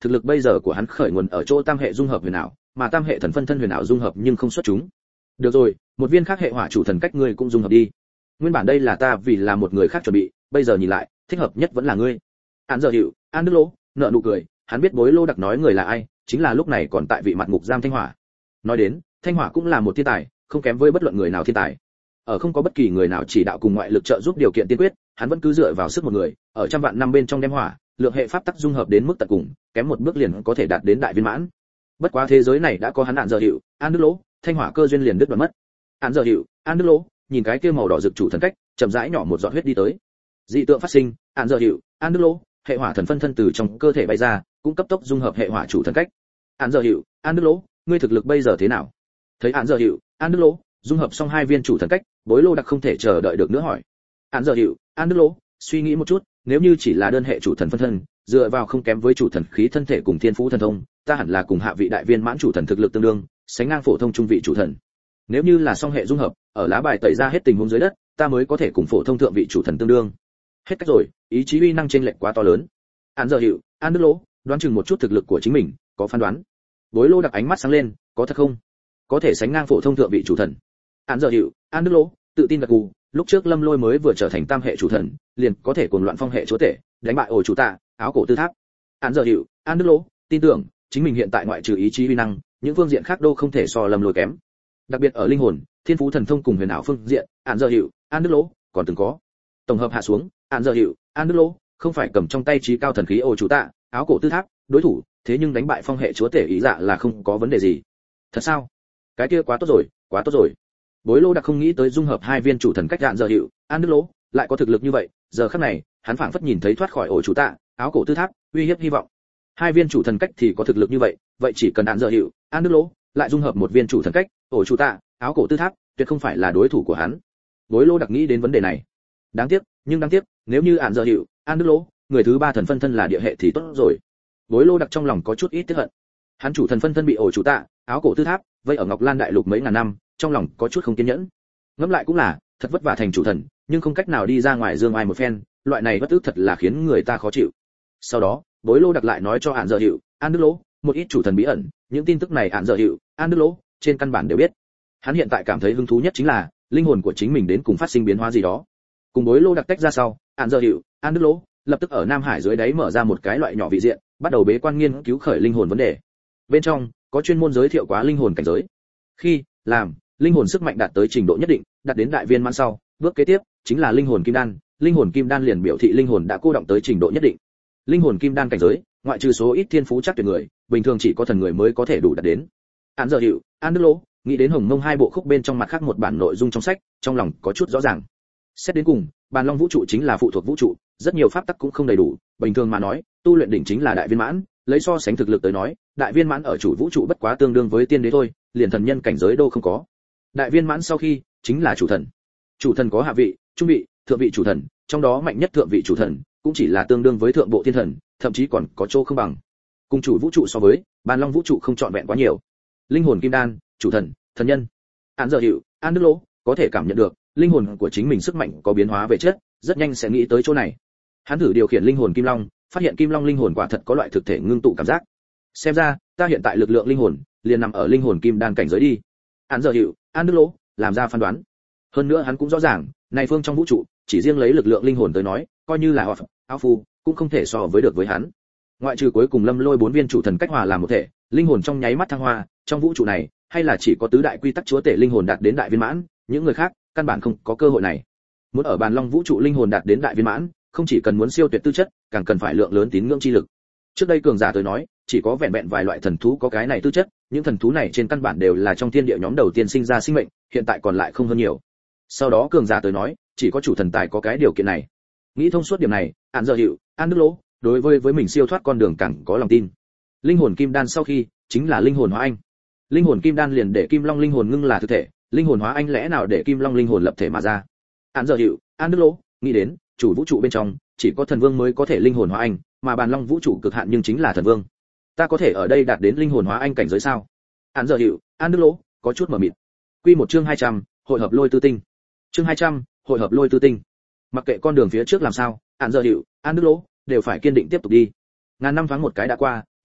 [SPEAKER 1] thực lực bây giờ của hắn khởi nguồn ở chỗ tam hệ dung hợp huyền ảo, mà tam hệ thần phân thân huyền ảo dung hợp nhưng không xuất chúng. Được rồi, một viên khác hệ hỏa chủ thần cách ngươi cũng dung hợp đi. Nguyên bản đây là ta vì là một người khác chuẩn bị, bây giờ nhìn lại, thích hợp nhất vẫn là ngươi. Án giờ hiệu, An Đức Lỗ nợ nụ cười, hắn biết Bối Lô Đặc nói người là ai, chính là lúc này còn tại vị mặt ngục giam Thanh Hỏa. Nói đến, Thanh Hỏa cũng là một thiên tài, không kém với bất luận người nào thiên tài. Ở không có bất kỳ người nào chỉ đạo cùng ngoại lực trợ giúp điều kiện tiên quyết, hắn vẫn cứ dựa vào sức một người, ở trăm vạn năm bên trong đem hỏa, lượng hệ pháp tắc dung hợp đến mức tận cùng, kém một bước liền có thể đạt đến đại viên mãn. Bất quá thế giới này đã có hắn Án giờ hiệu, An Đức Lỗ, Thanh Hỏa cơ duyên liền đứt đoạn mất. Án giờ hiệu, An Đức Lỗ, nhìn cái kia màu đỏ rực chủ thần cách, chậm rãi nhỏ một giọt huyết đi tới. Dị tượng phát sinh, Án giờ hiệu, An Đức Lỗ, hệ hỏa thần phân thân từ trong cơ thể bay ra, cũng cấp tốc dung hợp hệ hỏa chủ thần cách. Án giờ hiệu, An Đức Lỗ, ngươi thực lực bây giờ thế nào? Thấy Án giờ hiệu, An Đức Lỗ dung hợp xong hai viên chủ thần cách, Bối Lô Đặc không thể chờ đợi được nữa hỏi. Án giờ hiệu, An Đức Lỗ suy nghĩ một chút, nếu như chỉ là đơn hệ chủ thần phân thân, dựa vào không kém với chủ thần khí thân thể cùng thiên phú thần thông, ta hẳn là cùng hạ vị đại viên mãn chủ thần thực lực tương đương, sánh ngang phổ thông trung vị chủ thần. Nếu như là song hệ dung hợp, ở lá bài tẩy ra hết tình huống dưới đất, ta mới có thể cùng phổ thông thượng vị chủ thần tương đương. Hết cách rồi, ý chí uy năng chênh lệch quá to lớn. Án giờ hiệu, An Đức Lỗ đoán chừng một chút thực lực của chính mình, có phán đoán. Bối Lô Đặc ánh mắt sáng lên, có thật không? Có thể sánh ngang phổ thông thượng vị chủ thần. Án giờ hiệu, An Đức Lỗ tự tin gật gù, lúc trước Lâm Lôi mới vừa trở thành tam hệ chủ thần, liền có thể cuồng loạn phong hệ chúa tể, đánh bại ổ chủ tạ, áo cổ tư tháp. Án giờ hiệu, An Đức Lỗ tin tưởng, chính mình hiện tại ngoại trừ ý chí uy năng, những phương diện khác đâu không thể so Lâm Lôi kém. Đặc biệt ở linh hồn, thiên phú thần thông cùng huyền ảo phương diện, Án giờ hiệu, An Đức Lỗ còn từng có. Tổng hợp hạ xuống, Án giờ hiệu, An Đức Lỗ không phải cầm trong tay trí cao thần khí ổ chủ tạ, áo cổ tư tháp, đối thủ, thế nhưng đánh bại phong hệ chúa tể ý dạ là không có vấn đề gì. Thật sao? Cái kia quá tốt rồi, quá tốt rồi. Bối Lô Đặc không nghĩ tới dung hợp hai viên chủ thần cách Án giờ hiệu, An Đức Lỗ lại có thực lực như vậy, giờ khắc này, hắn phảng phất nhìn thấy thoát khỏi ổ chủ tạ, áo cổ tư tháp, uy hiếp hy vọng. Hai viên chủ thần cách thì có thực lực như vậy, vậy chỉ cần Án giờ hiệu, An Đức Lỗ lại dung hợp một viên chủ thần cách, ổ chủ tạ, áo cổ tư tháp, tuyệt không phải là đối thủ của hắn. Bối Lô Đặc nghĩ đến vấn đề này. Đáng tiếc, nhưng đáng tiếc, nếu như Án giờ hiệu, An Đức Lỗ, người thứ ba thần phân thân là địa hệ thì tốt rồi. Bối Lô Đặc trong lòng có chút ít tiếc hận. Hắn chủ thần phân thân bị ổ chủ tạ, áo cổ tư tháp, vây ở Ngọc Lan đại lục mấy ngàn năm, trong lòng có chút không kiên nhẫn. Ngẫm lại cũng là, thật vất vả thành chủ thần, nhưng không cách nào đi ra ngoài dương ai một phen, loại này bất ức thật là khiến người ta khó chịu. Sau đó, Bối Lô Đặc lại nói cho Án giờ hiệu, An Đức Lỗ một ít chủ thần bí ẩn, những tin tức này Án giờ hiệu, An Đức Lỗ trên căn bản đều biết. Hắn hiện tại cảm thấy hứng thú nhất chính là linh hồn của chính mình đến cùng phát sinh biến hóa gì đó. Cùng Bối Lô Đặc tách ra sau, Án giờ hiệu, An Đức Lỗ lập tức ở Nam Hải dưới đáy mở ra một cái loại nhỏ vị diện, bắt đầu bế quan nghiên cứu khởi linh hồn vấn đề. Bên trong có chuyên môn giới thiệu quá linh hồn cảnh giới. Khi làm linh hồn sức mạnh đạt tới trình độ nhất định, đạt đến đại viên mãn sau, bước kế tiếp chính là linh hồn kim đan. Linh hồn kim đan liền biểu thị linh hồn đã cô động tới trình độ nhất định. Linh hồn kim đan cảnh giới, ngoại trừ số ít thiên phú chắc tuyệt người, bình thường chỉ có thần người mới có thể đủ đạt đến. Án giờ hiệu, An Đức Lỗ nghĩ đến Hồng Mông hai bộ khúc bên trong mặt khác một bản nội dung trong sách, trong lòng có chút rõ ràng. Xét đến cùng, bàn long vũ trụ chính là phụ thuộc vũ trụ, rất nhiều pháp tắc cũng không đầy đủ, bình thường mà nói, tu luyện đỉnh chính là đại viên mãn, lấy so sánh thực lực tới nói, đại viên mãn ở chủ vũ trụ bất quá tương đương với tiên đế thôi, liền thần nhân cảnh giới đâu không có. Đại viên mãn sau khi, chính là chủ thần. Chủ thần có hạ vị, trung vị, thượng vị chủ thần, trong đó mạnh nhất thượng vị chủ thần, cũng chỉ là tương đương với thượng bộ thiên thần, thậm chí còn có chỗ không bằng. Cùng chủ vũ trụ so với, bàn long vũ trụ không trọn vẹn quá nhiều. Linh hồn kim đan, chủ thần, thần nhân. Án giờ hiệu, An Đức Lỗ có thể cảm nhận được, linh hồn của chính mình sức mạnh có biến hóa về chất, rất nhanh sẽ nghĩ tới chỗ này. Hắn thử điều khiển linh hồn kim long, phát hiện kim long linh hồn quả thật có loại thực thể ngưng tụ cảm giác. Xem ra, ta hiện tại lực lượng linh hồn liền nằm ở linh hồn kim đan cảnh giới đi. Án giờ hiệu, An Đức Lỗ làm ra phán đoán. Hơn nữa hắn cũng rõ ràng, này phương trong vũ trụ, chỉ riêng lấy lực lượng linh hồn tới nói, coi như là Hoa Phật, Áo Phu, cũng không thể so với được với hắn. Ngoại trừ cuối cùng Lâm Lôi bốn viên chủ thần cách hòa làm một thể, linh hồn trong nháy mắt thăng hoa, trong vũ trụ này, hay là chỉ có tứ đại quy tắc chúa tể linh hồn đạt đến đại viên mãn, những người khác căn bản không có cơ hội này. Muốn ở bàn long vũ trụ linh hồn đạt đến đại viên mãn, không chỉ cần muốn siêu tuyệt tư chất, càng cần phải lượng lớn tín ngưỡng chi lực. Trước đây cường giả tới nói, chỉ có vẹn vẹn vài loại thần thú có cái này tư chất, những thần thú này trên căn bản đều là trong thiên địa nhóm đầu tiên sinh ra sinh mệnh, hiện tại còn lại không hơn nhiều. Sau đó cường giả tới nói, chỉ có chủ thần tài có cái điều kiện này. Nghĩ thông suốt điểm này, Án giờ hiệu, An Đức Lỗ đối với với mình siêu thoát con đường càng có lòng tin. Linh hồn kim đan sau khi, chính là linh hồn hóa anh. Linh hồn kim đan liền để kim long linh hồn ngưng là thực thể, linh hồn hóa anh lẽ nào để kim long linh hồn lập thể mà ra. Án giờ hiệu, An Đức Lỗ nghĩ đến, chủ vũ trụ bên trong chỉ có thần vương mới có thể linh hồn hóa anh, mà bàn long vũ trụ cực hạn nhưng chính là thần vương. Ta có thể ở đây đạt đến linh hồn hóa anh cảnh giới sao? Án giờ hiệu, An Đức Lỗ có chút mờ mịt. Quy một chương hai trăm, hội hợp lôi tư tinh. Chương hai trăm, hội hợp lôi tư tinh. Mặc kệ con đường phía trước làm sao, Án giờ hiệu, An Đức Lỗ đều phải kiên định tiếp tục đi. Ngàn năm thoáng một cái đã qua,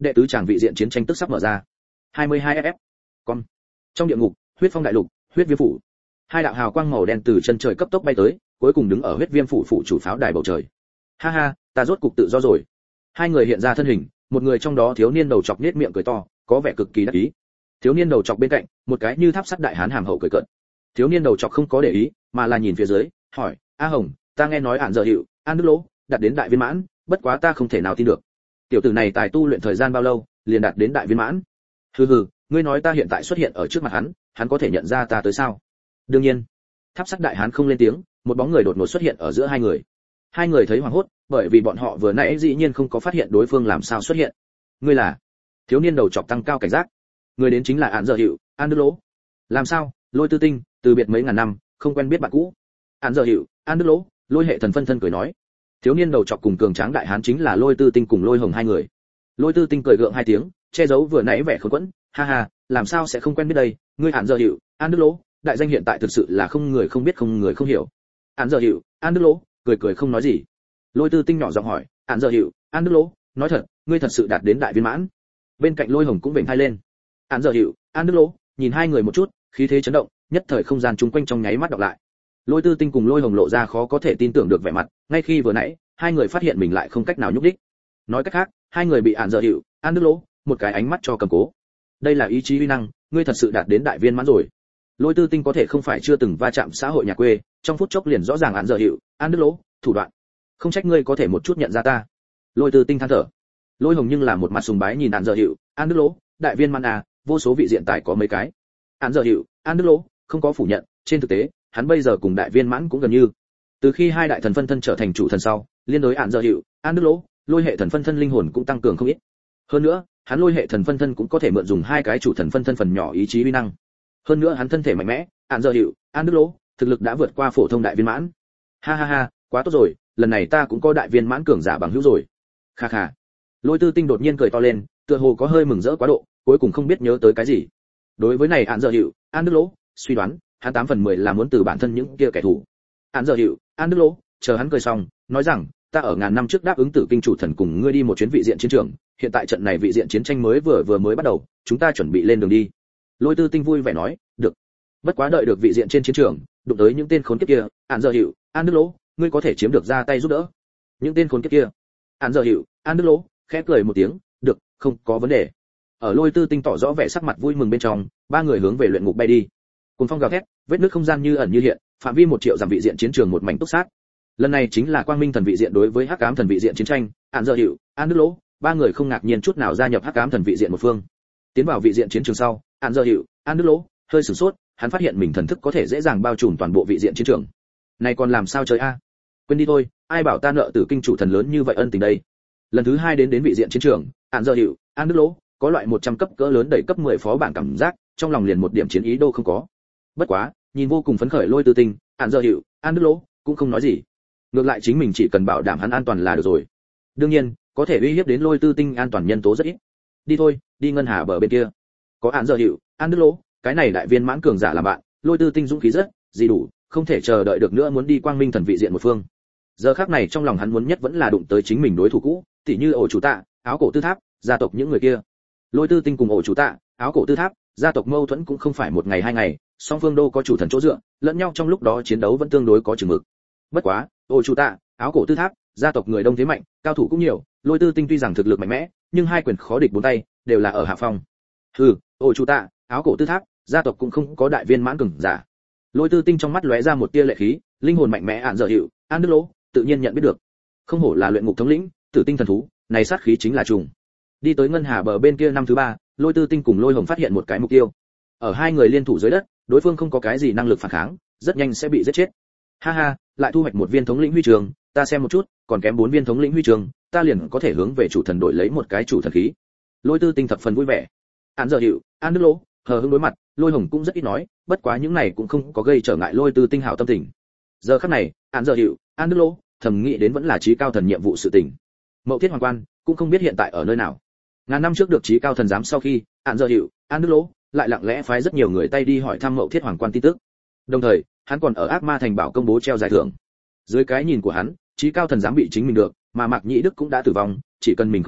[SPEAKER 1] đệ tứ tràng vị diện chiến tranh tức sắp mở ra. hai mươi hai ép con trong địa ngục, huyết phong đại lục, huyết viêm phủ. Hai đạo hào quang màu đen từ chân trời cấp tốc bay tới, cuối cùng đứng ở huyết viêm phủ phủ chủ pháo đài bầu trời. Ha ha, ta rốt cục tự do rồi. Hai người hiện ra thân hình, một người trong đó thiếu niên đầu chọc nhếch miệng cười to, có vẻ cực kỳ đắc ý. Thiếu niên đầu chọc bên cạnh, một cái như tháp sắt đại hán hàm hậu cười cợt. Thiếu niên đầu chọc không có để ý, mà là nhìn phía dưới, hỏi: "A Hồng, ta nghe nói Ản Dở Hiệu, An Đức Lỗ đạt đến đại viên mãn, bất quá ta không thể nào tin được. Tiểu tử này tài tu luyện thời gian bao lâu, liền đạt đến đại viên mãn?" "Hừ hừ, ngươi nói ta hiện tại xuất hiện ở trước mặt hắn, hắn có thể nhận ra ta tới sao?" "Đương nhiên." Tháp sắt đại hán không lên tiếng, một bóng người đột ngột xuất hiện ở giữa hai người. Hai người thấy hoảng hốt, bởi vì bọn họ vừa nãy dĩ nhiên không có phát hiện đối phương làm sao xuất hiện. "Ngươi là?" Thiếu niên đầu chọc tăng cao cảnh giác. Người đến chính là Ản Dở Hiệu, An Đức Lỗ. "Làm sao, Lôi Tư Tinh, từ biệt mấy ngàn năm, không quen biết bạn cũ?" Ản Dở Hiệu, An Đức Lỗ, Lôi hệ thần phân thân cười nói. Thiếu niên đầu chọc cùng cường tráng đại hán chính là Lôi Tư Tinh cùng Lôi Hồng hai người. Lôi Tư Tinh cười gượng hai tiếng, che giấu vừa nãy vẻ khốn quẫn, "Ha ha, làm sao sẽ không quen biết đây, ngươi Ản Dở Hiệu, An Đức Lỗ, đại danh hiện tại thực sự là không người không biết không người không hiểu." Ản Dở Hiệu, An Đức Lỗ cười cười không nói gì. Lôi Tư Tinh nhỏ giọng hỏi: "Ản Dở Hiệu, An Đức Lỗ, nói thật, ngươi thật sự đạt đến đại viên mãn?" Bên cạnh Lôi Hồng cũng vểnh hai lên. Ản Dở Hiệu, An Đức Lỗ nhìn hai người một chút, khí thế chấn động, nhất thời không gian chung quanh trong nháy mắt đọc lại. Lôi Tư Tinh cùng Lôi Hồng lộ ra khó có thể tin tưởng được vẻ mặt, ngay khi vừa nãy, hai người phát hiện mình lại không cách nào nhúc đích. Nói cách khác, hai người bị Ản Dở Hiệu, An Đức Lỗ một cái ánh mắt cho cầm cố. Đây là ý chí uy năng, ngươi thật sự đạt đến đại viên mãn rồi. Lôi Tư Tinh có thể không phải chưa từng va chạm xã hội nhà quê, trong phút chốc liền rõ ràng Ản Dở Hiệu, An Đức Lỗ thủ đoạn. Không trách ngươi có thể một chút nhận ra ta. Lôi Tư Tinh than thở. Lôi Hồng nhưng là một mặt sùng bái nhìn Ản Dở Hiệu, An Đức Lỗ, đại viên mãn à, vô số vị diện tài có mấy cái. Ản Dở Hiệu, An Đức Lỗ không có phủ nhận, trên thực tế, hắn bây giờ cùng đại viên mãn cũng gần như. Từ khi hai đại thần phân thân trở thành chủ thần sau, liên đối Ản Dở Hiệu, An Đức Lỗ, Lôi hệ thần phân thân linh hồn cũng tăng cường không ít. Hơn nữa, hắn Lôi hệ thần phân thân cũng có thể mượn dùng hai cái chủ thần phân thân phần nhỏ ý chí uy năng. Hơn nữa hắn thân thể mạnh mẽ, Ản Dở Hiệu, An Đức Lỗ, thực lực đã vượt qua phổ thông đại viên mãn. Ha ha ha, quá tốt rồi, lần này ta cũng có đại viên mãn cường giả bằng hữu rồi. Kha kha. Lôi Tư Tinh đột nhiên cười to lên, tựa hồ có hơi mừng rỡ quá độ, cuối cùng không biết nhớ tới cái gì. Đối với này Ản Dở Hiệu, An Đức Lỗ, suy đoán, hắn tám phần mười là muốn từ bản thân những kia kẻ thù. Ản Dở Hiệu, An Đức Lỗ, chờ hắn cười xong, nói rằng, ta ở ngàn năm trước đáp ứng Tử Kinh chủ thần cùng ngươi đi một chuyến vị diện chiến trường, hiện tại trận này vị diện chiến tranh mới vừa vừa mới bắt đầu, chúng ta chuẩn bị lên đường đi. Lôi Tư Tinh vui vẻ nói, được. Bất quá đợi được vị diện trên chiến trường, đụng tới những tên khốn kiếp kia, Ản Dở Hiệu, An Đức Lỗ, ngươi có thể chiếm được ra tay giúp đỡ. Những tên khốn kiếp kia. Ản Dở Hiệu, An Đức Lỗ khẽ cười một tiếng, được, không có vấn đề. Ở Lôi Tư Tinh tỏ rõ vẻ sắc mặt vui mừng bên trong, ba người hướng về luyện ngục bay đi. Cùng phong gào thét, vết nứt không gian như ẩn như hiện, phạm vi một triệu dặm vị diện chiến trường một mảnh túc sát. Lần này chính là Quang Minh thần vị diện đối với Hắc Ám thần vị diện chiến tranh, Ản Dở Hiệu, An Đức Lỗ, ba người không ngạc nhiên chút nào gia nhập Hắc Ám thần vị diện một phương. Tiến vào vị diện chiến trường sau, Ản Dở Hiệu, An Đức Lỗ hơi sửng sốt, hắn phát hiện mình thần thức có thể dễ dàng bao trùm toàn bộ vị diện chiến trường. Này còn làm sao chơi a? Quên đi thôi, ai bảo ta nợ Tử Kinh chủ thần lớn như vậy ân tình đây. Lần thứ hai đến đến vị diện chiến trường, Ản Dở Hiệu, An Đức Lỗ có loại một trăm cấp cỡ lớn đẩy cấp mười phó bản cảm giác, trong lòng liền một điểm chiến ý đô không có. Bất quá, nhìn vô cùng phấn khởi Lôi Tư Tinh, Ản Dở Hiệu, An Đức Lỗ cũng không nói gì. Ngược lại chính mình chỉ cần bảo đảm hắn an toàn là được rồi. Đương nhiên, có thể uy hiếp đến Lôi Tư Tinh an toàn nhân tố rất ít. Đi thôi, đi ngân hà bờ bên kia. Có Ản Dở Hiệu, An Đức Lỗ, cái này đại viên mãn cường giả làm bạn, Lôi Tư Tinh dũng khí rất, gì đủ, không thể chờ đợi được nữa muốn đi Quang Minh thần vị diện một phương. Giờ khắc này trong lòng hắn muốn nhất vẫn là đụng tới chính mình đối thủ cũ, tỉ như Ổ Chủ Tạ, Áo Cổ Tư Tháp, gia tộc những người kia. Lôi Tư Tinh cùng Ổ Chủ Tạ, Áo Cổ Tư Tháp, gia tộc mâu thuẫn cũng không phải một ngày hai ngày, song phương đô có chủ thần chỗ dựa, lẫn nhau trong lúc đó chiến đấu vẫn tương đối có chừng mực. Bất quá, Ổ Chủ Tạ, Áo Cổ Tư Tháp, gia tộc người đông thế mạnh, cao thủ cũng nhiều, Lôi Tư Tinh tuy rằng thực lực mạnh mẽ, nhưng hai quyền khó địch bốn tay, đều là ở hạ phong. Hừ, Ổ Chủ Tạ, Áo Cổ Tư Tháp, gia tộc cũng không có đại viên mãn cường giả. Lôi Tư Tinh trong mắt lóe ra một tia lệ khí, linh hồn mạnh mẽ Ản Dở Hiệu, An Đức Lỗ tự nhiên nhận biết được. Không hổ là luyện ngục thống lĩnh, Tử Tinh thần thú, này sát khí chính là trùng. Đi tới ngân hà bờ bên kia năm thứ ba, Lôi Tư Tinh cùng Lôi Hồng phát hiện một cái mục tiêu. Ở hai người liên thủ dưới đất, đối phương không có cái gì năng lực phản kháng, rất nhanh sẽ bị giết chết. Ha ha, lại thu hoạch một viên thống lĩnh huy chương, ta xem một chút, còn kém bốn viên thống lĩnh huy chương, ta liền có thể hướng về chủ thần đổi lấy một cái chủ thần khí. Lôi Tư Tinh thập phần vui vẻ. Ản Dở Hiệu, An Đức Lỗ hờ hững đối mặt, Lôi Hồng cũng rất ít nói, bất quá những này cũng không có gây trở ngại Lôi Tư Tinh hảo tâm tình. Giờ khắc này, Ản Dở Hiệu, An Đức Lỗ thầm nghĩ đến vẫn là chí cao thần nhiệm vụ sự tình. Mậu Thiết Hoàng Quan cũng không biết hiện tại ở nơi nào. Ngàn năm trước được chí cao thần giám sau khi, Ản Dở Hiệu, An Đức Lỗ lại lặng lẽ phái rất nhiều người tay đi hỏi thăm Mậu Thiết Hoàng Quan tin tức. Đồng thời, hắn còn ở Ác Ma Thành Bảo công bố treo giải thưởng. Dưới cái nhìn của hắn, chí cao thần giám bị chính mình được, mà Mạc Nhĩ Đức cũng đã tử vong, chỉ cần mình không nói,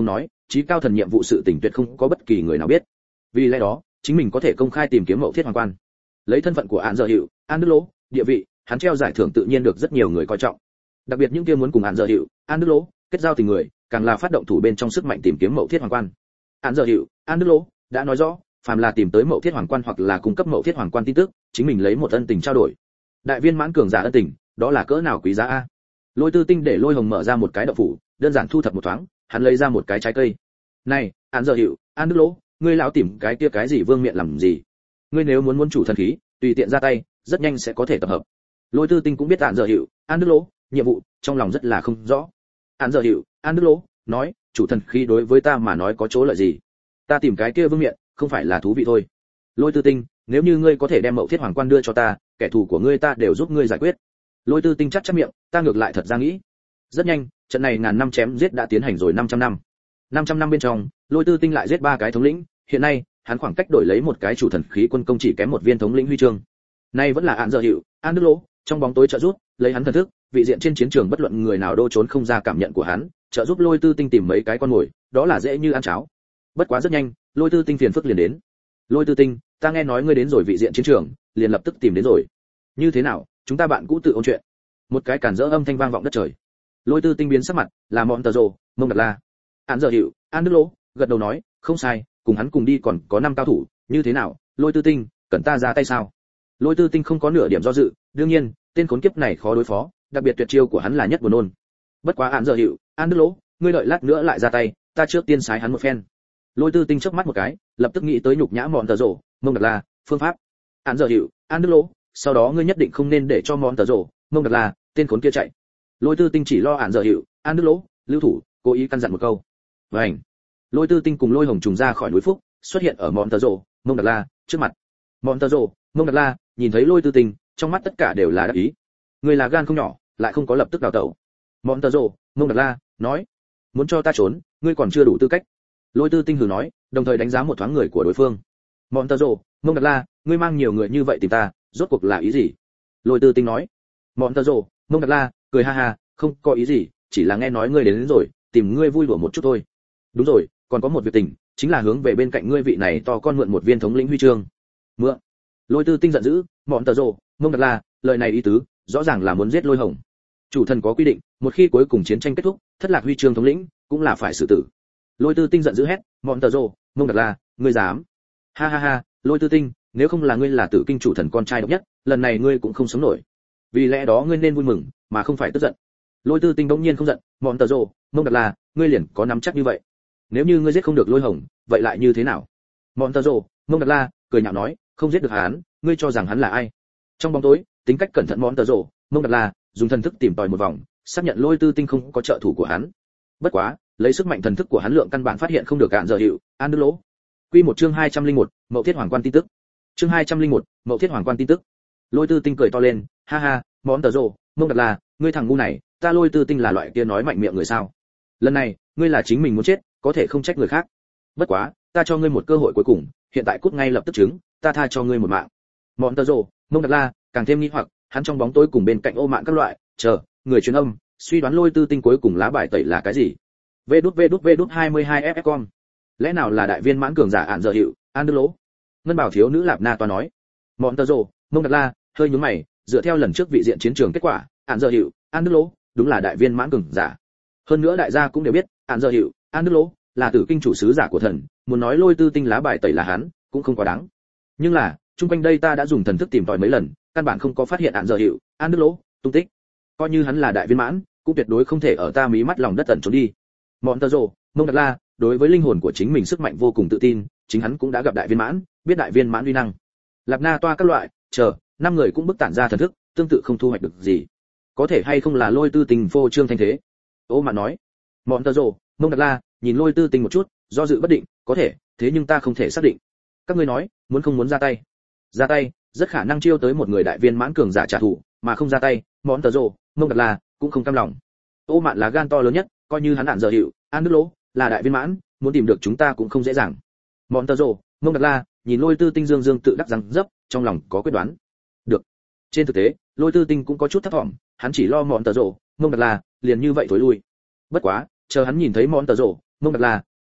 [SPEAKER 1] chí cao thần nhiệm vụ sự tình tuyệt không có bất kỳ người nào biết. Vì lẽ đó, chính mình có thể công khai tìm kiếm Mậu Thiết Hoàng Quan. Lấy thân phận của Án Giờ Hiệu, An Đức Lỗ, địa vị, hắn treo giải thưởng tự nhiên được rất nhiều người coi trọng. Đặc biệt những kia muốn cùng Án Giờ Hiệu, An Đức Lỗ kết giao tình người, càng là phát động thủ bên trong sức mạnh tìm kiếm Mậu Thiết Hoàng Quan. Án Giờ Hiệu, An Đức Lỗ đã nói rõ, phàm là tìm tới Mậu Thiết Hoàng Quan hoặc là cung cấp Mậu Thiết Hoàng Quan tin tức, chính mình lấy một ân tình trao đổi. Đại viên mãn cường giả ân tình, đó là cỡ nào quý giá a. Lôi Tư Tinh để Lôi Hồng mở ra một cái động phủ, đơn giản thu thập một thoáng, hắn lấy ra một cái trái cây. "Này, Án Giờ Hiệu, An Đức Lỗ, ngươi lão tìm cái kia cái gì vương miện làm gì? Ngươi nếu muốn muốn chủ thần khí, tùy tiện ra tay, rất nhanh sẽ có thể tập hợp." Lôi Tư Tinh cũng biết Án Giờ Hiệu, An Đức Lỗ, nhiệm vụ, trong lòng rất là không rõ. Án Giờ Hiệu, An Đức Lỗ nói, chủ thần khí đối với ta mà nói có chỗ lợi gì? Ta tìm cái kia vương miện, không phải là thú vị thôi. Lôi Tư Tinh, nếu như ngươi có thể đem Mậu Thiết Hoàng Quan đưa cho ta, kẻ thù của ngươi ta đều giúp ngươi giải quyết. Lôi Tư Tinh chắt chắt miệng, ta ngược lại thật ra nghĩ. Rất nhanh, trận này ngàn năm chém giết đã tiến hành rồi năm trăm năm. năm trăm năm bên trong, Lôi Tư Tinh lại giết ba cái thống lĩnh, hiện nay, hắn khoảng cách đổi lấy một cái chủ thần khí quân công chỉ kém một viên thống lĩnh huy chương. Nay vẫn là Án Giờ Hiệu, An Đức Lỗ, trong bóng tối trợ giúp, lấy hắn thần thức, vị diện trên chiến trường bất luận người nào đô trốn không ra cảm nhận của hắn, trợ giúp Lôi Tư Tinh tìm mấy cái con mồi, đó là dễ như ăn cháo. Bất quá rất nhanh, Lôi Tư Tinh phiền phức liền đến. Lôi Tư Tinh, ta nghe nói ngươi đến rồi vị diện chiến trường, liền lập tức tìm đến rồi. Như thế nào, chúng ta bạn cũ tự ôn chuyện. Một cái cản rỡ âm thanh vang vọng đất trời. Lôi Tư Tinh biến sắc mặt, là Mọn Tờ Rồ, Mông Đạt La. Án Giờ Hiệu, An Đức Lỗ gật đầu nói, không sai, cùng hắn cùng đi còn có năm cao thủ, như thế nào, Lôi Tư Tinh, cần ta ra tay sao? Lôi Tư Tinh không có nửa điểm do dự, đương nhiên, tên khốn kiếp này khó đối phó, đặc biệt tuyệt chiêu của hắn là nhất buồn nôn. Bất quá Án Giờ Hiệu, An Đức Lỗ, ngươi đợi lát nữa lại ra tay, ta trước tiên sái hắn một phen. Lôi Tư Tinh chớp mắt một cái, lập tức nghĩ tới nhục nhã Mọn Tờ Rồ, Mông Đạt La, phương pháp. Án Giờ Hiệu, An Đức Lỗ, sau đó ngươi nhất định không nên để cho Mọn Tờ Rồ, Mông Đạt La, tên khốn kia chạy. Lôi Tư Tinh chỉ lo Án Giờ Hiệu, An Đức Lỗ, lưu thủ, cố ý căn dặn một câu. Vành. Lôi Tư Tinh cùng Lôi Hồng trùng ra khỏi núi Phúc, xuất hiện ở Mọn Tờ Rồ, Mông Đạt La trước mặt. Mọn Tờ Rồ, Mông Đạt La nhìn thấy Lôi Tư Tinh, trong mắt tất cả đều là đắc ý. Người là gan không nhỏ, lại không có lập tức đào tẩu. Mọn Tờ Rồ, Mông Đạt La nói, muốn cho ta trốn, ngươi còn chưa đủ tư cách. Lôi Tư Tinh hừ nói, đồng thời đánh giá một thoáng người của đối phương. Mọn Tờ Rồ, Mông Đạt La, ngươi mang nhiều người như vậy tìm ta, rốt cuộc là ý gì? Lôi Tư Tinh nói. Mọn Tờ Rồ, Mông Đạt La cười ha ha, không có ý gì, chỉ là nghe nói ngươi đến, đến rồi, tìm ngươi vui đùa một chút thôi. Đúng rồi, còn có một việc tình, chính là hướng về bên cạnh ngươi vị này to con mượn một viên thống lĩnh huy chương. Mượn? Lôi Tư Tinh giận dữ, Mọn Tờ Rồ, Mông Đạt La, lời này ý tứ, rõ ràng là muốn giết Lôi Hồng. Chủ thần có quy định, một khi cuối cùng chiến tranh kết thúc, thất lạc huy chương thống lĩnh, cũng là phải xử tử. Lôi Tư Tinh giận dữ hét, Mọn Tờ Rồ, Mông Đạt La, ngươi dám? Ha ha ha, Lôi Tư Tinh, nếu không là ngươi là Tử Kinh chủ thần con trai độc nhất, lần này ngươi cũng không sống nổi. Vì lẽ đó ngươi nên vui mừng, mà không phải tức giận. Lôi Tư Tinh bỗng nhiên không giận, Mọn Tờ Rồ, Mông Đạt La, ngươi liền có nắm chắc như vậy? Nếu như ngươi giết không được Lôi Hồng, vậy lại như thế nào? Mọn Tờ Rồ, Mông Đạt La cười nhạo nói, không giết được hắn, ngươi cho rằng hắn là ai? Trong bóng tối, tính cách cẩn thận Mọn Tờ Rồ, Mông Đạt La dùng thần thức tìm tòi một vòng, xác nhận Lôi Tư Tinh không có trợ thủ của hắn. Bất quá, lấy sức mạnh thần thức của hắn lượng căn bản phát hiện không được Án Giờ Hiệu, An Đức Lỗ. Quy một chương hai trăm lẻ một, Mậu Thiết Hoàng Quan tin tức. Chương hai trăm lẻ một, Mậu Thiết Hoàng Quan tin tức. Lôi Tư Tinh cười to lên, ha ha, Mọn Tờ Rồ, Mông Đạt La, ngươi thằng ngu này, ta Lôi Tư Tinh là loại kia nói mạnh miệng người sao? Lần này, ngươi là chính mình muốn chết, có thể không trách người khác. Bất quá, ta cho ngươi một cơ hội cuối cùng, hiện tại cút ngay lập tức chứng, ta tha cho ngươi một mạng. Mọn Tờ Rồ, Mông Đạt La càng thêm nghi hoặc, hắn trong bóng tối cùng bên cạnh ô mạng các loại, chờ, người truyền âm, suy đoán Lôi Tư Tinh cuối cùng lá bài tẩy là cái gì. Vê đút vê đút vê đút hai mươi hai ép ép com. Lẽ nào là đại viên mãn cường giả Án Giờ Hiệu, An Đức Lỗ? Ngân Bảo thiếu nữ Lạp Na toa nói. Mọn Tờ Rồ, Mông Đạt La hơi nhướng mày, dựa theo lần trước vị diện chiến trường kết quả, Án Giờ Hiệu, An Đức Lỗ đúng là đại viên mãn cường giả. Hơn nữa đại gia cũng đều biết, Án Giờ Hiệu, An Đức Lỗ là Tử Kinh chủ sứ giả của thần, muốn nói Lôi Tư Tinh lá bài tẩy là hắn, cũng không quá đáng. Nhưng là, chung quanh đây ta đã dùng thần thức tìm tòi mấy lần, căn bản không có phát hiện Án Giờ Hiệu, An Đức Lỗ tung tích. Coi như hắn là đại viên mãn, cũng tuyệt đối không thể ở ta mí mắt lòng đất tẩn trốn đi. Mọn Tờ Rồ, Mông Đạt La đối với linh hồn của chính mình sức mạnh vô cùng tự tin, chính hắn cũng đã gặp đại viên mãn, biết đại viên mãn uy năng. Lạp Na toa các loại, chờ, năm người cũng bức tản ra thần thức, tương tự không thu hoạch được gì. Có thể hay không là Lôi Tư Tinh phô trương thanh thế? Ô mà nói. Mọn Tờ Rồ, Mông Đạt La nhìn Lôi Tư Tinh một chút, do dự bất định, có thể, thế nhưng ta không thể xác định. Các ngươi nói, muốn không muốn ra tay? Ra tay, rất khả năng chiêu tới một người đại viên mãn cường giả trả thù, mà không ra tay, Mọn Tờ Rồ, Mông Đạt La cũng không cam lòng. Ô Mạn là gan to lớn nhất, coi như hắn Án Giờ Hiệu, An Đức Lỗ là đại viên mãn, muốn tìm được chúng ta cũng không dễ dàng. Mọn Tờ Rồ, Mông Đạt La nhìn Lôi Tư Tinh dương dương tự đắc rằng dấp, trong lòng có quyết đoán. Được. Trên thực tế, Lôi Tư Tinh cũng có chút thất vọng, hắn chỉ lo Mọn Tờ Rồ, Mông Đạt La liền như vậy thối lui. Bất quá, chờ hắn nhìn thấy Mọn Tờ Rồ, Mông Đạt La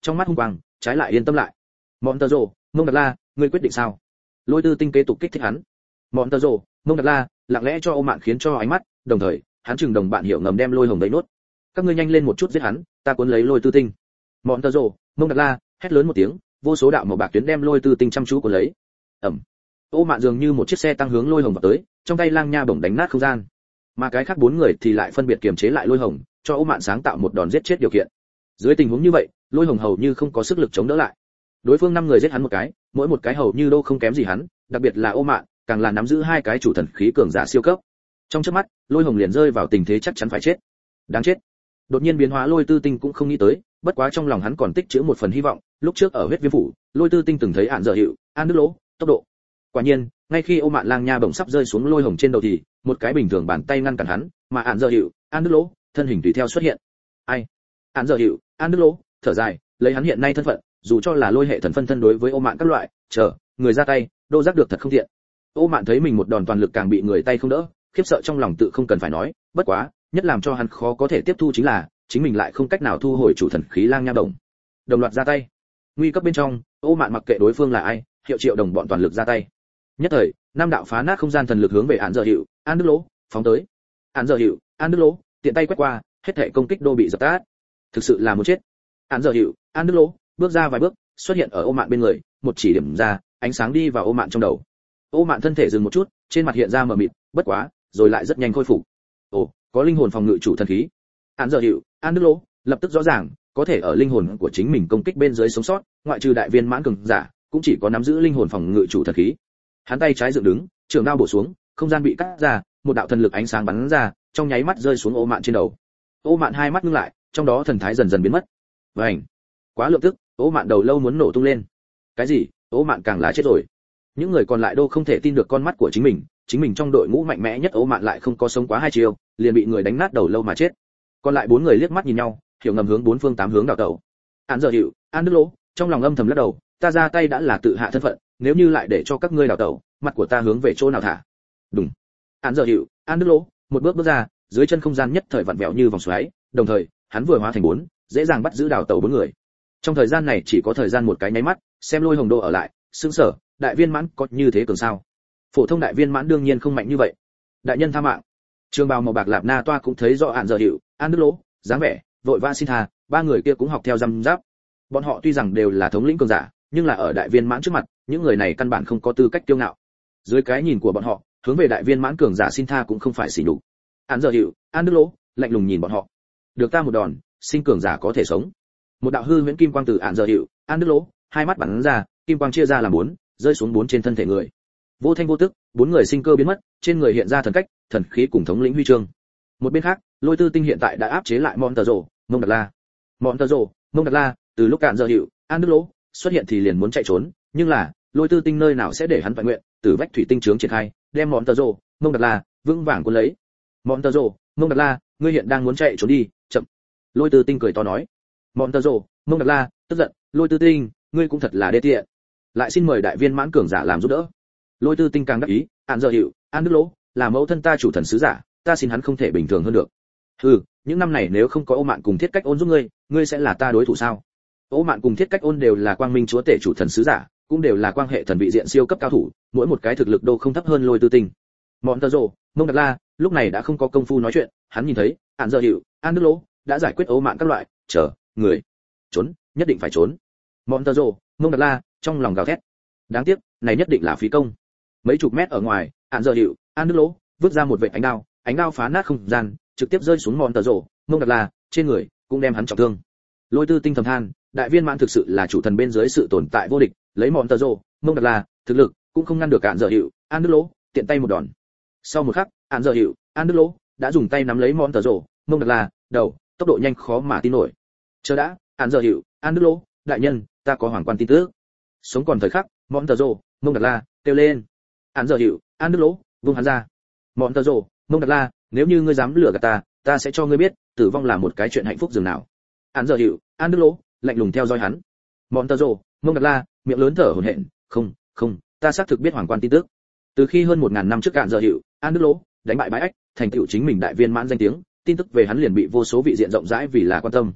[SPEAKER 1] trong mắt hung quang trái lại yên tâm lại. Montezo, Mông Đạt La, ngươi quyết định sao? Lôi Tư Tinh kế tục kích thích hắn. Montezo, Mông Đạt La lặng lẽ cho Ô Mạn khiến cho ánh mắt, đồng thời hắn chừng đồng bạn hiểu ngầm đem Lôi Hồng đấy nốt. Các ngươi nhanh lên một chút giết hắn, ta cuốn lấy Lôi Tư Tinh. Montezo, Mông Đạt La hét lớn một tiếng, vô số đạo màu bạc tuyến đem Lôi Tư Tinh chăm chú cuốn lấy. Ầm. Ô Mạn dường như một chiếc xe tăng hướng Lôi Hồng vào tới, trong tay lang nha bổng đánh nát không gian. Mà cái khác bốn người thì lại phân biệt kiềm chế lại Lôi Hồng, cho Ô Mạn sáng tạo một đòn giết chết điều kiện. Dưới tình huống như vậy, Lôi Hồng hầu như không có sức lực chống đỡ lại. Đối phương năm người giết hắn một cái, mỗi một cái hầu như đâu không kém gì hắn, đặc biệt là Ô Mạn, càng là nắm giữ hai cái chủ thần khí cường giả siêu cấp. Trong chớp mắt, Lôi Hồng liền rơi vào tình thế chắc chắn phải chết. Đáng chết. Đột nhiên biến hóa Lôi Tư Tinh cũng không nghĩ tới, bất quá trong lòng hắn còn tích trữ một phần hy vọng, lúc trước ở huyết viêm phủ, Lôi Tư Tinh từng thấy Án Dở Hiệu, An Đức Lỗ, tốc độ. Quả nhiên, ngay khi Ô Mạn lang nha bổng sắp rơi xuống Lôi Hồng trên đầu thì, một cái bình thường bàn tay ngăn cản hắn, mà Án Dở Hiệu, An Đức Lỗ, thân hình tùy theo xuất hiện. Ai? Án Dở Hiệu, An Đức Lỗ, thở dài, lấy hắn hiện nay thân phận, dù cho là Lôi hệ thần phân thân đối với Ô Mạn các loại, chờ, người ra tay, đô giác được thật không thiện. Ô Mạn thấy mình một đòn toàn lực càng bị người tay không đỡ, khiếp sợ trong lòng tự không cần phải nói, bất quá, nhất làm cho hắn khó có thể tiếp thu chính là, chính mình lại không cách nào thu hồi chủ thần khí lang nha đồng. Đồng loạt ra tay. Nguy cấp bên trong, Ô Mạn mặc kệ đối phương là ai, hiệu triệu đồng bọn toàn lực ra tay. Nhất thời, năm đạo phá nát không gian thần lực hướng về Án Dở Hiệu, An Đức Lỗ, phóng tới. Án Dở Hiệu, An Đức Lỗ, tiện tay quét qua, hết thảy công kích đô bị dập tắt. Thực sự là muốn chết. Án Dở Hiệu, An Đức Lỗ, bước ra vài bước, xuất hiện ở Ô Mạn bên người, một chỉ điểm ra, ánh sáng đi vào Ô Mạn trong đầu. Ô Mạn thân thể dừng một chút, trên mặt hiện ra mờ mịt, bất quá, rồi lại rất nhanh khôi phục. Ồ, có linh hồn phòng ngự chủ thần khí. Án Dở Hiệu, An Đức Lỗ, lập tức rõ ràng, có thể ở linh hồn của chính mình công kích bên dưới sống sót, ngoại trừ đại viên mãn cường giả, cũng chỉ có nắm giữ linh hồn phòng ngự chủ thần khí. Hắn tay trái dựng đứng, trường đao bổ xuống, không gian bị cắt ra, một đạo thần lực ánh sáng bắn ra, trong nháy mắt rơi xuống Ô Mạn trên đầu. Ô Mạn hai mắt ngưng lại, trong đó thần thái dần dần biến mất. Vành. Quá lượng tức, Ô Mạn đầu lâu muốn nổ tung lên. Cái gì? Ô Mạn càng là chết rồi. Những người còn lại đô không thể tin được con mắt của chính mình, chính mình trong đội ngũ mạnh mẽ nhất Ô Mạn lại không có sống quá hai chiều, liền bị người đánh nát đầu lâu mà chết. Còn lại bốn người liếc mắt nhìn nhau, hiểu ngầm hướng bốn phương tám hướng đảo tẩu. Án Dở Hiệu, An Đức Lỗ, trong lòng âm thầm lắc đầu, ta ra tay đã là tự hạ thân phận, nếu như lại để cho các ngươi đảo tẩu, mặt của ta hướng về chỗ nào thả? Đúng. Án Dở Hiệu, An Đức Lỗ, một bước bước ra, dưới chân không gian nhất thời vặn vẹo như vòng xoáy, đồng thời, hắn vừa hóa thành bốn, dễ dàng bắt giữ đảo tẩu bốn người. Trong thời gian này chỉ có thời gian một cái nháy mắt, xem Lôi Hồng đô ở lại, sững sở, đại viên mãn có như thế cường sao? Phổ thông đại viên mãn đương nhiên không mạnh như vậy. Đại nhân tha mạng. Trường bào màu bạc lạp na toa cũng thấy rõ Án Dở Hiệu, An Đức Lỗ, dáng vẻ, vội vã xin tha, ba người kia cũng học theo răm giáp. Bọn họ tuy rằng đều là thống lĩnh cường giả, nhưng là ở đại viên mãn trước mặt, những người này căn bản không có tư cách kiêu ngạo. Dưới cái nhìn của bọn họ, hướng về đại viên mãn cường giả xin tha cũng không phải sỉ nhục. Án Dở Hiệu, An Đức Lỗ, lạnh lùng nhìn bọn họ. Được ta một đòn, sinh cường giả có thể sống. Một đạo hư huyễn kim quang từ Án Dở Hiệu, An Đức Lỗ, hai mắt bắn ra, kim quang chia ra làm bốn, rơi xuống bốn trên thân thể người. Vô thanh vô tức, bốn người sinh cơ biến mất, trên người hiện ra thần cách, thần khí cùng thống lĩnh huy chương. Một bên khác, Lôi Tư Tinh hiện tại đã áp chế lại Montezo, Mông Đạt La. Montezo, Mông Đạt La, từ lúc Án Dở Hiệu, An Đức Lỗ xuất hiện thì liền muốn chạy trốn, nhưng là, Lôi Tư Tinh nơi nào sẽ để hắn toàn nguyện, từ vách thủy tinh trướng triển khai, đem Montezo, Mông Đạt La vững vàng cuốn lấy. Montezo, Mông Đạt La, ngươi hiện đang muốn chạy trốn đi, chậm. Lôi Tư Tinh cười to nói. Montezo, Mông Đạt La tức giận, Lôi Tư Tinh, ngươi cũng thật là đê tiện. Lại xin mời đại viên mãn cường giả làm giúp đỡ. Lôi Tư Tinh càng đắc ý, Án Dở Hiệu, An Đức Lỗ, là mẫu thân ta chủ thần sứ giả, ta xin hắn không thể bình thường hơn được. Hừ, những năm này nếu không có Ô Mạn cùng Thiết Cách Ôn giúp ngươi, ngươi sẽ là ta đối thủ sao? Ô Mạn cùng Thiết Cách Ôn đều là quang minh chúa tể chủ thần sứ giả, cũng đều là quan hệ thần vị diện siêu cấp cao thủ, mỗi một cái thực lực đô không thấp hơn Lôi Tư Tinh. Montezo, Mông Đạt La, lúc này đã không có công phu nói chuyện, hắn nhìn thấy, Án Dở Hiệu, An Đức Lỗ đã giải quyết Ô Mạn các loại, chờ, người, trốn, nhất định phải trốn. Montezo, Mông Đạt La, trong lòng gào thét. Đáng tiếc, này nhất định là phí công. Mấy chục mét ở ngoài, Án Dở Hiệu, An Đức Lỗ vứt ra một vệt ánh đao, ánh đao phá nát không gian, trực tiếp rơi xuống Montezo, Mông Đạt La trên người, cũng đem hắn trọng thương. Lôi Tư Tinh thầm than, đại viên mãn thực sự là chủ thần bên dưới sự tồn tại vô địch, lấy Montezo, Mông Đạt La thực lực cũng không ngăn được Án Dở Hiệu, An Đức Lỗ tiện tay một đòn. Sau một khắc, Án Dở Hiệu, An Đức Lỗ đã dùng tay nắm lấy Montezo, Mông Đạt La đầu, tốc độ nhanh khó mà tin nổi. Chờ đã, Án Dở Hiệu, An Đức Lỗ, đại nhân, ta có hoàng quan tin tức. Sống còn thời khắc, Montezo, Mông Đạt La kêu lên. Án Dở Hiệu, An Đức Lỗ vung hắn ra. Montezo, Mông Đạt La, nếu như ngươi dám lừa gạt ta, ta sẽ cho ngươi biết, tử vong là một cái chuyện hạnh phúc dường nào. Án Dở Hiệu, An Đức Lỗ lạnh lùng theo dõi hắn. Montezo, Mông Đạt La miệng lớn thở hổn hển, không, không, ta xác thực biết hoàng quan tin tức. Từ khi hơn một ngàn năm trước Án Dở Hiệu, An Đức Lỗ đánh bại Bái Ách, thành tựu chính mình đại viên mãn danh tiếng, tin tức về hắn liền bị vô số vị diện rộng rãi vì là quan tâm.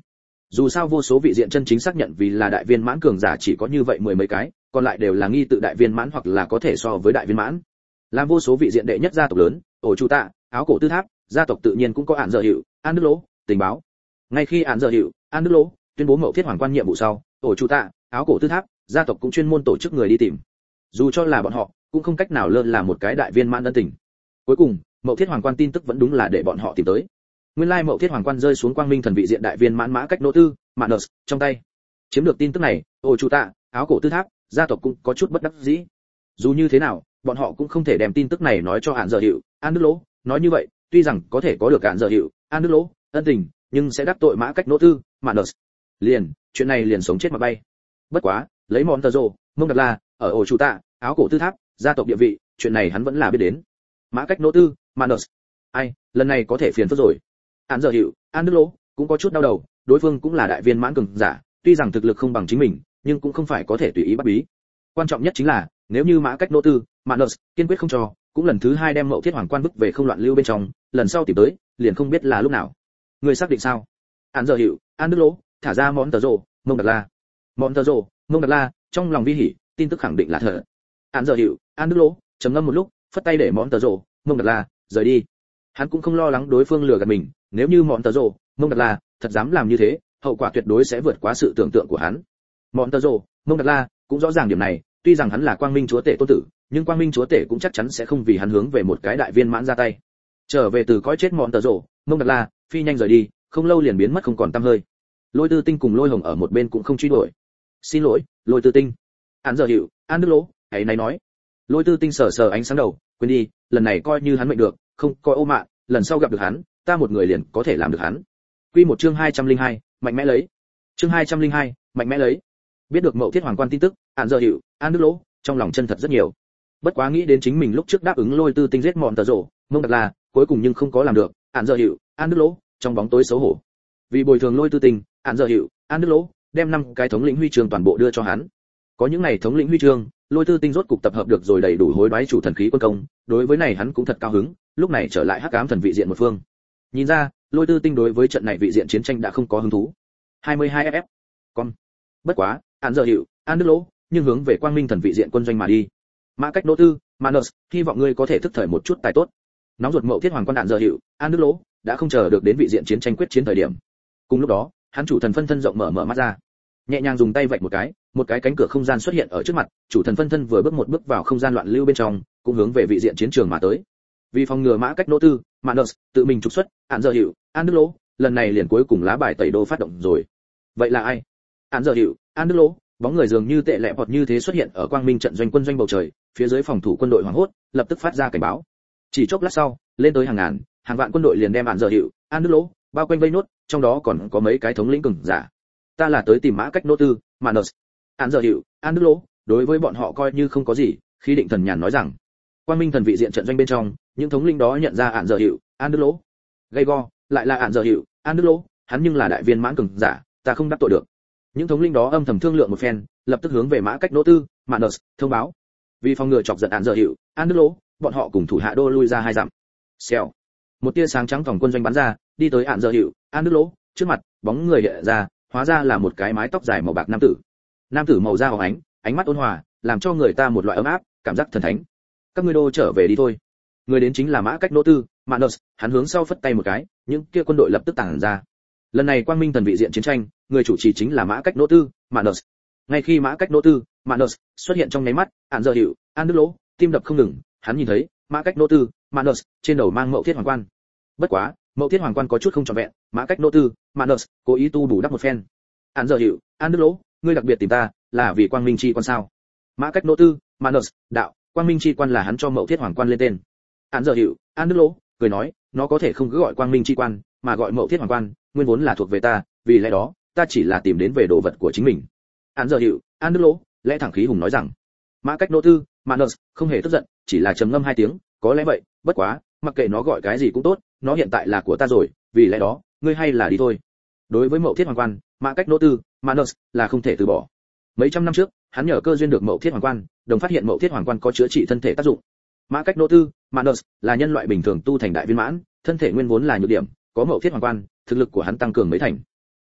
[SPEAKER 1] Dù sao vô số vị diện chân chính xác nhận vì là đại viên mãn cường giả chỉ có như vậy mười mấy cái, còn lại đều là nghi tự đại viên mãn hoặc là có thể so với đại viên mãn. Làm vô số vị diện đệ nhất gia tộc lớn, ổ chủ tạ, áo cổ tư tháp, gia tộc tự nhiên cũng có án giờ hiệu, an đức lỗ, tình báo. Ngay khi án giờ hiệu, an đức lỗ tuyên bố Mậu Thiết Hoàng Quan nhiệm vụ sau, ổ chủ tạ, áo cổ tư tháp, gia tộc cũng chuyên môn tổ chức người đi tìm. Dù cho là bọn họ, cũng không cách nào lơ là một cái đại viên mãn ân tình. Cuối cùng, Mậu Thiết Hoàng Quan tin tức vẫn đúng là để bọn họ tìm tới. Nguyên lai Mậu Thiết Hoàng Quan rơi xuống Quang Minh thần vị diện đại viên mãn Mã Cách Nỗ Tư, Manus trong tay. Chiếm được tin tức này, ổ chủ tạ, áo cổ tư tháp, gia tộc cũng có chút bất đắc dĩ. Dù như thế nào, bọn họ cũng không thể đem tin tức này nói cho Án Giờ Hiệu, An Đức Lỗ, nói như vậy, tuy rằng có thể có được Án Giờ Hiệu, An Đức Lỗ ân tình, nhưng sẽ đắc tội Mã Cách Nỗ Tư, Manus. Liền, chuyện này liền sống chết mà bay. Bất quá, lấy Monterzo, Mông Đạt La, ở ổ chủ tạ, áo cổ tư tháp, gia tộc địa vị, chuyện này hắn vẫn là biết đến. Mã Cách Nỗ Tư, Manus. Ai, lần này có thể phiền phức rồi. Án Giờ Hiệu, An Đức Lỗ cũng có chút đau đầu, đối phương cũng là đại viên mãn cường giả, tuy rằng thực lực không bằng chính mình, nhưng cũng không phải có thể tùy ý bắt bí. Quan trọng nhất chính là, nếu như Mã Cách Nỗ Tư, Manus kiên quyết không cho, cũng lần thứ hai đem Mậu Thiết Hoàng Quan bức về không loạn lưu bên trong, lần sau tìm tới, liền không biết là lúc nào. Người xác định sao? Án Giờ Hiệu, An Đức Lỗ thả ra Monterzo, Mông Đạt La. Monterzo, Mông Đạt La trong lòng vi hỉ, tin tức khẳng định là thật. Án Giờ Hiệu, An Đức Lỗ trầm ngâm một lúc, phất tay để Monterzo, Mông Đạt La rời đi. Hắn cũng không lo lắng đối phương lừa gạt mình, nếu như Monterzo, Mông Đạt La thật dám làm như thế, hậu quả tuyệt đối sẽ vượt quá sự tưởng tượng của hắn. Monterzo, Mông Đạt La cũng rõ ràng điểm này, tuy rằng hắn là Quang Minh chúa tể tôn tử, nhưng Quang Minh chúa tể cũng chắc chắn sẽ không vì hắn hướng về một cái đại viên mãn ra tay. Trở về từ cõi chết Monterzo, Mông Đạt La phi nhanh rời đi, không lâu liền biến mất không còn tăm hơi. Lôi Tư Tinh cùng Lôi Hồng ở một bên cũng không truy đuổi. Xin lỗi, Lôi Tư Tinh. Án Giờ Hiệu, An Đức Lỗ hãy này nói. Lôi Tư Tinh sờ sờ ánh sáng đầu, quên đi, lần này coi như hắn mệnh được, không coi ô mạ, lần sau gặp được hắn, ta một người liền có thể làm được hắn. Quy một chương hai trăm lẻ hai, mạnh mẽ lấy. Chương hai trăm lẻ hai, mạnh mẽ lấy. Biết được Mậu Thiết Hoàng Quan tin tức, Án Giờ Hiệu, An Đức Lỗ trong lòng chân thật rất nhiều. Bất quá nghĩ đến chính mình lúc trước đáp ứng Lôi Tư Tinh giết Monterzo, Mông Đạt La, cuối cùng nhưng không có làm được, Án Giờ Hiệu, An Đức Lỗ trong bóng tối xấu hổ. Vì bồi thường Lôi Tư Tinh, Án Giờ Hiệu, An Đức Lỗ đem năm cái thống lĩnh huy chương toàn bộ đưa cho hắn. Có những này thống lĩnh huy chương, Lôi Tư Tinh rốt cục tập hợp được rồi đầy đủ hối đoái chủ thần khí quân công, đối với này hắn cũng thật cao hứng, lúc này trở lại Hắc Ám thần vị diện một phương. Nhìn ra, Lôi Tư Tinh đối với trận này vị diện chiến tranh đã không có hứng thú. hai mươi hai ép ép. Con. Bất quá, Án Giờ Hiệu, An Đức Lỗ, nhưng hướng về Quang Minh thần vị diện quân doanh mà đi. Mã Cách Nỗ Tư, Manus, hy vọng ngươi có thể thức thời một chút tài tốt. Nóng ruột Mậu Thiết Hoàng Quan Án Giờ Hiệu, An Đức Lỗ đã không chờ được đến vị diện chiến tranh quyết chiến thời điểm. Cùng lúc đó, hắn chủ thần phân thân rộng mở mở mắt ra, nhẹ nhàng dùng tay vạch một cái, một cái cánh cửa không gian xuất hiện ở trước mặt, chủ thần phân thân vừa bước một bước vào không gian loạn lưu bên trong, cũng hướng về vị diện chiến trường mà tới. Vì phòng ngừa Mã Cách Nỗ Tư, Manus tự mình trục xuất, Án Giờ Hiệu, An Đức Lỗ, lần này liền cuối cùng lá bài tẩy đô phát động rồi. Vậy là ai? Án Giờ Hiệu, An Đức Lỗ, bóng người dường như tệ lẹ bọt như thế xuất hiện ở Quang Minh trận doanh quân doanh bầu trời, phía dưới phòng thủ quân đội hoảng hốt, lập tức phát ra cảnh báo. Chỉ chốc lát sau, lên tới hàng ngàn, hàng vạn quân đội liền đem Án Giờ Hiệu, An Đức Lỗ bao quanh vây nốt, trong đó còn có mấy cái thống lĩnh cường giả. Ta là tới tìm Mã Cách Nỗ Tư, Manus. Án Giờ Hiệu, An Đức Lỗ đối với bọn họ coi như không có gì, khí định thần nhàn nói rằng. Quang Minh thần vị diện trận doanh bên trong, những thống lĩnh đó nhận ra Án Giờ Hiệu, An Đức Lỗ. Gay go, lại là Án Giờ Hiệu, An Đức Lỗ, hắn nhưng là đại viên mãn cường giả, ta không đắc tội được. Những thống lĩnh đó âm thầm thương lượng một phen, lập tức hướng về Mã Cách Nỗ Tư, Manus thông báo. Vì phòng ngừa chọc giận Án Giờ Hiệu, An Đức Lỗ, bọn họ cùng thủ hạ đô lui ra hai dặm. Xèo. Một tia sáng trắng vòng quân doanh bắn ra, đi tới Án Giờ Hiệu, An Đức Lỗ trước mặt, bóng người hiện ra, hóa ra là một cái mái tóc dài màu bạc nam tử. Nam tử màu da hồng ánh, ánh mắt ôn hòa, làm cho người ta một loại ấm áp, cảm giác thần thánh. Các ngươi đô trở về đi thôi. Người đến chính là Mã Cách Nỗ Tư, Manus, hắn hướng sau phất tay một cái, những kia quân đội lập tức tản ra. Lần này Quang Minh thần vị diện chiến tranh, người chủ trì chính là Mã Cách Nỗ Tư, Manus. Ngay khi Mã Cách Nỗ Tư, Manus xuất hiện trong nháy mắt, Án Giờ Hiệu, An Đức Lỗ tim đập không ngừng, hắn nhìn thấy Mã Cách Nỗ Tư, Manus trên đầu mang Mậu Thiết Hoàng Quan. Bất quá, Mậu Thiết Hoàng Quan có chút không trọn vẹn, Mã Cách Nỗ Tư, Manus cố ý tu bù đắp một phen. Án Giờ Hiệu, An Đức Lỗ, ngươi đặc biệt tìm ta, là vì Quang Minh chi quan sao? Mã Cách Nỗ Tư, Manus đạo, Quang Minh chi quan là hắn cho Mậu Thiết Hoàng Quan lên tên. Án Giờ Hiệu, An Đức Lỗ cười nói, nó có thể không cứ gọi Quang Minh chi quan, mà gọi Mậu Thiết Hoàng Quan, nguyên vốn là thuộc về ta, vì lẽ đó, ta chỉ là tìm đến về đồ vật của chính mình. Án Giờ Hiệu, An Đức Lỗ lẽ thẳng khí hùng nói rằng. Mã Cách Nỗ Tư, Manus không hề tức giận, chỉ là trầm ngâm hai tiếng, có lẽ vậy, bất quá, mặc kệ nó gọi cái gì cũng tốt, nó hiện tại là của ta rồi, vì lẽ đó, ngươi hay là đi thôi. Đối với Mậu Thiết Hoàng Quan, Mã Cách Nỗ Tư, Manus là không thể từ bỏ. Mấy trăm năm trước, hắn nhờ cơ duyên được Mậu Thiết Hoàng Quan, đồng phát hiện Mậu Thiết Hoàng Quan có chữa trị thân thể tác dụng. Mã Cách Nỗ Tư, Manus là nhân loại bình thường tu thành đại viên mãn, thân thể nguyên vốn là nhược điểm, có Mậu Thiết Hoàng Quan, thực lực của hắn tăng cường mấy thành.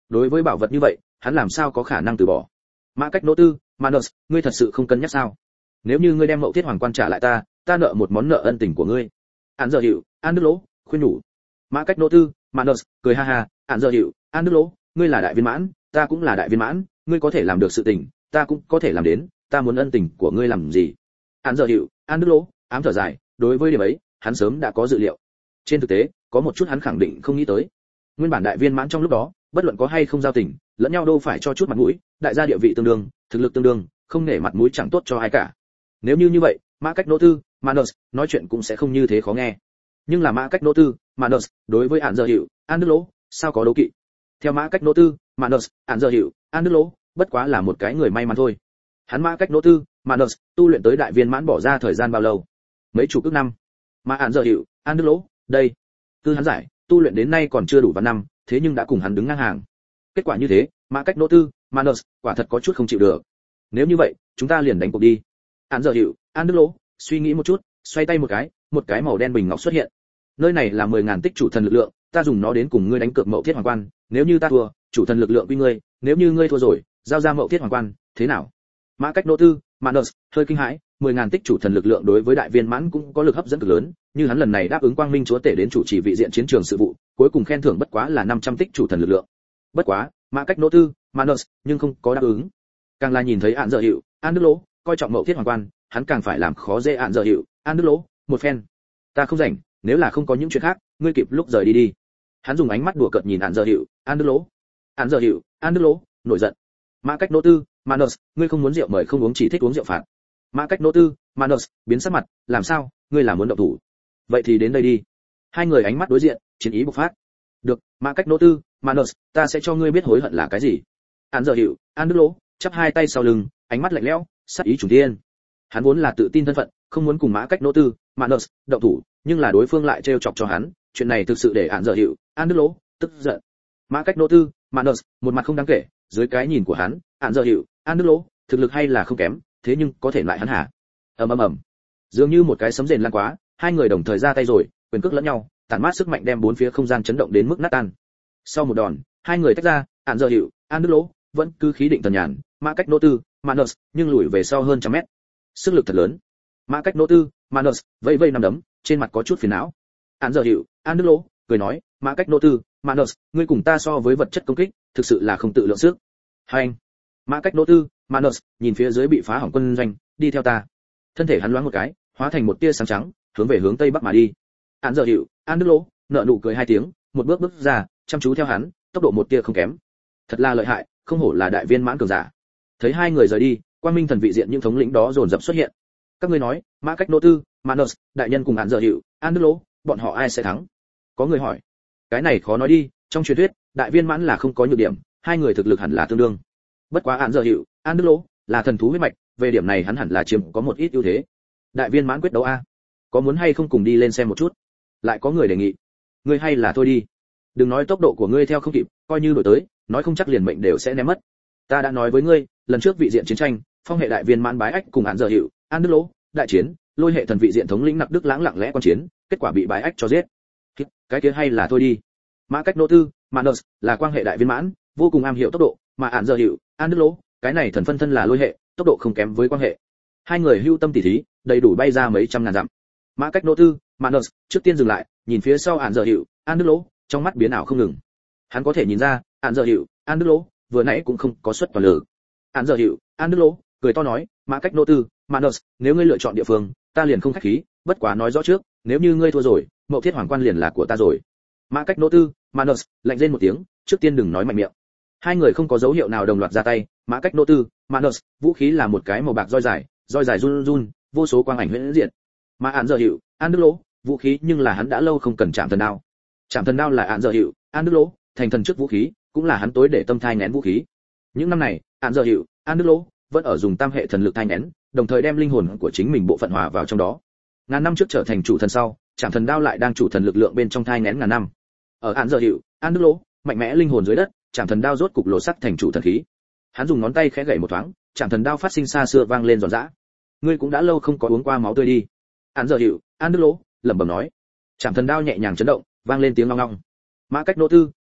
[SPEAKER 1] đối với bảo vật như vậy hắn làm sao có khả năng từ bỏ. Mã Cách Nỗ Tư, Manos, ngươi thật sự không cân nhắc sao? Nếu như ngươi đem Mậu Thiết Hoàng Quan trả lại ta, ta nợ một món nợ ân tình của ngươi. Án giờ hiệu, An Đức Lỗ, khuyên nhủ. Mã Cách Nỗ Tư, Manos, cười ha ha, Án giờ hiệu, An Đức Lỗ, ngươi là đại viên mãn, ta cũng là đại viên mãn, ngươi có thể làm được sự tình, ta cũng có thể làm đến, ta muốn ân tình của ngươi làm gì? Án giờ hiệu, An Đức Lỗ, ám thở dài, đối với điểm ấy, hắn sớm đã có dự liệu. Trên thực tế, có một chút hắn khẳng định không nghĩ tới. Nguyên bản đại viên mãn trong lúc đó, bất luận có hay không giao tình, lẫn nhau đâu phải cho chút mặt mũi, đại gia địa vị tương đương, thực lực tương đương, không nể mặt mũi chẳng tốt cho ai cả. Nếu như như vậy, Mã Cách Nỗ Tư, Manos, nói chuyện cũng sẽ không như thế khó nghe. Nhưng là Mã Cách Nỗ Tư, Manos, đối với Án giờ hiệu, An Đức Lỗ, sao có đấu kỵ. Theo Mã Cách Nỗ Tư, Manos, Án giờ hiệu, An Đức Lỗ, bất quá là một cái người may mắn thôi. Hắn Mã Cách Nỗ Tư, Manos, tu luyện tới đại viên mãn bỏ ra thời gian bao lâu? Mấy chục ức năm. Mà Án giờ hiệu, An Đức Lỗ, đây, tư hắn giải, tu luyện đến nay còn chưa đủ vạn năm, thế nhưng đã cùng hắn đứng ngang hàng. Kết quả như thế, Mã Cách Nỗ Tư, Manos, quả thật có chút không chịu được. Nếu như vậy, chúng ta liền đánh cuộc đi. Án giờ hiệu, An Đức Lỗ, suy nghĩ một chút, xoay tay một cái, một cái màu đen bình ngọc xuất hiện. Nơi này là mười ngàn tích chủ thần lực lượng, ta dùng nó đến cùng ngươi đánh cược Mậu Thiết Hoàng Quan, nếu như ta thua, chủ thần lực lượng quy ngươi, nếu như ngươi thua rồi, giao ra Mậu Thiết Hoàng Quan, thế nào? Mã Cách Nỗ Tư, Manos, hơi kinh hãi, mười ngàn tích chủ thần lực lượng đối với đại viên mãn cũng có lực hấp dẫn cực lớn, như hắn lần này đáp ứng Quang Minh Chúa Tể đến chủ trì vị diện chiến trường sự vụ, cuối cùng khen thưởng bất quá là năm trăm tích chủ thần lực lượng. Bất quá, Mã Cách Nỗ Tư, Manos, nhưng không có đáp ứng. Càng là nhìn thấy Án giờ hiệu, An Đức Lỗ, coi trọng Mậu Thiết Hoàng Quan, hắn càng phải làm khó dễ Án giờ hiệu, An Đức Lỗ, một phen. Ta không rảnh, nếu là không có những chuyện khác, ngươi kịp lúc rời đi đi. Hắn dùng ánh mắt đùa cợt nhìn Án giờ hiệu, An Đức Lỗ. Án giờ hiệu, An Đức Lỗ, nổi giận. Mã Cách Nỗ Tư, Manos, ngươi không muốn rượu mời không uống chỉ thích uống rượu phạt. Mã Cách Nỗ Tư, Manos, biến sắc mặt, làm sao, ngươi là muốn động thủ? Vậy thì đến đây đi. Hai người ánh mắt đối diện, chiến ý bộc phát. Được, Mã Cách Nỗ Tư, Manos, ta sẽ cho ngươi biết hối hận là cái gì. Án giờ hiệu, An Đức Lỗ, chắp hai tay sau lưng, ánh mắt lạnh lẽo, sát ý trùng thiên. Hắn vốn là tự tin thân phận, không muốn cùng Mã Cách Nỗ Tư, Manos, động thủ, nhưng là đối phương lại trêu chọc cho hắn, chuyện này thực sự để Án giờ hiệu, An Đức Lỗ, tức giận. Mã Cách Nỗ Tư, Manos, một mặt không đáng kể, dưới cái nhìn của hắn, Án giờ hiệu, An Đức Lỗ, thực lực hay là không kém, thế nhưng có thể lại hắn hả? Ầm ầm ầm. Dường như một cái sấm rền lan quá, hai người đồng thời ra tay rồi, quyền cước lẫn nhau, tản mát sức mạnh đem bốn phía không gian chấn động đến mức nát tan. Sau một đòn, hai người tách ra, Án giờ hiệu, An Đức Lỗ, vẫn cứ khí định thần nhàn, Mã Cách Nỗ Tư, Manos, nhưng lùi về sau hơn trăm mét. Sức lực thật lớn. Mã Cách Nỗ Tư, Manos, vây vây nằm đấm, trên mặt có chút phiền não. Án giờ hiệu, An Đức Lỗ, cười nói, Mã Cách Nỗ Tư, Manos, ngươi cùng ta so với vật chất công kích, thực sự là không tự lượng sức. Hành. Mã Cách Nỗ Tư, Manos, nhìn phía dưới bị phá hỏng quân doanh, đi theo ta. Thân thể hắn loáng một cái, hóa thành một tia sáng trắng, hướng về hướng tây bắc mà đi. Án giờ hiệu, An Đức Lỗ, nở nụ cười hai tiếng, một bước bước ra, chăm chú theo hắn, tốc độ một tia không kém. Thật là lợi hại, không hổ là đại viên mãn cường giả. Thấy hai người rời đi, Quang Minh thần vị diện những thống lĩnh đó dồn dập xuất hiện. Các ngươi nói, Mã Cách Nỗ Tư, Manos, đại nhân cùng Án giờ hiệu, An Đức Lỗ, bọn họ ai sẽ thắng? Có người hỏi. Cái này khó nói đi, trong truyền thuyết, đại viên mãn là không có nhược điểm, hai người thực lực hẳn là tương đương. Bất quá Án giờ hiệu, An Đức Lỗ là thần thú huyết mạch, về điểm này hắn hẳn là chiếm có một ít ưu thế. Đại viên mãn quyết đấu a, có muốn hay không cùng đi lên xem một chút? Lại có người đề nghị. Ngươi hay là thôi đi. Đừng nói tốc độ của ngươi theo không kịp, coi như đổi tới, nói không chắc liền mệnh đều sẽ ném mất. Ta đã nói với ngươi, lần trước vị diện chiến tranh, phong hệ đại viên mãn bái ách cùng Án giờ hiệu, An Đức Lỗ, đại chiến, lôi hệ thần vị diện thống lĩnh Nặc Đức Lãng lặng lẽ quan chiến, kết quả bị bái ách cho giết. Cái kia hay là thôi đi. Mã Cách Nỗ Tư, Manos, là quan hệ đại viên mãn, vô cùng am hiểu tốc độ, mà Án giờ hiệu, An Đức Lỗ, cái này thần phân thân là lôi hệ, tốc độ không kém với quan hệ. Hai người hưu tâm tỉ thí, đầy đủ bay ra mấy trăm ngàn dặm. Mã Cách Nỗ Tư, Manos, trước tiên dừng lại, nhìn phía sau Án giờ hiệu, An Đức Lỗ, trong mắt biến ảo không ngừng. Hắn có thể nhìn ra, Án giờ hiệu, An Đức Lỗ, vừa nãy cũng không có xuất toàn lực. Án giờ hiệu, An Đức Lỗ, cười to nói, Mã Cách Nỗ Tư, Manos, nếu ngươi lựa chọn địa phương, ta liền không khách khí, bất quá nói rõ trước, nếu như ngươi thua rồi, Mậu Thiết Hoàng Quan liền là của ta rồi. Mã Cách Nỗ Tư, Manos, lạnh rên một tiếng, trước tiên đừng nói mạnh miệng. Hai người không có dấu hiệu nào đồng loạt ra tay, Mã Cách Nỗ Tư, Manos, vũ khí là một cái màu bạc roi dài, roi dài run run, vô số quang ảnh huyễn diện. Mà Án giờ hiệu, An Đức Lỗ, vũ khí nhưng là hắn đã lâu không cần chạm thần đao. Chạm thần đao là Án giờ hiệu, An Đức Lỗ, thành thần trước vũ khí, cũng là hắn tối để tâm thai nén vũ khí. Những năm này, Án giờ hiệu, An Đức Lỗ vẫn ở dùng tam hệ thần lực thai nén, đồng thời đem linh hồn của chính mình bộ phận hòa vào trong đó. Ngàn năm trước trở thành chủ thần sau, chạm thần đao lại đang chủ thần lực lượng bên trong thai nén ngàn năm. Ở Án giờ hiệu, An Đức Lỗ, mạnh mẽ linh hồn dưới đất, chạm thần đao rốt cục lộ sắc thành chủ thần khí. Hắn dùng ngón tay khẽ gảy một thoáng, chạm thần đao phát sinh xa xưa vang lên giòn giã. Ngươi cũng đã lâu không có uống qua máu tươi đi. Án giờ hiệu, An Đức Lỗ lẩm bẩm nói. Chạm thần đao nhẹ nhàng chấn động, vang lên tiếng long long. Mã Cách Nỗ Tư,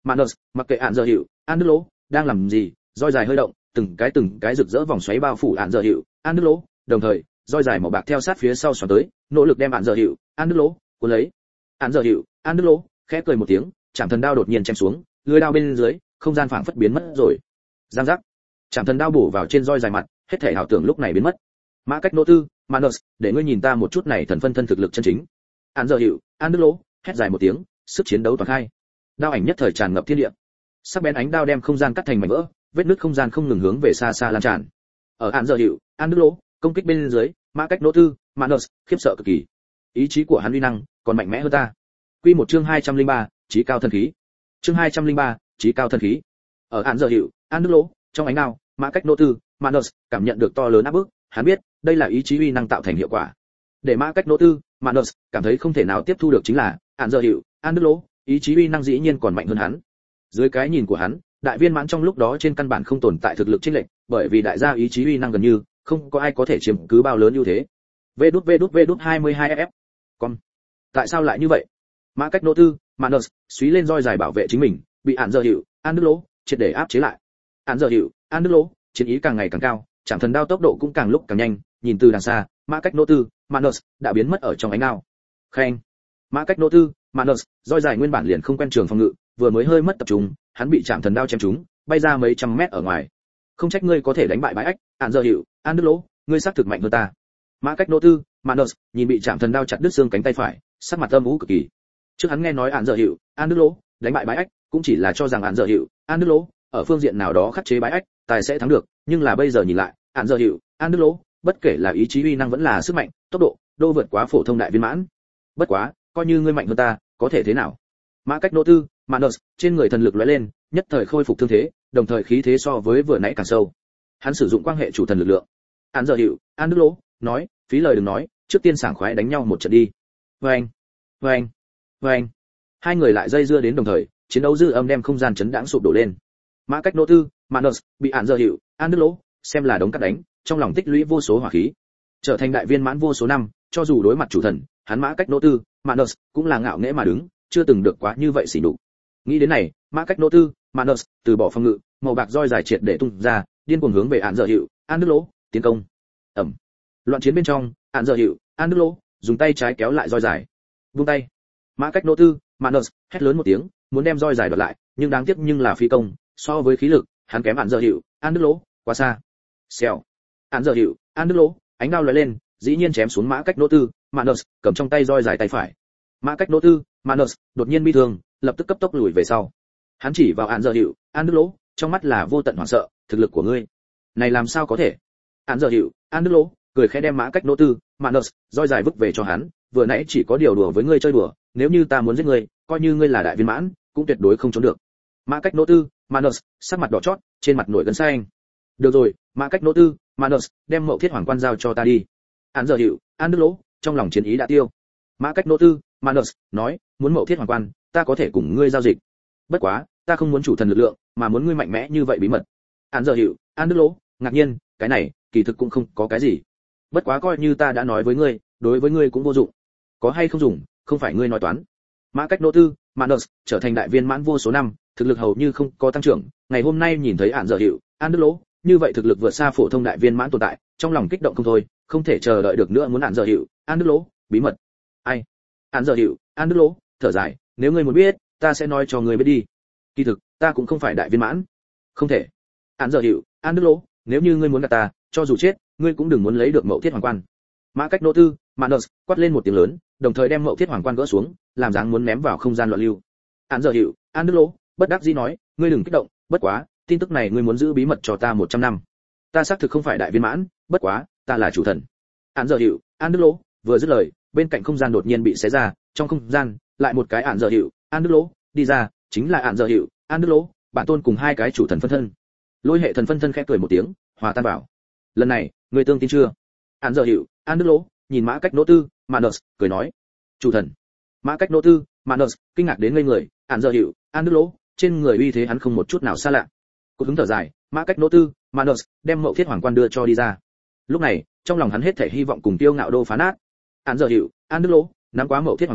[SPEAKER 1] Manus, mặc kệ án giờ hiệu, An Đức Lỗ đang làm gì, roi dài hơi động, từng cái từng cái rực rỡ vòng xoáy bao phủ án giờ hiệu, An Đức Lỗ, đồng thời, roi dài màu bạc theo sát phía sau xoắn tới, nỗ lực đem án giờ hiệu, An Đức Lỗ cuốn lấy. Án giờ hiệu, An Đức Lỗ khẽ cười một tiếng, chạm thần đao đột nhiên chém xuống, lưỡi đao bên dưới, không gian phảng phất biến mất rồi. Giang giác, chạm thần đao bổ vào trên roi dài mặt, hết thể ảo tưởng lúc này biến mất. Mã Cách Nỗ Tư, Manus, để ngươi nhìn ta một chút này thần phân thân thực lực chân chính. Án giờ hiệu, An Đức Lỗ hét dài một tiếng, sức chiến đấu toàn khai. Đao ảnh nhất thời tràn ngập thiên địa. Sắc bén ánh đao đem không gian cắt thành mảnh vỡ, vết nứt không gian không ngừng hướng về xa xa lan tràn. Ở án giờ hiệu, An Đức Lỗ công kích bên dưới, Mã Cách Nỗ Tư, Manus khiếp sợ cực kỳ. Ý chí của hắn uy năng còn mạnh mẽ hơn ta. Quy một chương hai trăm lẻ ba, chí cao thần khí. Chương hai trăm lẻ ba, chí cao thần khí. Ở án giờ hiệu, An Đức Lỗ, trong ánh đao, Mã Cách Nỗ Tư, Manus cảm nhận được to lớn áp bức, hắn biết, đây là ý chí uy năng tạo thành hiệu quả. Để Mã Cách Nỗ Tư, Manus cảm thấy không thể nào tiếp thu được chính là, án giờ hiệu, An Đức Lỗ, ý chí uy năng dĩ nhiên còn mạnh hơn hắn. Dưới cái nhìn của hắn, đại viên mãn trong lúc đó trên căn bản không tồn tại thực lực chênh lệch, bởi vì đại gia ý chí uy năng gần như không có ai có thể chiếm cứ bao lớn ưu thế. Vê đút vê đút vê đút hai mươi hai ép ép. Con. Tại sao lại như vậy? Mã Cách Nỗ Tư, Manus suý lên roi dài bảo vệ chính mình, bị án giờ hiệu, An Đức Lỗ triệt để áp chế lại. Án giờ hiệu, An Đức Lỗ chiến ý càng ngày càng cao, chạm thần đao tốc độ cũng càng lúc càng nhanh, nhìn từ đằng xa, Mã Cách Nỗ Tư, Manus đã biến mất ở trong ánh đao. Khen. Mã Cách Nỗ Tư, Manus roi dài nguyên bản liền không quen trường phòng ngự, vừa mới hơi mất tập trung, hắn bị chạm thần đao chém trúng, bay ra mấy trăm mét ở ngoài. Không trách ngươi có thể đánh bại bãi ách, án giờ hiệu, An Đức Lỗ, ngươi xác thực mạnh hơn ta. Mã Cách Nỗ Tư, Manus nhìn bị chạm thần đao chặt đứt xương cánh tay phải, sắc mặt âm u cực kỳ. Trước hắn nghe nói án giờ hiệu, An Đức Lỗ đánh bại bãi ách, cũng chỉ là cho rằng án giờ hiệu, An Đức Lỗ ở phương diện nào đó khắc chế bãi ách, tài sẽ thắng được, nhưng là bây giờ nhìn lại, án giờ hiệu, An Đức Lỗ, bất kể là ý chí uy năng vẫn là sức mạnh, tốc độ, đô vượt quá phổ thông đại viên mãn. Bất quá, coi như ngươi mạnh hơn ta, có thể thế nào? Mã Cách Nỗ Tư, Manus trên người thần lực lóe lên, nhất thời khôi phục thương thế, đồng thời khí thế so với vừa nãy càng sâu. Hắn sử dụng quan hệ chủ thần lực lượng. Án giờ hiệu, An Đức Lỗ nói, phí lời đừng nói, trước tiên sảng khoái đánh nhau một trận đi. Vâng, vâng, vâng. Hai người lại dây dưa đến đồng thời, chiến đấu dư âm đem không gian chấn đãng sụp đổ lên. Mã Cách Nỗ Tư, Manus bị án giờ hiệu, An Đức Lỗ xem là đống cát đánh, trong lòng tích lũy vô số hỏa khí, trở thành đại viên mãn vô số năm, cho dù đối mặt chủ thần, hắn Mã Cách Nỗ Tư, Manus cũng là ngạo nghễ mà đứng, chưa từng được quá như vậy xỉ nhục. Nghĩ đến này, Mã Cách Nỗ Tư, Manus từ bỏ phòng ngự, màu bạc roi dài triệt để tung ra, điên cuồng hướng về án giờ hiệu, An Đức Lỗ tiến công. Ầm. Loạn chiến bên trong, án giờ hiệu, An Đức Lỗ dùng tay trái kéo lại roi dài. Vung tay. Mã Cách Nỗ Tư, Manus hét lớn một tiếng, muốn đem roi dài đoạt lại, nhưng đáng tiếc nhưng là phi công, so với khí lực, hắn kém án giờ hiệu, An Đức Lỗ quá xa. Xèo. Án giờ hiệu, An Đức Lỗ, ánh đao lóe lên, dĩ nhiên chém xuống Mã Cách Nỗ Tư, Manus cầm trong tay roi dài tay phải. Mã Cách Nỗ Tư, Manus đột nhiên bi thương, lập tức cấp tốc lùi về sau. Hắn chỉ vào án giờ hiệu, An Đức Lỗ, trong mắt là vô tận hoảng sợ, thực lực của ngươi, này làm sao có thể? Án giờ hiệu, An Đức Lỗ cười khẽ đem Mã Cách Nỗ Tư, Manus roi dài vứt về cho hắn, vừa nãy chỉ có điều đùa với ngươi chơi đùa, nếu như ta muốn giết ngươi, coi như ngươi là đại viên mãn, cũng tuyệt đối không trốn được. Mã Cách Nỗ Tư, Manus sắc mặt đỏ chót, trên mặt nổi gân xanh. Được rồi, Mã Cách Nỗ Tư, Manus đem Mậu Thiết Hoàng Quan giao cho ta đi. Án giờ hiệu, An Đức Lỗ trong lòng chiến ý đã tiêu. Mã Cách Nỗ Tư, Manus nói, muốn Mậu Thiết Hoàng Quan, ta có thể cùng ngươi giao dịch. Bất quá, ta không muốn chủ thần lực lượng, mà muốn ngươi mạnh mẽ như vậy bí mật. Án giờ hiệu, An Đức Lỗ ngạc nhiên, cái này kỳ thực cũng không có cái gì. Bất quá coi như ta đã nói với ngươi, đối với ngươi cũng vô dụng. Có hay không dùng, không phải ngươi nói toán. Mã Cách Nỗ Tư, Manus trở thành đại viên mãn vô số năm, thực lực hầu như không có tăng trưởng, ngày hôm nay nhìn thấy án giờ hiệu, An Đức Lỗ, như vậy thực lực vượt xa phổ thông đại viên mãn tồn tại, trong lòng kích động không thôi, không thể chờ đợi được nữa muốn án giờ hiệu, An Đức Lỗ, bí mật. Ai? Án giờ hiệu, An Đức Lỗ thở dài, nếu ngươi muốn biết, ta sẽ nói cho ngươi biết đi. Kỳ thực, ta cũng không phải đại viên mãn. Không thể. Án giờ hiệu, An Đức Lỗ, nếu như ngươi muốn gạt ta, cho dù chết, ngươi cũng đừng muốn lấy được Mậu Thiết Hoàng Quan. Mã Cách Nỗ Tư, Manus quát lên một tiếng lớn, đồng thời đem Mậu Thiết Hoàng Quan gỡ xuống, làm dáng muốn ném vào không gian loạn lưu. Án giờ hiệu, An Đức Lỗ bất đắc dĩ nói, ngươi đừng kích động, bất quá, tin tức này ngươi muốn giữ bí mật cho ta một trăm năm. Ta xác thực không phải đại viên mãn, bất quá, ta là chủ thần. Án giờ hiệu, An Đức Lỗ vừa dứt lời, bên cạnh không gian đột nhiên bị xé ra, trong không gian lại một cái án giờ hiệu, An Đức Lỗ đi ra, chính là án giờ hiệu, An Đức Lỗ, bản tôn cùng hai cái chủ thần phân thân. Lôi hệ thần phân thân khẽ cười một tiếng, hòa tan vào. Lần này, ngươi tương tin chưa? Án giờ hiệu, An Đức Lỗ nhìn Mã Cách Nỗ Tư, Manus cười nói, chủ thần. Mã Cách Nỗ Tư, Manus kinh ngạc đến ngây người, án giờ hiệu, An Đức Lỗ, trên người uy thế hắn không một chút nào xa lạ. Cú hứng thở dài, Mã Cách Nỗ Tư, Manus đem Mậu Thiết Hoàng Quan đưa cho đi ra. Lúc này, trong lòng hắn hết thảy hy vọng cùng tiêu ngạo đô phá nát. Án giờ hiệu, An Đức Lỗ nắm quá Mậu Thiết Hoàng Quan,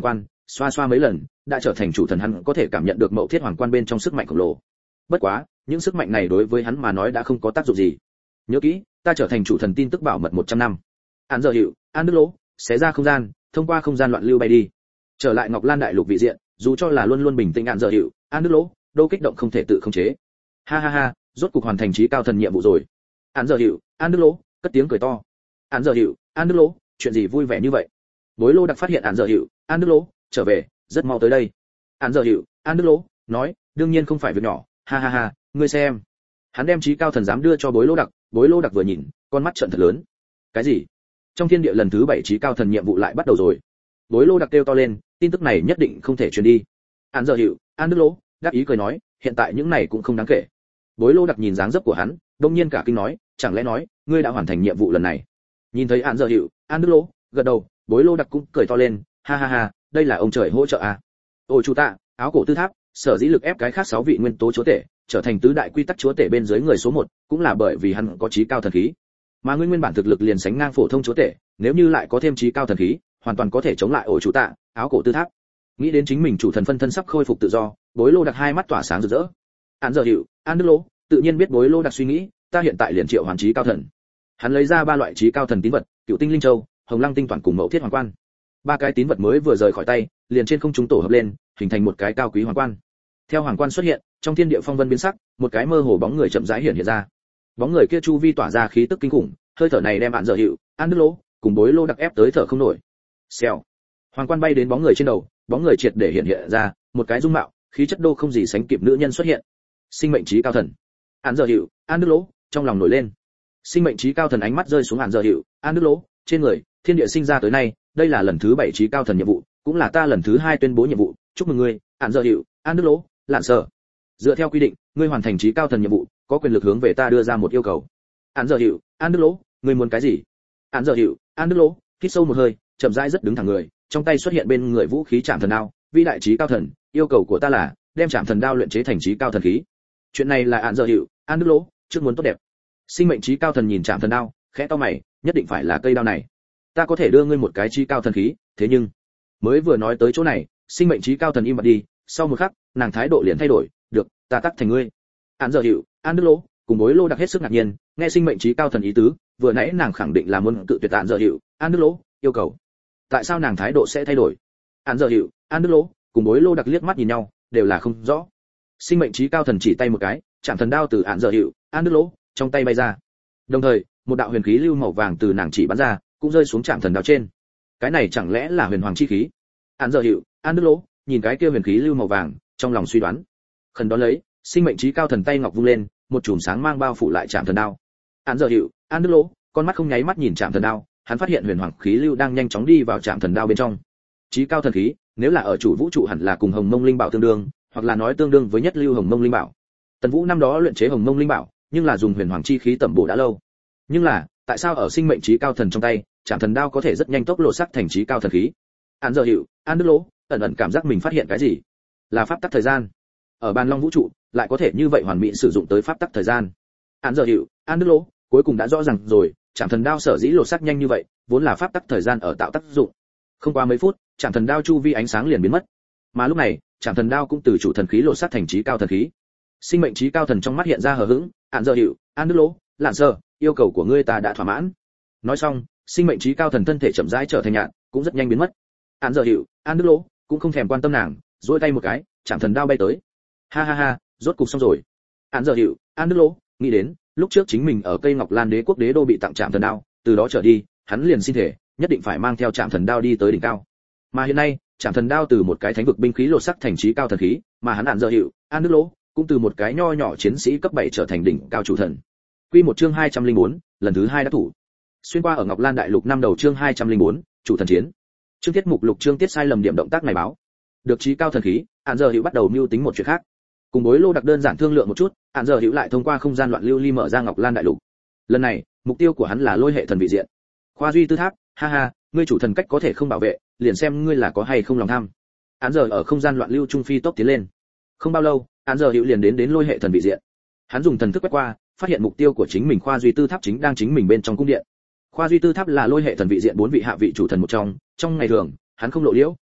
[SPEAKER 1] xoa xoa mấy lần, đã trở thành chủ thần hắn có thể cảm nhận được Mậu Thiết Hoàng Quan bên trong sức mạnh khổng lồ. Bất quá, những sức mạnh này đối với hắn mà nói đã không có tác dụng gì. Nhớ kỹ, ta trở thành chủ thần tin tức bảo mật một trăm năm. Án giờ hiệu, An Đức Lỗ, xé ra không gian, thông qua không gian loạn lưu bay đi. Trở lại Ngọc Lan đại lục vị diện, dù cho là luôn luôn bình tĩnh Án giờ hiệu, An Đức Lỗ, đô kích động không thể tự khống chế. Ha ha ha, rốt cục hoàn thành trí cao thần nhiệm vụ rồi. Án giờ hiệu, An Đức Lỗ, cất tiếng cười to. Án giờ hiệu, An Đức Lỗ, chuyện gì vui vẻ như vậy? Bối Lô đặc phát hiện Án giờ hiệu, An Đức Lỗ, trở về, rất mau tới đây. Án giờ hiệu, An Đức Lỗ, nói, đương nhiên không phải việc nhỏ, ha ha ha, ngươi xem. Hắn đem trí cao thần giám đưa cho Bối Lô đặc, Bối Lô đặc vừa nhìn, con mắt trợn thật lớn. Cái gì? Trong thiên địa lần thứ bảy trí cao thần nhiệm vụ lại bắt đầu rồi. Bối Lô đặc kêu to lên, tin tức này nhất định không thể truyền đi. Án giờ hiệu, An Đức Lỗ, đáp ý cười nói, hiện tại những này cũng không đáng kể. Bối Lô đặc nhìn dáng dấp của hắn, đông nhiên cả kinh nói, chẳng lẽ nói, ngươi đã hoàn thành nhiệm vụ lần này? Nhìn thấy Án giờ hiệu, An Đức Lỗ, gật đầu, Bối Lô đặc cũng cười to lên, ha ha ha, đây là ông trời hỗ trợ à? Ôi chủ tạ, áo cổ tư tháp, sở dĩ lực ép cái khác sáu vị nguyên tố chúa tể, trở thành tứ đại quy tắc chúa tể bên dưới người số một, cũng là bởi vì hắn có trí cao thần khí. Mà ngươi nguyên bản thực lực liền sánh ngang phổ thông chúa tể, nếu như lại có thêm trí cao thần khí, hoàn toàn có thể chống lại ổ chủ tạ, áo cổ tư tháp. Nghĩ đến chính mình chủ thần phân thân sắp khôi phục tự do, Bối Lô đặc hai mắt tỏa sáng rực rỡ. Án giờ hiệu, An Đức Lỗ, tự nhiên biết Bối Lô đặc suy nghĩ, ta hiện tại liền triệu hoàn trí cao thần. Hắn lấy ra ba loại trí cao thần tín vật, Cựu Tinh Linh Châu, Hồng Lăng Tinh Toàn cùng Mậu Thiết Hoàng Quan. Ba cái tín vật mới vừa rời khỏi tay, liền trên không trung tổ hợp lên, hình thành một cái cao quý hoàng quan. Theo hoàng quan xuất hiện, trong thiên địa phong vân biến sắc, một cái mơ hồ bóng người chậm rãi hiện hiện ra. Bóng người kia chu vi tỏa ra khí tức kinh khủng, hơi thở này đem Án giờ hiệu, An Đức Lỗ cùng Bối Lô đặc ép tới thở không nổi. Xèo. Hoàng quan bay đến bóng người trên đầu, bóng người triệt để hiện hiện ra, một cái dung mạo, khí chất đô không gì sánh kịp nữ nhân xuất hiện. Sinh mệnh trí cao thần. Án giờ hiệu, An Đức Lỗ trong lòng nổi lên. Sinh mệnh trí cao thần ánh mắt rơi xuống Án giờ hiệu, An Đức Lỗ trên người, thiên địa sinh ra tới nay, đây là lần thứ bảy trí cao thần nhiệm vụ, cũng là ta lần thứ hai tuyên bố nhiệm vụ, chúc mừng ngươi, Án giờ hiệu, An Đức Lỗ, Lạn Sở. Dựa theo quy định, ngươi hoàn thành trí cao thần nhiệm vụ, có quyền lực hướng về ta đưa ra một yêu cầu. Án giờ hiệu, An Đức Lỗ, ngươi muốn cái gì? Án giờ hiệu, An Đức Lỗ hít sâu một hơi, chậm rãi rất đứng thẳng người, trong tay xuất hiện bên người vũ khí Trảm Thần Đao, vĩ đại trí cao thần, yêu cầu của ta là đem Trảm Thần Đao luyện chế thành trí cao thần khí. Chuyện này là Án giờ hiệu, An Đức Lỗ trước muốn tốt đẹp. Sinh mệnh trí cao thần nhìn Trảm Thần Đao, khẽ to mày, nhất định phải là cây đao này. Ta có thể đưa ngươi một cái trí cao thần khí, thế nhưng mới vừa nói tới chỗ này, sinh mệnh trí cao thần im bặt đi, sau một khắc, nàng thái độ liền thay đổi, được, ta tắt thành ngươi. Án giờ hiệu, An Đức Lỗ cùng Bối Lô đặc hết sức ngạc nhiên, nghe sinh mệnh trí cao thần ý tứ, vừa nãy nàng khẳng định là muốn cự tuyệt Án giờ hiệu, An Đức Lỗ yêu cầu. Tại sao nàng thái độ sẽ thay đổi? Án giờ hiệu, An Đức Lỗ cùng Bối Lô đặc liếc mắt nhìn nhau, đều là không rõ. Sinh mệnh trí cao thần chỉ tay một cái, Trảm Thần Đao từ Án giờ hiệu, An Đức Lỗ trong tay bay ra. Đồng thời, một đạo huyền khí lưu màu vàng từ nàng chỉ bắn ra, cũng rơi xuống Trảm Thần Đao trên. Cái này chẳng lẽ là huyền hoàng chi khí? Án giờ hiệu, An Đức Lỗ nhìn cái kia huyền khí lưu màu vàng, trong lòng suy đoán. Khẩn đó lấy, sinh mệnh trí cao thần tay ngọc vung lên, một chùm sáng mang bao phủ lại Trảm Thần Đao. Án giờ hiệu, An Đức Lỗ con mắt không nháy mắt nhìn Trảm Thần Đao, hắn phát hiện huyền hoàng khí lưu đang nhanh chóng đi vào Trảm Thần Đao bên trong. Trí cao thần khí, nếu là ở chủ vũ trụ hẳn là cùng Hồng Mông Linh Bảo tương đương, hoặc là nói tương đương với nhất lưu Hồng Mông Linh Bảo. Tần Vũ năm đó luyện chế Hồng Mông Linh Bảo, nhưng là dùng huyền hoàng chi khí tẩm bổ đã lâu. Nhưng là, tại sao ở sinh mệnh trí cao thần trong tay, Trảm Thần Đao có thể rất nhanh tốc lộ sắc thành trí cao thần khí? Án giờ hiệu, An Đức Lỗ ẩn ẩn cảm giác mình phát hiện cái gì? Là pháp tắc thời gian. Ở bàn long vũ trụ, lại có thể như vậy hoàn mỹ sử dụng tới pháp tắc thời gian. Án giờ hiệu, An Đức Lỗ cuối cùng đã rõ ràng rồi, Trảm Thần Đao sở dĩ lộ sắc nhanh như vậy, vốn là pháp tắc thời gian ở tạo tác dụng. Không qua mấy phút, Trảm Thần Đao chu vi ánh sáng liền biến mất. Mà lúc này, Trảm Thần Đao cũng từ chủ thần khí lộ sắc thành trí cao thần khí. Sinh mệnh trí cao thần trong mắt hiện ra hờ hững, Án giờ hiệu, An Đức Lỗ, Lạn Sở, yêu cầu của ngươi ta đã thỏa mãn. Nói xong, sinh mệnh trí cao thần thân thể chậm rãi trở thành nhạt, cũng rất nhanh biến mất. Án giờ hiệu, An Đức Lỗ cũng không thèm quan tâm nàng, duỗi tay một cái, Trảm Thần Đao bay tới. Ha ha ha, rốt cục xong rồi. Án giờ hiệu, An Đức Lỗ nghĩ đến, lúc trước chính mình ở cây Ngọc Lan Đế quốc đế đô bị tặng Trảm Thần Đao, từ đó trở đi, hắn liền xin thể, nhất định phải mang theo Trảm Thần Đao đi tới đỉnh cao. Mà hiện nay, Trảm Thần Đao từ một cái thánh vực binh khí lột sắc thành trí cao thần khí, mà hắn Án giờ hiệu, An Đức Lỗ cũng từ một cái nho nhỏ chiến sĩ cấp bảy trở thành đỉnh cao chủ thần. Quy một chương hai trăm lẻ bốn, lần thứ hai đã thủ. Xuyên qua ở Ngọc Lan đại lục năm đầu chương hai trăm lẻ bốn, chủ thần chiến. Chương tiết mục lục chương tiết sai lầm điểm động tác này báo. Được trí cao thần khí, Án giờ hiệu bắt đầu mưu tính một chuyện khác. Cùng Bối Lô đặc đơn giản thương lượng một chút, Án giờ hiệu lại thông qua không gian loạn lưu ly mở ra Ngọc Lan đại lục. Lần này, mục tiêu của hắn là lôi hệ thần vị diện. Khoa duy tư tháp, ha ha, ngươi chủ thần cách có thể không bảo vệ, liền xem ngươi là có hay không lòng tham. Án giờ ở không gian loạn lưu trung phi tốc tiến lên. Không bao lâu, Án giờ hiệu liền đến đến lôi hệ thần vị diện. Hắn dùng thần thức quét qua, phát hiện mục tiêu của chính mình Khoa duy tư tháp chính đang chính mình bên trong cung điện. Khoa duy tư tháp là lôi hệ thần vị diện bốn vị hạ vị chủ thần một trong, trong ngày thường, hắn không lộ liễu,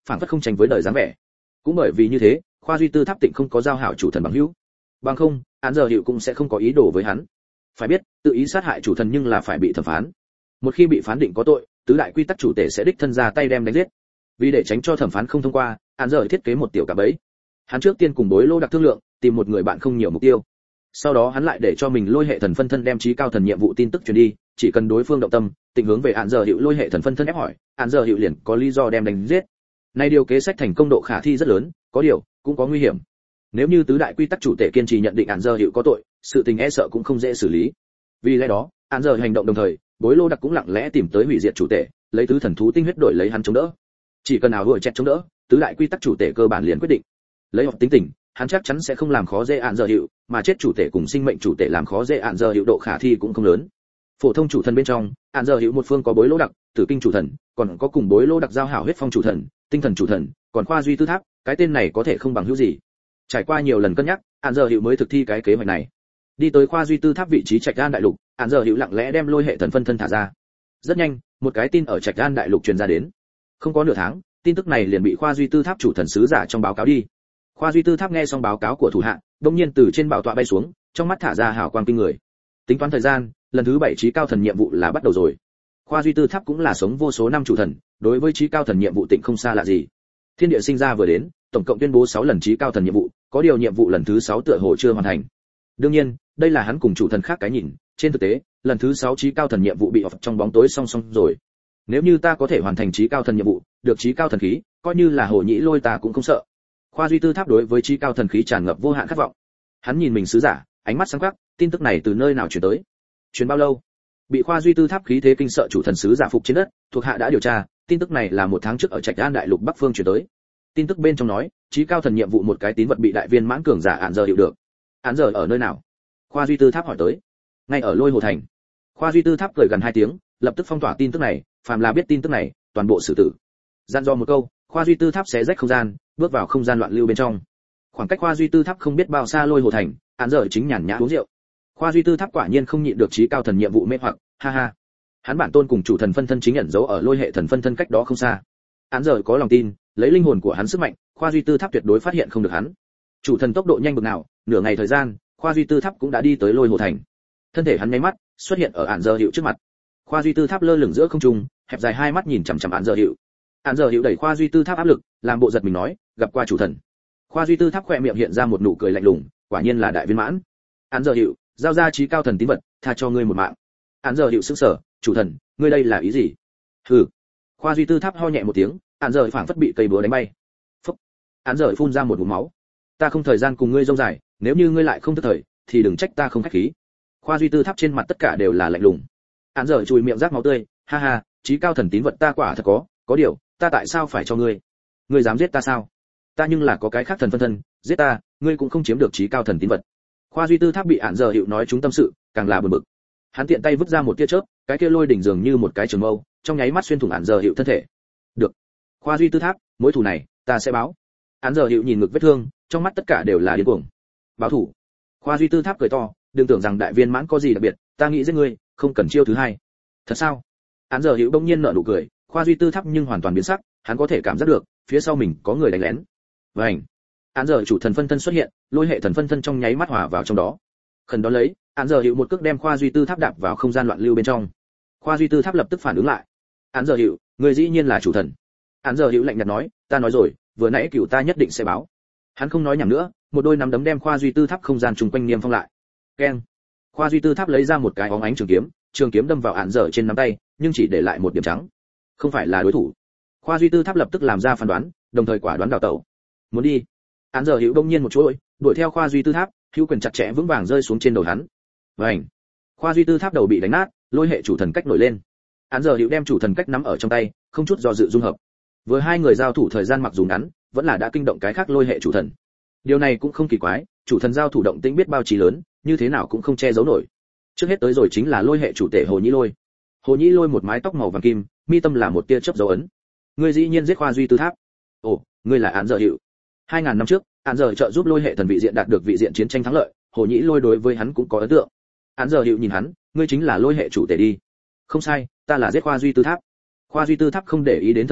[SPEAKER 1] phảng phất không tranh với đời dáng vẻ. Cũng bởi vì như thế, khoa duy tư tháp tịnh không có giao hảo chủ thần bằng hữu. Bằng không, án giờ hiệu cũng sẽ không có ý đồ với hắn. Phải biết, tự ý sát hại chủ thần nhưng là phải bị thẩm phán. Một khi bị phán định có tội, tứ đại quy tắc chủ tể sẽ đích thân ra tay đem đánh giết. Vì để tránh cho thẩm phán không thông qua, án giờ thiết kế một tiểu cạm bẫy. Hắn trước tiên cùng Bối Lô Đặc thương lượng, tìm một người bạn không nhiều mục tiêu. Sau đó hắn lại để cho mình lôi hệ thần phân thân đem trí cao thần nhiệm vụ tin tức truyền đi, chỉ cần đối phương động tâm, tình hướng về án giờ hiệu lôi hệ thần phân thân ép hỏi, án giờ hiệu liền có lý do đem đánh giết. Nay điều kế sách thành công độ khả thi rất lớn, có điều cũng có nguy hiểm. Nếu như tứ đại quy tắc chủ tể kiên trì nhận định án giờ hiệu có tội, sự tình e sợ cũng không dễ xử lý. Vì lẽ đó, án giờ hành động đồng thời, Bối Lô Đặc cũng lặng lẽ tìm tới hủy diệt chủ tể, lấy tứ thần thú tinh huyết đổi lấy hắn chống đỡ. Chỉ cần nào vừa chẹt chống đỡ, tứ đại quy tắc chủ tể cơ bản liền quyết định. Lấy học tính tình, hắn chắc chắn sẽ không làm khó dễ án giờ hiệu, mà chết chủ tể cùng sinh mệnh chủ tể làm khó dễ án giờ hiệu độ khả thi cũng không lớn. Phổ thông chủ thần bên trong, án giờ hiệu một phương có Bối Lô Đặc, Tử Kinh chủ thần, còn có cùng Bối Lô Đặc giao hảo huyết phong chủ thần, tinh thần chủ thần, còn khoa duy tư tháp, cái tên này có thể không bằng hữu gì. Trải qua nhiều lần cân nhắc, án giờ hiệu mới thực thi cái kế hoạch này. Đi tới khoa duy tư tháp vị trí Trạch An đại lục, án giờ hiệu lặng lẽ đem lôi hệ thần phân thân thả ra. Rất nhanh, một cái tin ở Trạch An đại lục truyền ra đến. Không có nửa tháng, tin tức này liền bị khoa duy tư tháp chủ thần sứ giả trong báo cáo đi. Khoa duy tư tháp nghe xong báo cáo của thủ hạ, đột nhiên từ trên bảo tọa bay xuống, trong mắt thả ra hào quang kinh người. Tính toán thời gian, lần thứ bảy trí cao thần nhiệm vụ là bắt đầu rồi. Khoa duy tư tháp cũng là sống vô số năm chủ thần, đối với trí cao thần nhiệm vụ tịnh không xa lạ gì. Thiên địa sinh ra vừa đến, tổng cộng tuyên bố sáu lần trí cao thần nhiệm vụ, có điều nhiệm vụ lần thứ sáu tựa hồ chưa hoàn thành. Đương nhiên, đây là hắn cùng chủ thần khác cái nhìn, trên thực tế, lần thứ sáu trí cao thần nhiệm vụ bị ở trong bóng tối song song rồi. Nếu như ta có thể hoàn thành trí cao thần nhiệm vụ, được trí cao thần khí, coi như là hồ nhĩ lôi ta cũng không sợ. Khoa duy tư tháp đối với trí cao thần khí tràn ngập vô hạn khát vọng. Hắn nhìn mình sứ giả, ánh mắt sáng quắc, tin tức này từ nơi nào truyền tới? Truyền bao lâu? Bị khoa duy tư tháp khí thế kinh sợ chủ thần sứ giả phục trên đất, thuộc hạ đã điều tra, tin tức này là một tháng trước ở Trạch An đại lục Bắc Phương truyền tới. Tin tức bên trong nói, trí cao thần nhiệm vụ một cái tín vật bị đại viên mãn cường giả án giờ hiểu được. Án giờ ở nơi nào? Khoa duy tư tháp hỏi tới. Ngay ở Lôi Hồ thành. Khoa duy tư tháp cười gần hai tiếng, lập tức phong tỏa tin tức này, phàm là biết tin tức này, toàn bộ xử tử. Gian do một câu, khoa duy tư tháp xé rách không gian, bước vào không gian loạn lưu bên trong. Khoảng cách khoa duy tư tháp không biết bao xa Lôi Hồ thành, án giờ chính nhàn nhã uống rượu. Khoa duy tư tháp quả nhiên không nhịn được trí cao thần nhiệm vụ mê hoặc, ha ha. Hắn bản tôn cùng chủ thần phân thân chính ẩn giấu ở lôi hệ thần phân thân cách đó không xa. Án giờ có lòng tin, lấy linh hồn của hắn sức mạnh, khoa duy tư tháp tuyệt đối phát hiện không được hắn. Chủ thần tốc độ nhanh bực nào, nửa ngày thời gian, khoa duy tư tháp cũng đã đi tới Lôi Hồ thành. Thân thể hắn nháy mắt xuất hiện ở án giờ hiệu trước mặt. Khoa duy tư tháp lơ lửng giữa không trung, hẹp dài hai mắt nhìn chằm chằm án giờ hiệu. Án giờ hiệu đẩy khoa duy tư tháp áp lực, làm bộ giật mình nói, gặp qua chủ thần. Khoa duy tư tháp khỏe miệng hiện ra một nụ cười lạnh lùng, quả nhiên là đại viên mãn. Án giờ hiệu, giao ra trí cao thần tín vật, tha cho ngươi một mạng. Án giờ hiệu sững sờ, chủ thần, ngươi đây là ý gì? Hừ. Khoa duy tư tháp ho nhẹ một tiếng, án giờ phảng phất bị cây búa đánh bay. Phúc. Án giờ phun ra một ngụm máu. Ta không thời gian cùng ngươi rông dài, nếu như ngươi lại không thức thời, thì đừng trách ta không khách khí. Khoa duy tư tháp trên mặt tất cả đều là lạnh lùng. Án giờ chùi miệng rác máu tươi, ha ha, trí cao thần tín vật ta quả thật có, có điều, ta tại sao phải cho ngươi? Ngươi dám giết ta sao? Ta nhưng là có cái khác thần phân thân, giết ta, ngươi cũng không chiếm được trí cao thần tín vật. Khoa duy tư tháp bị án giờ hiệu nói chúng tâm sự, càng là bực bực. Hắn tiện tay vứt ra một tia chớp, cái kia lôi đỉnh dường như một cái trường mâu, trong nháy mắt xuyên thủng án giờ hiệu thân thể. Được. Khoa duy tư tháp, mối thù này, ta sẽ báo. Án giờ hiệu nhìn ngực vết thương, trong mắt tất cả đều là điên cuồng. Báo thù. Khoa duy tư tháp cười to, đừng tưởng rằng đại viên mãn có gì đặc biệt, ta nghĩ giết ngươi, không cần chiêu thứ hai. Thật sao? Án giờ hiệu đông nhiên nở nụ cười, khoa duy tư tháp nhưng hoàn toàn biến sắc, hắn có thể cảm giác được, phía sau mình có người đánh lén. Vành. Án giờ chủ thần phân thân xuất hiện, lôi hệ thần phân thân trong nháy mắt hòa vào trong đó. Khẩn đó lấy, án giờ hiệu một cước đem khoa duy tư tháp đạp vào không gian loạn lưu bên trong. Khoa duy tư tháp lập tức phản ứng lại. Án giờ hiệu, người dĩ nhiên là chủ thần. Án giờ hiệu lạnh nhạt nói, ta nói rồi, vừa nãy cửu ta nhất định sẽ báo. Hắn không nói nhảm nữa, một đôi nắm đấm đem khoa duy tư tháp không gian trùng quanh niêm phong lại. Keng. Khoa duy tư tháp lấy ra một cái óng ánh trường kiếm, trường kiếm đâm vào án giờ trên nắm tay, nhưng chỉ để lại một điểm trắng. Không phải là đối thủ. Khoa duy tư tháp lập tức làm ra phán đoán, đồng thời quả đoán đào tẩu. Muốn đi. Án giờ hiệu đông nhiên một chuỗi, đuổi theo khoa duy tư tháp, hữu quyền chặt chẽ vững vàng rơi xuống trên đầu hắn. Vành. Khoa duy tư tháp đầu bị đánh nát, lôi hệ chủ thần cách nổi lên. Án giờ hiệu đem chủ thần cách nắm ở trong tay, không chút do dự dung hợp. Vừa hai người giao thủ thời gian mặc dù ngắn, vẫn là đã kinh động cái khác lôi hệ chủ thần. Điều này cũng không kỳ quái, chủ thần giao thủ động tĩnh biết bao trí lớn, như thế nào cũng không che giấu nổi. Trước hết tới rồi chính là lôi hệ chủ tể Hồ Nhĩ Lôi. Hồ Nhĩ Lôi một mái tóc màu vàng kim, mi tâm là một tia chớp dấu ấn. Ngươi dĩ nhiên giết khoa duy tư tháp. Ồ, ngươi là Án giờ hiệu. Hai ngàn năm trước, Án giờ trợ giúp lôi hệ thần vị diện đạt được vị diện chiến tranh thắng lợi, Hồ Nhĩ Lôi đối với hắn cũng có ấn tượng. Án giờ hiệu nhìn hắn, ngươi chính là lôi hệ chủ tể đi. Không sai, ta là giết khoa duy tư tháp. Khoa duy tư tháp không để ý đến thân phận,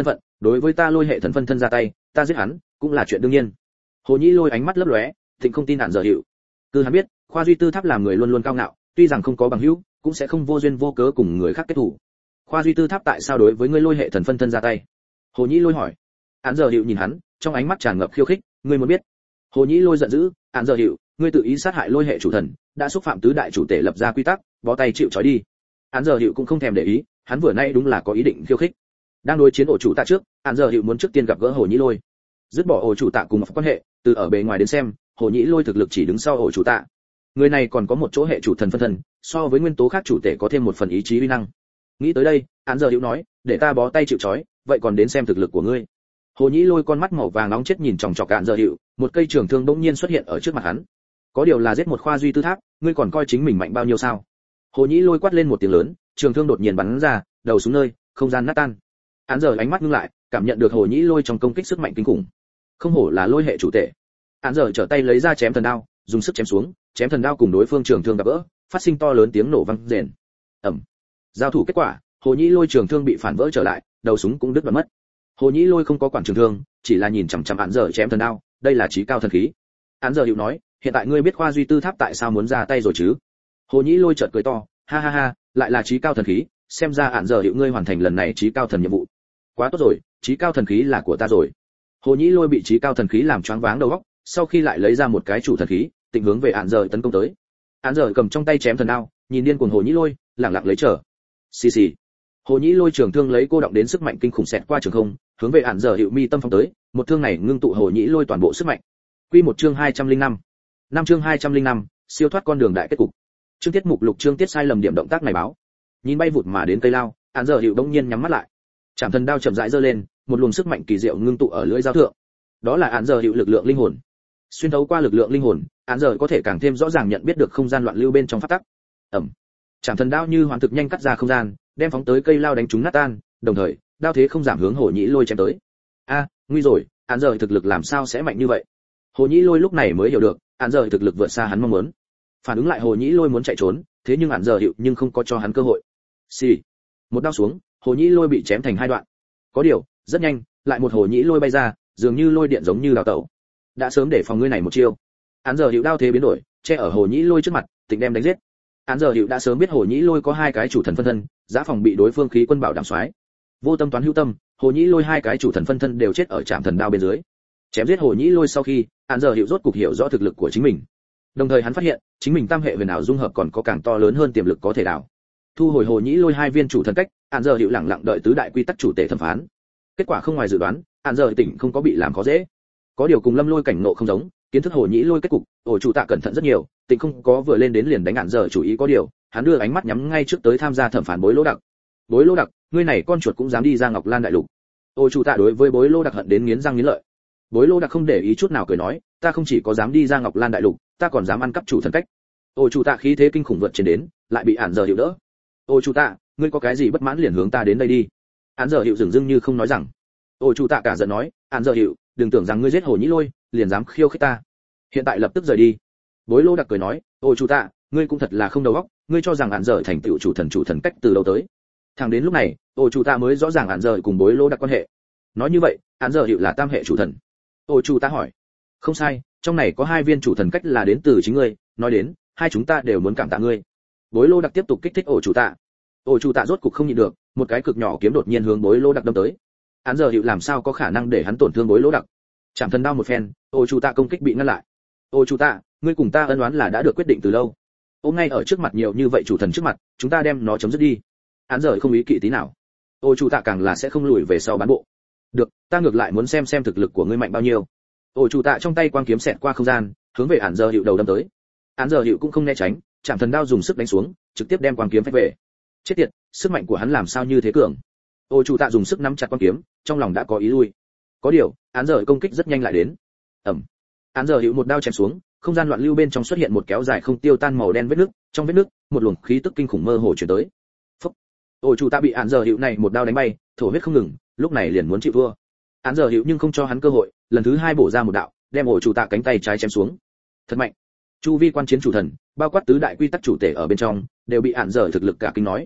[SPEAKER 1] đối với ta lôi hệ thần phân thân ra tay, ta giết hắn cũng là chuyện đương nhiên. Hồ Nhĩ Lôi ánh mắt lấp lóe, thịnh không tin Án Giờ Hiệu. Cứ hắn biết, Khoa Duy Tư Tháp làm người luôn luôn cao ngạo, tuy rằng không có bằng hữu, cũng sẽ không vô duyên vô cớ cùng người khác kết thù. Khoa Duy Tư Tháp tại sao đối với ngươi lôi hệ thần phân thân ra tay? Hồ Nhĩ Lôi hỏi. Án Giờ Hiệu nhìn hắn, trong ánh mắt tràn ngập khiêu khích, ngươi muốn biết? Hồ Nhĩ Lôi giận dữ, Án Giờ Hiệu, ngươi tự ý sát hại lôi hệ chủ thần, đã xúc phạm tứ đại chủ tể lập ra quy tắc, bó tay chịu trói đi. Án Giờ Hiệu cũng không thèm để ý, hắn vừa nay đúng là có ý định khiêu khích. Đang đối chiến ổ chủ tạ trước, Án Giờ Hiệu muốn trước tiên gặp gỡ Hồ Nhĩ Lôi. Dứt bỏ ổ chủ tạ cùng một quan hệ, từ ở bề ngoài đến xem, Hồ Nhĩ Lôi thực lực chỉ đứng sau ổ chủ tạ. Người này còn có một chỗ hệ chủ thần phân thân, so với nguyên tố khác chủ tể có thêm một phần ý chí uy năng. Nghĩ tới đây, Án Giờ Hiệu nói, để ta bó tay chịu trói, vậy còn đến xem thực lực của ngươi. Hồ Nhĩ Lôi con mắt màu vàng nóng chết nhìn chòng chọc Án Giờ Hiệu, một cây trường thương bỗng nhiên xuất hiện ở trước mặt hắn. Có điều là giết một Khoa Duy Tư Tháp, ngươi còn coi chính mình mạnh bao nhiêu sao? Hồ Nhĩ Lôi quát lên một tiếng lớn, trường thương đột nhiên bắn ra, đầu xuống nơi, không gian nát tan. Án Giờ ánh mắt ngưng lại, cảm nhận được Hồ Nhĩ Lôi trong công kích sức mạnh kinh khủng. Không hổ là lôi hệ chủ tể. Án Giờ trở tay lấy ra chém thần đao, dùng sức chém xuống, chém thần đao cùng đối phương trường thương gặp gỡ, phát sinh to lớn tiếng nổ vang rền. Ầm. Giao thủ kết quả, Hồ Nhĩ Lôi trường thương bị phản vỡ trở lại, đầu súng cũng đứt đoạn mất. Hồ Nhĩ Lôi không có quản trường thương, chỉ là nhìn chằm chằm Án Giờ chém thần đao, đây là chí cao thần khí. Án Giờ hiệu nói, hiện tại ngươi biết Khoa Duy Tư Tháp tại sao muốn ra tay rồi chứ? Hồ Nhĩ Lôi chợt cười to, ha ha ha, lại là chí cao thần khí, xem ra Án Giờ hiệu ngươi hoàn thành lần này chí cao thần nhiệm vụ. Quá tốt rồi, chí cao thần khí là của ta rồi. Hồ Nhĩ Lôi bị chí cao thần khí làm choáng váng đầu óc, sau khi lại lấy ra một cái chủ thần khí, định hướng về Án Giờ tấn công tới. Án Giờ cầm trong tay chém thần đao, nhìn điên cuồng Hồ Nhĩ Lôi, lặng lặng lấy chờ. Xì xì. Hồ Nhĩ Lôi trường thương lấy cô động đến sức mạnh kinh khủng xẹt qua trường không, hướng về Án Giờ hiệu mi tâm phóng tới, một thương này ngưng tụ Hồ Nhĩ Lôi toàn bộ sức mạnh. Quy một chương hai trăm lẻ năm. Năm chương hai trăm lẻ năm, siêu thoát con đường đại kết cục. Chương tiết mục lục chương tiết sai lầm điểm động tác này báo. Nhìn bay vụt mà đến cây lao, Án Giờ hiệu đống nhiên nhắm mắt lại. Trảm thần đao chậm rãi giơ lên, một luồng sức mạnh kỳ diệu ngưng tụ ở lưỡi dao thượng. Đó là Án Giờ hiệu lực lượng linh hồn. Xuyên thấu qua lực lượng linh hồn, Án Giờ có thể càng thêm rõ ràng nhận biết được không gian loạn lưu bên trong pháp tắc. Ầm. Trảm thần đao như hoàn thực nhanh cắt ra không gian, đem phóng tới cây lao đánh trúng nát tan, đồng thời, đao thế không giảm hướng Hồ Nhĩ Lôi chém tới. A, nguy rồi, Án Giờ thực lực làm sao sẽ mạnh như vậy? Hồ Nhĩ Lôi lúc này mới hiểu được, Án Giờ thực lực vượt xa hắn mong muốn. Phản ứng lại Hồ Nhĩ Lôi muốn chạy trốn, thế nhưng Án Giờ hiệu nhưng không có cho hắn cơ hội. Xì. Một đao xuống, Hồ Nhĩ Lôi bị chém thành hai đoạn. Có điều, rất nhanh, lại một Hồ Nhĩ Lôi bay ra, dường như lôi điện giống như đào tẩu. Đã sớm để phòng ngươi này một chiêu. Án Giờ hiệu đao thế biến đổi, che ở Hồ Nhĩ Lôi trước mặt, định đem đánh giết. Án Giờ hiệu đã sớm biết Hồ Nhĩ Lôi có hai cái chủ thần phân thân, giá phòng bị đối phương khí quân bảo đảm soái. Vô tâm toán hữu tâm, Hồ Nhĩ Lôi hai cái chủ thần phân thân đều chết ở trảm thần đao bên dưới. Chém giết Hồ Nhĩ Lôi sau khi, Án Giờ hiệu rốt cục hiểu rõ thực lực của chính mình. Đồng thời hắn phát hiện, chính mình tam hệ huyền ảo dung hợp còn có càng to lớn hơn tiềm lực có thể đào. Thu hồi Hồ Nhĩ Lôi hai viên chủ thần cách, Án Giờ hiệu lặng lặng đợi tứ đại quy tắc chủ tể thẩm phán. Kết quả không ngoài dự đoán, Án Giờ tỉnh không có bị làm khó dễ. Có điều cùng Lâm Lôi cảnh nộ không giống, kiến thức Hồ Nhĩ Lôi kết cục, ổ chủ tạ cẩn thận rất nhiều, tỉnh không có vừa lên đến liền đánh Án Giờ chủ ý có điều, hắn đưa ánh mắt nhắm ngay trước tới tham gia thẩm phán Bối Lô Đặc. Bối Lô Đặc, ngươi này con chuột cũng dám đi ra Ngọc Lan đại lục. Ổ chủ tạ đối với Bối Lô Đặc hận đến nghiến răng nghiến lợi. Bối Lô Đặc không để ý chút nào cười nói, ta không chỉ có dám đi ra Ngọc Lan đại lục, ta còn dám ăn cắp chủ thần cách. Ổ chủ tạ khí thế kinh khủng vượt trên đến, lại bị Án Giờ hiệu đỡ. Ổ chủ tạ, ngươi có cái gì bất mãn liền hướng ta đến đây đi. Án Giờ hiệu dường dưng như không nói rằng. Ổ chủ tạ cả giận nói, Án Giờ hiệu, đừng tưởng rằng ngươi giết Hồ Nhĩ Lôi, liền dám khiêu khích ta. Hiện tại lập tức rời đi. Bối Lô Đặc cười nói, ổ chủ tạ, ngươi cũng thật là không đầu óc, ngươi cho rằng Án Giờ thành tựu chủ thần chủ thần cách từ đâu tới? Thẳng đến lúc này, ổ chủ tạ mới rõ ràng Án Giờ cùng Bối Lô Đặc quan hệ. Nói như vậy, Án Giờ hiệu là tam hệ chủ thần. Ổ chủ tạ hỏi. Không sai, trong này có hai viên chủ thần cách là đến từ chính ngươi, nói đến, hai chúng ta đều muốn cảm tạ ngươi. Bối Lô Đặc tiếp tục kích thích ổ chủ tạ. Ổ chủ tạ rốt cục không nhịn được, một cái cực nhỏ kiếm đột nhiên hướng Bối Lô Đặc đâm tới. Án Giờ hiệu làm sao có khả năng để hắn tổn thương Bối Lô Đặc? Chạm thần đao một phen, ổ chủ tạ công kích bị ngăn lại. Ổ chủ tạ, ngươi cùng ta ân oán là đã được quyết định từ lâu. Hôm nay ở trước mặt nhiều như vậy chủ thần trước mặt, chúng ta đem nó chấm dứt đi. Án Giờ không ý kỵ tí nào. Ổ chủ tạ càng là sẽ không lùi về sau bán bộ. Được, ta ngược lại muốn xem xem thực lực của ngươi mạnh bao nhiêu. Ổ chủ tạ trong tay quang kiếm xẹt qua không gian, hướng về Án Giờ hiệu đầu đâm tới. Án Giờ hiệu cũng không né tránh, chạm thần đao dùng sức đánh xuống, trực tiếp đem quang kiếm phách về. Chết tiệt, sức mạnh của hắn làm sao như thế cường? Ổ chủ tạ dùng sức nắm chặt quang kiếm, trong lòng đã có ý lui. Có điều, Án Giờ công kích rất nhanh lại đến. Ầm. Án Giờ hiệu một đao chém xuống, không gian loạn lưu bên trong xuất hiện một kéo dài không tiêu tan màu đen vết nứt, trong vết nứt, một luồng khí tức kinh khủng mơ hồ truyền tới. Phốc. Ổ chủ tạ bị Án Giờ hiệu này một đao đánh bay, thổ huyết không ngừng, lúc này liền muốn chịu thua. Án Giờ hiệu nhưng không cho hắn cơ hội, lần thứ hai bổ ra một đạo, đem ổ chủ tạ cánh tay trái chém xuống. Thật mạnh. Chu vi quan chiến chủ thần, bao quát tứ đại quy tắc chủ tể ở bên trong, đều bị Án Giờ thực lực cả kinh nói.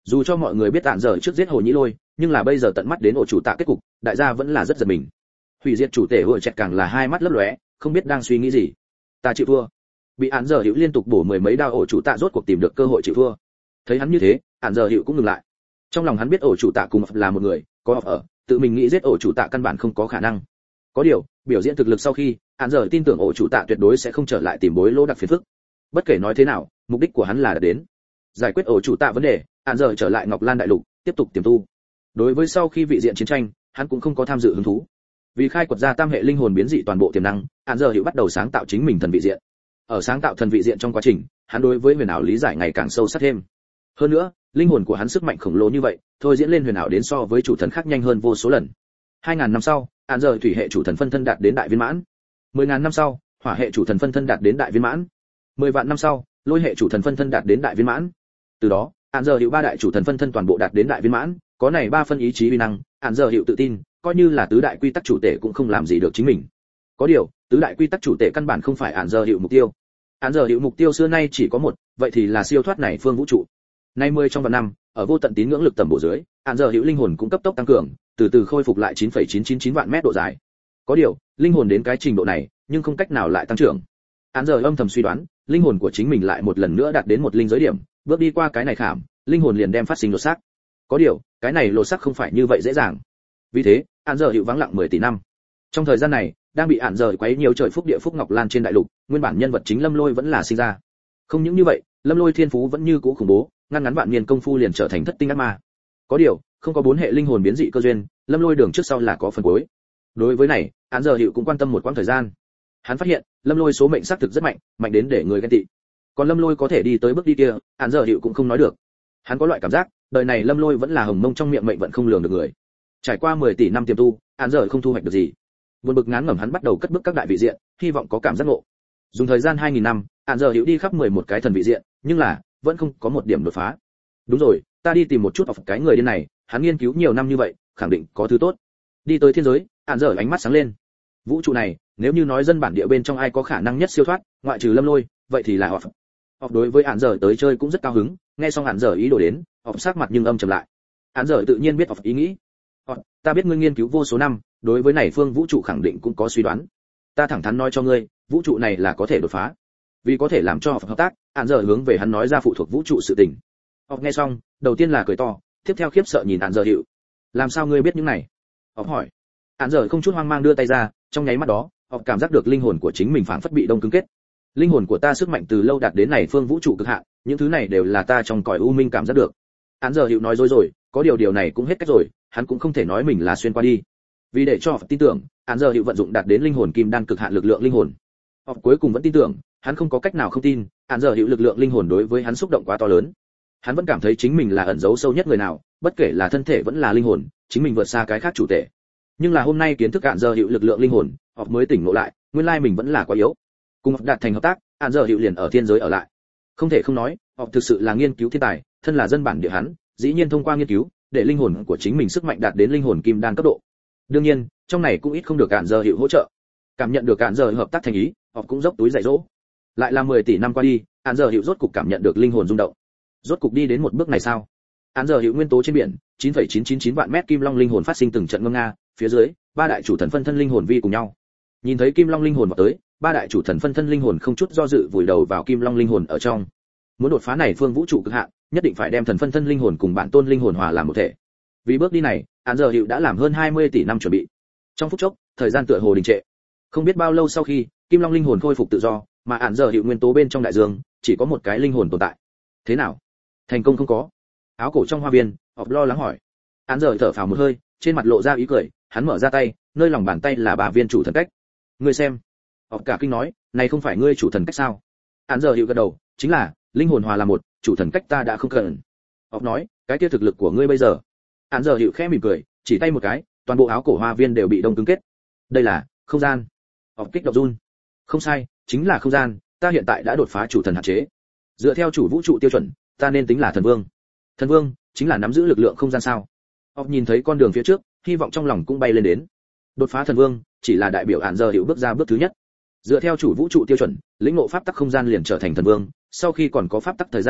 [SPEAKER 1] Dù cho mọi người biết Án giờ trước giết Hồ Nhĩ Lôi, nhưng là bây giờ tận mắt đến ổ chủ tạ kết cục, đại gia vẫn là rất giật mình. Hủy diệt chủ tể hội chẹt càng là hai mắt lấp lóe, không biết đang suy nghĩ gì. Ta chịu thua. Bị Án giờ hữu liên tục bổ mười mấy đao ổ chủ tạ rốt cuộc tìm được cơ hội chịu thua. Thấy hắn như thế, Án giờ hữu cũng ngừng lại. Trong lòng hắn biết ổ chủ tạ cùng là một người, có ở, tự mình nghĩ giết ổ chủ tạ căn bản không có khả năng. Có điều, biểu diễn thực lực sau khi, Án giờ tin tưởng ổ chủ tạ tuyệt đối sẽ không trở lại tìm bối lỗ đặc phiền phức. Bất kể nói thế nào, mục đích của hắn là đã đến. Giải quyết ổ chủ tạ vấn đề, Án giờ trở lại Ngọc Lan đại lục, tiếp tục tiềm tu. Đối với sau khi vị diện chiến tranh, hắn cũng không có tham dự hứng thú. Vì khai quật ra tam hệ linh hồn biến dị toàn bộ tiềm năng, Án giờ hữu bắt đầu sáng tạo chính mình thần vị diện. Ở sáng tạo thần vị diện trong quá trình, hắn đối với huyền ảo lý giải ngày càng sâu sắc thêm. Hơn nữa, linh hồn của hắn sức mạnh khổng lồ như vậy, thôi diễn lên huyền ảo đến so với chủ thần khác nhanh hơn vô số lần. hai ngàn năm sau, Án giờ thủy hệ chủ thần phân thân đạt đến đại viên mãn. mười ngàn năm sau, hỏa hệ chủ thần phân thân đạt đến đại viên mãn. mười vạn năm sau, lôi hệ chủ thần phân thân đạt đến đại viên mãn. Từ đó, Án giờ hữu ba đại chủ thần phân thân toàn bộ đạt đến đại viên mãn, có này ba phân ý chí uy năng, Án giờ hữu tự tin, coi như là tứ đại quy tắc chủ tể cũng không làm gì được chính mình. Có điều, tứ đại quy tắc chủ tể căn bản không phải Án giờ hữu mục tiêu. Án giờ hữu mục tiêu xưa nay chỉ có một, vậy thì là siêu thoát này phương vũ trụ. Nay mười trong vạn năm, ở vô tận tín ngưỡng lực tầm bổ dưới, Án giờ hữu linh hồn cũng cấp tốc tăng cường, từ từ khôi phục lại chín phẩy chín chín chín vạn mét độ dài. Có điều, linh hồn đến cái trình độ này, nhưng không cách nào lại tăng trưởng. Án giờ âm thầm suy đoán, linh hồn của chính mình lại một lần nữa đạt đến một linh giới điểm, bước đi qua cái này khảm, linh hồn liền đem phát sinh lột xác. Có điều, cái này lột xác không phải như vậy dễ dàng. Vì thế, Án giờ hữu vắng lặng mười tỷ năm. Trong thời gian này, đang bị Án giờ quấy nhiều trời phúc địa phúc Ngọc Lan trên đại lục, nguyên bản nhân vật chính Lâm Lôi vẫn là sinh ra. Không những như vậy, Lâm Lôi thiên phú vẫn như cũ khủng bố, ngăn ngắn vạn niên công phu liền trở thành thất tinh ác ma. Có điều, không có bốn hệ linh hồn biến dị cơ duyên, Lâm Lôi đường trước sau là có phần cuối. Đối với này, Án giờ hữu cũng quan tâm một quãng thời gian. Hắn phát hiện, Lâm Lôi số mệnh xác thực rất mạnh, mạnh đến để người ghen tị. Còn Lâm Lôi có thể đi tới bước đi kia, Án giờ hữu cũng không nói được. Hắn có loại cảm giác, đời này Lâm Lôi vẫn là hồng mông trong miệng mệnh vận không lường được người. Trải qua mười tỷ năm tiềm tu, Án giờ không thu hoạch được gì. Buồn bực ngán ngẩm hắn bắt đầu cất bước các đại vị diện, hy vọng có cảm giác ngộ. Dùng thời gian hai nghìn năm, Án giờ hữu đi khắp mười một cái thần vị diện, nhưng là vẫn không có một điểm đột phá. Đúng rồi, ta đi tìm một chút học cái người điên này, hắn nghiên cứu nhiều năm như vậy, khẳng định có thứ tốt. Đi tới thiên giới, Án giờ ánh mắt sáng lên. Vũ trụ này, nếu như nói dân bản địa bên trong ai có khả năng nhất siêu thoát, ngoại trừ Lâm Lôi, vậy thì là họ. Họ đối với Án giờ tới chơi cũng rất cao hứng, nghe xong Án giờ ý đồ đến, họ sắc mặt nhưng âm trầm lại. Án giờ tự nhiên biết họ ý nghĩ. Họ, ta biết ngươi nghiên cứu vô số năm, đối với này phương vũ trụ khẳng định cũng có suy đoán. Ta thẳng thắn nói cho ngươi, vũ trụ này là có thể đột phá. Vì có thể làm cho họ hợp tác, Án giờ hướng về hắn nói ra phụ thuộc vũ trụ sự tình. Họ nghe xong, đầu tiên là cười to, tiếp theo khiếp sợ nhìn Án giờ hiệu. Làm sao ngươi biết những này? Họ hỏi. Án giờ không chút hoang mang đưa tay ra, trong nháy mắt đó, họ cảm giác được linh hồn của chính mình phảng phất bị đông cứng kết. Linh hồn của ta sức mạnh từ lâu đạt đến này phương vũ trụ cực hạn, những thứ này đều là ta trong cõi u minh cảm giác được. Án giờ hiệu nói dối rồi, có điều điều này cũng hết cách rồi, hắn cũng không thể nói mình là xuyên qua đi. Vì để cho họ tin tưởng, Án giờ hiệu vận dụng đạt đến linh hồn kim đan cực hạn lực lượng linh hồn. Họ cuối cùng vẫn tin tưởng, hắn không có cách nào không tin, Án giờ hiệu lực lượng linh hồn đối với hắn xúc động quá to lớn. Hắn vẫn cảm thấy chính mình là ẩn giấu sâu nhất người nào, bất kể là thân thể vẫn là linh hồn, chính mình vượt xa cái khác chủ thể. Nhưng là hôm nay kiến thức Án giờ hiệu lực lượng linh hồn, họ mới tỉnh ngộ lại, nguyên lai mình vẫn là quá yếu. Cùng đạt thành hợp tác, Án giờ hiệu liền ở thiên giới ở lại. Không thể không nói, họ thực sự là nghiên cứu thiên tài, thân là dân bản địa hắn, dĩ nhiên thông qua nghiên cứu, để linh hồn của chính mình sức mạnh đạt đến linh hồn kim đan cấp độ. Đương nhiên, trong này cũng ít không được Án giờ hiệu hỗ trợ. Cảm nhận được Án giờ hợp tác thành ý, họ cũng dốc túi dạy dỗ. Lại là mười tỷ năm qua đi, Án giờ hiệu rốt cục cảm nhận được linh hồn rung động. Rốt cục đi đến một bước này sao? Án giờ hiệu nguyên tố trên biển, chín phẩy chín chín chín vạn mét kim long linh hồn phát sinh từng trận ngâm nga, phía dưới, ba đại chủ thần phân thân linh hồn vi cùng nhau. Nhìn thấy kim long linh hồn vào tới, ba đại chủ thần phân thân linh hồn không chút do dự vùi đầu vào kim long linh hồn ở trong. Muốn đột phá này phương vũ trụ cực hạn, nhất định phải đem thần phân thân linh hồn cùng bản tôn linh hồn hòa làm một thể. Vì bước đi này, Án giờ hiệu đã làm hơn hai mươi tỷ năm chuẩn bị. Trong phút chốc, thời gian tựa hồ đình trệ. Không biết bao lâu sau khi, kim long linh hồn khôi phục tự do, mà Án giờ hiệu nguyên tố bên trong đại dương, chỉ có một cái linh hồn tồn tại. Thế nào? Thành công không có? Áo cổ trong hoa viên, Họp lo lắng hỏi. Án giờ thở phào một hơi, trên mặt lộ ra ý cười, hắn mở ra tay, nơi lòng bàn tay là ba viên chủ thần cách. Ngươi xem. Họp cả kinh nói, này không phải ngươi chủ thần cách sao? Án giờ hiệu gật đầu, chính là, linh hồn hòa là một, chủ thần cách ta đã không cần. Họp nói, cái kia thực lực của ngươi bây giờ. Án giờ hiệu khẽ mỉm cười, chỉ tay một cái, toàn bộ áo cổ hoa viên đều bị đông cứng kết. Đây là không gian. Họp kích động run. Không sai, chính là không gian, ta hiện tại đã đột phá chủ thần hạn chế. Dựa theo chủ vũ trụ tiêu chuẩn, ta nên tính là thần vương. Thần vương chính là nắm giữ lực lượng không gian sao? Họp nhìn thấy con đường phía trước, hy vọng trong lòng cũng bay lên đến. Đột phá thần vương chỉ là đại biểu Án giờ hiệu bước ra bước thứ nhất. Dựa theo chủ vũ trụ tiêu chuẩn, lĩnh ngộ pháp tắc không gian liền trở thành thần vương, sau khi còn có pháp tắc thời gian,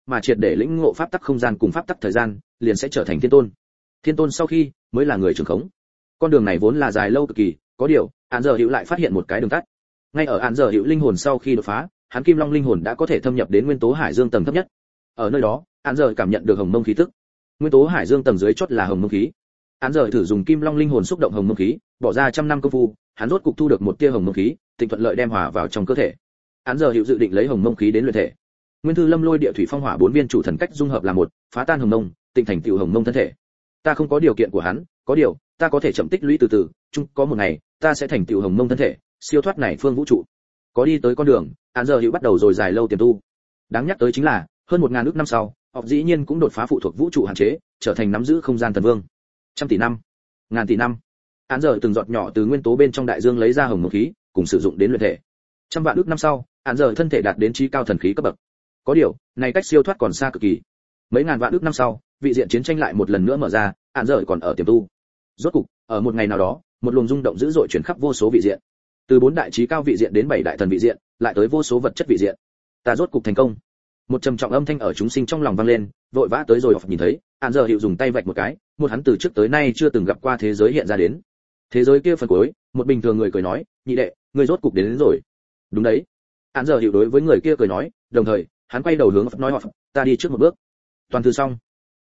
[SPEAKER 1] mà triệt để lĩnh ngộ pháp tắc không gian cùng pháp tắc thời gian, liền sẽ trở thành thiên tôn. Thiên tôn sau khi mới là người trưởng khống. Con đường này vốn là dài lâu cực kỳ, có điều, Án Giờ Hữu lại phát hiện một cái đường tắt. Ngay ở Án Giờ Hữu linh hồn sau khi đột phá, hắn Kim Long linh hồn đã có thể thâm nhập đến nguyên tố hải dương tầng thấp nhất. Ở nơi đó, Án Giờ cảm nhận được hồng mông khí tức. Nguyên tố hải dương tầng dưới chót là hồng mông khí. Án Giờ thử dùng Kim Long linh hồn xúc động hồng mông khí, bỏ ra trăm năm công phu, hắn rốt cục thu được một tia hồng mông khí, tịnh thuận lợi đem hòa vào trong cơ thể. Án Giờ Hữu dự định lấy hồng mông khí đến luyện thể. Nguyên thư lâm lôi địa thủy phong hỏa bốn viên chủ thần cách dung hợp là một, phá tan hồng mông, tịnh thành tựu hồng mông thân thể. Ta không có điều kiện của hắn, có điều, ta có thể chậm tích lũy từ từ, chung có một ngày, ta sẽ thành tựu hồng mông thân thể, siêu thoát này phương vũ trụ. Có đi tới con đường, Án Giờ Hữu bắt đầu rồi dài lâu tiềm tu. Đáng nhắc tới chính là, hơn một ngàn ước năm sau, họ dĩ nhiên cũng đột phá phụ thuộc vũ trụ hạn chế, trở thành nắm giữ không gian thần vương. Trăm tỷ năm, ngàn tỷ năm. Án Giờ từng giọt nhỏ từ nguyên tố bên trong đại dương lấy ra hồng mông khí, cùng sử dụng đến luyện thể. Trăm vạn ước năm sau, Án Giờ thân thể đạt đến trí cao thần khí cấp bậc. Có điều, này cách siêu thoát còn xa cực kỳ. Mấy ngàn vạn ước năm sau, vị diện chiến tranh lại một lần nữa mở ra, Án Giờ còn ở tiềm tu. Rốt cục, ở một ngày nào đó, một luồng rung động dữ dội chuyển khắp vô số vị diện. Từ bốn đại trí cao vị diện đến bảy đại thần vị diện, lại tới vô số vật chất vị diện. Ta rốt cục thành công. Một trầm trọng âm thanh ở chúng sinh trong lòng vang lên, vội vã tới rồi nhìn thấy, Án Giờ Hữu dùng tay vạch một cái, một hắn từ trước tới nay chưa từng gặp qua thế giới hiện ra đến. Thế giới kia phần cuối, một bình thường người cười nói, nhị đệ, ngươi rốt cục đến, đến rồi. Đúng đấy. Án Giờ Hữu đối với người kia cười nói, đồng thời, hắn quay đầu hướng Phật nói họ, ta đi trước một bước. Toàn thư xong.